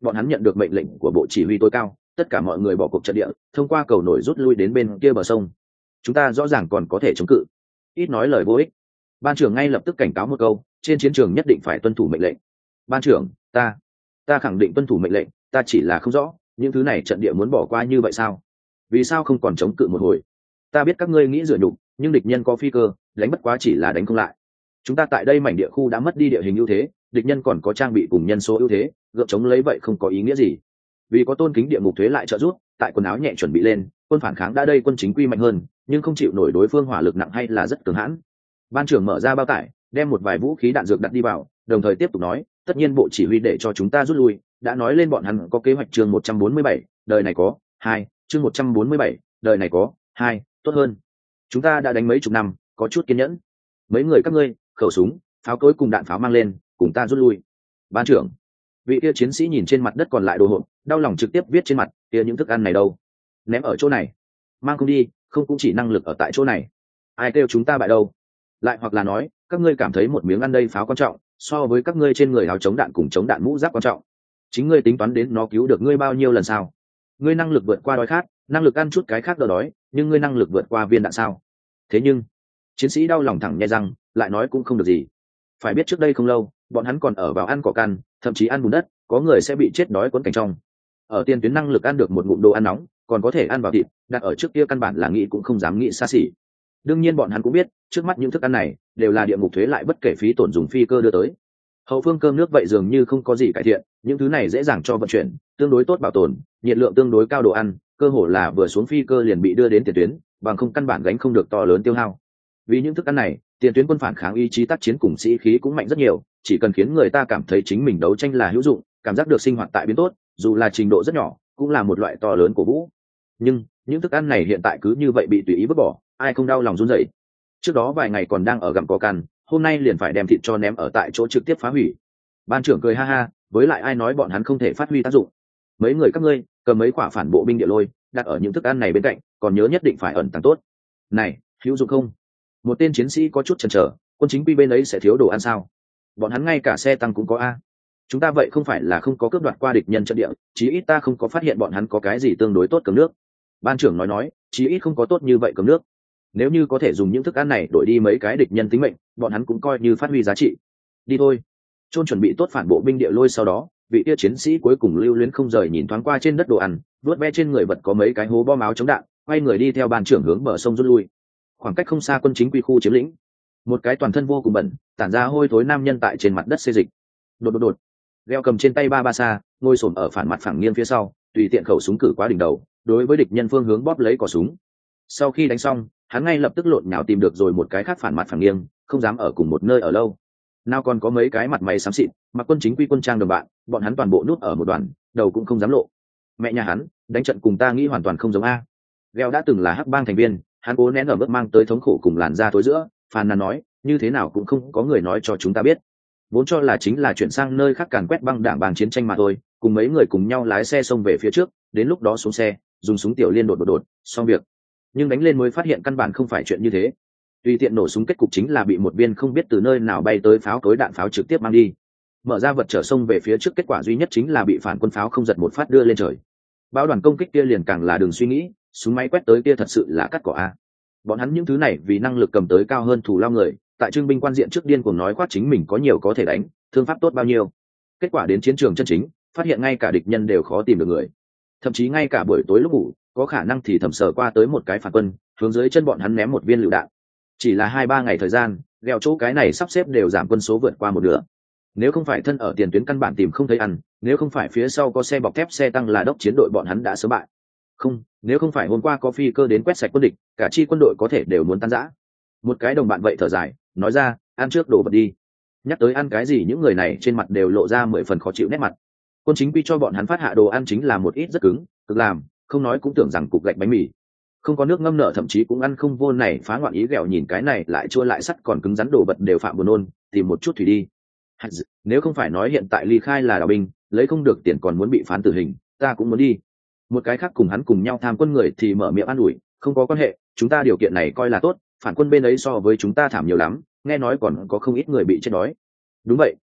bọn hắn nhận được mệnh lệnh của bộ chỉ huy tối cao, tất cả mọi người bỏ cuộc trận địa, thông qua cầu nổi rút lui đến bên kia bờ sông. Chúng ta rõ ràng còn có thể chống cự. Ít nói lời vô ích. Ban trưởng ngay lập tức cảnh cáo một câu, trên chiến trường nhất định phải tuân thủ mệnh lệnh. Ban trưởng, ta ta khẳng định tuân thủ mệnh lệnh, ta chỉ là không rõ những thứ này trận địa muốn bỏ qua như vậy sao? Vì sao không còn chống cự một hồi? Ta biết các ngươi nghĩ rửa nhục, nhưng địch nhân có phi cơ, đánh bất quá chỉ là đánh không lại. Chúng ta tại đây mảnh địa khu đã mất đi địa hình ưu thế, địch nhân còn có trang bị cùng nhân số ưu thế, gượng chống lấy vậy không có ý nghĩa gì. Vì có tôn kính địa ngục thuế lại trợ giúp, tại quần áo nhẹ chuẩn bị lên, quân phản kháng đã đây quân chính quy mạnh hơn, nhưng không chịu nổi đối phương hỏa lực nặng hay là rất cường hãn. Ban trưởng mở ra bao tải, đem một vài vũ khí đạn dược đặt đi vào, đồng thời tiếp tục nói, tất nhiên bộ chỉ huy để cho chúng ta rút lui, đã nói lên bọn hắn có kế hoạch chương một trăm bốn mươi bảy, đời này có hai, chương một trăm bốn mươi bảy, đời này có hai, tốt hơn. Chúng ta đã đánh mấy chục năm, có chút kiên nhẫn. Mấy người các ngươi, khẩu súng, pháo cối cùng đạn pháo mang lên, cùng ta rút lui. Ban trưởng, vị kia chiến sĩ nhìn trên mặt đất còn lại đồ hộp, đau lòng trực tiếp viết trên mặt, kia những thức ăn này đâu? Ném ở chỗ này. Mang không đi, không cũng chỉ năng lực ở tại chỗ này. Ai kêu chúng ta bại đâu? Lại hoặc là nói, các ngươi cảm thấy một miếng ăn đây pháo quan trọng, so với các ngươi trên người áo chống đạn cùng chống đạn mũ giáp quan trọng. Chính ngươi tính toán đến nó cứu được ngươi bao nhiêu lần sao? Ngươi năng lực vượt qua đói khát, năng lực ăn chút cái khác đỡ đói, nhưng ngươi năng lực vượt qua viên đạn sao? Thế nhưng, chiến sĩ đau lòng thẳng nhai răng, lại nói cũng không được gì. Phải biết trước đây không lâu, bọn hắn còn ở vào ăn cỏ căn, thậm chí ăn bùn đất, có người sẽ bị chết đói quấn cảnh trong. Ở tiền tuyến năng lực ăn được một ngụm đồ ăn nóng, còn có thể ăn vào thịt, đặt ở trước kia căn bản là nghĩ cũng không dám nghĩ xa xỉ. Đương nhiên bọn hắn cũng biết, trước mắt những thức ăn này đều là địa ngục thuế lại bất kể phí tổn dùng phi cơ đưa tới. Hậu phương cơm nước vậy dường như không có gì cải thiện, những thứ này dễ dàng cho vận chuyển, tương đối tốt bảo tồn, nhiệt lượng tương đối cao đồ ăn, cơ hồ là vừa xuống phi cơ liền bị đưa đến tiền tuyến, bằng không căn bản gánh không được to lớn tiêu hao. Vì những thức ăn này, tiền tuyến quân phản kháng ý chí tác chiến cùng sĩ khí cũng mạnh rất nhiều, chỉ cần khiến người ta cảm thấy chính mình đấu tranh là hữu dụng, cảm giác được sinh hoạt tại biến tốt, dù là trình độ rất nhỏ, cũng là một loại to lớn của vũ. Nhưng những thức ăn này hiện tại cứ như vậy bị tùy ý vứt bỏ, ai không đau lòng run rẩy. Trước đó vài ngày còn đang ở gặm có căn, hôm nay liền phải đem thịt cho ném ở tại chỗ trực tiếp phá hủy. Ban trưởng cười ha ha, với lại ai nói bọn hắn không thể phát huy tác dụng? Mấy người các ngươi cầm mấy quả phản bộ binh địa lôi đặt ở những thức ăn này bên cạnh, còn nhớ nhất định phải ẩn tàng tốt. Này, hữu dụng không? Một tên chiến sĩ có chút chần chờ, quân chính quy bên ấy sẽ thiếu đồ ăn sao? Bọn hắn ngay cả xe tăng cũng có a. Chúng ta vậy không phải là không có cướp đoạt qua địch nhân trận địa, chí ít ta không có phát hiện bọn hắn có cái gì tương đối tốt cấm nước. Ban trưởng nói nói, chí ít không có tốt như vậy cấm nước. Nếu như có thể dùng những thức ăn này đổi đi mấy cái địch nhân tính mệnh, bọn hắn cũng coi như phát huy giá trị. Đi thôi. Chôn chuẩn bị tốt phản bộ binh địa lôi sau đó, vị kia chiến sĩ cuối cùng lưu luyến không rời nhìn thoáng qua trên đất đồ ăn, vuốt ve trên người vật có mấy cái hố bom áo chống đạn, quay người đi theo ban trưởng hướng bờ sông rút lui. Khoảng cách không xa quân chính quy khu chiếm lĩnh. Một cái toàn thân vô cùng bẩn, tản ra hôi thối nam nhân tại trên mặt đất xê dịch. Đột đột đột. Leo cầm trên tay ba ba sa, ngồi xổm ở phản mặt phẳng nghiêng phía sau, tùy tiện khẩu súng cử quá đỉnh đầu, đối với địch nhân phương hướng bóp lấy cò súng. Sau khi đánh xong, hắn ngay lập tức lộn nhào tìm được rồi một cái khác phản mặt phẳng nghiêng, không dám ở cùng một nơi ở lâu. Nào còn có mấy cái mặt mày xám xịt, mặc quân chính quy quân trang đồng bạn, bọn hắn toàn bộ núp ở một đoàn, đầu cũng không dám lộ. Mẹ nhà hắn, đánh trận cùng ta nghĩ hoàn toàn không giống a. Leo đã từng là hắc bang thành viên, hắn cố nén ở mức mang tới thống khổ cùng làn da tối giữa, phàn nàn nói, như thế nào cũng không có người nói cho chúng ta biết. Vốn cho là chính là chuyển sang nơi khác càn quét băng đảng bàng chiến tranh mà thôi, cùng mấy người cùng nhau lái xe xông về phía trước, đến lúc đó xuống xe, dùng súng tiểu liên đột đột đột, xong việc. Nhưng đánh lên mới phát hiện căn bản không phải chuyện như thế. Tùy tiện nổ súng kết cục chính là bị một viên không biết từ nơi nào bay tới pháo cối đạn pháo trực tiếp mang đi. Mở ra vật trở sông về phía trước, kết quả duy nhất chính là bị phản quân pháo không giật một phát đưa lên trời. Bão đoàn công kích kia liền càng là đường suy nghĩ, súng máy quét tới kia thật sự là cắt cỏ a. Bọn hắn những thứ này vì năng lực cầm tới cao hơn thủ lao người, tại trưng binh quan diện trước điên cuồng nói khoác chính mình có nhiều có thể đánh, thương pháp tốt bao nhiêu. Kết quả đến chiến trường chân chính, phát hiện ngay cả địch nhân đều khó tìm được người. Thậm chí ngay cả buổi tối lúc ngủ, có khả năng thì thầm sờ qua tới một cái phản quân, hướng dưới chân bọn hắn ném một viên lựu đạn. Chỉ là hai ba ngày thời gian, gheo chỗ cái này sắp xếp đều giảm quân số vượt qua một nửa. Nếu không phải thân ở tiền tuyến căn bản tìm không thấy ăn, nếu không phải phía sau có xe bọc thép xe tăng là đốc chiến đội, bọn hắn đã sớm bại. Không, nếu không phải hôm qua có phi cơ đến quét sạch quân địch, cả chi quân đội có thể đều muốn tan rã. Một cái đồng bạn vậy thở dài, nói ra, ăn trước đồ vật đi. Nhắc tới ăn cái gì, những người này trên mặt đều lộ ra mười phần khó chịu nét mặt. Quân chính quy cho bọn hắn phát hạ đồ ăn chính là một ít rất cứng, cực làm, không nói cũng tưởng rằng cục gạch bánh mì. Không có nước ngâm nợ, thậm chí cũng ăn không vô này phá ngoạn ý ghẹo, nhìn cái này lại chua lại sắt còn cứng rắn đồ vật đều phạm buồn nôn, tìm một chút thủy đi. Nếu không phải nói hiện tại ly khai là đào binh, lấy không được tiền còn muốn bị phán tử hình, ta cũng muốn đi. Một cái khác cùng hắn cùng nhau tham quân người thì mở miệng an ủi, không có quan hệ, chúng ta điều kiện này coi là tốt, phản quân bên ấy so với chúng ta thảm nhiều lắm, nghe nói còn có không ít người bị chết đói. Đúng vậy,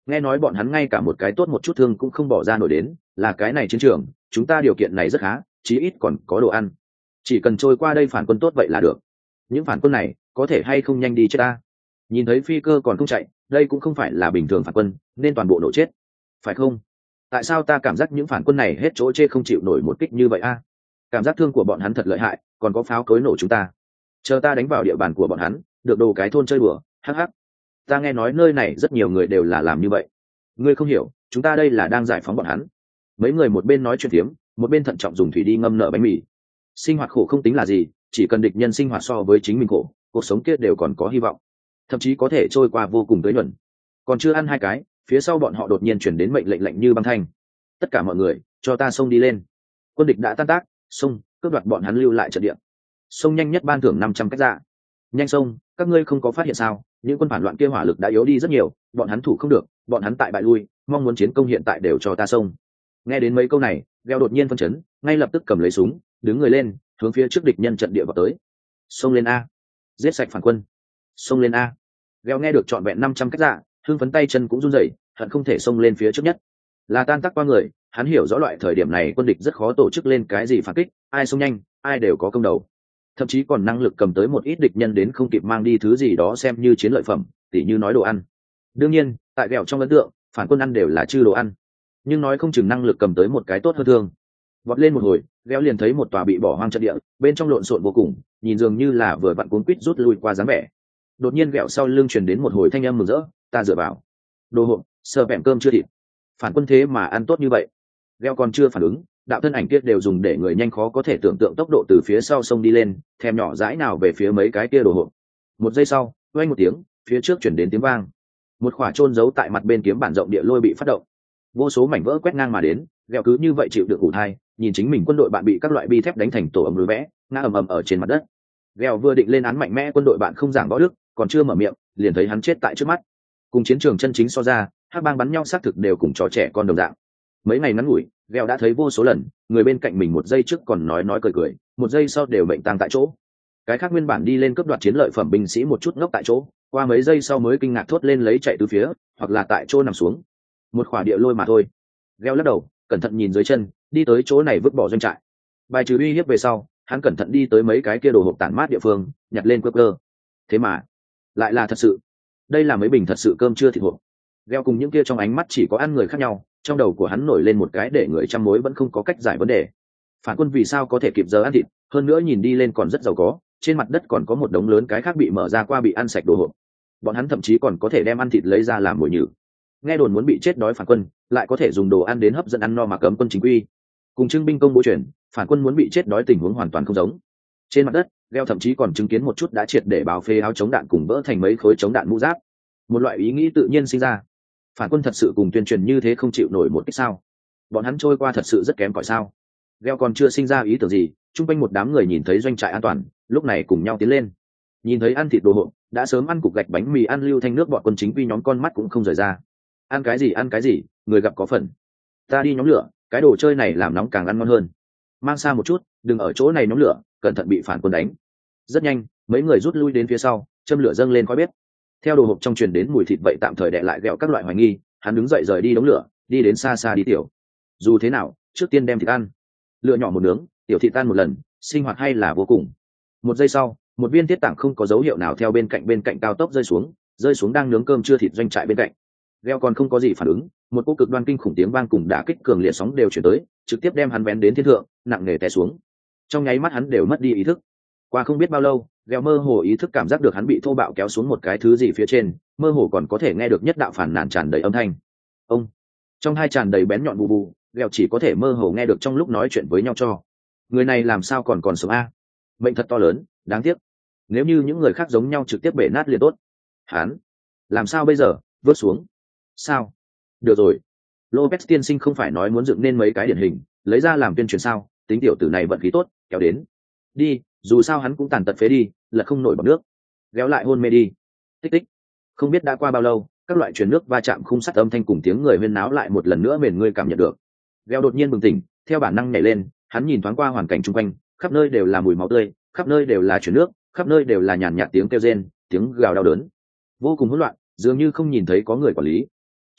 nghe nói bọn hắn ngay cả một cái tốt một chút thương cũng không bỏ ra nổi đến, là cái này chiến trường chúng ta điều kiện này rất khá, chí ít còn có đồ ăn, chỉ cần trôi qua đây phản quân tốt vậy là được. Những phản quân này có thể hay không nhanh đi chết ta, nhìn thấy phi cơ còn không chạy, đây cũng không phải là bình thường phản quân nên toàn bộ nổ chết phải không? Tại sao ta cảm giác những phản quân này hết chỗ chê không chịu nổi một kích như vậy a? Cảm giác thương của bọn hắn thật lợi hại, còn có pháo cối nổ chúng ta, chờ ta đánh vào địa bàn của bọn hắn được đồ cái thôn chơi bừa, hắc hắc. Ta nghe nói nơi này rất nhiều người đều là làm như vậy. Ngươi không hiểu, chúng ta đây là đang giải phóng bọn hắn. Mấy người một bên nói chuyện tiếm, một bên thận trọng dùng thủy đi ngâm nở bánh mì. Sinh hoạt khổ không tính là gì, chỉ cần địch nhân sinh hoạt so với chính mình khổ, cuộc sống kia đều còn có hy vọng, thậm chí có thể trôi qua vô cùng tới nhuận. Còn chưa ăn hai cái, phía sau bọn họ đột nhiên chuyển đến mệnh lệnh lạnh như băng thanh: tất cả mọi người cho ta xông đi lên. Quân địch đã tan tác, xông, cướp đoạt bọn hắn lưu lại trận địa. Xông nhanh nhất ban thưởng năm trăm cách ra. Nhanh xông, các ngươi không có phát hiện sao, những quân phản loạn kia hỏa lực đã yếu đi rất nhiều, bọn hắn thủ không được, bọn hắn tại bại lui, mong muốn chiến công hiện tại đều cho ta xông. Nghe đến mấy câu này, Geo đột nhiên phân chấn, ngay lập tức cầm lấy súng, đứng người lên, hướng phía trước địch nhân trận địa vào tới. Xông lên a, giết sạch phản quân. Xông lên a. Geo nghe được trọn vẹn năm trăm cách dạ, hưng phấn tay chân cũng run rẩy, hận không thể xông lên phía trước nhất. Là tan tác qua người, hắn hiểu rõ loại thời điểm này quân địch rất khó tổ chức lên cái gì phản kích, ai xông nhanh, ai đều có công đầu. Thậm chí còn năng lực cầm tới một ít địch nhân đến không kịp mang đi thứ gì đó xem như chiến lợi phẩm, tỉ như nói đồ ăn. Đương nhiên, tại Geo trong ấn tượng, phản quân ăn đều là chư đồ ăn, nhưng nói không chừng năng lực cầm tới một cái tốt hơn thương. Vọt lên một hồi, Geo liền thấy một tòa bị bỏ hoang trận địa, bên trong lộn xộn vô cùng, nhìn dường như là vừa vặn cuốn quýt rút lui qua dáng vẻ. Đột nhiên Geo sau lưng truyền đến một hồi thanh âm mừng rỡ: ta dựa vào, đồ hộp, sờ bẹm cơm chưa thịt, phản quân thế mà ăn tốt như vậy. Geo còn chưa phản ứng, đạo thân ảnh kia đều dùng để người nhanh khó có thể tưởng tượng tốc độ từ phía sau sông đi lên, thèm nhỏ dãi nào về phía mấy cái kia đồ hộp. Một giây sau, vang một tiếng, phía trước chuyển đến tiếng vang, một khỏa trôn giấu tại mặt bên kiếm bản rộng địa lôi bị phát động, vô số mảnh vỡ quét ngang mà đến. Geo cứ như vậy chịu được ủ thai, nhìn chính mình quân đội bạn bị các loại bi thép đánh thành tổ ầm lưới vẽ, ngã ầm ầm ở trên mặt đất. Geo vừa định lên án mạnh mẽ quân đội bạn không giảng võ đức, còn chưa mở miệng, liền thấy hắn chết tại trước mắt. Cùng chiến trường chân chính so ra, hắc bang bắn nhau xác thực đều cùng chó trẻ con đồng dạng. Mấy ngày ngắn ngủi, Geo đã thấy vô số lần, người bên cạnh mình một giây trước còn nói nói cười cười, một giây sau đều mệnh tang tại chỗ. Cái khác nguyên bản đi lên cướp đoạt chiến lợi phẩm binh sĩ một chút ngốc tại chỗ, qua mấy giây sau mới kinh ngạc thốt lên lấy chạy từ phía, hoặc là tại chỗ nằm xuống. Một khỏa địa lôi mà thôi. Geo lắc đầu, cẩn thận nhìn dưới chân, đi tới chỗ này vứt bỏ doanh trại. Bài trừ uy hiếp về sau, hắn cẩn thận đi tới mấy cái kia đồ hộp tản mát địa phương, nhặt lên quơ cơ. Thế mà, lại là thật sự. Đây là mấy bình thật sự cơm chưa thịt hộp. Geo cùng những kia trong ánh mắt chỉ có ăn người khác nhau, trong đầu của hắn nổi lên một cái để người trăm mối vẫn không có cách giải vấn đề. Phản quân vì sao có thể kịp giờ ăn thịt, hơn nữa nhìn đi lên còn rất giàu có, trên mặt đất còn có một đống lớn cái khác bị mở ra qua bị ăn sạch đồ hộp. Bọn hắn thậm chí còn có thể đem ăn thịt lấy ra làm mồi nhử. Nghe đồn muốn bị chết đói phản quân, lại có thể dùng đồ ăn đến hấp dẫn ăn no mà cấm quân chính quy. Cùng trưng binh công bố chuyển, phản quân muốn bị chết đói tình huống hoàn toàn không giống. Trên mặt đất, Geo thậm chí còn chứng kiến một chút đã triệt để báo phê áo chống đạn cùng vỡ thành mấy khối chống đạn mũ giáp. Một loại ý nghĩ tự nhiên sinh ra: phản quân thật sự cùng tuyên truyền như thế không chịu nổi một kích sao? Bọn hắn trôi qua thật sự rất kém cỏi sao? Geo còn chưa sinh ra ý tưởng gì, chung quanh một đám người nhìn thấy doanh trại an toàn, lúc này cùng nhau tiến lên. Nhìn thấy ăn thịt đồ hộp, đã sớm ăn cục gạch bánh mì ăn lưu thanh nước, bọn quân chính quy nhóm con mắt cũng không rời ra. Ăn cái gì ăn cái gì, người gặp có phần. Ta đi nhóm lửa, cái đồ chơi này làm nóng càng ăn ngon hơn. Mang xa một chút, đừng ở chỗ này nhóm lửa, cẩn thận bị phản quân đánh. Rất nhanh, mấy người rút lui đến phía sau, châm lửa dâng lên khói bếp. Theo đồ hộp trong truyền đến mùi thịt vậy tạm thời đè lại Gẹo các loại hoài nghi, hắn đứng dậy rời đi đống lửa, đi đến xa xa đi tiểu. Dù thế nào, trước tiên đem thịt ăn. Lửa nhỏ một nướng, tiểu thịt tan một lần, sinh hoạt hay là vô cùng. Một giây sau, một viên tiết tảng không có dấu hiệu nào theo bên cạnh bên cạnh cao tốc rơi xuống, rơi xuống đang nướng cơm chưa thịt doanh trại bên cạnh. Gẹo còn không có gì phản ứng, một cú cực đoan kinh khủng tiếng vang cùng đả kích cường liệt sóng đều chuyển tới, trực tiếp đem hắn vén đến thiên thượng, nặng nề té xuống. Trong nháy mắt hắn đều mất đi ý thức. Qua không biết bao lâu, Gẹo mơ hồ ý thức cảm giác được hắn bị thô bạo kéo xuống một cái thứ gì phía trên, mơ hồ còn có thể nghe được nhất đạo phản nàn tràn đầy âm thanh. Ông, trong hai tràn đầy bén nhọn bù bù, Gẹo chỉ có thể mơ hồ nghe được trong lúc nói chuyện với nhau cho. Người này làm sao còn còn sống a? Mệnh thật to lớn, đáng tiếc. Nếu như những người khác giống nhau trực tiếp bể nát liền tốt. Hắn, làm sao bây giờ? Vớt xuống. Sao? Được rồi. Lopez tiên sinh không phải nói muốn dựng nên mấy cái điển hình, lấy ra làm tuyên truyền sao? Tính tiểu tử này vận khí tốt, kéo đến. Đi, dù sao hắn cũng tàn tật phế đi, là không nổi bọt nước. Ghéo lại hôn mê đi. Tích tích. Không biết đã qua bao lâu, các loại truyền nước va chạm khung sắt âm thanh cùng tiếng người huyên náo lại một lần nữa mền ngươi cảm nhận được. Ghéo đột nhiên bừng tỉnh, theo bản năng nhảy lên, hắn nhìn thoáng qua hoàn cảnh xung quanh, khắp nơi đều là mùi máu tươi, khắp nơi đều là truyền nước, khắp nơi đều là nhàn nhạt tiếng kêu rên, tiếng gào đau đớn, vô cùng hỗn loạn, dường như không nhìn thấy có người quản lý.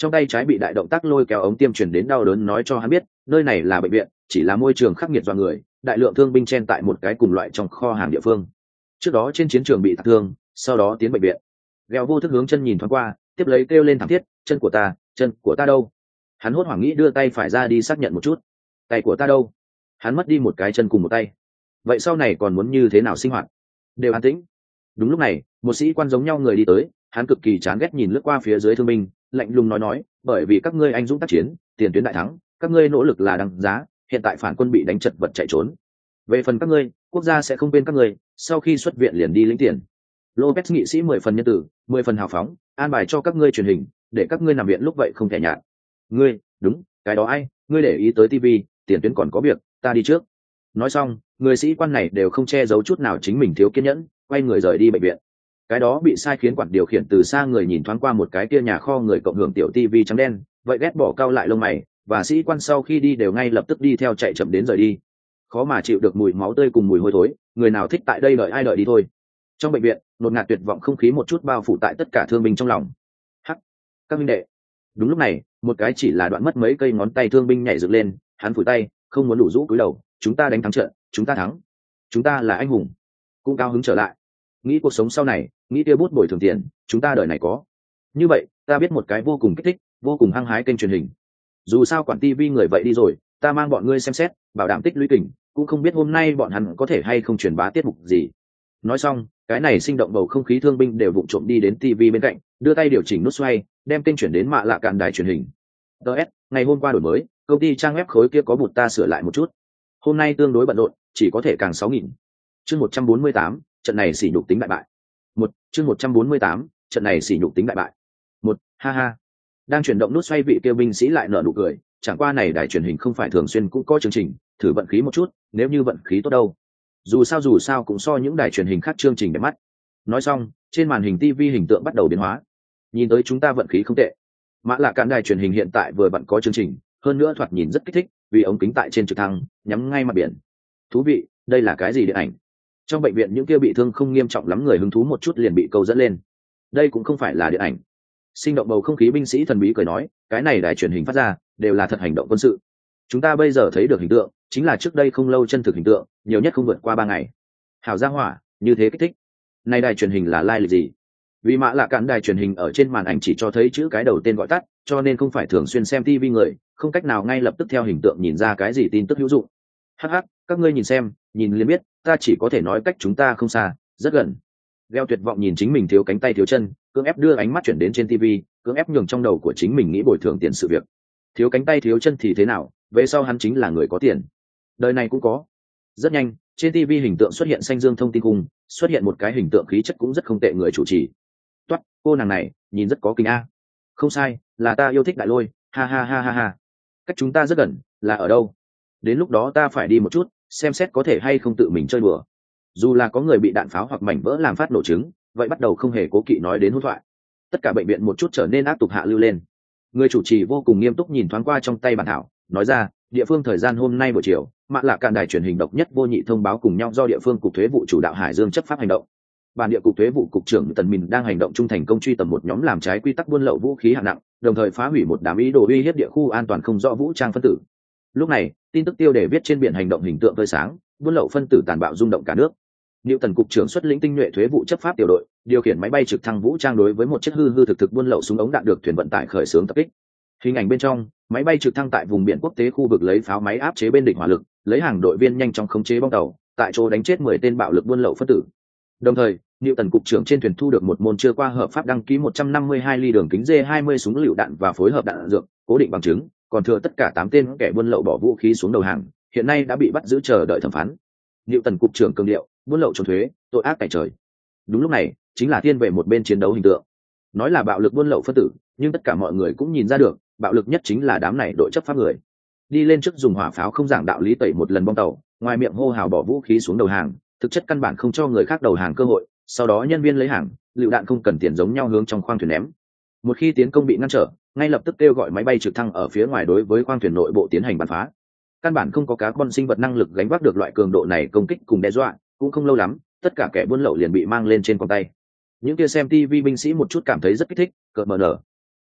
trong tay trái bị đại động tác lôi kéo ống tiêm truyền đến đau đớn nói cho hắn biết nơi này là bệnh viện, chỉ là môi trường khắc nghiệt do người, đại lượng thương binh chen tại một cái cùng loại trong kho hàng địa phương. Trước đó trên chiến trường bị tạc thương, sau đó tiến bệnh viện. Gheo vô thức hướng chân nhìn thoáng qua, tiếp lấy kêu lên thảm thiết, chân của ta, chân của ta đâu? Hắn hốt hoảng nghĩ đưa tay phải ra đi xác nhận một chút, tay của ta đâu? Hắn mất đi một cái chân cùng một tay, vậy sau này còn muốn như thế nào sinh hoạt? Đều an tĩnh. Đúng lúc này, một sĩ quan giống nhau người đi tới, hắn cực kỳ chán ghét nhìn lướt qua phía dưới thương binh, lạnh lùng nói nói, bởi vì các ngươi anh dũng tác chiến, tiền tuyến đại thắng, các ngươi nỗ lực là đằng giá, hiện tại phản quân bị đánh chật vật chạy trốn. Về phần các ngươi, quốc gia sẽ không quên các ngươi, sau khi xuất viện liền đi lĩnh tiền. Lopez nghị sĩ mười phần nhân tử, mười phần hào phóng, an bài cho các ngươi truyền hình, để các ngươi nằm viện lúc vậy không thể nhạt. Ngươi, đúng, cái đó ai, ngươi để ý tới tivi, tiền tuyến còn có việc, ta đi trước. Nói xong, người sĩ quan này đều không che giấu chút nào chính mình thiếu kiên nhẫn, quay người rời đi bệnh viện. Cái đó bị sai khiến quản điều khiển từ xa người nhìn thoáng qua một cái kia nhà kho người cộng hưởng tiểu tivi trắng đen, vậy ghét bỏ cau lại lông mày, và sĩ quan sau khi đi đều ngay lập tức đi theo chạy chậm đến rời đi. Khó mà chịu được mùi máu tươi cùng mùi hôi thối, người nào thích tại đây đợi ai đợi đi thôi. Trong bệnh viện, ngột ngạt tuyệt vọng không khí một chút bao phủ tại tất cả thương binh trong lòng. Hắc, các minh đệ. Đúng lúc này, một cái chỉ là đoạn mất mấy cây ngón tay thương binh nhảy dựng lên, hắn phủi tay, không muốn đủ rũ cúi đầu, chúng ta đánh thắng trận, chúng ta thắng, chúng ta là anh hùng. Cũng cao hứng trở lại, nghĩ cuộc sống sau này, nghĩ tiêu bút bồi thường tiền, chúng ta đời này có. Như vậy, ta biết một cái vô cùng kích thích, vô cùng hăng hái kênh truyền hình. Dù sao quản tivi người vậy đi rồi, ta mang bọn ngươi xem xét, bảo đảm tích lũy kình, cũng không biết hôm nay bọn hắn có thể hay không truyền bá tiết mục gì. Nói xong, cái này sinh động bầu không khí thương binh đều vụng trộm đi đến tivi bên cạnh, đưa tay điều chỉnh nút xoay, đem kênh chuyển đến mạ lạ cạn đài truyền hình. ds ngày hôm qua đổi mới, công ty trang web khối kia có bụt ta sửa lại một chút. Hôm nay tương đối bận rộn, chỉ có thể càng sáu nghìn. Chương một trăm bốn mươi tám, trận này sỉ nhục tính đại bại. Một, chương một trăm bốn mươi tám, trận này sỉ nhục tính đại bại. Một, ha ha. Đang chuyển động nút xoay vị kêu binh sĩ lại nở nụ cười, chẳng qua này đài truyền hình không phải thường xuyên cũng có chương trình, thử vận khí một chút, nếu như vận khí tốt đâu. Dù sao dù sao cũng so những đài truyền hình khác chương trình đẹp mắt. Nói xong, trên màn hình tivi hình tượng bắt đầu biến hóa. Nhìn tới chúng ta vận khí không tệ. Mã là cản đài truyền hình hiện tại vừa bận có chương trình, hơn nữa thoạt nhìn rất kích thích, vì ống kính tại trên trực thăng, nhắm ngay mặt biển. Thú vị, đây là cái gì điện ảnh? Trong bệnh viện những kia bị thương không nghiêm trọng lắm người hứng thú một chút liền bị câu dẫn lên. Đây cũng không phải là điện ảnh. Sinh động bầu không khí binh sĩ thần bí cười nói, cái này đài truyền hình phát ra đều là thật hành động quân sự. Chúng ta bây giờ thấy được hình tượng, chính là trước đây không lâu chân thực hình tượng, nhiều nhất không vượt qua ba ngày. Hảo gia hỏa, như thế kích thích. Này đài truyền hình là lai lịch gì? Vì mã lạ cản đài truyền hình ở trên màn ảnh chỉ cho thấy chữ cái đầu tên gọi tắt, cho nên không phải thường xuyên xem tivi người, không cách nào ngay lập tức theo hình tượng nhìn ra cái gì tin tức hữu dụng. Hắc hắc, các ngươi nhìn xem, nhìn liền biết, ta chỉ có thể nói cách chúng ta không xa, rất gần. Leo tuyệt vọng nhìn chính mình thiếu cánh tay thiếu chân, cưỡng ép đưa ánh mắt chuyển đến trên tivi, cưỡng ép nhường trong đầu của chính mình nghĩ bồi thường tiền sự việc. Thiếu cánh tay thiếu chân thì thế nào, về sau hắn chính là người có tiền. Đời này cũng có. Rất nhanh, trên tivi hình tượng xuất hiện xanh dương thông tin cung, xuất hiện một cái hình tượng khí chất cũng rất không tệ người chủ trì. Toát, cô nàng này, nhìn rất có kính a. Không sai, là ta yêu thích đại lôi, ha ha ha ha ha. Cách chúng ta rất gần, là ở đâu? Đến lúc đó ta phải đi một chút, xem xét có thể hay không tự mình chơi đùa. Dù là có người bị đạn pháo hoặc mảnh vỡ làm phát nổ trứng, vậy bắt đầu không hề cố kỵ nói đến hỗn thoại. Tất cả bệnh viện một chút trở nên áp tục hạ lưu lên. Người chủ trì vô cùng nghiêm túc nhìn thoáng qua trong tay bản thảo, nói ra, địa phương thời gian hôm nay buổi chiều, mạ lạ cạn đài truyền hình độc nhất vô nhị thông báo cùng nhau do địa phương cục thuế vụ chủ đạo Hải Dương chấp pháp hành động. Bản địa cục thuế vụ cục trưởng Tần Minh đang hành động trung thành công truy tầm một nhóm làm trái quy tắc buôn lậu vũ khí hạng nặng, đồng thời phá hủy một đám ý đồ uy hiếp địa khu an toàn không rõ vũ trang phân tử. Lúc này, tin tức tiêu đề viết trên biển hành động hình tượng tươi sáng, buôn lậu phân tử tàn bạo rung động cả nước. Niệu Tần cục trưởng xuất lĩnh tinh nhuệ thuế vụ chấp pháp tiểu đội, điều khiển máy bay trực thăng vũ trang đối với một chiếc hư hư thực thực buôn lậu súng ống đạn được thuyền vận tải khởi xướng tập kích. Hình ảnh bên trong, máy bay trực thăng tại vùng biển quốc tế khu vực lấy pháo máy áp chế bên địch hỏa lực, lấy hàng đội viên nhanh chóng khống chế bong tàu, tại chỗ đánh chết mười tên bạo lực buôn lậu phân tử. Đồng thời, Niệu Tần cục trưởng trên thuyền thu được một môn chưa qua hợp pháp đăng ký một trăm năm mươi hai ly đường kính D hai mươi súng lựu đạn và phối hợp đạn dược, cố định bằng chứng, còn thừa tất cả tám tên kẻ buôn lậu bỏ vũ khí xuống đầu hàng, hiện nay đã bị bắt giữ chờ đợi thẩm phán. Niệu Tần cục trưởng cường điệu, buôn lậu trốn thuế, tội ác tại trời. Đúng lúc này, chính là thiên về một bên chiến đấu hình tượng. Nói là bạo lực buôn lậu phân tử, nhưng tất cả mọi người cũng nhìn ra được, bạo lực nhất chính là đám này đội chấp pháp người. Đi lên trước dùng hỏa pháo không giảng đạo lý tẩy một lần bong tàu, ngoài miệng hô hào bỏ vũ khí xuống đầu hàng, thực chất căn bản không cho người khác đầu hàng cơ hội, sau đó nhân viên lấy hàng, lựu đạn không cần tiền giống nhau hướng trong khoang thuyền ném. Một khi tiến công bị ngăn trở, ngay lập tức kêu gọi máy bay trực thăng ở phía ngoài đối với khoang thuyền nội bộ tiến hành bắn phá. Căn bản không có cá con sinh vật năng lực gánh vác được loại cường độ này công kích cùng đe dọa, cũng không lâu lắm, tất cả kẻ buôn lậu liền bị mang lên trên con tay. Những kia xem tivi binh sĩ một chút cảm thấy rất kích thích, cợt mờ nở.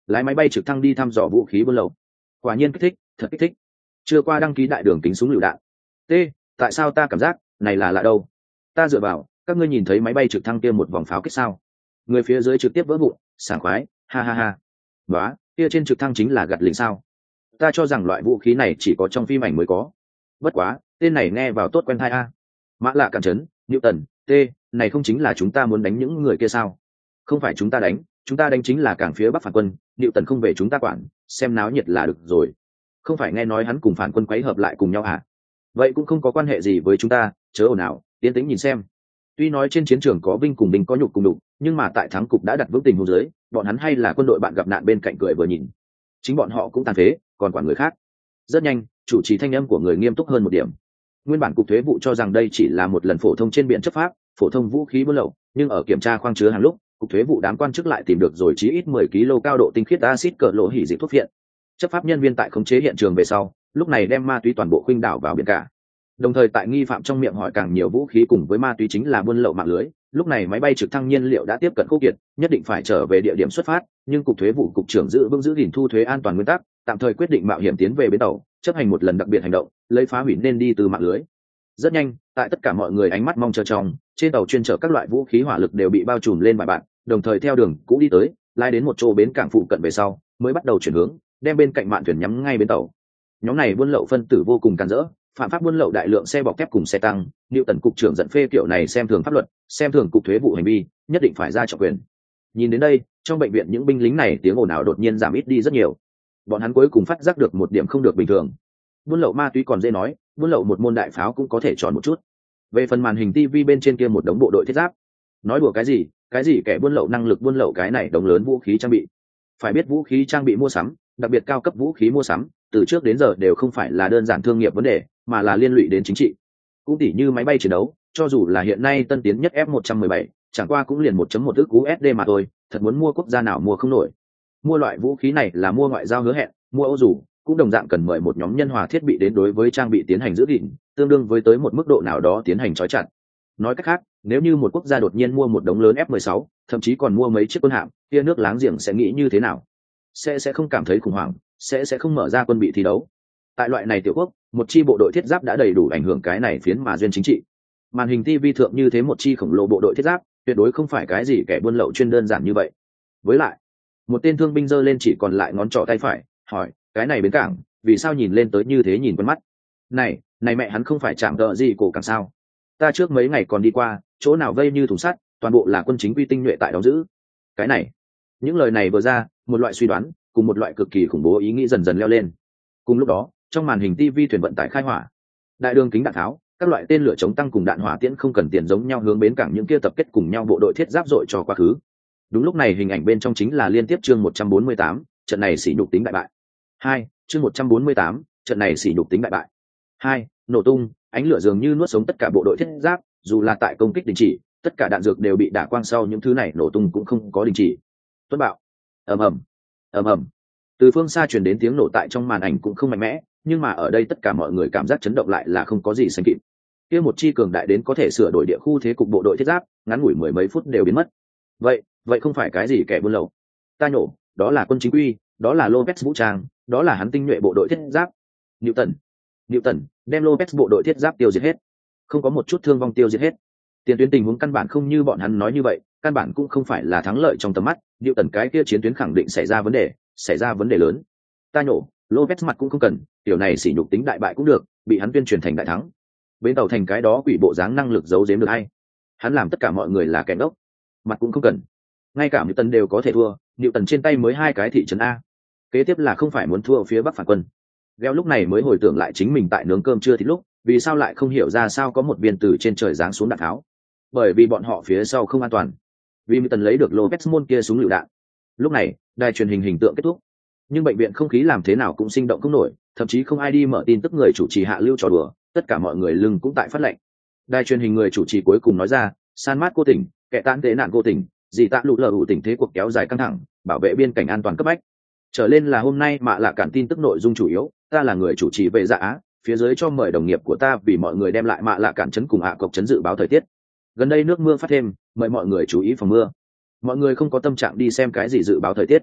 lái máy bay trực thăng đi thăm dò vũ khí buôn lậu. Quả nhiên kích thích, thật kích thích. Chưa qua đăng ký đại đường kính súng lựu đạn. T, tại sao ta cảm giác này là lạ đâu? Ta dựa vào, các ngươi nhìn thấy máy bay trực thăng kia một vòng pháo kích sao? Người phía dưới trực tiếp vỡ vụn, sảng khoái, ha ha ha. Đó, kia trên trực thăng chính là gạt lỉnh sao? Ta cho rằng loại vũ khí này chỉ có trong phim ảnh mới có. Bất quá, tên này nghe vào tốt quen tai a. Mã Lạ Cản Trấn, Newton, T, này không chính là chúng ta muốn đánh những người kia sao? Không phải chúng ta đánh, chúng ta đánh chính là cảng phía Bắc phản quân, Newton không về chúng ta quản, xem náo nhiệt là được rồi. Không phải nghe nói hắn cùng phản quân quấy hợp lại cùng nhau à? Vậy cũng không có quan hệ gì với chúng ta, chớ ồn ào, tiến tĩnh nhìn xem. Tuy nói trên chiến trường có vinh cùng binh có nhục cùng đục, nhưng mà tại thắng cục đã đặt vững tình huống dưới, bọn hắn hay là quân đội bạn gặp nạn bên cạnh cười vừa nhìn. Chính bọn họ cũng tàn phế, còn quản người khác. Rất nhanh, chủ trì thanh âm của người nghiêm túc hơn một điểm. Nguyên bản cục thuế vụ cho rằng đây chỉ là một lần phổ thông trên biển chấp pháp, phổ thông vũ khí buôn lậu, nhưng ở kiểm tra khoang chứa hàng lúc, cục thuế vụ đám quan chức lại tìm được rồi chí ít mười ki lô gam cao độ tinh khiết axit cỡ lộ hỉ dịch thuốc phiện. Chấp pháp nhân viên tại khống chế hiện trường về sau, lúc này đem ma túy toàn bộ khuynh đảo vào biển cả. Đồng thời tại nghi phạm trong miệng hỏi càng nhiều vũ khí cùng với ma túy chính là buôn lậu mạng lưới. Lúc này máy bay trực thăng nhiên liệu đã tiếp cận khô kiệt, nhất định phải trở về địa điểm xuất phát, nhưng cục thuế vụ cục trưởng giữ vững giữ gìn thu thuế an toàn nguyên tắc, tạm thời quyết định mạo hiểm tiến về bến tàu, chấp hành một lần đặc biệt hành động, lấy phá hủy nên đi từ mạng lưới. Rất nhanh, tại tất cả mọi người ánh mắt mong chờ trong, trên tàu chuyên chở các loại vũ khí hỏa lực đều bị bao trùm lên bài bạn, đồng thời theo đường cũ đi tới, lái đến một chỗ bến cảng phụ cận về sau, mới bắt đầu chuyển hướng, đem bên cạnh mạn thuyền nhắm ngay bến tàu. Nhóm này buôn lậu phân tử vô cùng càn rỡ, phạm pháp buôn lậu đại lượng xe bọc thép cùng xe tăng, Liệu Tần cục trưởng giận phê kiểu này xem thường pháp luật, xem thường cục thuế vụ hành vi, nhất định phải ra trọng quyền. Nhìn đến đây, trong bệnh viện những binh lính này tiếng ồn ào đột nhiên giảm ít đi rất nhiều. Bọn hắn cuối cùng phát giác được một điểm không được bình thường. Buôn lậu ma túy còn dễ nói, buôn lậu một môn đại pháo cũng có thể tròn một chút. Về phần màn hình ti vi bên trên kia một đống bộ đội thiết giáp, nói đùa cái gì, cái gì kẻ buôn lậu năng lực buôn lậu cái này đống lớn vũ khí trang bị. Phải biết vũ khí trang bị mua sắm, đặc biệt cao cấp vũ khí mua sắm, từ trước đến giờ đều không phải là đơn giản thương nghiệp vấn đề, mà là liên lụy đến chính trị. Cũng tỉ như máy bay chiến đấu, cho dù là hiện nay tân tiến nhất F một một bảy, chẳng qua cũng liền một phẩy một ức u ét đê mà thôi, thật muốn mua quốc gia nào mua không nổi. Mua loại vũ khí này là mua ngoại giao hứa hẹn, mua Âu dù, cũng đồng dạng cần mời một nhóm nhân hòa thiết bị đến đối với trang bị tiến hành giữ gìn, tương đương với tới một mức độ nào đó tiến hành trói chặt. Nói cách khác, nếu như một quốc gia đột nhiên mua một đống lớn F mười sáu, thậm chí còn mua mấy chiếc quân hạm, kia nước láng giềng sẽ nghĩ như thế nào? Sẽ sẽ không cảm thấy khủng hoảng, sẽ sẽ không mở ra quân bị thi đấu. Tại loại này tiểu quốc, một chi bộ đội thiết giáp đã đầy đủ ảnh hưởng cái này phiến mà duyên chính trị. Màn hình ti vi thượng như thế một chi khổng lồ bộ đội thiết giáp, tuyệt đối không phải cái gì kẻ buôn lậu chuyên đơn giản như vậy. Với lại, một tên thương binh giơ lên chỉ còn lại ngón trỏ tay phải, hỏi, cái này bến cảng, vì sao nhìn lên tới như thế nhìn quen mắt? Này, này mẹ hắn không phải chạm tợ gì cổ càng sao? Ta trước mấy ngày còn đi qua, chỗ nào vây như thùng sắt, toàn bộ là quân chính quy tinh nhuệ tại đóng giữ. Cái này, những lời này vừa ra, một loại suy đoán, cùng một loại cực kỳ khủng bố ý nghĩ dần dần leo lên. Cùng lúc đó, trong màn hình ti vi thuyền vận tải khai hỏa, đại đường kính đạn tháo, các loại tên lửa chống tăng cùng đạn hỏa tiễn không cần tiền giống nhau hướng bến cảng những kia tập kết cùng nhau bộ đội thiết giáp dội cho quá khứ. Đúng lúc này hình ảnh bên trong chính là liên tiếp chương một trăm bốn mươi tám, trận này sỉ nhục tính đại bại. Hai, chương một trăm bốn mươi tám, trận này sỉ nhục tính đại bại. Hai, nổ tung, ánh lửa dường như nuốt sống tất cả bộ đội thiết giáp, dù là tại công kích đình chỉ, tất cả đạn dược đều bị đả quang sau những thứ này nổ tung cũng không có đình chỉ. Tuất bạo, ầm ầm, ầm ầm. Từ phương xa truyền đến tiếng nổ tại trong màn ảnh cũng không mạnh mẽ, nhưng mà ở đây tất cả mọi người cảm giác chấn động lại là không có gì sánh kịp. Kia một chi cường đại đến có thể sửa đổi địa khu thế cục bộ đội thiết giáp, ngắn ngủi mười mấy phút đều biến mất. Vậy, vậy không phải cái gì kẻ buôn lậu. Ta nhổ, đó là quân chính quy, đó là Lopez vũ trang, đó là hắn tinh nhuệ bộ đội thiết giáp. Newton, Newton, đem Lopez bộ đội thiết giáp tiêu diệt hết. Không có một chút thương vong tiêu diệt hết. Tiền tuyến tình huống căn bản không như bọn hắn nói như vậy, căn bản cũng không phải là thắng lợi trong tầm mắt, Newton cái kia chiến tuyến khẳng định xảy ra vấn đề, xảy ra vấn đề lớn. Ta nhổ, Lopez mặt cũng không cần, tiểu này sỉ nhục tính đại bại cũng được, bị hắn tuyên truyền thành đại thắng. Bến tàu thành cái đó quỷ bộ dáng năng lực giấu giếm được hay? Hắn làm tất cả mọi người là kẻ ngốc, mặt cũng không cần. Ngay cả Newton đều có thể thua, Newton trên tay mới hai cái thị trấn a. Kế tiếp là không phải muốn thua phía Bắc phản quân. Geo lúc này mới hồi tưởng lại chính mình tại nướng cơm trưa thì lúc, vì sao lại không hiểu ra sao có một viên từ trên trời giáng xuống đạn tháo? Bởi vì bọn họ phía sau không an toàn. Vì Newton lấy được Lopez môn kia súng lựu đạn. Lúc này, đài truyền hình hình tượng kết thúc. Nhưng bệnh viện không khí làm thế nào cũng sinh động không nổi, thậm chí không ai đi mở tin tức người chủ trì hạ lưu trò đùa, tất cả mọi người lưng cũng tại phát lệnh. Đài truyền hình người chủ trì cuối cùng nói ra, san mát cô tỉnh, kẻ tán tế nạn cô tỉnh, gì tạ lụ lờ ủ tỉnh thế cuộc kéo dài căng thẳng, bảo vệ biên cảnh an toàn cấp bách. Trở lên là hôm nay mạ lạ cản tin tức nội dung chủ yếu, ta là người chủ trì về dạ á, phía dưới cho mời đồng nghiệp của ta vì mọi người đem lại mạ lạ cản chấn cùng ạ cộc chấn dự báo thời tiết. Gần đây nước mưa phát thêm, mời mọi người chú ý phòng mưa. Mọi người không có tâm trạng đi xem cái gì dự báo thời tiết.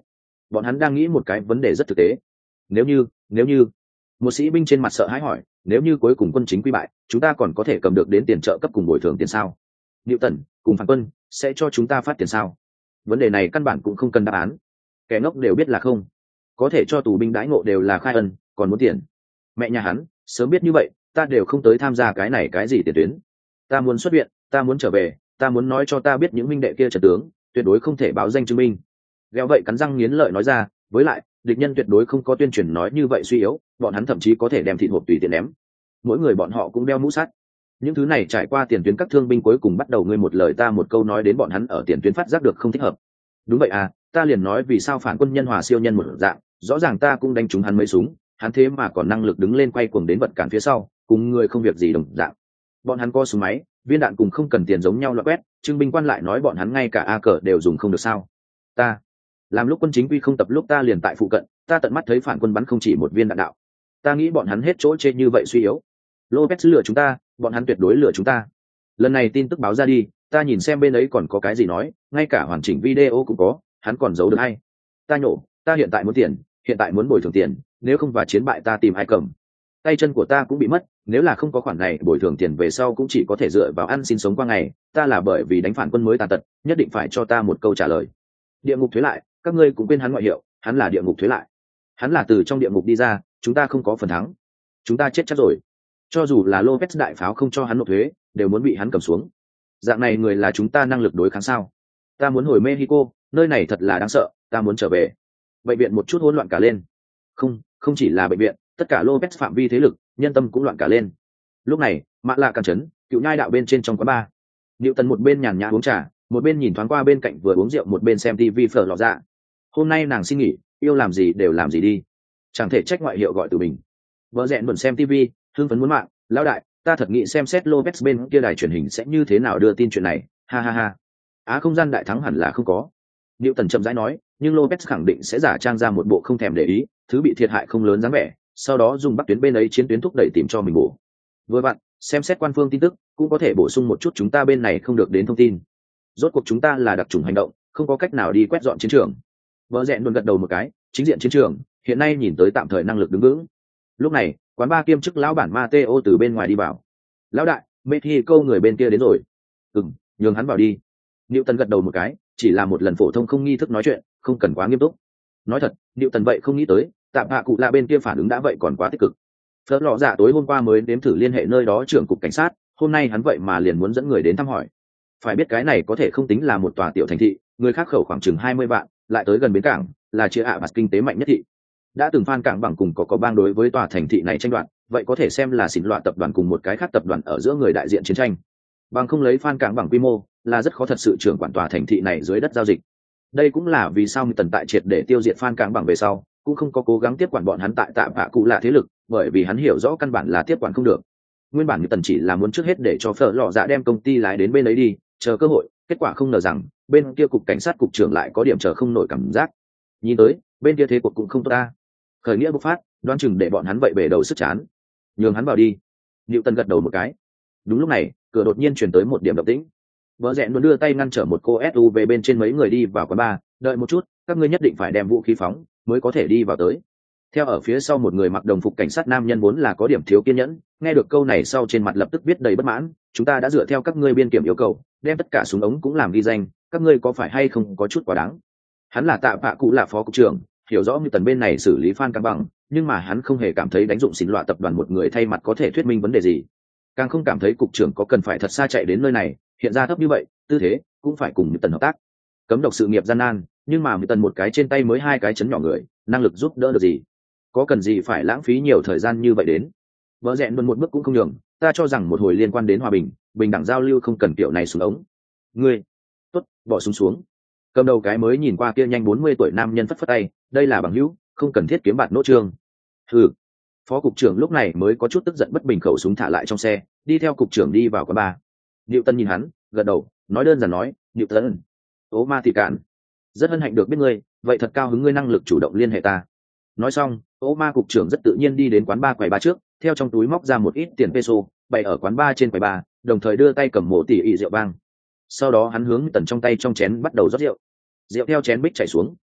bọn hắn đang nghĩ một cái vấn đề rất thực tế. Nếu như, nếu như, một sĩ binh trên mặt sợ hãi hỏi, nếu như cuối cùng quân chính quy bại, chúng ta còn có thể cầm được đến tiền trợ cấp cùng bồi thường tiền sao? Newton cùng phản quân sẽ cho chúng ta phát tiền sao? Vấn đề này căn bản cũng không cần đáp án, kẻ ngốc đều biết là không. Có thể cho tù binh đãi ngộ đều là khai ân, còn muốn tiền. Mẹ nhà hắn, sớm biết như vậy, ta đều không tới tham gia cái này cái gì tiền tuyến. Ta muốn xuất viện, ta muốn trở về, ta muốn nói cho ta biết những minh đệ kia trận tướng, tuyệt đối không thể báo danh chứng minh. Gheo vậy cắn răng nghiến lợi nói ra, với lại, địch nhân tuyệt đối không có tuyên truyền nói như vậy suy yếu, bọn hắn thậm chí có thể đem thịt hộp tùy tiện ném. Mỗi người bọn họ cũng đeo mũ sắt. Những thứ này trải qua tiền tuyến các thương binh cuối cùng bắt đầu ngươi một lời ta một câu nói đến bọn hắn ở tiền tuyến phát giác được không thích hợp. Đúng vậy à, ta liền nói vì sao phản quân nhân hòa siêu nhân một dạng, rõ ràng ta cũng đánh trúng hắn mấy súng, hắn thế mà còn năng lực đứng lên quay cuồng đến vật cản phía sau, cùng người không việc gì đồng dạng. Bọn hắn có súng máy, viên đạn cùng không cần tiền giống nhau loại quét, trưng binh quan lại nói bọn hắn ngay cả a cờ đều dùng không được sao? Ta làm lúc quân chính quy không tập lúc ta liền tại phụ cận, ta tận mắt thấy phản quân bắn không chỉ một viên đạn đạo. Ta nghĩ bọn hắn hết chỗ trên như vậy suy yếu. Lopez lừa chúng ta, bọn hắn tuyệt đối lừa chúng ta. Lần này tin tức báo ra đi, ta nhìn xem bên ấy còn có cái gì nói, ngay cả hoàn chỉnh video cũng có, hắn còn giấu được hay? Ta nhổ, ta hiện tại muốn tiền, hiện tại muốn bồi thường tiền, nếu không và chiến bại ta tìm ai cầm. Tay chân của ta cũng bị mất, nếu là không có khoản này bồi thường tiền về sau cũng chỉ có thể dựa vào ăn xin sống qua ngày, ta là bởi vì đánh phản quân mới tàn tật, nhất định phải cho ta một câu trả lời. Địa ngục thuế lại, các ngươi cũng quên hắn ngoại hiệu, hắn là địa ngục thuế lại. Hắn là từ trong địa ngục đi ra, chúng ta không có phần thắng, chúng ta chết chắc rồi. Cho dù là Lopez đại pháo không cho hắn nộp thuế, đều muốn bị hắn cầm xuống. Dạng này người là chúng ta năng lực đối kháng sao? Ta muốn hồi Mexico, nơi này thật là đáng sợ, ta muốn trở về. Bệnh viện một chút hỗn loạn cả lên. Không, không chỉ là bệnh viện, tất cả Lopez phạm vi thế lực, nhân tâm cũng loạn cả lên. Lúc này, Mạ Lạ Càn Trấn, cựu nhai đạo bên trên trong quán bar. Newton một bên nhàn nhã uống trà, một bên nhìn thoáng qua bên cạnh vừa uống rượu một bên xem tivi phở lọt dạ. Hôm nay nàng xin nghỉ, yêu làm gì đều làm gì đi, chẳng thể trách ngoại hiệu gọi từ mình. Vợ rẽn buồn xem tivi, hưng phấn muốn mạng, lão đại, ta thật nghĩ xem xét Lopez bên kia đài truyền hình sẽ như thế nào đưa tin chuyện này, ha ha ha. Á không gian đại thắng hẳn là không có. Newton chậm rãi nói, nhưng Lopez khẳng định sẽ giả trang ra một bộ không thèm để ý, thứ bị thiệt hại không lớn dáng vẻ, sau đó dùng bắc tuyến bên ấy chiến tuyến thúc đẩy tìm cho mình bổ. Vừa vặn, xem xét quan phương tin tức, cũng có thể bổ sung một chút chúng ta bên này không được đến thông tin. Rốt cuộc chúng ta là đặc chủng hành động, không có cách nào đi quét dọn chiến trường. Vợ rẽn luôn gật đầu một cái, chính diện chiến trường, hiện nay nhìn tới tạm thời năng lực đứng vững. Lúc này, quán ba kiêm chức lão bản Mateo từ bên ngoài đi vào. Lão đại, Mexico người bên kia đến rồi. Ừm, nhường hắn vào đi. Newton gật đầu một cái, chỉ là một lần phổ thông không nghi thức nói chuyện, không cần quá nghiêm túc. Nói thật, Newton vậy không nghĩ tới, tạm hạ cụ lạ bên kia phản ứng đã vậy còn quá tích cực. Phớt lọ dạ tối hôm qua mới đếm thử liên hệ nơi đó trưởng cục cảnh sát, hôm nay hắn vậy mà liền muốn dẫn người đến thăm hỏi. Phải biết cái này có thể không tính là một tòa tiểu thành thị, người khác khẩu khoảng chừng hai mươi vạn, lại tới gần bến cảng, là chia ạ mặt kinh tế mạnh nhất thị. Đã từng Phan Cảng bằng cùng có có bang đối với tòa thành thị này tranh đoạt, vậy có thể xem là xỉn loạn tập đoàn cùng một cái khác tập đoàn ở giữa người đại diện chiến tranh. Bằng không lấy Phan Cảng bằng quy mô, là rất khó thật sự trưởng quản tòa thành thị này dưới đất giao dịch. Đây cũng là vì sao Tần tại triệt để tiêu diệt Phan Cảng bằng về sau, cũng không có cố gắng tiếp quản bọn hắn tại tạm hạ cụ lạ thế lực, bởi vì hắn hiểu rõ căn bản là tiếp quản không được. Nguyên bản Tần chỉ là muốn trước hết để cho Phở Lọ Dạ đem công ty lái đến bên ấy đi, chờ cơ hội, kết quả không ngờ rằng bên kia cục cảnh sát cục trưởng lại có điểm chờ không nổi cảm giác. Nhìn tới, bên kia thế cuộc cũng không tốt ta. Khởi nghĩa bộc phát, đoán chừng để bọn hắn vậy bể đầu sức chán. Nhường hắn vào đi. Newton gật đầu một cái. Đúng lúc này, cửa đột nhiên truyền tới một điểm động tĩnh. Vợ rẽn luôn đưa tay ngăn trở một cô ét u vê bên trên mấy người đi vào quán bar, đợi một chút, các ngươi nhất định phải đem vũ khí phóng, mới có thể đi vào tới. Theo ở phía sau một người mặc đồng phục cảnh sát nam nhân vốn là có điểm thiếu kiên nhẫn, nghe được câu này sau trên mặt lập tức viết đầy bất mãn, chúng ta đã dựa theo các ngươi biên kiểm yêu cầu, đem tất cả súng ống cũng làm ghi danh, các ngươi có phải hay không có chút quá đáng. Hắn là Tạ Bạ Cụ là phó cục trưởng, hiểu rõ như tần bên này xử lý Phan Căng Bằng, nhưng mà hắn không hề cảm thấy đánh dụng xỉn loạn tập đoàn một người thay mặt có thể thuyết minh vấn đề gì, càng không cảm thấy cục trưởng có cần phải thật xa chạy đến nơi này, hiện ra thấp như vậy, tư thế cũng phải cùng như tần hợp tác. Cấm độc sự nghiệp gian nan, nhưng mà như tần một cái trên tay mới hai cái chấn nhỏ người, năng lực giúp đỡ được gì? Có cần gì phải lãng phí nhiều thời gian như vậy đến? Vợ rẽn luôn một bước cũng không nhường, ta cho rằng một hồi liên quan đến hòa bình, bình đẳng giao lưu không cần kiểu này xuống ống. Ngươi, tốt, bỏ súng xuống. Cầm đầu cái mới nhìn qua kia nhanh bốn mươi tuổi nam nhân phất phất tay, đây là bằng hữu, không cần thiết kiếm bạt nỗ trương. Hừ. Phó cục trưởng lúc này mới có chút tức giận bất bình, khẩu súng thả lại trong xe, đi theo cục trưởng đi vào quán bar. Diệu Tân nhìn hắn, gật đầu, nói đơn giản nói, Diệu Tân, ố ma thì cạn, rất hân hạnh được biết ngươi, vậy thật cao hứng ngươi năng lực chủ động liên hệ ta. Nói xong, ố ma cục trưởng rất tự nhiên đi đến quán bar quầy bar trước, theo trong túi móc ra một ít tiền peso, bày ở quán bar trên quầy bar, đồng thời đưa tay cầm mộ tỷ ị rượu vang. Sau đó hắn hướng tần trong tay trong chén bắt đầu rót rượu. Rượu theo chén bích chảy xuống,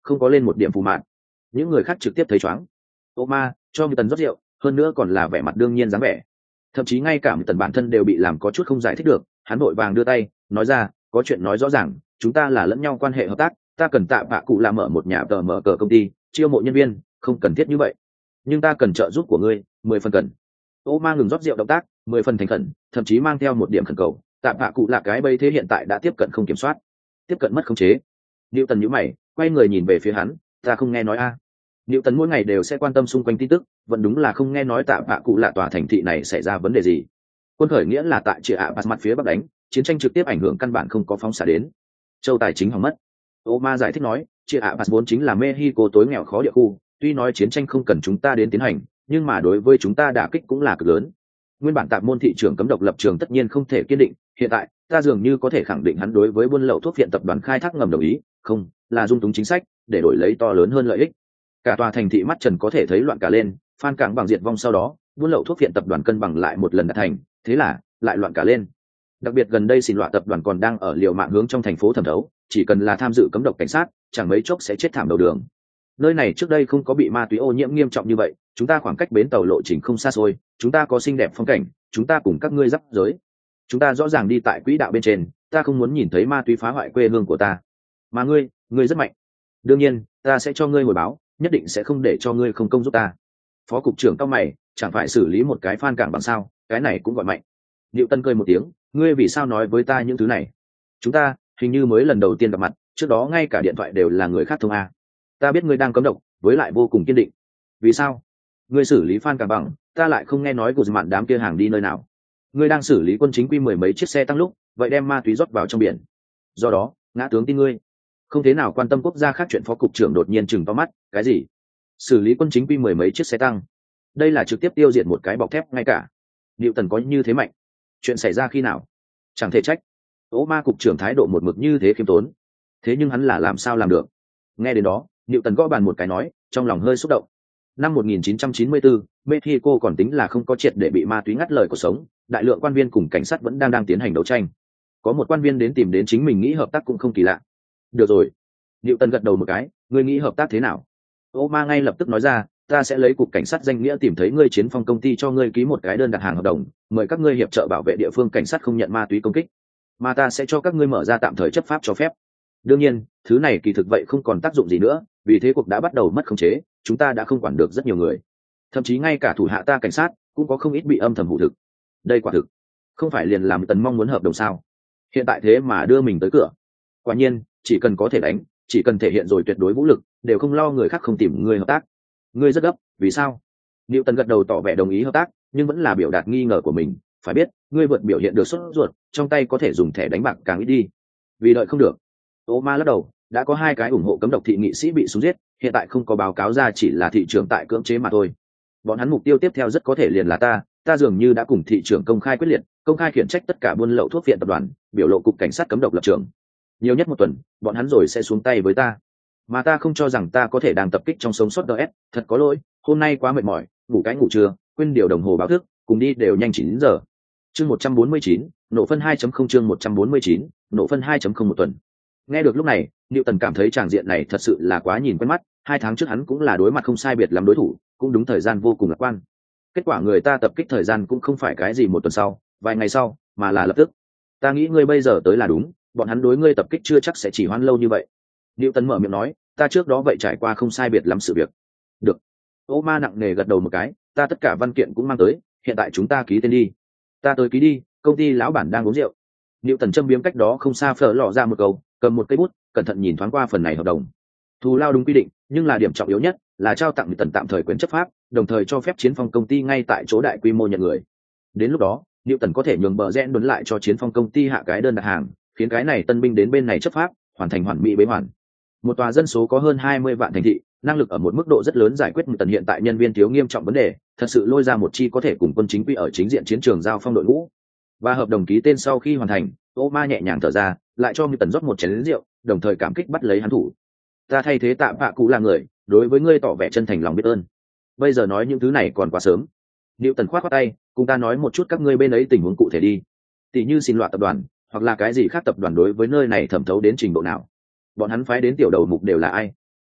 không có lên một điểm phù mạn. Những người khác trực tiếp thấy chóng. Ô ma cho Tần rót rượu, hơn nữa còn là vẻ mặt đương nhiên dáng vẻ. Thậm chí ngay cả Tần bản thân đều bị làm có chút không giải thích được, hắn vội vàng đưa tay nói ra, có chuyện nói rõ ràng, chúng ta là lẫn nhau quan hệ hợp tác, ta cần tạ bạ cụ làm mở một nhà tờ mở cờ công ty, chiêu mộ nhân viên, không cần thiết như vậy, nhưng ta cần trợ giúp của ngươi, mười phần cần. Ô ma ngừng rót rượu động tác, mười phần thành khẩn, thậm chí mang theo một điểm khẩn cầu. Tạ bạ cụ là cái bây thế hiện tại đã tiếp cận không kiểm soát, tiếp cận mất khống chế. Diệu Tần nhíu mày, quay người nhìn về phía hắn, ta không nghe nói a. À. Diệu Tần mỗi ngày đều sẽ quan tâm xung quanh tin tức, vẫn đúng là không nghe nói tạ bạ cụ là tòa thành thị này xảy ra vấn đề gì. Quân khởi nghĩa là tại Chia ạ mặt phía bắc đánh, chiến tranh trực tiếp ảnh hưởng căn bản không có phóng xạ đến. Châu tài chính hỏng mất. Ô ma giải thích nói, Chia ạ vốn chính là Mexico tối nghèo khó địa khu, tuy nói chiến tranh không cần chúng ta đến tiến hành, nhưng mà đối với chúng ta đả kích cũng là cực lớn. Nguyên bản tạp môn thị trường cấm độc lập trường tất nhiên không thể kiên định, hiện tại ta dường như có thể khẳng định hắn đối với buôn lậu thuốc viện tập đoàn khai thác ngầm đồng ý, không là dung túng chính sách để đổi lấy to lớn hơn lợi ích. Cả tòa thành thị mắt trần có thể thấy loạn cả lên, Phan Cảng bằng diệt vong sau đó, buôn lậu thuốc viện tập đoàn cân bằng lại một lần đạt thành, thế là lại loạn cả lên. Đặc biệt gần đây xin loạn tập đoàn còn đang ở liều mạng hướng trong thành phố thẩm thấu, chỉ cần là tham dự cấm độc cảnh sát, chẳng mấy chốc sẽ chết thảm đầu đường. Nơi này trước đây không có bị ma túy ô nhiễm nghiêm trọng như vậy, chúng ta khoảng cách bến tàu lộ trình không xa xôi, chúng ta có xinh đẹp phong cảnh, chúng ta cùng các ngươi giáp giới, chúng ta rõ ràng đi tại quỹ đạo bên trên, ta không muốn nhìn thấy ma túy phá hoại quê hương của ta. Mà ngươi, ngươi rất mạnh, đương nhiên ta sẽ cho ngươi hồi báo, nhất định sẽ không để cho ngươi không công giúp ta. Phó cục trưởng cao mày, chẳng phải xử lý một cái Phan Cảng bằng sao, cái này cũng gọi mạnh. Diệu Tân cười một tiếng, ngươi vì sao nói với ta những thứ này? Chúng ta hình như mới lần đầu tiên gặp mặt, trước đó ngay cả điện thoại đều là người khác thông a. Ta biết ngươi đang cấm độc, với lại vô cùng kiên định. Vì sao? Ngươi xử lý Phan Cảng bằng, ta lại không nghe nói của mạn đám kia hàng đi nơi nào. Ngươi đang xử lý quân chính quy mười mấy chiếc xe tăng lúc, vậy đem ma túy rót vào trong biển. Do đó, ngã tướng tin ngươi. Không thế nào quan tâm quốc gia khác chuyện. Phó cục trưởng đột nhiên chừng to mắt, cái gì? Xử lý quân chính quy mười mấy chiếc xe tăng? Đây là trực tiếp tiêu diệt một cái bọc thép ngay cả. Diệu Tần có như thế mạnh? Chuyện xảy ra khi nào? Chẳng thể trách. Ô ma cục trưởng thái độ một mực như thế khiêm tốn. Thế nhưng hắn là làm sao làm được? Nghe đến đó, Diệu Tần gõ bàn một cái nói, trong lòng hơi xúc động. Năm một nghìn chín trăm chín mươi tư, Mexico còn tính là không có triệt để bị ma túy ngắt lời cuộc sống, đại lượng quan viên cùng cảnh sát vẫn đang đang tiến hành đấu tranh. Có một quan viên đến tìm đến chính mình nghĩ hợp tác cũng không kỳ lạ. Được rồi. Diệu Tần gật đầu một cái, ngươi nghĩ hợp tác thế nào? Ô ma ngay lập tức nói ra, ta sẽ lấy cục cảnh sát danh nghĩa tìm thấy ngươi Chiến Phong công ty cho ngươi ký một cái đơn đặt hàng hợp đồng, mời các ngươi hiệp trợ bảo vệ địa phương cảnh sát không nhận ma túy công kích, mà ta sẽ cho các ngươi mở ra tạm thời chấp pháp cho phép. Đương nhiên, thứ này kỳ thực vậy không còn tác dụng gì nữa, vì thế cuộc đã bắt đầu mất khống chế, chúng ta đã không quản được rất nhiều người, thậm chí ngay cả thủ hạ ta cảnh sát cũng có không ít bị âm thầm hủ thực. Đây quả thực không phải liền làm Tần mong muốn hợp đồng sao? Hiện tại thế mà đưa mình tới cửa. Quả nhiên, chỉ cần có thể đánh, chỉ cần thể hiện rồi tuyệt đối vũ lực, đều không lo người khác không tìm ngươi hợp tác. Ngươi rất gấp, vì sao? Diệu Tần gật đầu tỏ vẻ đồng ý hợp tác, nhưng vẫn là biểu đạt nghi ngờ của mình. Phải biết, ngươi vượt biểu hiện được sốt ruột, trong tay có thể dùng thẻ đánh bạc càng ít đi. Vì đợi không được. Ô ma lắc đầu, đã có hai cái ủng hộ cấm độc thị nghị sĩ bị súng giết, hiện tại không có báo cáo ra, chỉ là thị trưởng tại cưỡng chế mà thôi. Bọn hắn mục tiêu tiếp theo rất có thể liền là ta, ta dường như đã cùng thị trưởng công khai quyết liệt, công khai khiển trách tất cả buôn lậu thuốc viện tập đoàn, biểu lộ cục cảnh sát cấm độc lập trường. Nhiều nhất một tuần, bọn hắn rồi sẽ xuống tay với ta. Mà ta không cho rằng ta có thể đang tập kích trong sống sót đê ét, thật có lỗi, hôm nay quá mệt mỏi, ngủ cái ngủ trưa, quên điều đồng hồ báo thức, cùng đi đều nhanh chín giờ. Chương một trăm bốn mươi chín, nổ phân hai chấm không chương một trăm bốn mươi chín, nổ phân hai chấm không một tuần. Nghe được lúc này, Diệu Tần cảm thấy tràng diện này thật sự là quá nhìn quen mắt, hai tháng trước hắn cũng là đối mặt không sai biệt lắm đối thủ, cũng đúng thời gian vô cùng lạc quan. Kết quả người ta tập kích thời gian cũng không phải cái gì một tuần sau, vài ngày sau, mà là lập tức. Ta nghĩ ngươi bây giờ tới là đúng, bọn hắn đối ngươi tập kích chưa chắc sẽ chỉ hoãn lâu như vậy. Diệu Tần mở miệng nói, ta trước đó vậy trải qua không sai biệt lắm sự việc. Được. Ô ma nặng nề gật đầu một cái, ta tất cả văn kiện cũng mang tới, hiện tại chúng ta ký tên đi. Ta tới ký đi, công ty lão bản đang uống rượu. Diệu Tần châm biếm cách đó không xa phở lọ ra một câu, cầm một cây bút, cẩn thận nhìn thoáng qua phần này hợp đồng. Thù lao đúng quy định, nhưng là điểm trọng yếu nhất là trao tặng Tần tạm thời quyền chấp pháp, đồng thời cho phép Chiến Phong công ty ngay tại chỗ đại quy mô nhận người. Đến lúc đó, Diệu Tần có thể nhường bờ rẽ đốn lại cho Chiến Phong công ty hạ cái đơn đặt hàng, khiến cái này tân binh đến bên này chấp pháp, hoàn thành hoàn mỹ bế hoàn. Một tòa dân số có hơn hai mươi vạn thành thị, năng lực ở một mức độ rất lớn giải quyết một Tần hiện tại nhân viên thiếu nghiêm trọng vấn đề, thật sự lôi ra một chi có thể cùng quân chính quy ở chính diện chiến trường giao phong đội ngũ. Và hợp đồng ký tên sau khi hoàn thành, Ô Ma nhẹ nhàng thở ra, lại cho Diệu Tần rót một chén rượu, đồng thời cảm kích bắt lấy hắn thủ. Ta thay thế Tạ Bạ Cụ là người, đối với ngươi tỏ vẻ chân thành lòng biết ơn. Bây giờ nói những thứ này còn quá sớm. Diệu Tần khoát khoát tay, cùng ta nói một chút các ngươi bên ấy tình huống cụ thể đi. Tỷ như xin loạt tập đoàn, hoặc là cái gì khác tập đoàn đối với nơi này thẩm thấu đến trình độ nào. Bọn hắn phái đến tiểu đầu mục đều là ai?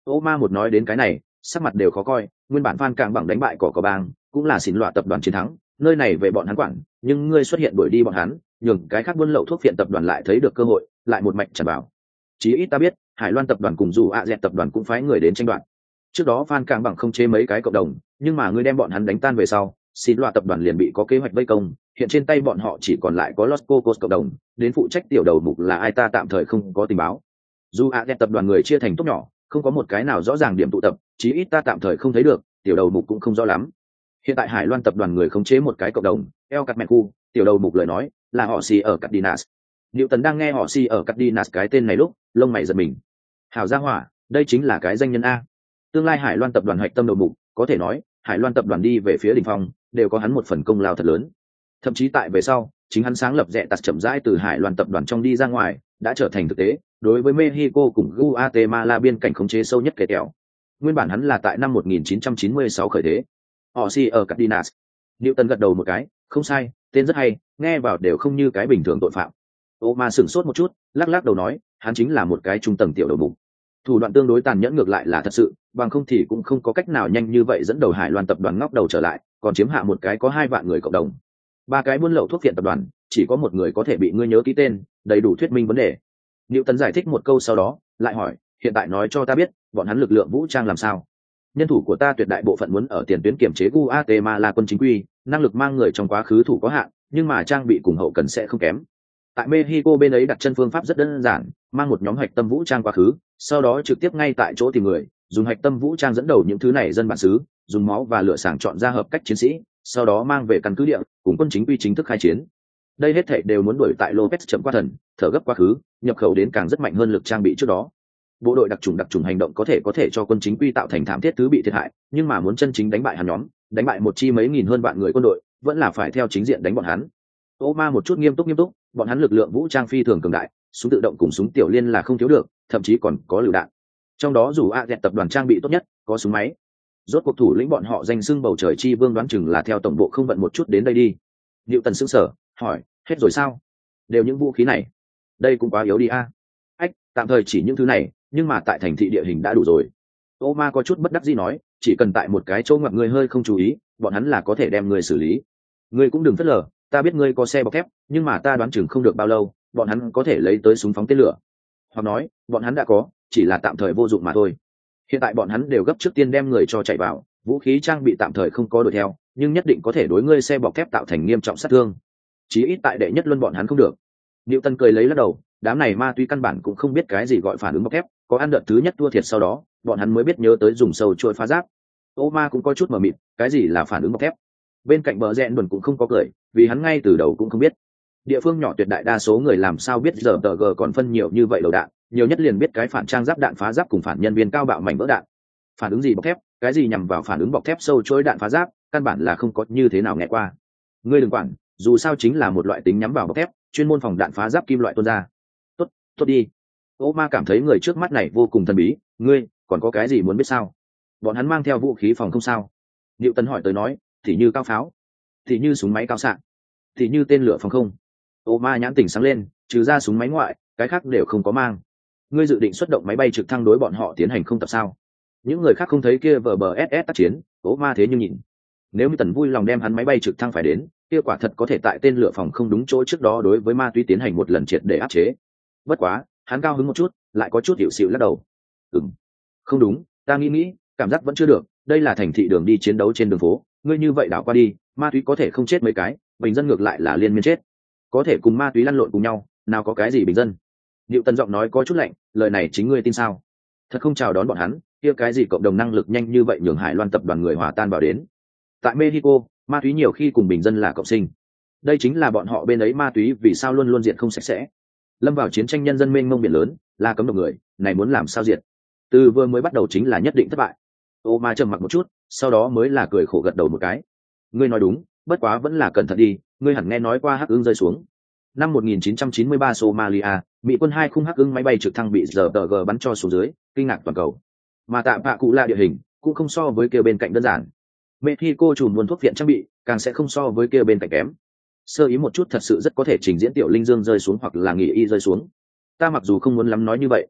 Ô ma một nói đến cái này sắc mặt đều khó coi, nguyên bản Phan Càng bằng đánh bại cỏ cỏ bang cũng là xỉn loạ tập đoàn chiến thắng, nơi này về bọn hắn quản, nhưng ngươi xuất hiện đuổi đi bọn hắn, nhường cái khác buôn lậu thuốc phiện tập đoàn lại thấy được cơ hội, lại một mạch tràn vào. Chí ít ta biết Hải Loan tập đoàn cùng dù ạ dẹt tập đoàn cũng phái người đến tranh đoạt. Trước đó Phan Càng bằng không chế mấy cái cộng đồng, nhưng mà ngươi đem bọn hắn đánh tan về sau, xỉn loạ tập đoàn liền bị có kế hoạch vây công, hiện trên tay bọn họ chỉ còn lại có Los Cocos cộng đồng, đến phụ trách tiểu đầu mục là ai ta tạm thời không có tình báo. Dù ạ dẹt tập đoàn người chia thành tốt nhỏ, không có một cái nào rõ ràng điểm tụ tập, chí ít ta tạm thời không thấy được, tiểu đầu mục cũng không rõ lắm. Hiện tại Hải Loan tập đoàn người khống chế một cái cộng đồng, El Catmecu, tiểu đầu mục lời nói là họ xì ở Cardenas. Newton đang nghe họ xì ở Cardenas cái tên này lúc, lông mày giật mình. Hảo gia hỏa, đây chính là cái danh nhân a. Tương lai Hải Loan tập đoàn hoạch tâm đầu mục, có thể nói, Hải Loan tập đoàn đi về phía đỉnh phong, đều có hắn một phần công lao thật lớn. Thậm chí tại về sau, chính hắn sáng lập rẽ tạt chậm rãi từ Hải Loan tập đoàn trong đi ra ngoài, đã trở thành thực tế, đối với Mexico cùng Guatemala biên cảnh khống chế sâu nhất kẻ kẹo. Nguyên bản hắn là tại năm một nghìn chín trăm chín mươi sáu khởi thế. Họ si ở Cardenas. Newton gật đầu một cái, không sai, tên rất hay, nghe vào đều không như cái bình thường tội phạm. Ô ma sửng sốt một chút, lắc lắc đầu nói, hắn chính là một cái trung tầng tiểu đầu mục. Thủ đoạn tương đối tàn nhẫn ngược lại là thật sự, bằng không thì cũng không có cách nào nhanh như vậy dẫn đầu Hải Loan tập đoàn ngóc đầu trở lại, còn chiếm hạ một cái có hai vạn người cộng đồng. Ba cái buôn lậu thuốc phiện tập đoàn, chỉ có một người có thể bị ngươi nhớ ký tên, đầy đủ thuyết minh vấn đề. Newton giải thích một câu sau đó, lại hỏi, hiện tại nói cho ta biết, bọn hắn lực lượng vũ trang làm sao? Nhân thủ của ta tuyệt đại bộ phận muốn ở tiền tuyến kiểm chế Guatemala quân chính quy, năng lực mang người trong quá khứ thủ có hạn, nhưng mà trang bị cùng hậu cần sẽ không kém. Tại Mexico bên ấy đặt chân phương pháp rất đơn giản, mang một nhóm hạch tâm vũ trang quá khứ, sau đó trực tiếp ngay tại chỗ tìm người, dùng hạch tâm vũ trang dẫn đầu những thứ này dân bản xứ, dùng máu và lửa sàng chọn ra hợp cách chiến sĩ, sau đó mang về căn cứ địa, cùng quân chính quy chính thức khai chiến. Đây hết thảy đều muốn đuổi tại Lopez chậm qua thần, thở gấp quá khứ, nhập khẩu đến càng rất mạnh hơn lực trang bị trước đó. Bộ đội đặc trùng đặc trùng hành động có thể có thể cho quân chính quy tạo thành thảm thiết thứ bị thiệt hại, nhưng mà muốn chân chính đánh bại hắn nhóm, đánh bại một chi mấy nghìn hơn vạn người quân đội, vẫn là phải theo chính diện đánh bọn hắn. Ô ma một chút nghiêm túc nghiêm túc, bọn hắn lực lượng vũ trang phi thường cường đại, súng tự động cùng súng tiểu liên là không thiếu được, thậm chí còn có lựu đạn. Trong đó dù a dẹt tập đoàn trang bị tốt nhất, có súng máy. Rốt cuộc thủ lĩnh bọn họ danh xưng bầu trời chi vương đoán chừng là theo tổng bộ không vận một chút đến đây đi. Diệu Tần sững sờ, hỏi, hết rồi sao? Đều những vũ khí này, đây cũng quá yếu đi a. Ách, tạm thời chỉ những thứ này, nhưng mà tại thành thị địa hình đã đủ rồi. Ô ma có chút bất đắc dĩ nói, chỉ cần tại một cái chỗ ngoặt người hơi không chú ý, bọn hắn là có thể đem người xử lý. Ngươi cũng đừng phớt lờ, ta biết ngươi có xe bọc thép, nhưng mà ta đoán chừng không được bao lâu, bọn hắn có thể lấy tới súng phóng tên lửa. Hoặc nói, bọn hắn đã có, chỉ là tạm thời vô dụng mà thôi. Hiện tại bọn hắn đều gấp trước tiên đem người cho chạy vào, vũ khí trang bị tạm thời không có đuổi theo, nhưng nhất định có thể đối ngươi xe bọc thép tạo thành nghiêm trọng sát thương. Chí ít tại đệ nhất luân bọn hắn không được. Diệu Tân cười lấy lắc đầu, đám này ma túy căn bản cũng không biết cái gì gọi phản ứng bọc thép, có ăn đợt thứ nhất thua thiệt sau đó, bọn hắn mới biết nhớ tới dùng sâu trôi phá giáp. Ô ma cũng có chút mờ mịt, cái gì là phản ứng bọc thép? Bên cạnh bờ rẽn đồn cũng không có cười, vì hắn ngay từ đầu cũng không biết. Địa phương nhỏ tuyệt đại đa số người làm sao biết giờ tờ gờ còn phân nhiều như vậy đầu đạn, nhiều nhất liền biết cái phản trang giáp đạn phá giáp cùng phản nhân viên cao bạo mảnh vỡ đạn. Phản ứng gì bọc thép, cái gì nhằm vào phản ứng bọc thép sâu trôi đạn phá giáp, căn bản là không có như thế nào nghe qua. Ngươi đừng quản, dù sao chính là một loại tính nhắm vào bọc thép, chuyên môn phòng đạn phá giáp kim loại tuôn ra. Tốt, tốt đi. Ô ma cảm thấy người trước mắt này vô cùng thần bí, ngươi còn có cái gì muốn biết sao? Bọn hắn mang theo vũ khí phòng không sao? Diệu Tấn hỏi tới nói, thì như cao pháo, thì như súng máy cao xạ, thì như tên lửa phòng không. Ô ma nhãn tỉnh sáng lên, trừ ra súng máy ngoại, cái khác đều không có mang. Ngươi dự định xuất động máy bay trực thăng đối bọn họ tiến hành không tập sao? Những người khác không thấy kia vờ bờ ét ét tác chiến, ô ma thế nhưng nhìn. Nếu như Tần vui lòng đem hắn máy bay trực thăng phải đến, kia quả thật có thể tại tên lửa phòng không đúng chỗ trước đó đối với ma túy tiến hành một lần triệt để áp chế. Bất quá, hắn cao hứng một chút, lại có chút hiểu xịu lắc đầu. Ừm, không đúng, ta nghĩ nghĩ, cảm giác vẫn chưa được. Đây là thành thị đường đi chiến đấu trên đường phố, ngươi như vậy đảo qua đi, ma túy có thể không chết mấy cái, bình dân ngược lại là liên miên chết. Có thể cùng ma túy lăn lộn cùng nhau, nào có cái gì bình dân. Diệu Tần giọng nói có chút lạnh, lời này chính ngươi tin sao? Thật không chào đón bọn hắn, kia cái gì cộng đồng năng lực nhanh như vậy nhường Hải Loan tập đoàn người hòa tan vào đến. Tại Mexico, ma túy nhiều khi cùng bình dân là cộng sinh. Đây chính là bọn họ bên ấy ma túy vì sao luôn luôn diện không sạch sẽ. Lâm vào chiến tranh nhân dân mênh mông biển lớn, là cấm độc người, này muốn làm sao diệt? Từ vừa mới bắt đầu chính là nhất định thất bại. Ô ma trầm mặc một chút, sau đó mới là cười khổ gật đầu một cái. Ngươi nói đúng, bất quá vẫn là cẩn thận đi, ngươi hẳn nghe nói qua hắc ưng rơi xuống. Năm một nghìn chín trăm chín mươi ba Somalia, Mỹ quân hai khung hắc ưng máy bay trực thăng bị giờ tờ gờ bắn cho xuống dưới, kinh ngạc toàn cầu. Mà tạm bạ cụ là địa hình, cũng không so với kia bên cạnh đơn giản. Mexico chùm buôn thuốc viện trang bị, càng sẽ không so với kia bên cạnh kém. Sơ ý một chút thật sự rất có thể trình diễn tiểu linh dương rơi xuống hoặc là nghỉ y rơi xuống. Ta mặc dù không muốn lắm nói như vậy,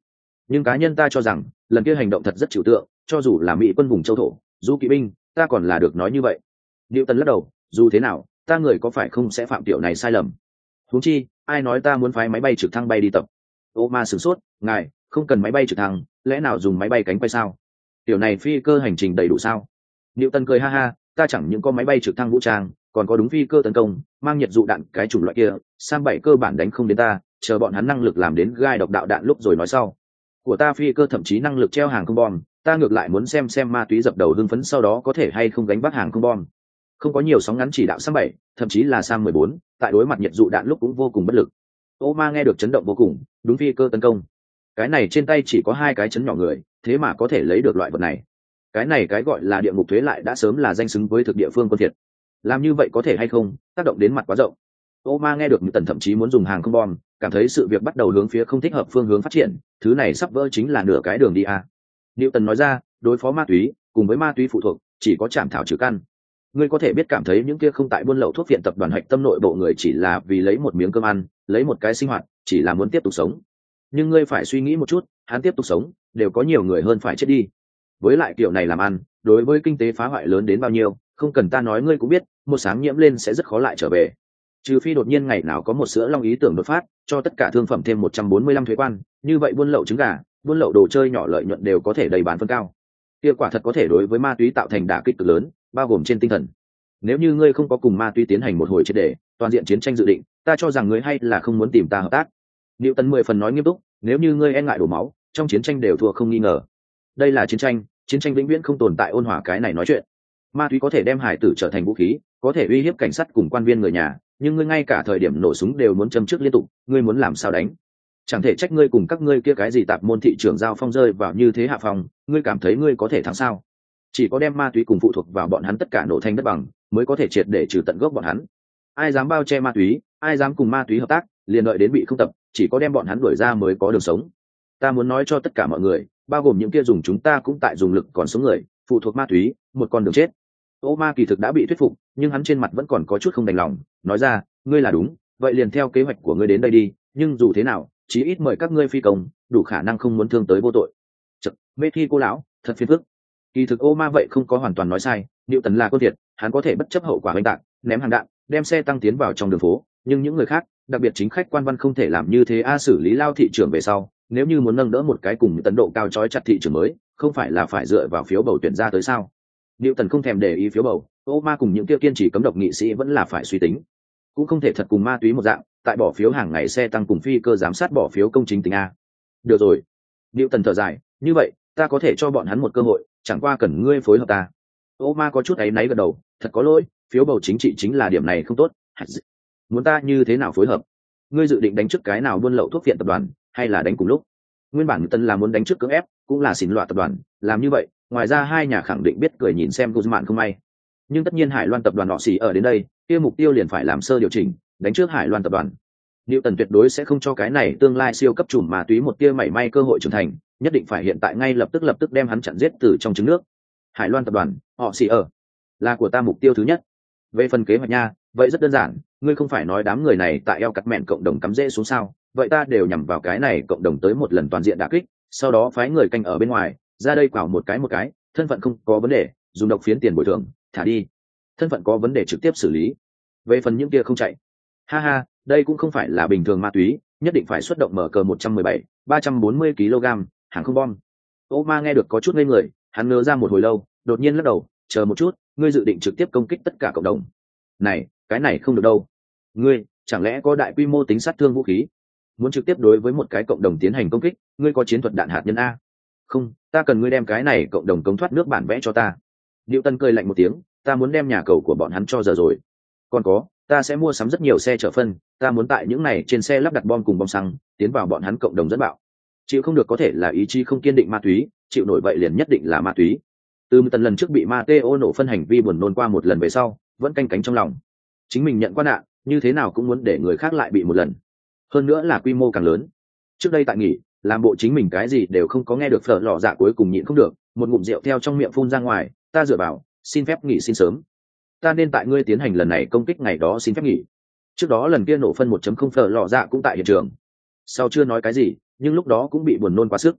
nhưng cá nhân ta cho rằng lần kia hành động thật rất trừu tượng, cho dù là mỹ quân vùng châu thổ du kỵ binh ta còn là được nói như vậy. Diệu Tần lắc đầu, dù thế nào ta người có phải không sẽ phạm tiểu này sai lầm. Huống chi ai nói ta muốn phái máy bay trực thăng bay đi tập. Ô ma sửng sốt, ngài không cần máy bay trực thăng, lẽ nào dùng máy bay cánh quay sao? Tiểu này phi cơ hành trình đầy đủ sao? Diệu Tần cười ha ha, ta chẳng những có máy bay trực thăng vũ trang, còn có đúng phi cơ tấn công mang nhiệt dụ đạn cái chủng loại kia, sang bảy cơ bản đánh không đến ta, chờ bọn hắn năng lực làm đến gai độc đạo đạn lúc rồi nói sau. Của ta phi cơ thậm chí năng lực treo hàng không bom, ta ngược lại muốn xem xem ma túy dập đầu hưng phấn sau đó có thể hay không gánh vác hàng không bom. Không có nhiều sóng ngắn chỉ đạo sang bảy, thậm chí là sang mười bốn, tại đối mặt nhiệt dụ đạn lúc cũng vô cùng bất lực. Ô ma nghe được chấn động vô cùng, đúng phi cơ tấn công. Cái này trên tay chỉ có hai cái chấn nhỏ người, thế mà có thể lấy được loại vật này. Cái này cái gọi là địa ngục thuế lại đã sớm là danh xứng với thực địa phương quân thiệt. Làm như vậy có thể hay không, tác động đến mặt quá rộng. Ô ma nghe được Tần thậm chí muốn dùng hàng không bom, cảm thấy sự việc bắt đầu hướng phía không thích hợp phương hướng phát triển, thứ này sắp vỡ chính là nửa cái đường đi à. Newton nói ra, đối phó ma túy, cùng với ma túy phụ thuộc, chỉ có chạm thảo trừ căn. Ngươi có thể biết cảm thấy những kia không tại buôn lậu thuốc viện tập đoàn hạch tâm nội bộ người chỉ là vì lấy một miếng cơm ăn, lấy một cái sinh hoạt, chỉ là muốn tiếp tục sống. Nhưng ngươi phải suy nghĩ một chút, hắn tiếp tục sống, đều có nhiều người hơn phải chết đi. Với lại kiểu này làm ăn, đối với kinh tế phá hoại lớn đến bao nhiêu, không cần ta nói ngươi cũng biết, một sáng nhiễm lên sẽ rất khó lại trở về. Trừ phi đột nhiên ngày nào có một sữa long ý tưởng đột phát, cho tất cả thương phẩm thêm một trăm bốn mươi lăm thuế quan, như vậy buôn lậu trứng gà, buôn lậu đồ chơi nhỏ lợi nhuận đều có thể đầy bán phân cao. Hiệu quả thật có thể đối với ma túy tạo thành đả kích cực lớn, bao gồm trên tinh thần. Nếu như ngươi không có cùng ma túy tiến hành một hồi triệt để, toàn diện chiến tranh dự định, ta cho rằng ngươi hay là không muốn tìm ta hợp tác. Diệu Tần mười phần nói nghiêm túc, nếu như ngươi e ngại đổ máu, trong chiến tranh đều thua không nghi ngờ. Đây là chiến tranh, chiến tranh vĩnh viễn không tồn tại ôn hòa cái này nói chuyện. Ma túy có thể đem hải tử trở thành vũ khí, có thể uy hiếp cảnh sát cùng quan viên người nhà, nhưng ngươi ngay cả thời điểm nổ súng đều muốn châm trước liên tục, ngươi muốn làm sao đánh? Chẳng thể trách ngươi cùng các ngươi kia cái gì tạp môn thị trưởng giao phong rơi vào như thế hạ phòng, ngươi cảm thấy ngươi có thể thắng sao? Chỉ có đem ma túy cùng phụ thuộc vào bọn hắn tất cả nổ thành đất bằng, mới có thể triệt để trừ tận gốc bọn hắn. Ai dám bao che ma túy, ai dám cùng ma túy hợp tác, liền đợi đến bị không tập, chỉ có đem bọn hắn đuổi ra mới có đường sống. Ta muốn nói cho tất cả mọi người, bao gồm những kia dùng chúng ta cũng tại dùng lực còn sống người, phụ thuộc ma túy, một con đường chết. Ô ma kỳ thực đã bị thuyết phục, nhưng hắn trên mặt vẫn còn có chút không đành lòng, nói ra, ngươi là đúng, vậy liền theo kế hoạch của ngươi đến đây đi, nhưng dù thế nào, chí ít mời các ngươi phi công, đủ khả năng không muốn thương tới vô tội. Chật, mê thi cô lão, thật phiền phức. Kỳ thực ô ma vậy không có hoàn toàn nói sai, Diệu Tần là con thiệt, hắn có thể bất chấp hậu quả oanh tạc, ném hàng đạn, đem xe tăng tiến vào trong đường phố, nhưng những người khác, đặc biệt chính khách quan văn không thể làm như thế a. Xử lý lao thị trường về sau, nếu như muốn nâng đỡ một cái cùng tấn độ cao chói chặt thị trường mới, không phải là phải dựa vào phiếu bầu tuyển ra tới sao? Diệu Tần không thèm để ý phiếu bầu, ô ma cùng những kia kiên trì cấm độc nghị sĩ vẫn là phải suy tính, cũng không thể thật cùng ma túy một dạng, tại bỏ phiếu hàng ngày xe tăng cùng phi cơ giám sát bỏ phiếu công chính tính a. Được rồi, Diệu Tần thở dài, như vậy ta có thể cho bọn hắn một cơ hội, chẳng qua cần ngươi phối hợp ta. Ô ma có chút áy náy gật đầu, thật có lỗi, phiếu bầu chính trị chính là điểm này không tốt. Muốn ta như thế nào phối hợp? Ngươi dự định đánh trước cái nào buôn lậu thuốc viện tập đoàn, hay là đánh cùng lúc? Nguyên bản Tân là muốn đánh trước cưỡng ép, cũng là xỉn loạn tập đoàn, làm như vậy, ngoài ra hai nhà khẳng định biết cười nhìn xem Guzman không may. Nhưng tất nhiên Hải Loan tập đoàn họ xỉ ở đến đây, kia mục tiêu liền phải làm sơ điều chỉnh, đánh trước Hải Loan tập đoàn. Newton tuyệt đối sẽ không cho cái này tương lai siêu cấp chùm ma túy một tia mảy may cơ hội trưởng thành, nhất định phải hiện tại ngay lập tức lập tức đem hắn chặn giết từ trong trứng nước. Hải Loan tập đoàn, họ xỉ ở, là của ta mục tiêu thứ nhất. Về phần kế hoạch nha, vậy rất đơn giản, ngươi không phải nói đám người này tại eo cắt mẹn cộng đồng cắm rễ xuống sao? Vậy ta đều nhằm vào cái này cộng đồng tới một lần toàn diện đả kích, sau đó phái người canh ở bên ngoài, ra đây quảo một cái một cái, thân phận không có vấn đề, dùng độc phiến tiền bồi thường, thả đi. Thân phận có vấn đề trực tiếp xử lý. Về phần những kia không chạy, ha ha, đây cũng không phải là bình thường ma túy, nhất định phải xuất động mở cờ một trăm mười bảy, ba trăm bốn mươi ki lô gam, hàng không bom. Ô ma nghe được có chút ngây người, hắn ngớ ra một hồi lâu, đột nhiên lắc đầu, chờ một chút, ngươi dự định trực tiếp công kích tất cả cộng đồng. Này, cái này không được đâu. Ngươi, chẳng lẽ có đại quy mô tính sát thương vũ khí? Muốn trực tiếp đối với một cái cộng đồng tiến hành công kích, ngươi có chiến thuật đạn hạt nhân a? Không, ta cần ngươi đem cái này cộng đồng cống thoát nước bản vẽ cho ta. Diệu Tân cười lạnh một tiếng, ta muốn đem nhà cầu của bọn hắn cho giờ rồi. Còn có, ta sẽ mua sắm rất nhiều xe chở phân, ta muốn tại những này trên xe lắp đặt bom cùng bom xăng, tiến vào bọn hắn cộng đồng dẫn bạo. Chịu không được có thể là ý chí không kiên định ma túy, chịu nổi vậy liền nhất định là ma túy. Từ một tần lần trước bị Mateo nổ phân hành vi buồn nôn qua một lần về sau, vẫn canh cánh trong lòng. Chính mình nhận qua nạn, như thế nào cũng muốn để người khác lại bị một lần. Hơn nữa là quy mô càng lớn. Trước đây tại nghỉ, làm bộ chính mình cái gì đều không có nghe được, phở lò dạ cuối cùng nhịn không được, một ngụm rượu theo trong miệng phun ra ngoài, ta dựa vào, xin phép nghỉ xin sớm. Ta nên tại ngươi tiến hành lần này công kích ngày đó xin phép nghỉ. Trước đó lần kia nổ phân một chấm không phở lò dạ cũng tại hiện trường. Sau chưa nói cái gì, nhưng lúc đó cũng bị buồn nôn quá sức.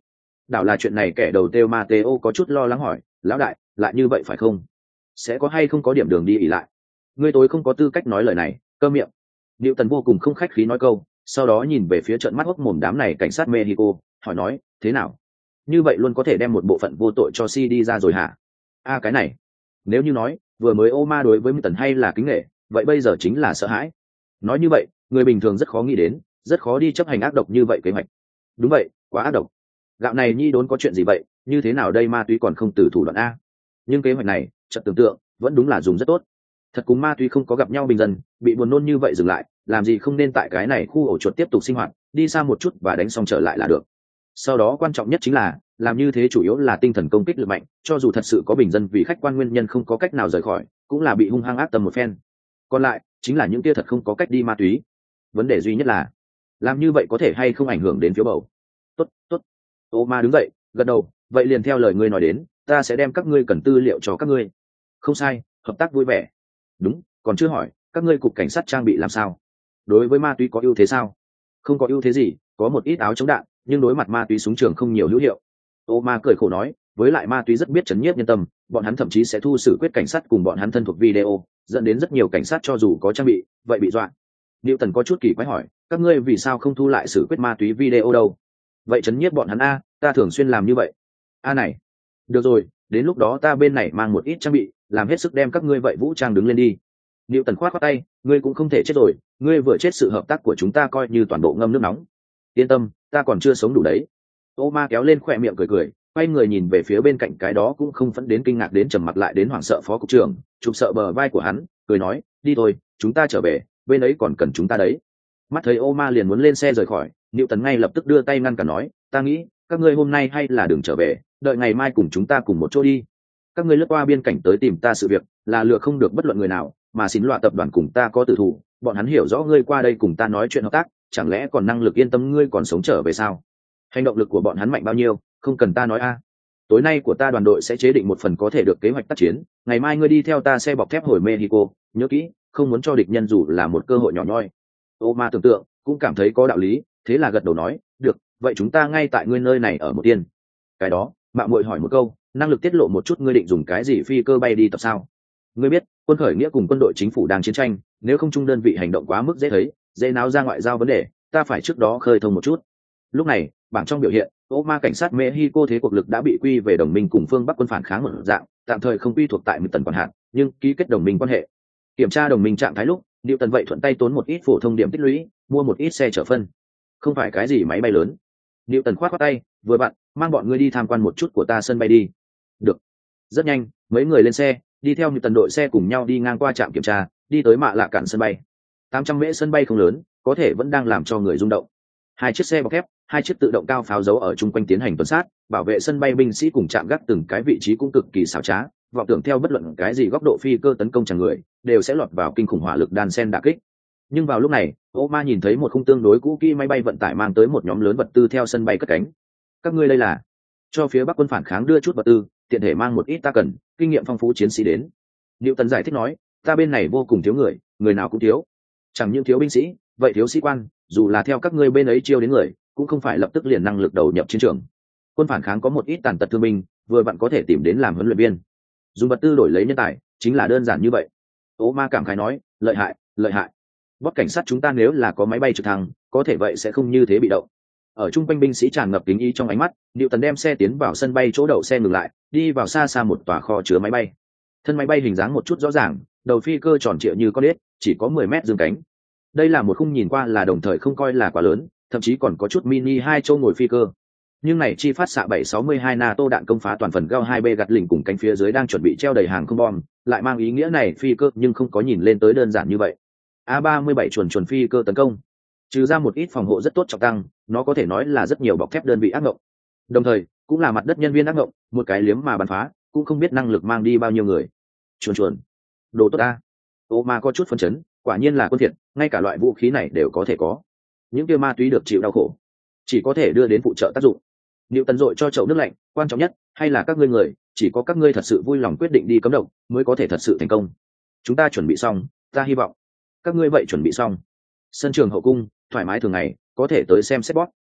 Đảo là chuyện này kẻ đầu tiêu Mateo có chút lo lắng hỏi, lão đại, lại như vậy phải không? Sẽ có hay không có điểm đường đi ỉ lại? Ngươi tối không có tư cách nói lời này, câm miệng. Diệu Tần vô cùng không khách khí nói câu, sau đó nhìn về phía trận mắt hốc mồm đám này cảnh sát Mexico, hỏi nói, thế nào? Như vậy luôn có thể đem một bộ phận vô tội cho si đi ra rồi hả? A à, cái này, nếu như nói vừa mới Oma đối với Tần hay là kính nghệ, vậy bây giờ chính là sợ hãi. Nói như vậy, người bình thường rất khó nghĩ đến, rất khó đi chấp hành ác độc như vậy kế hoạch. Đúng vậy, quá ác độc. Gạo này nhi đốn có chuyện gì vậy, như thế nào đây ma túy còn không từ thủ đoạn a? Nhưng kế hoạch này, chợt tưởng tượng, vẫn đúng là dùng rất tốt. Thật cùng ma túy không có gặp nhau bình dân, bị buồn nôn như vậy dừng lại, làm gì không nên tại cái này khu ổ chuột tiếp tục sinh hoạt, đi xa một chút và đánh xong trở lại là được. Sau đó quan trọng nhất chính là làm như thế chủ yếu là tinh thần công kích lực mạnh, cho dù thật sự có bình dân vì khách quan nguyên nhân không có cách nào rời khỏi, cũng là bị hung hăng ác tâm một phen. Còn lại chính là những kia thật không có cách đi ma túy. Vấn đề duy nhất là làm như vậy có thể hay không ảnh hưởng đến phiếu bầu. Tốt, tốt. Ô ma đứng dậy, gật đầu, vậy liền theo lời ngươi nói đến, ta sẽ đem các ngươi cần tư liệu cho các ngươi. Không sai, hợp tác vui vẻ. Đúng, còn chưa hỏi, các ngươi cục cảnh sát trang bị làm sao? Đối với ma túy có ưu thế sao? Không có ưu thế gì, có một ít áo chống đạn, nhưng đối mặt ma túy súng trường không nhiều hữu hiệu. Ô ma cười khổ nói, với lại ma túy rất biết chấn nhiếp nhân tâm, bọn hắn thậm chí sẽ thu xử quyết cảnh sát cùng bọn hắn thân thuộc video, dẫn đến rất nhiều cảnh sát cho dù có trang bị, vậy bị dọa. Newton có chút kỳ quái hỏi, các ngươi vì sao không thu lại xử quyết ma túy video đâu? Vậy chấn nhiếp bọn hắn a, ta thường xuyên làm như vậy. A này, được rồi, đến lúc đó ta bên này mang một ít trang bị, làm hết sức đem các ngươi vậy vũ trang đứng lên đi. Newton khoát khoát tay, ngươi cũng không thể chết rồi, ngươi vừa chết sự hợp tác của chúng ta coi như toàn bộ ngâm nước nóng. Yên tâm, ta còn chưa sống đủ đấy. Ô ma kéo lên khỏe miệng cười cười, quay người nhìn về phía bên cạnh cái đó cũng không phẫn đến kinh ngạc đến trầm mặt lại đến hoảng sợ phó cục trưởng, chụp sợ bờ vai của hắn, cười nói, đi thôi, chúng ta trở về, bên ấy còn cần chúng ta đấy. Mắt thấy ô ma liền muốn lên xe rời khỏi, Newton ngay lập tức đưa tay ngăn cản nói, ta nghĩ các ngươi hôm nay hay là đừng trở về, đợi ngày mai cùng chúng ta cùng một chỗ đi. Các ngươi lướt qua biên cảnh tới tìm ta sự việc là lừa không được bất luận người nào, mà xin loại tập đoàn cùng ta có tử thủ, bọn hắn hiểu rõ ngươi qua đây cùng ta nói chuyện hợp tác, chẳng lẽ còn năng lực yên tâm ngươi còn sống trở về sao? Hành động lực của bọn hắn mạnh bao nhiêu, không cần ta nói a. Tối nay của ta đoàn đội sẽ chế định một phần có thể được kế hoạch tác chiến, ngày mai ngươi đi theo ta xe bọc thép hồi Mexico, nhớ kỹ, không muốn cho địch nhân dù là một cơ hội nhỏ nhoi. Ô ma tưởng tượng, cũng cảm thấy có đạo lý, thế là gật đầu nói, được, vậy chúng ta ngay tại ngươi nơi này ở một tiên. Cái đó, mạng muội hỏi một câu, năng lực tiết lộ một chút ngươi định dùng cái gì phi cơ bay đi tập sao? Ngươi biết, quân khởi nghĩa cùng quân đội chính phủ đang chiến tranh, nếu không chung đơn vị hành động quá mức dễ thấy, dễ náo ra ngoại giao vấn đề, ta phải trước đó khơi thông một chút. Lúc này, bảng trong biểu hiện, ô ma cảnh sát Mexico thế cuộc lực đã bị quy về đồng minh cùng phương Bắc quân phản kháng một dạng, tạm thời không quy thuộc tại một tần quản hạt, nhưng ký kết đồng minh quan hệ. Kiểm tra đồng minh trạng thái lúc, Diệu Tần vậy thuận tay tốn một ít phổ thông điểm tích lũy, mua một ít xe chở phân. Không phải cái gì máy bay lớn. Diệu Tần khoát khoát tay, vừa bạn, mang bọn ngươi đi tham quan một chút của ta sân bay đi. Được. Rất nhanh, mấy người lên xe, đi theo Diệu Tần đội xe cùng nhau đi ngang qua trạm kiểm tra, đi tới mạ lạ cạn sân bay. tám trăm mễ sân bay không lớn, có thể vẫn đang làm cho người rung động. Hai chiếc xe bọc thép, hai chiếc tự động cao pháo giấu ở chung quanh tiến hành tuần sát, bảo vệ sân bay binh sĩ cùng chạm gác từng cái vị trí cũng cực kỳ xảo trá, vọng tưởng theo bất luận cái gì góc độ phi cơ tấn công chẳng người, đều sẽ lọt vào kinh khủng hỏa lực đan sen đả kích. Nhưng vào lúc này, Oma nhìn thấy một khung tương đối cũ kỹ máy bay vận tải mang tới một nhóm lớn vật tư theo sân bay cất cánh. Các ngươi đây là cho phía Bắc quân phản kháng đưa chút vật tư, tiện thể mang một ít ta cần, kinh nghiệm phong phú chiến sĩ đến. Diệu Tần giải thích nói, ta bên này vô cùng thiếu người, người nào cũng thiếu. Chẳng những thiếu binh sĩ, vậy thiếu sĩ quan, dù là theo các ngươi bên ấy chiêu đến người, cũng không phải lập tức liền năng lực đầu nhập chiến trường. Quân phản kháng có một ít tàn tật thương binh, vừa vặn có thể tìm đến làm huấn luyện viên. Dùng vật tư đổi lấy nhân tài, chính là đơn giản như vậy. Ô ma cảm khái nói, lợi hại, lợi hại. Bót cảnh sát chúng ta nếu là có máy bay trực thăng, có thể vậy sẽ không như thế bị động. Ở trung quanh binh sĩ tràn ngập kính ý trong ánh mắt, Diệu Tần đem xe tiến vào sân bay chỗ đậu xe ngừng lại, đi vào xa xa một tòa kho chứa máy bay. Thân máy bay hình dáng một chút rõ ràng, đầu phi cơ tròn trịa như con ếch, chỉ có mười mét dương cánh. Đây là một khung nhìn qua là đồng thời không coi là quá lớn, thậm chí còn có chút mini hai chỗ ngồi phi cơ. Nhưng này chi phát xạ bảy sáu hai NATO đạn công phá toàn phần Gao hai B gạt lỉnh cùng cánh phía dưới đang chuẩn bị treo đầy hàng không bom, lại mang ý nghĩa này phi cơ nhưng không có nhìn lên tới đơn giản như vậy. A ba mươi bảy chuẩn chuẩn phi cơ tấn công, trừ ra một ít phòng hộ rất tốt trọng tăng, nó có thể nói là rất nhiều bọc thép đơn vị ác ngộng. Đồng thời, cũng là mặt đất nhân viên ác ngộng, một cái liếm mà bắn phá, cũng không biết năng lực mang đi bao nhiêu người. Chuồn chuồn, đồ tốt a. Ô ma có chút phấn chấn, quả nhiên là quân thiện, ngay cả loại vũ khí này đều có thể có. Những kia ma túy được chịu đau khổ, chỉ có thể đưa đến phụ trợ tác dụng. Diệu Tần dội cho chậu nước lạnh, quan trọng nhất hay là các ngươi người, chỉ có các ngươi thật sự vui lòng quyết định đi cấm độc, mới có thể thật sự thành công. Chúng ta chuẩn bị xong, ta hy vọng các ngươi vậy chuẩn bị xong. Sân trường hậu cung, thoải mái thường ngày, có thể tới xem xét bót.